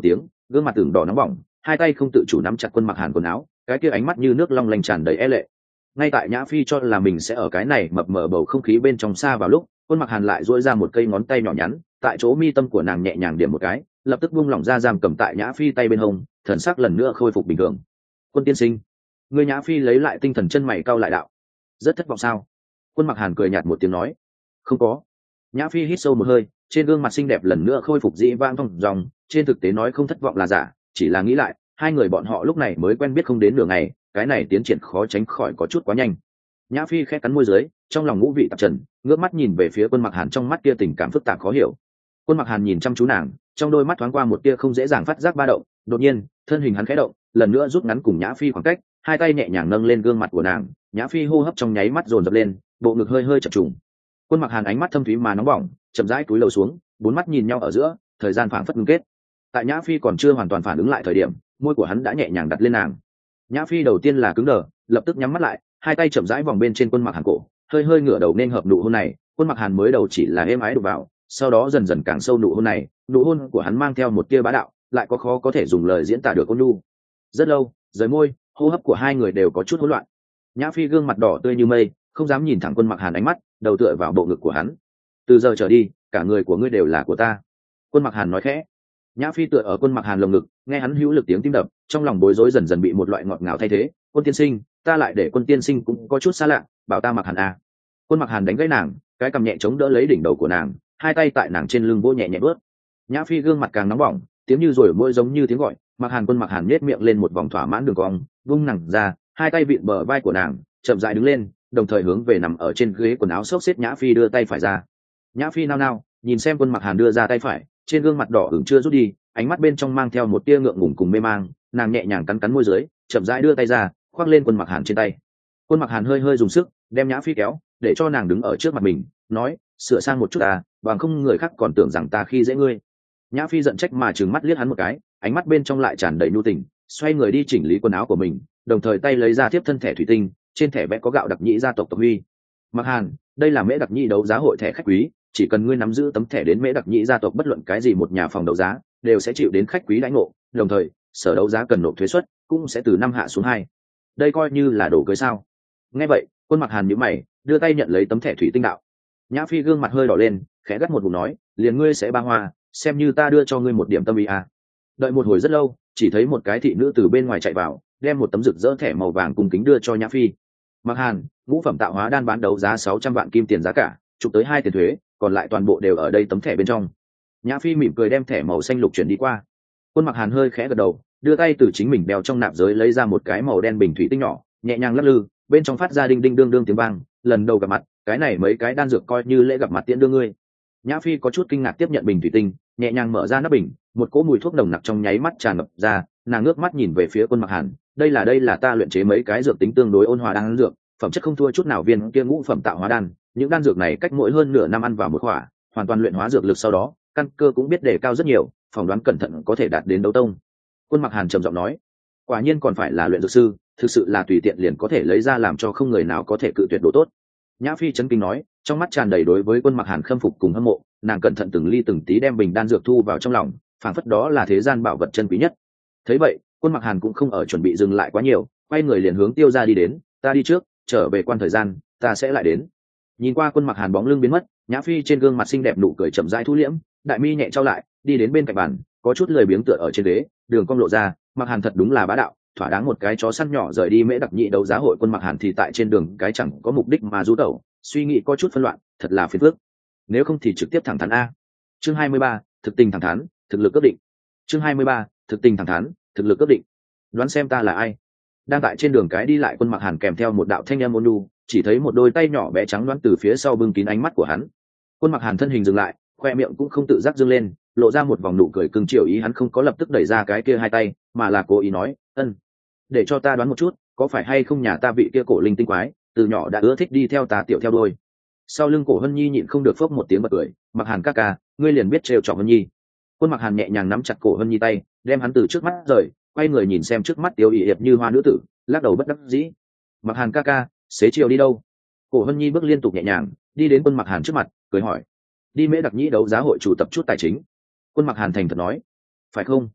Speaker 1: gương mặt tưởng đỏ nóng bỏng, hai tay không tự chủ nắm chặt Quân Mặc Hàn quần áo, cái kia ánh mắt như nước long lanh tràn đầy e lệ. Ngay tại Nhã Phi cho là mình sẽ ở cái này mập mờ bầu không khí bên trong xa vào lúc, Quân Mặc Hàn lại duỗi ra một cây ngón tay nhỏ nhắn, tại chỗ mi tâm của nàng nhẹ nhàng điểm một cái, lập tức buông lỏng ra giam cầm tại Nhã Phi tay bên hông, thần sắc lần nữa khôi phục bình thường. Quân tiên sinh, người Nhã Phi lấy lại tinh thần, chân mày cau lại đạo: rất thất vọng sao? Quân Mặc Hàn cười nhạt một tiếng nói: không có. Nhã Phi hít sâu một hơi, trên gương mặt xinh đẹp lần nữa khôi phục dĩ vãng thong dong, trên thực tế nói không thất vọng là giả, chỉ là nghĩ lại, hai người bọn họ lúc này mới quen biết không đến nửa ngày, cái này tiến triển khó tránh khỏi có chút quá nhanh. Nhã Phi khẽ cắn môi dưới, trong lòng ngũ vị tạp trần, ngước mắt nhìn về phía Quân Mặc Hàn, trong mắt kia tình cảm phức tạp khó hiểu. Quân Mặc Hàn nhìn chăm chú nàng, trong đôi mắt thoáng qua một tia không dễ dàng phát giác ba động, đột nhiên, thân hình hắn khẽ động, lần nữa rút ngắn cùng Nhã Phi khoảng cách, hai tay nhẹ nhàng nâng lên gương mặt của nàng, Nhã Phi hô hấp trong nháy mắt dồn dập lên, bộ ngực hơi hơi chập trùng. Quân Mặc Hàn ánh mắt thâm thúy mà nóng bỏng, chậm rãi cúi đầu xuống, bốn mắt nhìn nhau ở giữa, thời gian phảng phất ngưng kết. Tại Nhã Phi còn chưa hoàn toàn phản ứng lại thời điểm, môi của hắn đã nhẹ nhàng đặt lên nàng. Nhã Phi đầu tiên là cứng đờ, lập tức nhắm mắt lại, hai tay chậm rãi vòng bên trên Quân Mặc Hàn cổ, hơi hơi ngửa đầu nên hợp nụ hôn này. Quân Mặc Hàn mới đầu chỉ là êm ái đụng vào, sau đó dần dần càng sâu nụ hôn này, nụ hôn của hắn mang theo một tia bá đạo, lại có khó có thể dùng lời diễn tả được ôn nhu. Rất lâu, rời môi, hô hấp của hai người đều có chút hỗn loạn. Nhã Phi gương mặt đỏ tươi như mây, không dám nhìn thẳng Quân Mặc Hàn ánh mắt, đầu tựa vào bộ ngực của hắn. Từ giờ trở đi, cả người của ngươi đều là của ta. Quân Mặc Hàn nói khẽ. Nhã Phi tựa ở Quân Mặc Hàn lồng ngực, nghe hắn hữu lực tiếng tim đập, trong lòng bối rối dần dần bị một loại ngọt ngào thay thế. Quân tiên sinh, ta lại để Quân tiên sinh cũng có chút xa lạ, bảo ta Mặc Hàn à. Quân Mặc Hàn đánh gãy nàng, cái cằm nhẹ chống đỡ lấy đỉnh đầu của nàng, hai tay tại nàng trên lưng vỗ nhẹ nhẹ bước. Nhã Phi gương mặt càng nóng bỏng, tiếng như rồi môi giống như tiếng gọi. Mặc Hàn Quân Mặc Hàn nhếch miệng lên một vòng thỏa mãn đường cong, vung nàng ra, hai tay vịn bờ vai của nàng, chậm rãi đứng lên, đồng thời hướng về nằm ở trên ghế quần áo xốc xếp Nhã Phi đưa tay phải ra. Nhã Phi nao nao, nhìn xem Quân Mặc Hàn đưa ra tay phải, trên gương mặt đỏ ửng chưa rút đi, ánh mắt bên trong mang theo một tia ngượng ngùng cùng mê mang, nàng nhẹ nhàng cắn cắn môi dưới, chậm rãi đưa tay ra, khoác lên Quân Mặc Hàn trên tay. Quân Mặc Hàn hơi hơi dùng sức, đem Nhã Phi kéo, để cho nàng đứng ở trước mặt mình, nói: sửa sang một chút à, bằng không người khác còn tưởng rằng ta khi dễ ngươi. Nhã Phi giận trách mà trừng mắt liếc hắn một cái, ánh mắt bên trong lại tràn đầy nhu tình, xoay người đi chỉnh lý quần áo của mình, đồng thời tay lấy ra tiếp thân thẻ thủy tinh, trên thẻ vẽ có gạo đặc nhĩ gia tộc tộc huy. Mặc Hàn, đây là Mễ Đặc Nhĩ đấu giá hội thẻ khách quý, chỉ cần ngươi nắm giữ tấm thẻ đến Mễ Đặc Nhĩ gia tộc, bất luận cái gì một nhà phòng đấu giá đều sẽ chịu đến khách quý đãi ngộ, đồng thời sở đấu giá cần nộp thuế suất cũng sẽ từ năm hạ xuống hai. Đây coi như là đồ cưới sao? Nghe vậy, Quân Mặc Hàn nhíu mày, đưa tay nhận lấy tấm thẻ thủy tinh đạo. Nhã Phi gương mặt hơi đỏ lên, khẽ gắt một ngụm nói: liền ngươi sẽ ba hoa, xem như ta đưa cho ngươi một điểm tâm ý à. Đợi một hồi rất lâu, chỉ thấy một cái thị nữ từ bên ngoài chạy vào, đem một tấm rực rỡ thẻ màu vàng cung kính đưa cho Nhã Phi. Mặc Hàn, ngũ phẩm tạo hóa đan bán đấu giá sáu trăm vạn kim tiền giá cả, chụp tới hai tiền thuế, còn lại toàn bộ đều ở đây tấm thẻ bên trong. Nhã Phi mỉm cười đem thẻ màu xanh lục chuyển đi qua. Quân Mặc Hàn hơi khẽ gật đầu, đưa tay từ chính mình đeo trong nạp giới lấy ra một cái màu đen bình thủy tinh nhỏ, nhẹ nhàng lắc lư, bên trong phát ra đinh đinh đương đương tiếng vang. Lần đầu gặp mặt, cái này mấy cái đan dược coi như lễ gặp mặt tiễn đưa ngươi. Nhã Phi có chút kinh ngạc tiếp nhận bình thủy tinh, nhẹ nhàng mở ra nắp bình, một cỗ mùi thuốc nồng nặc trong nháy mắt tràn ngập ra, nàng ngước mắt nhìn về phía Quân Mặc Hàn, đây là đây là ta luyện chế mấy cái dược tính tương đối ôn hòa đan dược, phẩm chất không thua chút nào viên kia ngũ phẩm tạo hóa đan, những đan dược này cách mỗi hơn nửa năm ăn vào một khỏa, hoàn toàn luyện hóa dược lực sau đó, căn cơ cũng biết đề cao rất nhiều, phỏng đoán cẩn thận có thể đạt đến đấu tông. Quân Mặc Hàn trầm giọng nói, quả nhiên còn phải là luyện dược sư, thực sự là tùy tiện liền có thể lấy ra làm cho không người nào có thể cự tuyệt độ tốt. Nhã Phi chấn kinh nói, trong mắt tràn đầy đối với Quân Mặc Hàn khâm phục cùng hâm mộ, nàng cẩn thận từng ly từng tí đem bình đan dược thu vào trong lòng, phảng phất đó là thế gian bảo vật chân quý nhất. Thấy vậy, Quân Mặc Hàn cũng không ở chuẩn bị dừng lại quá nhiều, quay người liền hướng Tiêu gia đi đến, ta đi trước, trở về quan thời gian, ta sẽ lại đến. Nhìn qua Quân Mặc Hàn bóng lưng biến mất, Nhã Phi trên gương mặt xinh đẹp nụ cười chậm rãi thu liễm, đại mi nhẹ trao lại, đi đến bên cạnh bàn, có chút lười biếng tựa ở trên ghế, đường cong lộ ra, Mặc Hàn thật đúng là bá đạo, thỏa đáng một cái chó săn nhỏ rời đi Mễ Đặc Nhĩ đấu giá hội. Quân Mặc Hàn thì tại trên đường cái chẳng có mục đích mà du tẩu, suy nghĩ có chút phân loạn, thật là phiền phức. Nếu không thì trực tiếp thẳng thắn a. Chương hai mươi ba, thực tình thẳng thắn, thực lực ước định. Chương hai mươi ba, thực tình thẳng thắn, thực lực ước định. Đoán xem ta là ai? Đang tại trên đường cái đi lại Quân Mặc Hàn kèm theo một đạo thanh âm ôn nhu, chỉ thấy một đôi tay nhỏ bé trắng đoán từ phía sau bưng kín ánh mắt của hắn. Quân Mặc Hàn thân hình dừng lại, khoe miệng cũng không tự giác dương lên, lộ ra một vòng nụ cười cưng chiều, ý hắn không có lập tức đẩy ra cái kia hai tay, mà là cố ý nói, ân, để cho ta đoán một chút, có phải hay không nhà ta vị kia cổ linh tinh quái, từ nhỏ đã ưa thích đi theo ta tiểu theo đuôi. Sau lưng Cổ Hân Nhi nhịn không được phốc một tiếng bật cười, Mặc Hàn ca ca, ngươi liền biết trêu chọc Hân Nhi. Quân Mặc Hàn nhẹ nhàng nắm chặt Cổ Hân Nhi tay, đem hắn từ trước mắt rời, quay người nhìn xem trước mắt tiêu y hiệp như hoa nữ tử, lắc đầu bất đắc dĩ. Mặc Hàn ca ca, xế chiều đi đâu? Cổ Hân Nhi bước liên tục nhẹ nhàng đi đến Quân Mặc Hàn trước mặt, cười hỏi. Đi Mễ Đặc Nhĩ đấu giá hội chủ tập chút tài chính. Quân Mặc Hàn thành thật nói. Phải không?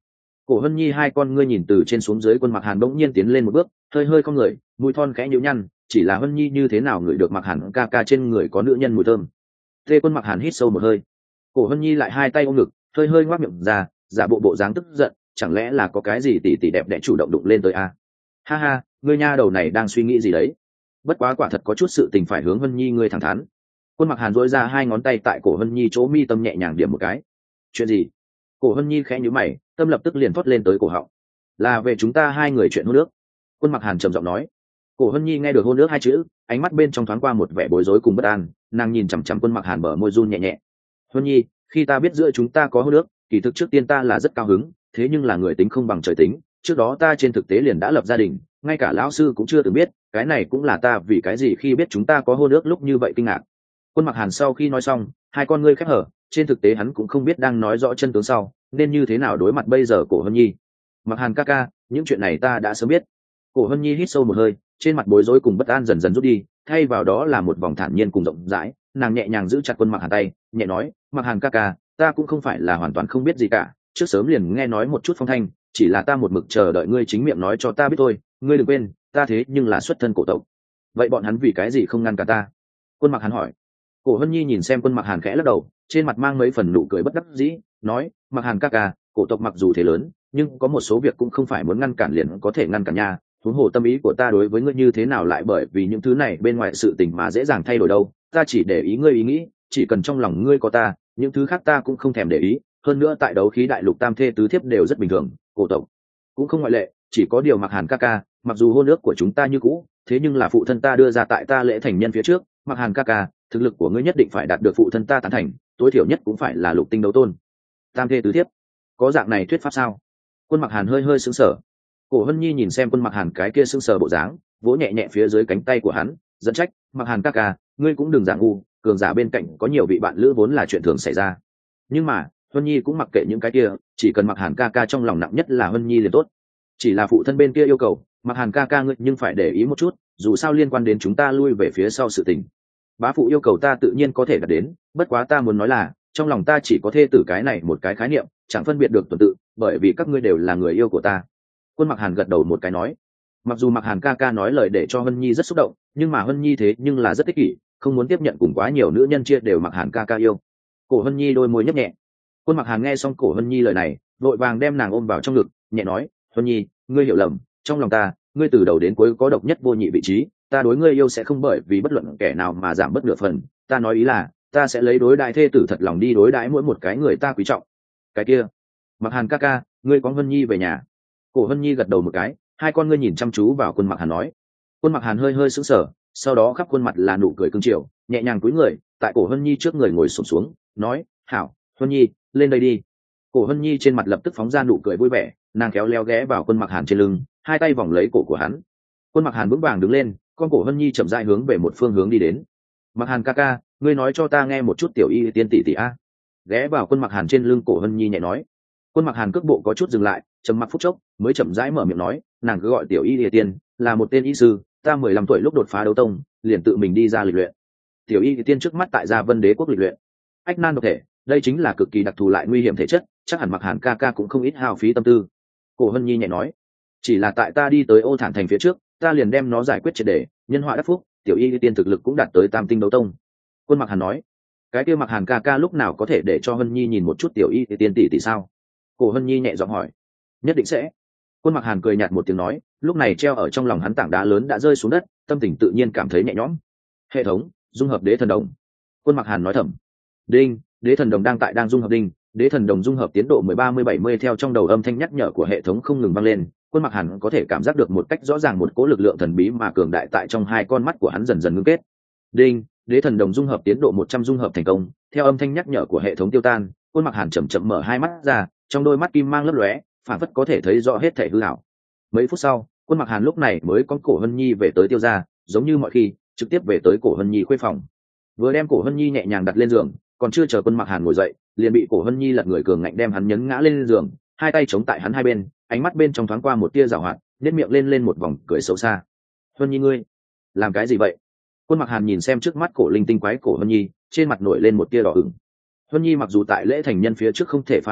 Speaker 1: Cổ Hân Nhi hai con ngươi nhìn từ trên xuống dưới Quân Mặc Hàn bỗng nhiên tiến lên một bước, hơi hơi cong người, mũi thon khẽ nhíu nhăn, chỉ là Hân Nhi như thế nào ngửi được Mặc Hàn ca ca trên người có nữ nhân mùi thơm. Tê Quân Mặc Hàn hít sâu một hơi. Cổ Hân Nhi lại hai tay ôm ngực, hơi hơi ngoác miệng ra, giả bộ bộ dáng tức giận, chẳng lẽ là có cái gì tỷ tỷ đẹp đẽ chủ động đụng lên tới a? À? Ha ha, ngươi nha đầu này đang suy nghĩ gì đấy? Bất quá quả thật có chút sự tình phải hướng Hân Nhi ngươi thẳng thắn. Quân Mặc Hàn duỗi ra hai ngón tay tại cổ Hân Nhi chỗ mi tâm nhẹ nhàng điểm một cái. Chuyện gì? Cổ Hân Nhi khẽ nhíu mày, tâm lập tức liền thoát lên tới cổ họng. Là về chúng ta hai người chuyện hôn nước. Quân Mặc Hàn trầm giọng nói. Cổ Hân Nhi nghe được hôn nước hai chữ, ánh mắt bên trong thoáng qua một vẻ bối rối cùng bất an, nàng nhìn chằm chằm Quân Mặc Hàn bờ môi run nhẹ nhẹ. Hân Nhi, khi ta biết giữa chúng ta có hôn nước, kỳ thực trước tiên ta là rất cao hứng, thế nhưng là người tính không bằng trời tính, trước đó ta trên thực tế liền đã lập gia đình, ngay cả lão sư cũng chưa từng biết, cái này cũng là ta vì cái gì khi biết chúng ta có hôn ước lúc như vậy kinh ngạc. Quân Mặc Hàn sau khi nói xong, hai con ngươi khép hở, trên thực tế hắn cũng không biết đang nói rõ chân tướng sau nên như thế nào đối mặt bây giờ Cổ Hân Nhi. Mặc Hàn ca ca, những chuyện này ta đã sớm biết. Cổ Hân Nhi hít sâu một hơi, trên mặt bối rối cùng bất an dần dần rút đi, thay vào đó là một vòng thản nhiên cùng rộng rãi, nàng nhẹ nhàng giữ chặt Quân Mặc Hàn tay, nhẹ nói, Mặc Hàn ca ca, ta cũng không phải là hoàn toàn không biết gì cả, trước sớm liền nghe nói một chút phong thanh, chỉ là ta một mực chờ đợi ngươi chính miệng nói cho ta biết thôi, ngươi đừng quên, ta thế nhưng là xuất thân cổ tộc. Vậy bọn hắn vì cái gì không ngăn cả ta? Quân Mặc Hàn hỏi. Cổ Hân Nhi nhìn xem Quân Mặc Hàn khẽ lắc đầu, trên mặt mang mấy phần nụ cười bất đắc dĩ, nói, Mặc Hàn ca ca, cổ tộc mặc dù thế lớn, nhưng có một số việc cũng không phải muốn ngăn cản liền có thể ngăn cản nha. Huống hồ tâm ý của ta đối với ngươi như thế nào lại bởi vì những thứ này bên ngoài sự tình mà dễ dàng thay đổi đâu, ta chỉ để ý ngươi ý nghĩ, chỉ cần trong lòng ngươi có ta, những thứ khác ta cũng không thèm để ý. Hơn nữa tại đấu khí đại lục tam thê tứ thiếp đều rất bình thường, cổ tộc cũng không ngoại lệ, chỉ có điều Mặc Hàn ca ca, mặc dù hôn ước của chúng ta như cũ, thế nhưng là phụ thân ta đưa ra tại ta lễ thành nhân phía trước, Mặc Hàn ca ca, thực lực của ngươi nhất định phải đạt được phụ thân ta tán thành, tối thiểu nhất cũng phải là lục tinh đấu tôn. Tam thê tứ thiếp, có dạng này thuyết pháp sao? Quân Mặc Hàn hơi hơi sững sờ. Cổ Hân Nhi nhìn xem Quân Mặc Hàn cái kia sững sờ bộ dáng, vỗ nhẹ nhẹ phía dưới cánh tay của hắn, dẫn trách, Mặc Hàn ca ca, ngươi cũng đừng giả ngu, cường giả bên cạnh có nhiều vị bạn lữ vốn là chuyện thường xảy ra. Nhưng mà Hân Nhi cũng mặc kệ những cái kia, chỉ cần Mặc Hàn ca ca trong lòng nặng nhất là Hân Nhi liền tốt. Chỉ là phụ thân bên kia yêu cầu, Mặc Hàn ca ca ngươi nhưng phải để ý một chút, dù sao liên quan đến chúng ta lui về phía sau sự tình. Bá phụ yêu cầu ta tự nhiên có thể đạt đến, bất quá ta muốn nói là, trong lòng ta chỉ có thê tử cái này một cái khái niệm, chẳng phân biệt được tuần tự, bởi vì các ngươi đều là người yêu của ta. Quân Mặc Hàn gật đầu một cái nói. Mặc dù Mặc Hàn ca ca nói lời để cho Hân Nhi rất xúc động, nhưng mà Hân Nhi thế nhưng là rất ích kỷ, không muốn tiếp nhận cùng quá nhiều nữ nhân chia đều Mặc Hàn ca ca yêu. Cổ Hân Nhi đôi môi nhấp nhẹ. Quân Mặc Hàn nghe xong Cổ Hân Nhi lời này, vội vàng đem nàng ôm vào trong ngực, nhẹ nói, Hân Nhi, ngươi hiểu lầm, trong lòng ta, ngươi từ đầu đến cuối có độc nhất vô nhị vị trí, ta đối ngươi yêu sẽ không bởi vì bất luận kẻ nào mà giảm bất nửa phần, ta nói ý là, ta sẽ lấy đối đại thê tử thật lòng đi đối đãi mỗi một cái người ta quý trọng. Cái kia, Mặc Hàn ca ca, ngươi có Hân Nhi về nhà. Cổ Hân Nhi gật đầu một cái, hai con ngươi nhìn chăm chú vào Quân Mặc Hàn nói. Quân Mặc Hàn hơi hơi sững sờ, sau đó khắp khuôn mặt là nụ cười cưng chiều, nhẹ nhàng cúi người, tại Cổ Hân Nhi trước người ngồi xổm xuống, nói, hảo, Hân Nhi, lên đây đi. Cổ Hân Nhi trên mặt lập tức phóng ra nụ cười vui vẻ, nàng khéo léo ghé vào Quân Mặc Hàn trên lưng, hai tay vòng lấy cổ của hắn. Quân Mặc Hàn vững vàng đứng lên, con Cổ Hân Nhi chậm rãi hướng về một phương hướng đi đến. Mặc Hàn ca ca, ngươi nói cho ta nghe một chút tiểu y tiên tỷ tỷ a. Ghé vào Quân Mặc Hàn trên lưng Cổ Hân Nhi nhẹ nói. Quân Mặc Hàn cước bộ có chút dừng lại, trầm mặc phút chốc, mới chậm rãi mở miệng nói, nàng cứ gọi tiểu y địa tiên, là một tên y sư, ta mười lăm tuổi lúc đột phá đấu tông, liền tự mình đi ra lịch luyện. Tiểu y địa tiên trước mắt tại Gia Vân Đế quốc lịch luyện. Ách nan độc thể, đây chính là cực kỳ đặc thù lại nguy hiểm thể chất, chắc hẳn Mặc Hàn ca ca cũng không ít hao phí tâm tư. Cổ Hân Nhi nhẹ nói, chỉ là tại ta đi tới Ô Thản thành phía trước, ta liền đem nó giải quyết triệt để, nhân họa đắc phúc, tiểu y địa tiên thực lực cũng đạt tới tam tinh đấu tông. Quân Mặc Hàn nói, cái kia Mặc Hàn ca ca lúc nào có thể để cho Hân Nhi nhìn một chút tiểu y địa tiên tỷ tỷ sao? Cổ Hân Nhi nhẹ giọng hỏi. Nhất định sẽ. Quân Mặc Hàn cười nhạt một tiếng nói, lúc này treo ở trong lòng hắn tảng đá lớn đã rơi xuống đất, tâm tình tự nhiên cảm thấy nhẹ nhõm. Hệ thống dung hợp đế thần đồng. Quân Mặc Hàn nói thầm. Đinh, đế thần đồng đang tại đang dung hợp đinh, đế thần đồng dung hợp tiến độ mười ba mươi bảy mươi theo trong đầu âm thanh nhắc nhở của hệ thống không ngừng vang lên, Quân Mặc Hàn có thể cảm giác được một cách rõ ràng một cỗ lực lượng thần bí mà cường đại tại trong hai con mắt của hắn dần dần ngưng kết. Đinh, đế thần đồng dung hợp tiến độ một trăm dung hợp thành công, theo âm thanh nhắc nhở của hệ thống tiêu tan, Quân Mặc Hàn chậm chậm mở hai mắt ra, trong đôi mắt kim mang lấp lóe, phản phất có thể thấy rõ hết thể hư ảo. Mấy phút sau, Quân Mặc Hàn lúc này mới con Cổ Hân Nhi về tới tiêu gia, giống như mọi khi, trực tiếp về tới Cổ Hân Nhi khuê phòng. Vừa đem Cổ Hân Nhi nhẹ nhàng đặt lên giường, còn chưa chờ Quân Mặc Hàn ngồi dậy, liền bị Cổ Hân Nhi lật người cường ngạnh đem hắn nhấn ngã lên giường, hai tay chống tại hắn hai bên, ánh mắt bên trong thoáng qua một tia giảo hoạt, nhếch miệng lên lên một vòng cười xấu xa. "Hân Nhi ngươi, làm cái gì vậy?" Quân Mặc Hàn nhìn xem trước mắt cổ linh tinh quái Cổ Hân Nhi, trên mặt nổi lên một tia đỏ ửng. Hân Nhi mặc dù tại lễ thành nhân phía trước không thể phá thân,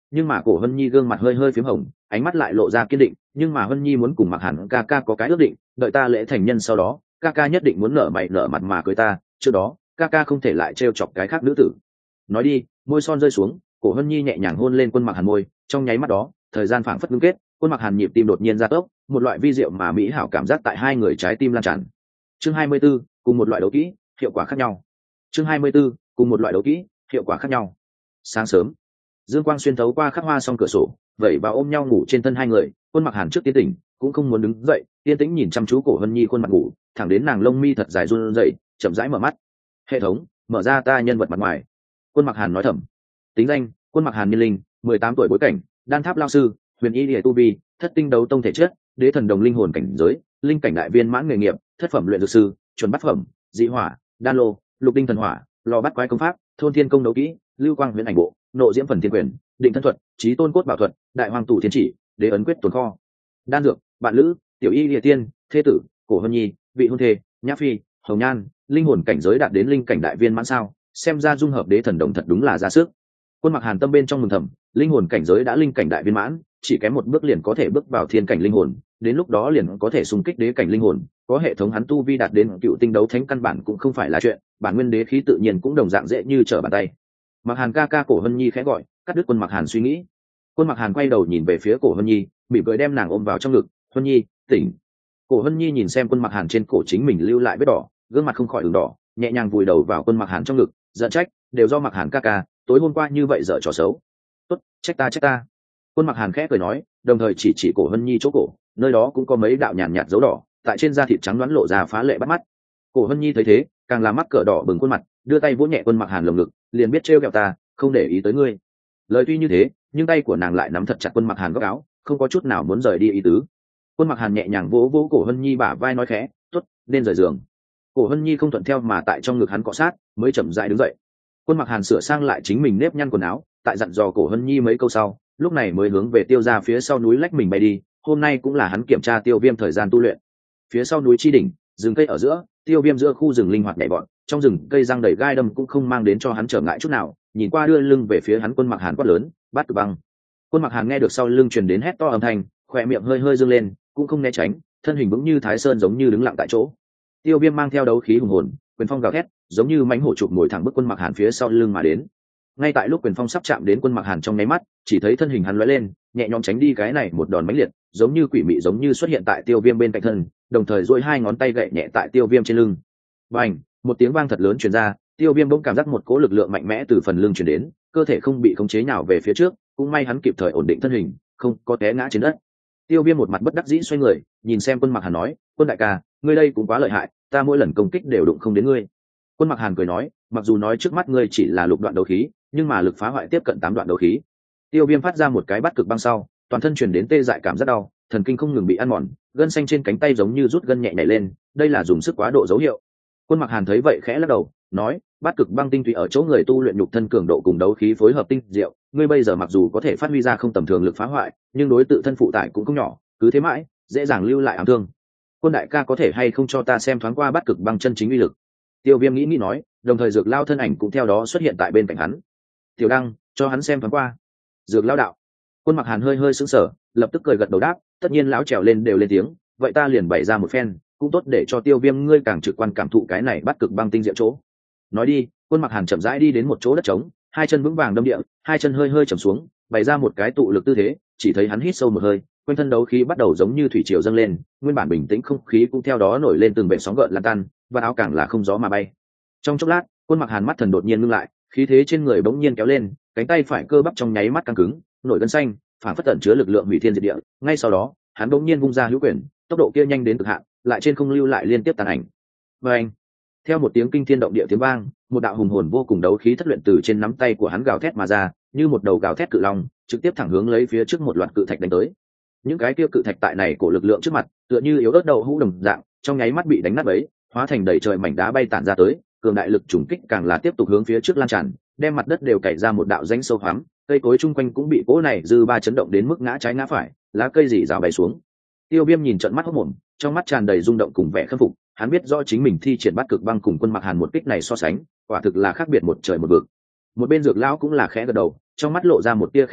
Speaker 1: nhưng mà cổ hân nhi gương mặt hơi hơi phím hồng, ánh mắt lại lộ ra kiên định. Nhưng mà hân nhi muốn cùng Mặc Hàn ca ca có cái ước định, đợi ta lễ thành nhân sau đó, ca ca nhất định muốn nở mày nở mặt mà cưới ta, trước đó ca ca không thể lại trêu chọc cái khác nữ tử. Nói đi, môi son rơi xuống, cổ hân nhi nhẹ nhàng hôn lên Quân Mặc Hàn môi. Trong nháy mắt đó, thời gian phảng phất ngưng kết, Quân Mặc Hàn nhịp tim đột nhiên gia tốc, một loại vi diệu mà mỹ hảo cảm giác tại hai người trái tim lan tràn. Chương hai mươi 24, cùng một loại đấu kỹ, hiệu quả khác nhau. Chương hai mươi 24, cùng một loại đấu kỹ, hiệu quả khác nhau. Sáng sớm, dương quang xuyên thấu qua khắc hoa song cửa sổ, vẩy vào ôm nhau ngủ trên thân hai người. Quân Mặc Hàn trước tiên tỉnh, cũng không muốn đứng dậy, yên tĩnh nhìn chăm chú cổ hân nhi khuôn mặt ngủ, thẳng đến nàng lông mi thật dài run rẩy, chậm rãi mở mắt. Hệ thống, mở ra ta nhân vật mặt ngoài. Quân Mặc Hàn nói thầm. Tính danh: Quân Mặc Hàn, niên linh mười tám tuổi, bối cảnh đan tháp lao sư, huyền y địa tu vi, thất tinh đấu tông thể chất, đế thần đồng linh hồn cảnh giới, linh cảnh đại viên mãn nghề nghiệp, thất phẩm luyện dược sư, chuẩn bát phẩm, dị hỏa, đan lô, lục đinh thần hỏa, lò bắt quái công pháp, thôn thiên công đấu kỹ, lưu quang huyền ảnh bộ, nộ diễm phần thiên quyền, định thân thuật, trí tôn cốt bảo thuật, đại hoàng tủ thiên chỉ, đế ấn quyết tồn kho. Đan dược: bạn lữ, tiểu y địa tiên, thế tử, cổ hân nhi, vị hôn thê, nhã phi, hồng nhan. Linh hồn cảnh giới đạt đến linh cảnh đại viên mãn sao, xem ra dung hợp đế thần đồng thật đúng là ra sức. Quân Mặc Hàn tâm bên trong mừng thầm, linh hồn cảnh giới đã linh cảnh đại viên mãn, chỉ kém một bước liền có thể bước vào thiên cảnh linh hồn, đến lúc đó liền có thể xung kích đế cảnh linh hồn. Có hệ thống hắn tu vi đạt đến cựu tinh đấu thánh căn bản cũng không phải là chuyện, bản nguyên đế khí tự nhiên cũng đồng dạng dễ như trở bàn tay. Mặc Hàn ca ca, cổ hân nhi khẽ gọi, cắt đứt Quân Mặc Hàn suy nghĩ. Quân Mặc Hàn quay đầu nhìn về phía cổ hân nhi, mỉm cười đem nàng ôm vào trong ngực. Hân nhi, tỉnh. Cổ hân nhi nhìn xem Quân Mặc Hàn trên cổ chính mình lưu lại vết đỏ, gương mặt không khỏi ửng đỏ, nhẹ nhàng vùi đầu vào Quân Mặc Hàn trong ngực, giận trách, đều do Mặc Hàn ca ca tối hôm qua như vậy dở trò xấu. Tốt, trách ta trách ta. Quân Mặc Hàn khẽ cười nói, đồng thời chỉ chỉ cổ hân nhi chỗ cổ, nơi đó cũng có mấy đạo nhàn nhạt dấu đỏ, tại trên da thịt trắng đoán lộ ra phá lệ bắt mắt. Cổ hân nhi thấy thế, càng làm mắc cỡ đỏ bừng khuôn mặt, đưa tay vỗ nhẹ Quân Mặc Hàn lồng ngực, liền biết trêu ghẹo ta, không để ý tới ngươi. Lời tuy như thế, nhưng tay của nàng lại nắm thật chặt Quân Mặc Hàn góc áo, không có chút nào muốn rời đi ý tứ. Quân Mặc Hàn nhẹ nhàng vỗ vỗ cổ hân nhi bả vai nói khẽ, tốt, nên rời giường. Cổ hân nhi không thuận theo mà tại trong ngực hắn cọ sát, mới chậm rãi đứng dậy. Quân Mặc Hàn sửa sang lại chính mình nếp nhăn quần áo, tại dặn dò cổ hân nhi mấy câu sau, lúc này mới hướng về Tiêu ra phía sau núi lách mình bay đi. Hôm nay cũng là hắn kiểm tra Tiêu Viêm thời gian tu luyện. Phía sau núi chi đỉnh, rừng cây ở giữa, Tiêu Viêm giữa khu rừng linh hoạt nhảy bọn, trong rừng cây răng đầy gai đâm cũng không mang đến cho hắn trở ngại chút nào. Nhìn qua đưa lưng về phía hắn, Quân Mặc Hàn quát lớn, bắt Cực Băng. Quân Mặc Hàn nghe được sau lưng truyền đến hét to âm thanh, khỏe miệng hơi hơi dương lên, cũng không né tránh, thân hình vững như Thái Sơn giống như đứng lặng tại chỗ. Tiêu Viêm mang theo đấu khí hùng hồn, quyền phong gào thét, giống như mãnh hổ chụp ngồi thẳng bức Quân Mặc Hàn phía sau lưng mà đến. Ngay tại lúc quyền phong sắp chạm đến Quân Mặc Hàn trong nháy mắt, chỉ thấy thân hình hắn lóe lên, nhẹ nhõm tránh đi cái này một đòn mãnh liệt, giống như quỷ mị giống như xuất hiện tại Tiêu Viêm bên cạnh thân, đồng thời duỗi hai ngón tay gậy nhẹ tại Tiêu Viêm trên lưng. Bành, một tiếng vang thật lớn truyền ra, Tiêu Viêm bỗng cảm giác một cỗ lực lượng mạnh mẽ từ phần lưng truyền đến, cơ thể không bị khống chế nào về phía trước, cũng may hắn kịp thời ổn định thân hình, không có té ngã trên đất. Tiêu Viêm một mặt bất đắc dĩ xoay người, nhìn xem Quân Mặc Hàn nói, Quân đại ca, ngươi đây cũng quá lợi hại, ta mỗi lần công kích đều đụng không đến ngươi. Quân Mặc Hàn cười nói, mặc dù nói trước mắt ngươi chỉ là lục đoạn đấu khí, nhưng mà lực phá hoại tiếp cận tám đoạn đấu khí. Tiêu Viêm phát ra một cái bắt cực băng sau, toàn thân truyền đến tê dại cảm rất đau, thần kinh không ngừng bị ăn mòn, gân xanh trên cánh tay giống như rút gân nhẹ nhảy lên, đây là dùng sức quá độ dấu hiệu. Quân Mặc Hàn thấy vậy khẽ lắc đầu, nói, bắt cực băng tinh túy ở chỗ người tu luyện nhục thân cường độ cùng đấu khí phối hợp tinh diệu, ngươi bây giờ mặc dù có thể phát huy ra không tầm thường lực phá hoại, nhưng đối tự thân phụ tải cũng không nhỏ, cứ thế mãi, dễ dàng lưu lại ám thương. Quân đại ca có thể hay không cho ta xem thoáng qua bắt cực băng chân chính uy lực? Tiêu Viêm nghĩ nghĩ nói, đồng thời Dược Lao thân ảnh cũng theo đó xuất hiện tại bên cạnh hắn. Tiểu Đăng, cho hắn xem thoáng qua. Dược Lao đạo. Quân Mặc Hàn hơi hơi sững sờ, lập tức cười gật đầu đáp, tất nhiên lão trèo lên đều lên tiếng, vậy ta liền bày ra một phen, cũng tốt để cho Tiêu Viêm ngươi càng trực quan cảm thụ cái này bắt cực băng tinh diệu chỗ. Nói đi, Quân Mặc Hàn chậm rãi đi đến một chỗ đất trống, hai chân vững vàng đâm địa, hai chân hơi hơi chầm xuống, bày ra một cái tụ lực tư thế, chỉ thấy hắn hít sâu một hơi, quanh thân đấu khí bắt đầu giống như thủy triều dâng lên, nguyên bản bình tĩnh không khí cũng theo đó nổi lên từng vệt sóng gợn lan tan, và áo càng là không gió mà bay. Trong chốc lát, Quân Mặc Hàn mắt thần đột nhiên ngưng lại, khí thế trên người bỗng nhiên kéo lên, cánh tay phải cơ bắp trong nháy mắt căng cứng, nổi gân xanh, phản phất tẩn chứa lực lượng hủy thiên diệt địa. Ngay sau đó, hắn bỗng nhiên vung ra hữu quyền, tốc độ kia nhanh đến cực hạn, lại trên không lưu lại liên tiếp tàn ảnh. Và anh, theo một tiếng kinh thiên động địa tiếng vang, một đạo hùng hồn vô cùng đấu khí thất luyện từ trên nắm tay của hắn gào thét mà ra, như một đầu gào thét cự long, trực tiếp thẳng hướng lấy phía trước một loạt cự thạch đánh tới. Những cái kia cự thạch tại này của lực lượng trước mặt, tựa như yếu ớt đầu hũ đồng dạng, trong nháy mắt bị đánh nát bấy, hóa thành đầy trời mảnh đá bay tản ra tới, cường đại lực trùng kích càng là tiếp tục hướng phía trước lan tràn, đem mặt đất đều cày ra một đạo rãnh sâu hoắm, cây cối chung quanh cũng bị cỗ này dư ba chấn động đến mức ngã trái ngã phải, lá cây rỉ rào bay xuống. Tiêu Viêm nhìn trận mắt hốt mồm, trong mắt tràn đầy rung động cùng vẻ khâm phục, hắn biết rõ chính mình thi triển bắt cực băng cùng Quân Mặc Hàn một kích này so sánh, quả thực là khác biệt một trời một vực. Một bên Dược Lão cũng là khẽ gật đầu, trong mắt lộ ra một tia khen ngợi,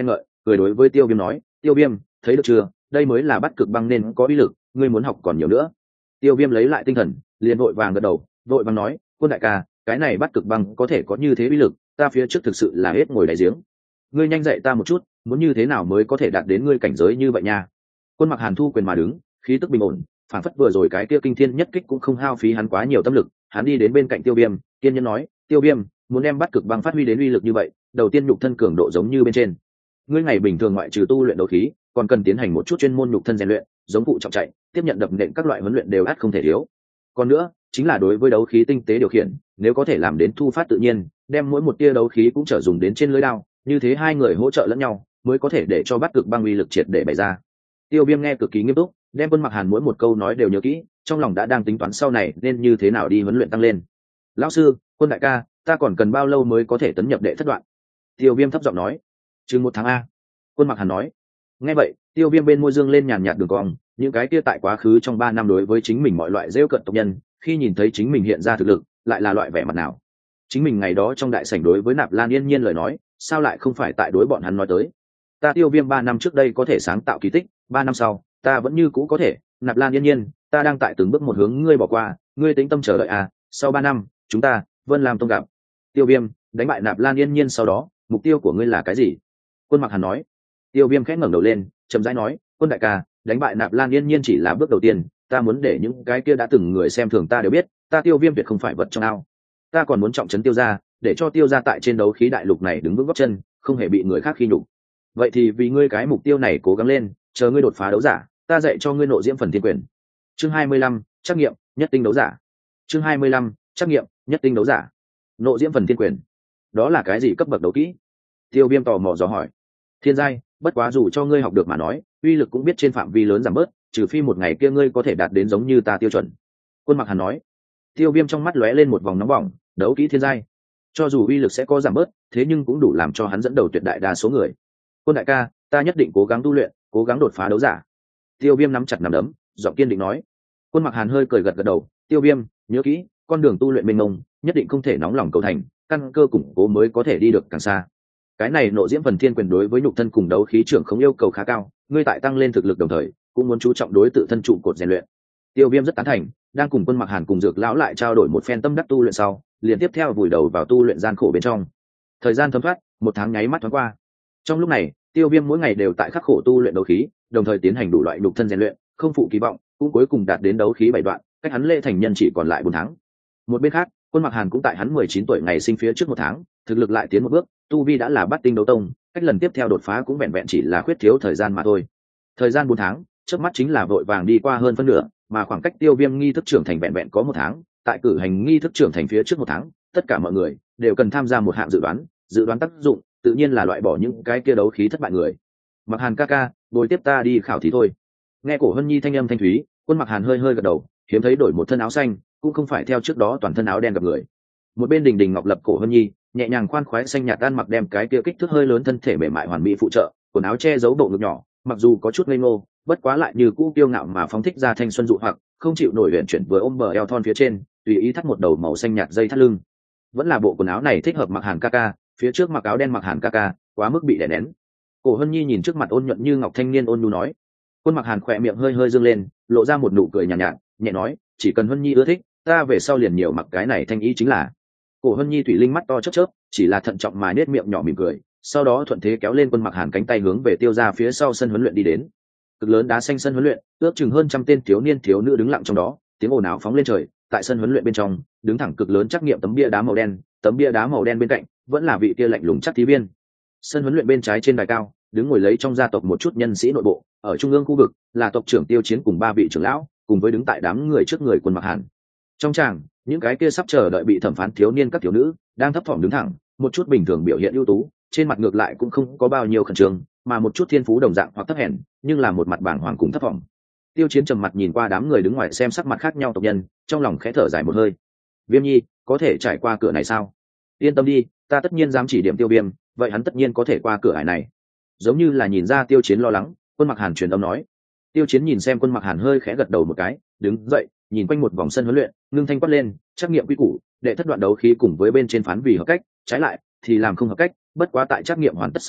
Speaker 1: cười đối với tiêu viêm nói, tiêu viêm thấy được chưa, đây mới là bắt cực băng nên có uy lực, ngươi muốn học còn nhiều nữa. Tiêu viêm lấy lại tinh thần, liền vội vàng gật đầu, vội vàng nói, quân đại ca, cái này bắt cực băng có thể có như thế uy lực, ta phía trước thực sự là hết ngồi đáy giếng, ngươi nhanh dạy ta một chút, muốn như thế nào mới có thể đạt đến ngươi cảnh giới như vậy nha. Quân Mặc Hàn thu quyền mà đứng, khí tức bình ổn, phản phất vừa rồi cái kia kinh thiên nhất kích cũng không hao phí hắn quá nhiều tâm lực. Hắn đi đến bên cạnh Tiêu Viêm, kiên nhẫn nói, Tiêu Viêm, muốn đem bắt cực băng phát huy đến uy lực như vậy, đầu tiên nhục thân cường độ giống như bên trên. Ngươi ngày bình thường ngoại trừ tu luyện đấu khí, còn cần tiến hành một chút chuyên môn nhục thân rèn luyện, giống vụ trọng chạy, tiếp nhận đập nện các loại huấn luyện đều ắt không thể thiếu. Còn nữa, chính là đối với đấu khí tinh tế điều khiển, nếu có thể làm đến thu phát tự nhiên, đem mỗi một tia đấu khí cũng trở dùng đến trên lưỡi đao, như thế hai người hỗ trợ lẫn nhau, mới có thể để cho bắt cực băng uy lực triệt để bày ra. Tiêu Viêm nghe cực kỳ nghiêm túc, đem Quân Mặc Hàn mỗi một câu nói đều nhớ kỹ, trong lòng đã đang tính toán sau này nên như thế nào đi huấn luyện tăng lên. Lão sư, Quân đại ca, ta còn cần bao lâu mới có thể tấn nhập đệ thất đoạn? Tiêu Viêm thấp giọng nói. Chừng một tháng a. Quân Mặc Hàn nói. Nghe vậy, Tiêu Viêm bên môi dương lên nhàn nhạt đường cong, những cái kia tại quá khứ trong ba năm đối với chính mình mọi loại rêu cận tộc nhân, khi nhìn thấy chính mình hiện ra thực lực, lại là loại vẻ mặt nào? Chính mình ngày đó trong đại sảnh đối với Nạp Lan Yên Nhiên lời nói, sao lại không phải tại đối bọn hắn nói tới? Ta Tiêu Viêm ba năm trước đây có thể sáng tạo kỳ tích, ba năm sau, ta vẫn như cũ có thể. Nạp Lan Yên Nhiên, ta đang tại từng bước một hướng ngươi bỏ qua, ngươi tĩnh tâm chờ đợi à? Sau ba năm, chúng ta, Vân Lam Tông gặp. Tiêu Viêm, đánh bại Nạp Lan Yên Nhiên sau đó, mục tiêu của ngươi là cái gì? Quân Mặc Hàn nói. Tiêu Viêm khẽ ngẩng đầu lên, chậm rãi nói, Quân đại ca, đánh bại Nạp Lan Yên Nhiên chỉ là bước đầu tiên, ta muốn để những cái kia đã từng người xem thường ta đều biết, ta Tiêu Viêm tuyệt không phải vật trong ao. Ta còn muốn trọng trấn Tiêu gia, để cho Tiêu gia tại trên đấu khí đại lục này đứng vững gót chân, không hề bị người khác khi nhục. Vậy thì vì ngươi cái mục tiêu này cố gắng lên, chờ ngươi đột phá đấu giả, ta dạy cho ngươi nộ diễm phần thiên quyền. Chương hai mươi lăm, trắc nghiệm, nhất tinh đấu giả. Chương hai mươi lăm, trắc nghiệm, nhất tinh đấu giả. Nộ diễm phần thiên quyền, đó là cái gì cấp bậc đấu kỹ? Tiêu Viêm tò mò dò hỏi. Thiên giai, bất quá dù cho ngươi học được mà nói, uy lực cũng biết trên phạm vi lớn giảm bớt, trừ phi một ngày kia ngươi có thể đạt đến giống như ta tiêu chuẩn. Quân Mặc Hàn nói. Tiêu Viêm trong mắt lóe lên một vòng nóng bỏng, đấu kỹ thiên giai, cho dù uy lực sẽ có giảm bớt, thế nhưng cũng đủ làm cho hắn dẫn đầu tuyệt đại đa số người. Quân đại ca, ta nhất định cố gắng tu luyện, cố gắng đột phá đấu giả. Tiêu Viêm nắm chặt nắm đấm, giọng kiên định nói. Quân Mặc Hàn hơi cười gật gật đầu, Tiêu Viêm, nhớ kỹ, con đường tu luyện mênh mông, nhất định không thể nóng lòng cầu thành, căn cơ củng cố mới có thể đi được càng xa. Cái này nộ diễm phần thiên quyền đối với nhục thân cùng đấu khí trưởng không yêu cầu khá cao, ngươi tại tăng lên thực lực đồng thời, cũng muốn chú trọng đối tự thân trụ cột rèn luyện. Tiêu Viêm rất tán thành, đang cùng Quân Mặc Hàn cùng Dược lão lại trao đổi một phen tâm đắc tu luyện sau, liền tiếp theo vùi đầu vào tu luyện gian khổ bên trong. Thời gian thấm thoát, một tháng nháy mắt thoáng qua. Trong lúc này, Tiêu Viêm mỗi ngày đều tại khắc khổ tu luyện đấu khí, đồng thời tiến hành đủ loại nhục thân rèn luyện, không phụ kỳ vọng, cũng cuối cùng đạt đến đấu khí bảy đoạn, cách hắn lễ thành nhân chỉ còn lại bốn tháng. Một bên khác, Quân Mặc Hàn cũng tại hắn mười chín tuổi ngày sinh phía trước một tháng, thực lực lại tiến một bước, tu vi đã là bát tinh đấu tông, cách lần tiếp theo đột phá cũng vẹn vẹn chỉ là khuyết thiếu thời gian mà thôi. Thời gian bốn tháng, chớp mắt chính là vội vàng đi qua hơn phân nửa, mà khoảng cách Tiêu Viêm nghi thức trưởng thành vẹn vẹn có một tháng, tại cử hành nghi thức trưởng thành phía trước một tháng, tất cả mọi người đều cần tham gia một hạng dự đoán, dự đoán tác dụng, tự nhiên là loại bỏ những cái kia đấu khí thất bại người. Mặc Hàn ca ca, bồi tiếp ta đi khảo thí thôi. Nghe Cổ Hân Nhi thanh âm thanh thúy, Quân Mặc Hàn hơi hơi gật đầu, hiếm thấy đổi một thân áo xanh, cũng không phải theo trước đó toàn thân áo đen gặp người. Một bên Đình Đình Ngọc lập Cổ Hân Nhi, nhẹ nhàng khoan khoái xanh nhạt ăn mặc đem cái kia kích thước hơi lớn thân thể mềm mại hoàn mỹ phụ trợ, quần áo che giấu bộ ngực nhỏ, mặc dù có chút ngây ngô, bất quá lại như cũ kiêu ngạo mà phóng thích ra thanh xuân dụ hoặc, không chịu nổi luyện chuyển vừa ôm bờ eo thon phía trên, tùy ý thắt một đầu màu xanh nhạt dây thắt lưng. Vẫn là bộ quần áo này thích hợp Mặc Hàn ca ca, phía trước mặc áo đen Mặc Hàn ca ca, quá mức bị đè nén. Cổ Hân Nhi nhìn trước mặt ôn nhuận như ngọc thanh niên ôn nhu nói. Quân Mặc Hàn khỏe miệng hơi hơi dương lên, lộ ra một nụ cười nhàn nhạt, nhạt, nhẹ nói, chỉ cần Hân Nhi ưa thích, ta về sau liền nhiều mặc cái này thanh ý chính là. Cổ Hân Nhi thủy linh mắt to chớp chớp, chỉ là thận trọng mà nết miệng nhỏ mỉm cười, sau đó thuận thế kéo lên Quân Mặc Hàn cánh tay hướng về Tiêu ra phía sau sân huấn luyện đi đến. Cực lớn đá xanh sân huấn luyện, ước chừng hơn trăm tên thiếu niên thiếu nữ đứng lặng trong đó, tiếng ồn ào phóng lên trời. Tại sân huấn luyện bên trong, đứng thẳng cực lớn trắc nghiệm tấm bia đá màu đen, tấm bia đá màu đen bên cạnh vẫn là vị kia lạnh lùng chắc thí viên. Sân huấn luyện bên trái trên đài cao, đứng ngồi lấy trong gia tộc một chút nhân sĩ nội bộ, ở trung ương khu vực là tộc trưởng Tiêu Chiến cùng ba vị trưởng lão, cùng với đứng tại đám người trước người Quân Mặc Hàn. Trong tràng, những cái kia sắp chờ đợi bị thẩm phán thiếu niên các thiếu nữ đang thấp thỏm đứng thẳng, một chút bình thường biểu hiện ưu tú, trên mặt ngược lại cũng không có bao nhiêu khẩn trương, mà một chút thiên phú đồng dạng hoặc thấp hèn, nhưng là một mặt bàng hoàng cùng thấp thỏm. Tiêu Chiến trầm mặt nhìn qua đám người đứng ngoài xem sắc mặt khác nhau tộc nhân, trong lòng khẽ thở dài một hơi. Viêm Nhi, có thể trải qua cửa này sao? Yên tâm đi, ta tất nhiên dám chỉ điểm Tiêu Viêm, vậy hắn tất nhiên có thể qua cửa ải này. Giống như là nhìn ra Tiêu Chiến lo lắng, Quân Mặc Hàn truyền âm nói. Tiêu Chiến nhìn xem Quân Mặc Hàn hơi khẽ gật đầu một cái, đứng dậy, nhìn quanh một vòng sân huấn luyện, ngưng thanh quát lên, trắc nghiệm quy củ, đệ thất đoạn đấu khí cùng với bên trên phán vì hợp cách, trái lại thì làm không hợp cách, bất quá tại trắc nghiệm hoàn tất sau đó,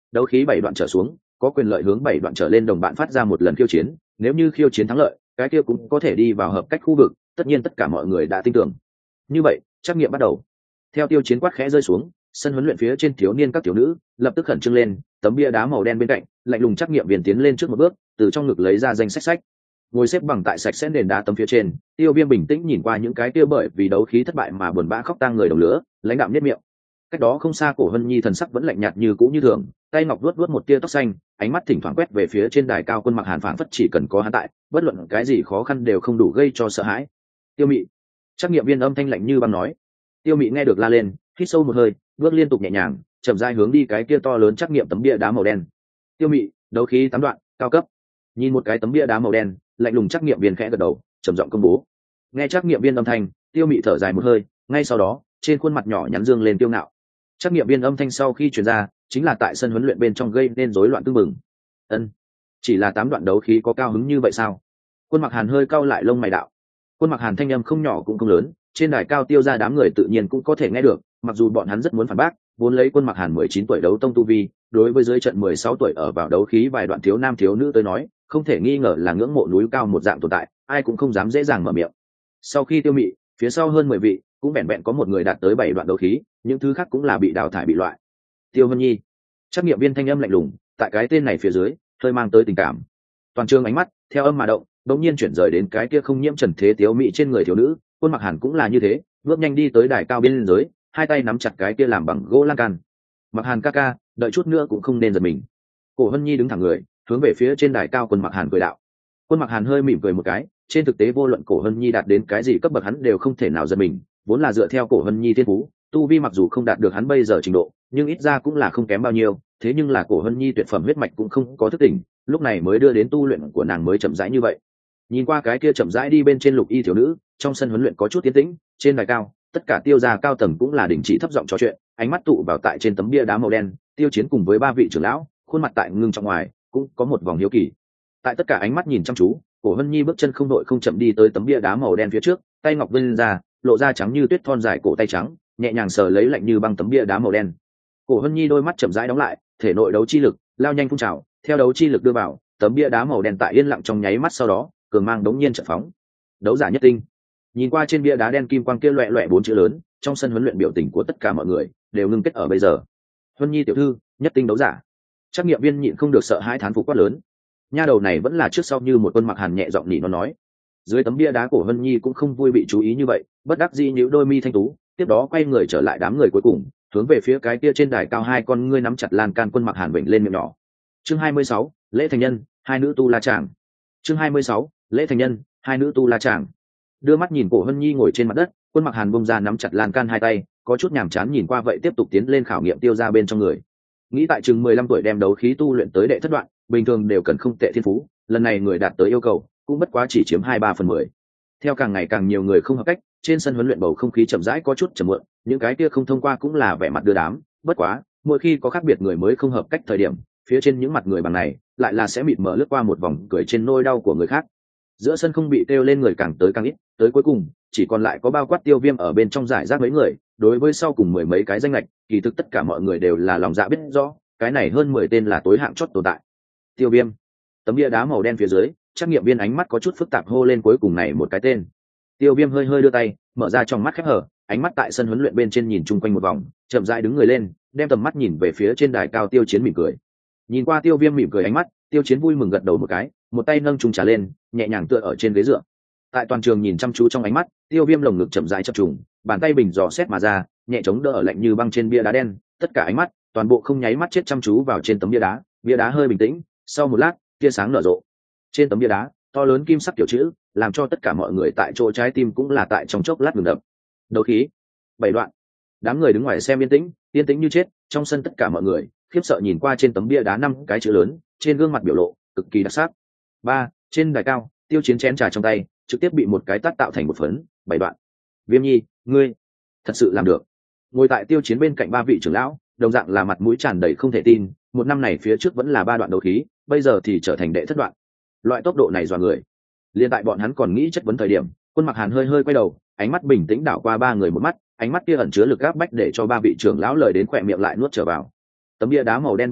Speaker 1: đấu khí bảy đoạn trở xuống có quyền lợi hướng bảy đoạn trở lên đồng bạn phát ra một lần khiêu chiến, nếu như khiêu chiến thắng lợi cái kia cũng có thể đi vào hợp cách khu vực, tất nhiên tất cả mọi người đã tin tưởng. Như vậy trắc nghiệm bắt đầu. Theo tiêu chiến quát khẽ rơi xuống, sân huấn luyện phía trên thiếu niên các thiếu nữ lập tức khẩn trương lên, tấm bia đá màu đen bên cạnh lạnh lùng trắc nghiệm viên tiến lên trước một bước, từ trong ngực lấy ra danh sách sách, ngồi xếp bằng tại sạch sẽ nền đá tấm phía trên. Tiêu Viêm bình tĩnh nhìn qua những cái kia bởi vì đấu khí thất bại mà buồn bã khóc tang người đồng lửa, lãnh đạm nhất miệng. Cách đó không xa Cổ Hân Nhi thần sắc vẫn lạnh nhạt như cũ như thường, tay ngọc vuốt vuốt một tia tóc xanh, ánh mắt thỉnh thoảng quét về phía trên đài cao Quân Mặc Hàn, phảng phất chỉ cần có hắn tại, bất luận cái gì khó khăn đều không đủ gây cho sợ hãi. Tiêu Mị, trắc nghiệm viên âm thanh lạnh như băng nói. Tiêu Mị nghe được la lên, hít sâu một hơi, bước liên tục nhẹ nhàng, chậm rãi hướng đi cái kia to lớn trắc nghiệm tấm bia đá màu đen. Tiêu Mị, đấu khí tám đoạn, cao cấp. Nhìn một cái tấm bia đá màu đen, lạnh lùng trắc nghiệm viên khẽ gật đầu, trầm giọng công bố. Nghe trắc nghiệm viên âm thanh, Tiêu Mị thở dài một hơi, ngay sau đó trên khuôn mặt nhỏ nhắn dương lên kiêu ngạo. Trắc nghiệm viên âm thanh sau khi truyền ra, chính là tại sân huấn luyện bên trong gây nên rối loạn tương mừng. Ân, chỉ là tám đoạn đấu khí có cao hứng như vậy sao? Quân Mặc Hàn hơi cau lại lông mày đạo. Quân Mặc Hàn thanh âm không nhỏ cũng không lớn, trên đài cao Tiêu ra đám người tự nhiên cũng có thể nghe được, mặc dù bọn hắn rất muốn phản bác, vốn lấy Quân Mặc Hàn mười chín tuổi đấu tông tu vi, đối với dưới trận mười sáu tuổi ở vào đấu khí vài đoạn thiếu nam thiếu nữ tới nói, không thể nghi ngờ là ngưỡng mộ núi cao một dạng tồn tại, ai cũng không dám dễ dàng mở miệng. Sau khi Tiêu Mị, phía sau hơn mười vị, cũng vẹn vẹn có một người đạt tới bảy đoạn đấu khí, những thứ khác cũng là bị đào thải bị loại. Tiêu Vân Nhi, trắc nghiệm viên thanh âm lạnh lùng, tại cái tên này phía dưới, hơi mang tới tình cảm. Toàn trường ánh mắt theo âm mà động, đột nhiên chuyển rời đến cái kia không nhiễm trần thế Tiếu Mị trên người thiếu nữ. Quân Mặc Hàn cũng là như thế, bước nhanh đi tới đài cao bên dưới, hai tay nắm chặt cái kia làm bằng gỗ lan can. Mặc Hàn ca ca, đợi chút nữa cũng không nên giật mình. Cổ Hân Nhi đứng thẳng người, hướng về phía trên đài cao Quân Mặc Hàn cười đạo. Quân Mặc Hàn hơi mỉm cười một cái, trên thực tế vô luận Cổ Hân Nhi đạt đến cái gì cấp bậc hắn đều không thể nào giật mình, vốn là dựa theo Cổ Hân Nhi thiên phú, tu vi mặc dù không đạt được hắn bây giờ trình độ, nhưng ít ra cũng là không kém bao nhiêu, thế nhưng là Cổ Hân Nhi tuyệt phẩm huyết mạch cũng không có thức tỉnh, lúc này mới đưa đến tu luyện của nàng mới chậm rãi như vậy. Nhìn qua cái kia chậm rãi đi bên trên lục y thiếu nữ, trong sân huấn luyện có chút tiến tĩnh, trên đài cao, tất cả Tiêu gia cao tầng cũng là đình chỉ thấp giọng trò chuyện, ánh mắt tụ vào tại trên tấm bia đá màu đen, Tiêu Chiến cùng với ba vị trưởng lão, khuôn mặt tại ngưng trong ngoài, cũng có một vòng hiếu kỳ. Tại tất cả ánh mắt nhìn chăm chú, Cổ Hân Nhi bước chân không đội không chậm đi tới tấm bia đá màu đen phía trước, tay ngọc vươn ra, lộ ra trắng như tuyết thon dài cổ tay trắng, nhẹ nhàng sờ lấy lạnh như băng tấm bia đá màu đen. Cổ Hân Nhi đôi mắt chậm rãi đóng lại, thể nội đấu chi lực lao nhanh phun trào, theo đấu chi lực đưa vào, tấm bia đá màu đen tại yên lặng trong nháy mắt sau đó, cường mang đống nhiên chợt phóng. Đấu giả nhất tinh. Nhìn qua trên bia đá đen kim quang kia loẹt loẹt bốn chữ lớn, trong sân huấn luyện biểu tình của tất cả mọi người đều ngưng kết ở bây giờ. Hân Nhi tiểu thư, nhất tinh đấu giả. Trắc nghiệm viên nhịn không được sợ hãi thán phục quát lớn. Nha đầu này vẫn là trước sau như một Quân Mặc Hàn nhẹ giọng nỉ nó nói. Dưới tấm bia đá Cổ Hân Nhi cũng không vui bị chú ý như vậy, bất đắc dĩ nhíu đôi mi thanh tú, tiếp đó quay người trở lại đám người cuối cùng, hướng về phía cái kia trên đài cao hai con ngươi nắm chặt lan can Quân Mặc Hàn vểnh lên miệng nhỏ. Chương hai mươi sáu, lễ thành nhân, hai nữ tu la chàng. Chương hai mươi sáu, lễ thành nhân, hai nữ tu la chàng. Đưa mắt nhìn Cổ Hân Nhi ngồi trên mặt đất, Quân Mặc Hàn bung ra nắm chặt lan can hai tay, có chút nhàm chán nhìn qua vậy tiếp tục tiến lên khảo nghiệm Tiêu ra bên trong người. Nghĩ tại chừng mười lăm tuổi đem đấu khí tu luyện tới đệ thất đoạn, bình thường đều cần không tệ thiên phú, lần này người đạt tới yêu cầu, cũng bất quá chỉ chiếm hai ba phần mười. Theo càng ngày càng nhiều người không hợp cách, trên sân huấn luyện bầu không khí chậm rãi có chút trầm muộn, những cái kia không thông qua cũng là vẻ mặt đưa đám, bất quá, mỗi khi có khác biệt người mới không hợp cách thời điểm, phía trên những mặt người bằng này, lại là sẽ mịt mờ lướt qua một vòng cười trên nỗi đau của người khác. Giữa sân không bị kêu lên người càng tới càng ít, tới cuối cùng, chỉ còn lại có bao quát Tiêu Viêm ở bên trong giải rác mấy người, đối với sau cùng mười mấy cái danh lệch, kỳ thực tất cả mọi người đều là lòng dạ biết rõ, cái này hơn mười tên là tối hạng chót tồn tại. Tiêu Viêm. Tấm bia đá màu đen phía dưới, trắc nghiệm viên ánh mắt có chút phức tạp hô lên cuối cùng này một cái tên. Tiêu Viêm hơi hơi đưa tay, mở ra trong mắt khép hở, ánh mắt tại sân huấn luyện bên trên nhìn chung quanh một vòng, chậm rãi đứng người lên, đem tầm mắt nhìn về phía trên đài cao Tiêu Chiến mỉm cười. Nhìn qua Tiêu Viêm mỉm cười ánh mắt, Tiêu Chiến vui mừng gật đầu một cái, một tay nâng chung trà lên, nhẹ nhàng tựa ở trên ghế dựa. Tại toàn trường nhìn chăm chú trong ánh mắt, Tiêu Viêm lồng ngực chậm rãi chập trùng, bàn tay bình dò xét mà ra, nhẹ chống đỡ ở lạnh như băng trên bia đá đen, tất cả ánh mắt, toàn bộ không nháy mắt chết chăm chú vào trên tấm bia đá, bia đá hơi bình tĩnh, sau một lát, tia sáng nở rộ. Trên tấm bia đá, to lớn kim sắc kiểu chữ, làm cho tất cả mọi người tại chỗ trái tim cũng là tại trong chốc lát ngừng đập. Đấu khí, bảy đoạn. Đám người đứng ngoài xem yên tĩnh, yên tĩnh như chết, trong sân tất cả mọi người khiếp sợ nhìn qua trên tấm bia đá năm cái chữ lớn, trên gương mặt biểu lộ cực kỳ đặc sắc. Ba, trên đài cao, Tiêu Chiến chén trà trong tay, trực tiếp bị một cái tát tạo thành một phấn, bảy đoạn. Viêm Nhi, ngươi thật sự làm được. Ngồi tại Tiêu Chiến bên cạnh ba vị trưởng lão, đồng dạng là mặt mũi tràn đầy không thể tin, một năm này phía trước vẫn là ba đoạn đấu khí, bây giờ thì trở thành đệ thất đoạn. Loại tốc độ này dọa người. Liên tại bọn hắn còn nghĩ chất vấn thời điểm, Quân Mặc Hàn hơi hơi quay đầu, ánh mắt bình tĩnh đảo qua ba người một mắt, ánh mắt kia ẩn chứa lực áp bách để cho ba vị trưởng lão lời đến khỏe miệng lại nuốt trở vào. Tấm bia đá màu đen bên cạnh,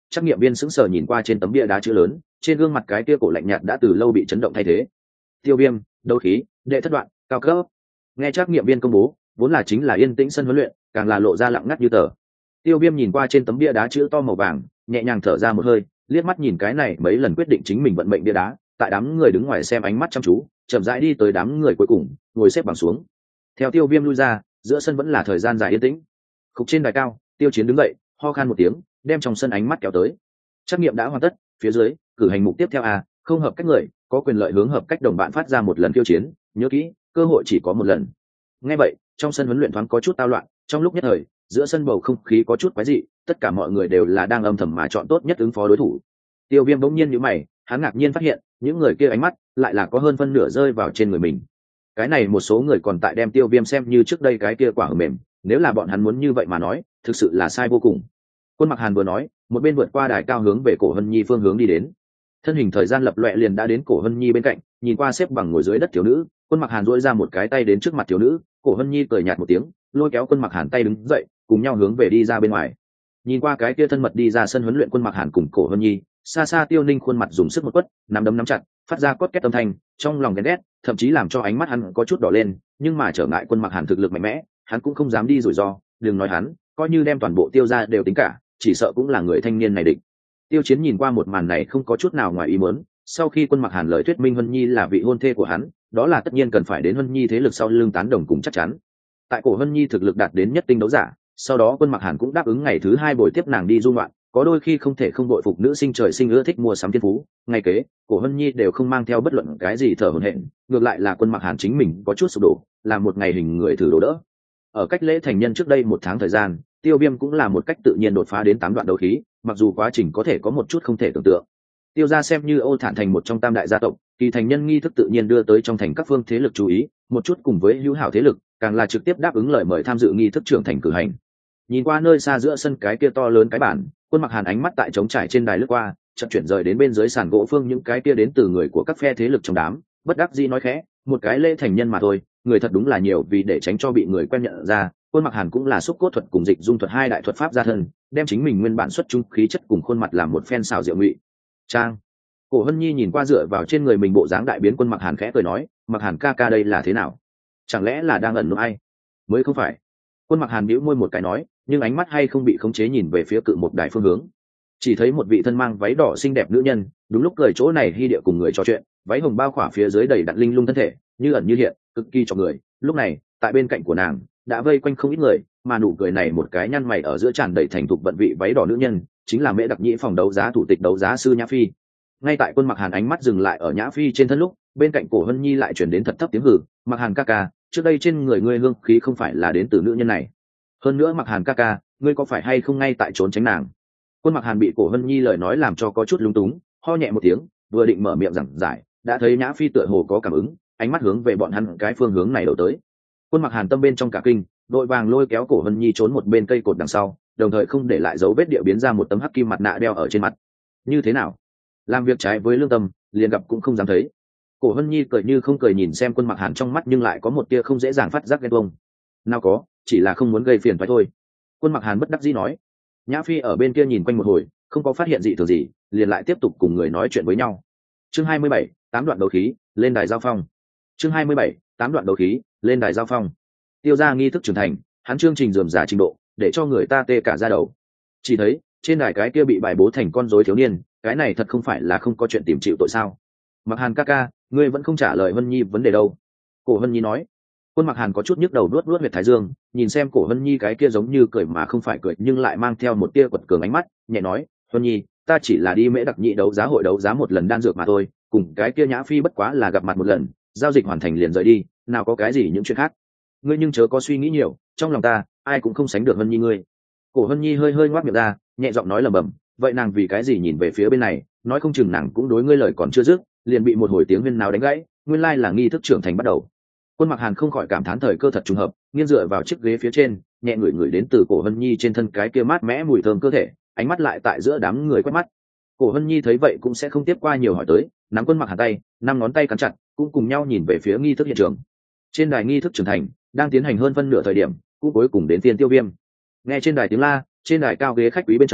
Speaker 1: trắc nghiệm viên sững sờ nhìn qua trên tấm bia đá chữ lớn, trên gương mặt cái kia cổ lạnh nhạt đã từ lâu bị chấn động thay thế. Tiêu viêm, đấu khí, đệ thất đoạn, cao cấp. Nghe trắc nghiệm viên công bố, vốn là chính là yên tĩnh sân huấn luyện, càng là lộ ra lặng ngắt như tờ. Tiêu viêm nhìn qua trên tấm bia đá chữ to màu vàng, nhẹ nhàng thở ra một hơi, liếc mắt nhìn cái này mấy lần quyết định chính mình vận mệnh bia đá, tại đám người đứng ngoài xem ánh mắt chăm chú, chậm rãi đi tới đám người cuối cùng, ngồi xếp bằng xuống. Theo Tiêu viêm lui ra, giữa sân vẫn là thời gian dài yên tĩnh. Khúc trên đài cao, Tiêu Chiến đứng dậy, ho khan một tiếng, đem trong sân ánh mắt kéo tới. Trắc nghiệm đã hoàn tất, phía dưới cử hành mục tiếp theo a, không hợp cách người có quyền lợi hướng hợp cách đồng bạn phát ra một lần khiêu chiến, nhớ kỹ, cơ hội chỉ có một lần. Nghe vậy, trong sân huấn luyện thoáng có chút tao loạn, trong lúc nhất thời, giữa sân bầu không khí có chút quái dị, tất cả mọi người đều là đang âm thầm mà chọn tốt nhất ứng phó đối thủ. Tiêu viêm bỗng nhiên nhíu mày, hắn ngạc nhiên phát hiện những người kia ánh mắt lại là có hơn phân nửa rơi vào trên người mình. Cái này một số người còn tại đem Tiêu viêm xem như trước đây cái kia quả hờ mềm, nếu là bọn hắn muốn như vậy mà nói, thực sự là sai vô cùng. Quân Mặc Hàn vừa nói, một bên vượt qua đài cao hướng về Cổ Hân Nhi phương hướng đi đến. Thân hình thời gian lập loè liền đã đến Cổ Hân Nhi bên cạnh, nhìn qua xếp bằng ngồi dưới đất thiếu nữ, Quân Mặc Hàn duỗi ra một cái tay đến trước mặt thiếu nữ, Cổ Hân Nhi cười nhạt một tiếng, lôi kéo Quân Mặc Hàn tay đứng dậy, cùng nhau hướng về đi ra bên ngoài. Nhìn qua cái kia thân mật đi ra sân huấn luyện Quân Mặc Hàn cùng Cổ Hân Nhi, xa xa Tiêu Ninh khuôn mặt dùng sức một quất, nắm đấm nắm chặt, phát ra cốt két âm thanh, trong lòng ghen ghét, thậm chí làm cho ánh mắt hắn có chút đỏ lên, nhưng mà trở ngại Quân Mặc Hàn thực lực mạnh mẽ, hắn cũng không dám đi rủi ro, đừng nói hắn, coi như đem toàn bộ Tiêu gia đều tính cả, chỉ sợ cũng là người thanh niên này địch. Tiêu Chiến nhìn qua một màn này không có chút nào ngoài ý muốn, sau khi Quân Mặc Hàn lời thuyết minh Hân Nhi là vị hôn thê của hắn, đó là tất nhiên cần phải đến Hân Nhi thế lực sau lưng tán đồng cùng chắc chắn. Tại Cổ Hân Nhi thực lực đạt đến nhất tinh đấu giả, sau đó Quân Mặc Hàn cũng đáp ứng ngày thứ hai bồi tiếp nàng đi du ngoạn, có đôi khi không thể không đội phục nữ sinh trời sinh ưa thích mua sắm thiên phú, ngày kế, Cổ Hân Nhi đều không mang theo bất luận cái gì thở hổn hển, ngược lại là Quân Mặc Hàn chính mình có chút sụp đổ, là một ngày hình người thử đổ đỡ. Ở cách lễ thành nhân trước đây một tháng thời gian, Tiêu Viêm cũng là một cách tự nhiên đột phá đến tám đoạn đấu khí, mặc dù quá trình có thể có một chút không thể tưởng tượng. Tiêu gia xem như Ô Thản thành một trong tam đại gia tộc, kỳ thành nhân nghi thức tự nhiên đưa tới trong thành các phương thế lực chú ý, một chút cùng với hữu hảo thế lực, càng là trực tiếp đáp ứng lời mời tham dự nghi thức trưởng thành cử hành. Nhìn qua nơi xa giữa sân cái kia to lớn cái bản, Quân Mặc Hàn ánh mắt tại trống trải trên đài lướt qua, chợt chuyển rời đến bên dưới sàn gỗ phương những cái kia đến từ người của các phe thế lực trong đám, bất đắc dĩ nói khẽ, một cái lễ thành nhân mà thôi, người thật đúng là nhiều, vì để tránh cho bị người quen nhận ra, Quân Mặc Hàn cũng là xúc cốt thuật cùng dịch dung thuật hai đại thuật pháp gia thân, đem chính mình nguyên bản xuất trung khí chất cùng khuôn mặt làm một phen xào rượu ngụy trang. Cổ Hân Nhi nhìn qua dựa vào trên người mình bộ dáng đại biến Quân Mặc Hàn khẽ cười nói, Mặc Hàn ca ca đây là thế nào? Chẳng lẽ là đang ẩn núp ai? Mới không phải. Quân Mặc Hàn bĩu môi một cái nói, nhưng ánh mắt hay không bị khống chế nhìn về phía cự một đài phương hướng. Chỉ thấy một vị thân mang váy đỏ xinh đẹp nữ nhân, đúng lúc cười chỗ này hy địa cùng người trò chuyện, váy hồng bao khỏa phía dưới đầy đặn linh lung thân thể, như ẩn như hiện, cực kỳ cho người. Lúc này, tại bên cạnh của nàng, đã vây quanh không ít người, mà nụ cười này một cái nhăn mày ở giữa tràn đầy thành thục vận vị váy đỏ nữ nhân, chính là Mễ Đặc Nhĩ phòng đấu giá thủ tịch đấu giá sư Nhã Phi. Ngay tại Quân Mặc Hàn ánh mắt dừng lại ở Nhã Phi trên thân lúc, bên cạnh Cổ Hân Nhi lại truyền đến thật thấp tiếng hừ, Mặc Hàn ca ca, trước đây trên người ngươi hương khí không phải là đến từ nữ nhân này. Hơn nữa Mặc Hàn ca ca, ngươi có phải hay không ngay tại trốn tránh nàng? Quân Mặc Hàn bị Cổ Hân Nhi lời nói làm cho có chút lung túng, ho nhẹ một tiếng, vừa định mở miệng giảng giải, đã thấy Nhã Phi tựa hồ có cảm ứng, ánh mắt hướng về bọn hắn cái phương hướng này đổ tới. Quân Mặc Hàn tâm bên trong cả kinh, đội vàng lôi kéo Cổ Hân Nhi trốn một bên cây cột đằng sau, đồng thời không để lại dấu vết địa biến ra một tấm hắc kim mặt nạ đeo ở trên mặt. Như thế nào? Làm việc trái với lương tâm, liền gặp cũng không dám thấy. Cổ Hân Nhi cười như không cười nhìn xem Quân Mặc Hàn trong mắt, nhưng lại có một tia không dễ dàng phát giác ghen tuông. Nào có, chỉ là không muốn gây phiền phải thôi. Quân Mặc Hàn bất đắc dĩ nói. Nhã Phi ở bên kia nhìn quanh một hồi, không có phát hiện gì thường gì, liền lại tiếp tục cùng người nói chuyện với nhau. Chương hai mươi bảy, tám đoạn đấu khí, lên đài giao phong. Chương hai mươi bảy, tám đoạn đấu khí, lên đài giao phong. Tiêu gia nghi thức trưởng thành, hắn chương trình rườm rà trình độ, để cho người ta tê cả da đầu. Chỉ thấy, trên đài cái kia bị bài bố thành con rối thiếu niên, cái này thật không phải là không có chuyện tìm chịu tội sao? Mặc Hàn ca ca, ngươi vẫn không trả lời Hân Nhi vấn đề đâu? Cổ Hân Nhi nói. Quân Mặc Hàn có chút nhức đầu nuốt nuốt huyệt thái dương, nhìn xem Cổ Hân Nhi cái kia giống như cười mà không phải cười, nhưng lại mang theo một tia quật cường ánh mắt, nhẹ nói, Hân Nhi, ta chỉ là đi Mễ Đặc Nhĩ đấu giá hội đấu giá một lần đan dược mà thôi, cùng cái kia Nhã Phi bất quá là gặp mặt một lần, giao dịch hoàn thành liền rời đi, nào có cái gì những chuyện khác. Ngươi nhưng chớ có suy nghĩ nhiều, trong lòng ta, ai cũng không sánh được Hân Nhi ngươi. Cổ Hân Nhi hơi hơi ngoác miệng ra, nhẹ giọng nói lẩm bẩm, vậy nàng vì cái gì nhìn về phía bên này, nói không chừng nàng cũng đối ngươi lời còn chưa dứt, liền bị một hồi tiếng huyên náo đánh gãy, nguyên lai là nghi thức trưởng thành bắt đầu. Quân Mặc Hàn không khỏi cảm thán thời cơ thật trùng hợp, nghiêng dựa vào chiếc ghế phía trên, nhẹ ngửi ngửi đến từ Cổ Hân Nhi trên thân cái kia mát mẽ mùi thơm cơ thể, ánh mắt lại tại giữa đám người quét mắt. Cổ Hân Nhi thấy vậy cũng sẽ không tiếp qua nhiều hỏi tới, nắm Quân Mặc Hàn tay, năm ngón tay cắn chặt, cũng cùng nhau nhìn về phía nghi thức hiện trường. Trên đài nghi thức trưởng thành đang tiến hành hơn phân nửa thời điểm, cũng cuối cùng đến phiên Tiêu Viêm. Nghe trên đài tiếng la, trên đài cao ghế khách quý bên trong,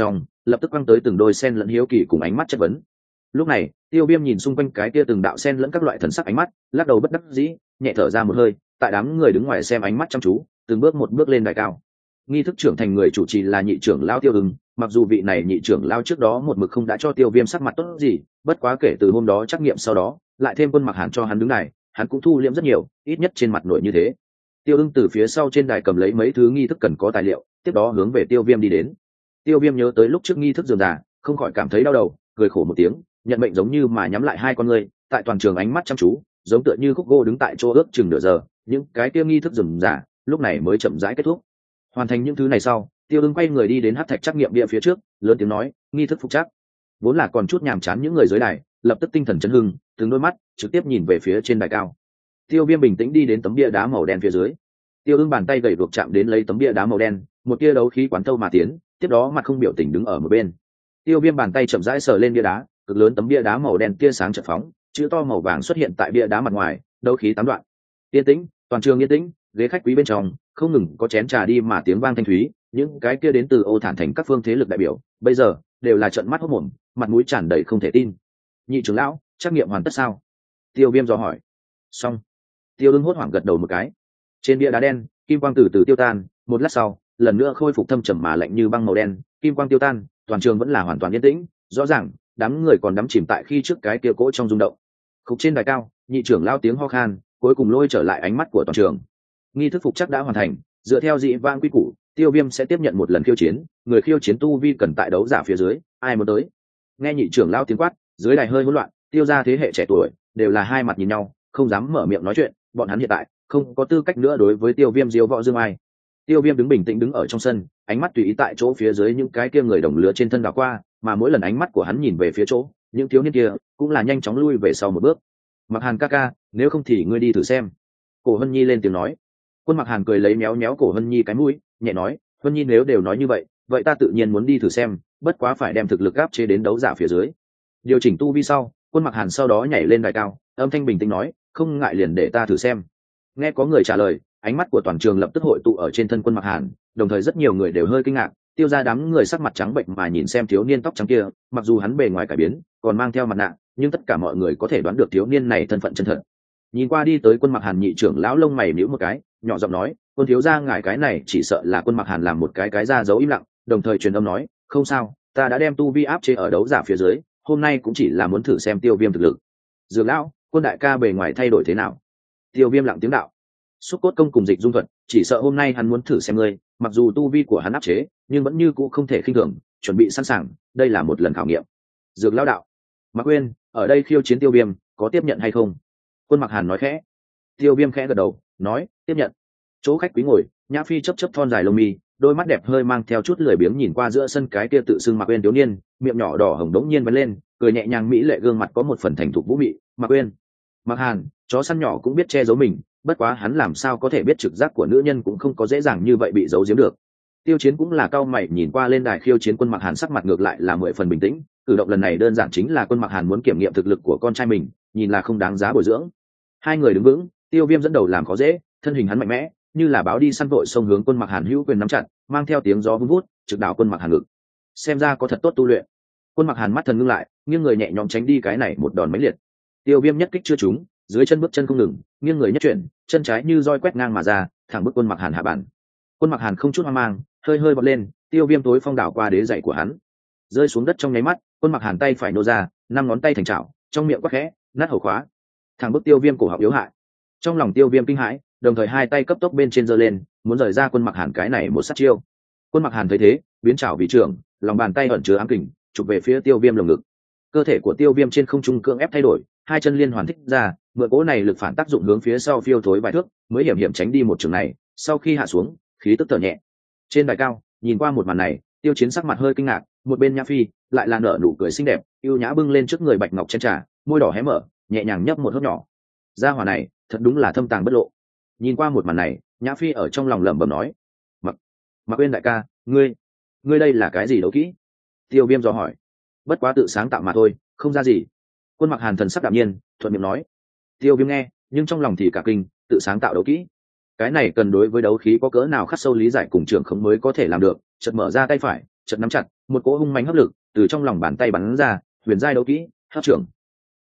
Speaker 1: lập tức quăng tới từng đôi sen lẫn hiếu kỳ cùng ánh mắt chất vấn. Lúc này Tiêu Viêm nhìn xung quanh cái kia từng đạo sen lẫn các loại thần sắc ánh mắt, lắc đầu bất đắc dĩ, nhẹ thở ra một hơi, tại đám người đứng ngoài xem ánh mắt chăm chú, từng bước một bước lên đài cao. Nghi thức trưởng thành người chủ trì là nhị trưởng lão Tiêu Ưng, mặc dù vị này nhị trưởng lão trước đó một mực không đã cho Tiêu Viêm sắc mặt tốt gì, bất quá kể từ hôm đó trắc nghiệm sau đó, lại thêm Quân Mặc Hàn cho hắn đứng đài, hắn cũng thu liễm rất nhiều, ít nhất trên mặt nổi như thế. Tiêu Ưng từ phía sau trên đài cầm lấy mấy thứ nghi thức cần có tài liệu, tiếp đó hướng về Tiêu Viêm đi đến. Tiêu Viêm nhớ tới lúc trước nghi thức dườm già, không khỏi cảm thấy đau đầu, cười khổ một tiếng, nhận mệnh giống như mà nhắm lại hai con ngươi, tại toàn trường ánh mắt chăm chú, giống tựa như khúc gỗ đứng tại chỗ ước chừng nửa giờ, những cái kia nghi thức dườm già lúc này mới chậm rãi kết thúc. Hoàn thành những thứ này sau, Tiêu Ưng quay người đi đến hắc thạch trắc nghiệm địa phía trước, lớn tiếng nói, nghi thức phục trắc. Vốn là còn chút nhàm chán những người dưới đài, lập tức tinh thần chấn hưng, từng đôi mắt trực tiếp nhìn về phía trên đài cao. Tiêu Viêm bình tĩnh đi đến tấm bia đá màu đen phía dưới. Tiêu Ưng bàn tay gầy guộc chạm đến lấy tấm bia đá màu đen, một tia đấu khí quán thâu mà tiến, tiếp đó mặt không biểu tình đứng ở một bên. Tiêu Viêm bàn tay chậm rãi sờ lên bia đá, cực lớn tấm bia đá màu đen tia sáng chợt phóng, chữ to màu vàng xuất hiện tại bia đá mặt ngoài, đấu khí tám đoạn. Yên tĩnh, toàn trường yên tĩnh, ghế khách quý bên trong không ngừng có chén trà đi mà tiếng vang thanh thúy, những cái kia đến từ Ô Thản thành các phương thế lực đại biểu, bây giờ đều là trợn mắt hốt mồm, mặt mũi tràn đầy không thể tin. Nhị trưởng lão, trắc nghiệm hoàn tất sao? Tiêu Viêm dò hỏi. Xong. Tiêu Ưng hốt hoảng gật đầu một cái. Trên bia đá đen, kim quang từ từ tiêu tan, một lát sau, lần nữa khôi phục thâm trầm mà lạnh như băng màu đen, kim quang tiêu tan, toàn trường vẫn là hoàn toàn yên tĩnh, rõ ràng đám người còn đắm chìm tại khi trước cái kia cỗ trong rung động. Khúc trên đài cao, nhị trưởng lao tiếng ho khan, cuối cùng lôi trở lại ánh mắt của toàn trường. Nghi thức phục chắc đã hoàn thành, dựa theo dị vãng quy củ, Tiêu Viêm sẽ tiếp nhận một lần khiêu chiến, người khiêu chiến tu vi cần tại đấu giả phía dưới, ai muốn tới. Nghe nhị trưởng lao tiếng quát, dưới đài hơi hỗn loạn, Tiêu gia thế hệ trẻ tuổi đều là hai mặt nhìn nhau, không dám mở miệng nói chuyện, bọn hắn hiện tại không có tư cách nữa đối với Tiêu Viêm diếu võ dương ai. Tiêu Viêm đứng bình tĩnh đứng ở trong sân, ánh mắt tùy ý tại chỗ phía dưới những cái kia người đồng lứa trên thân đảo qua, mà mỗi lần ánh mắt của hắn nhìn về phía chỗ, những thiếu niên kia cũng là nhanh chóng lui về sau một bước. Mặc Hàn ca ca, nếu không thì ngươi đi thử xem. Cổ Hân Nhi lên tiếng nói. Quân Mặc Hàn cười lấy méo méo cổ Hân Nhi cái mũi, nhẹ nói, Hân Nhi nếu đều nói như vậy, vậy ta tự nhiên muốn đi thử xem, bất quá phải đem thực lực áp chế đến đấu giả phía dưới. Điều chỉnh tu vi sau, Quân Mặc Hàn sau đó nhảy lên đài cao, âm thanh bình tĩnh nói, không ngại liền để ta thử xem. Nghe có người trả lời, ánh mắt của toàn trường lập tức hội tụ ở trên thân Quân Mặc Hàn, đồng thời rất nhiều người đều hơi kinh ngạc, Tiêu ra đám người sắc mặt trắng bệnh mà nhìn xem thiếu niên tóc trắng kia, mặc dù hắn bề ngoài cải biến, còn mang theo mặt nạ, nhưng tất cả mọi người có thể đoán được thiếu niên này thân phận chân thật. Nhìn qua đi tới Quân Mặc Hàn nhị trưởng lão lông mày nhíu một cái, nhỏ giọng nói, quân thiếu gia ngài cái này chỉ sợ là Quân Mặc Hàn làm một cái cái ra dấu im lặng, đồng thời truyền âm nói, không sao, ta đã đem tu vi áp chế ở đấu giả phía dưới, hôm nay cũng chỉ là muốn thử xem Tiêu Viêm thực lực. Dược lão, Quân đại ca bề ngoài thay đổi thế nào? Tiêu Viêm lặng tiếng đạo. Xúc cốt công cùng dịch dung thuật, chỉ sợ hôm nay hắn muốn thử xem ngươi, mặc dù tu vi của hắn áp chế, nhưng vẫn như cũ không thể khinh thường, chuẩn bị sẵn sàng, đây là một lần khảo nghiệm. Dược lão đạo. Mạc Quyên, ở đây khiêu chiến Tiêu Viêm, có tiếp nhận hay không? Quân Mặc Hàn nói khẽ. Tiêu Viêm khẽ gật đầu, nói, tiếp nhận. Chỗ khách quý ngồi, Nhã Phi chớp chớp thon dài lông mi, đôi mắt đẹp hơi mang theo chút lười biếng nhìn qua giữa sân cái kia tự xưng Mạc Quyên thiếu niên, miệng nhỏ đỏ hồng đống nhiên vén lên, cười nhẹ nhàng mỹ lệ gương mặt có một phần thành thục vũ mị. Mạc Quyên. Mạc Hàn, chó săn nhỏ cũng biết che giấu mình, bất quá hắn làm sao có thể biết trực giác của nữ nhân cũng không có dễ dàng như vậy bị giấu giếm được. Tiêu Chiến cũng là cao mày nhìn qua lên đài khiêu chiến Quân Mặc Hàn, sắc mặt ngược lại là mười phần bình tĩnh, cử động lần này đơn giản chính là Quân Mặc Hàn muốn kiểm nghiệm thực lực của con trai mình, nhìn là không đáng giá bồi dưỡng. Hai người đứng vững, Tiêu Viêm dẫn đầu làm khó dễ, thân hình hắn mạnh mẽ, như là báo đi săn vội xông hướng Quân Mặc Hàn hữu quyền nắm chặt, mang theo tiếng gió vun vút, trực đảo Quân Mặc Hàn ngực. Xem ra có thật tốt tu luyện. Quân Mặc Hàn mắt thần ngưng lại, nghiêng người nhẹ nhõm tránh đi cái này một đòn mãnh liệt. Tiêu Viêm nhất kích chưa trúng, dưới chân bước chân không ngừng, nghiêng người nhất chuyển, chân trái như roi quét ngang mà ra, thẳng bức Quân Mặc Hàn hạ bản. Quân Mặc Hàn không chút hoang mang, hơi hơi bật lên, Tiêu Viêm tối phong đảo qua đế dạy của hắn, rơi xuống đất trong nháy mắt, Quân Mặc Hàn tay phải nô ra, năm ngón tay thành chảo, trong miệng quắc khẽ, nát hầu khóa, thẳng bức Tiêu Viêm cổ họng yếu hại. Trong lòng Tiêu Viêm kinh hãi, đồng thời hai tay cấp tốc bên trên giơ lên, muốn rời ra Quân Mặc Hàn cái này một sát chiêu. Quân Mặc Hàn thấy thế, biến chảo vì trường, lòng bàn tay ẩn chứa ám kình, chụp về phía Tiêu Viêm lồng ngực. Cơ thể của Tiêu Viêm trên không trung cưỡng ép thay đổi, hai chân liên hoàn thích ra, mượn cỗ này lực phản tác dụng hướng phía sau phiêu thối vài thước, mới hiểm hiểm tránh đi một trường này. Sau khi hạ xuống, khí tức thở nhẹ. Trên đài cao, nhìn qua một màn này, Tiêu Chiến sắc mặt hơi kinh ngạc, một bên Nhã Phi lại là nở nụ cười xinh đẹp, yêu nhã bưng lên trước người bạch ngọc chén trà, môi đỏ hé mở, nhẹ nhàng nhấp một hớp nhỏ. Gia hỏa này, thật đúng là thâm tàng bất lộ. Nhìn qua một màn này, Nhã Phi ở trong lòng lẩm bẩm nói, mặc mặc Uyên đại ca, ngươi ngươi đây là cái gì đấu kỹ? Tiêu Viêm dò hỏi. Bất quá tự sáng tạo mà thôi, không ra gì. Quân Mặc Hàn thần sắc đạm nhiên, thuận miệng nói. Tiêu Viêm nghe, nhưng trong lòng thì cả kinh, tự sáng tạo đấu kỹ, cái này cần đối với đấu khí có cỡ nào khắc sâu lý giải cùng trưởng không mới có thể làm được. Chợt mở ra tay phải, chợt nắm chặt một cỗ hung mãnh hấp lực từ trong lòng bàn tay bắn ra, huyền giai đấu kỹ hấp trưởng.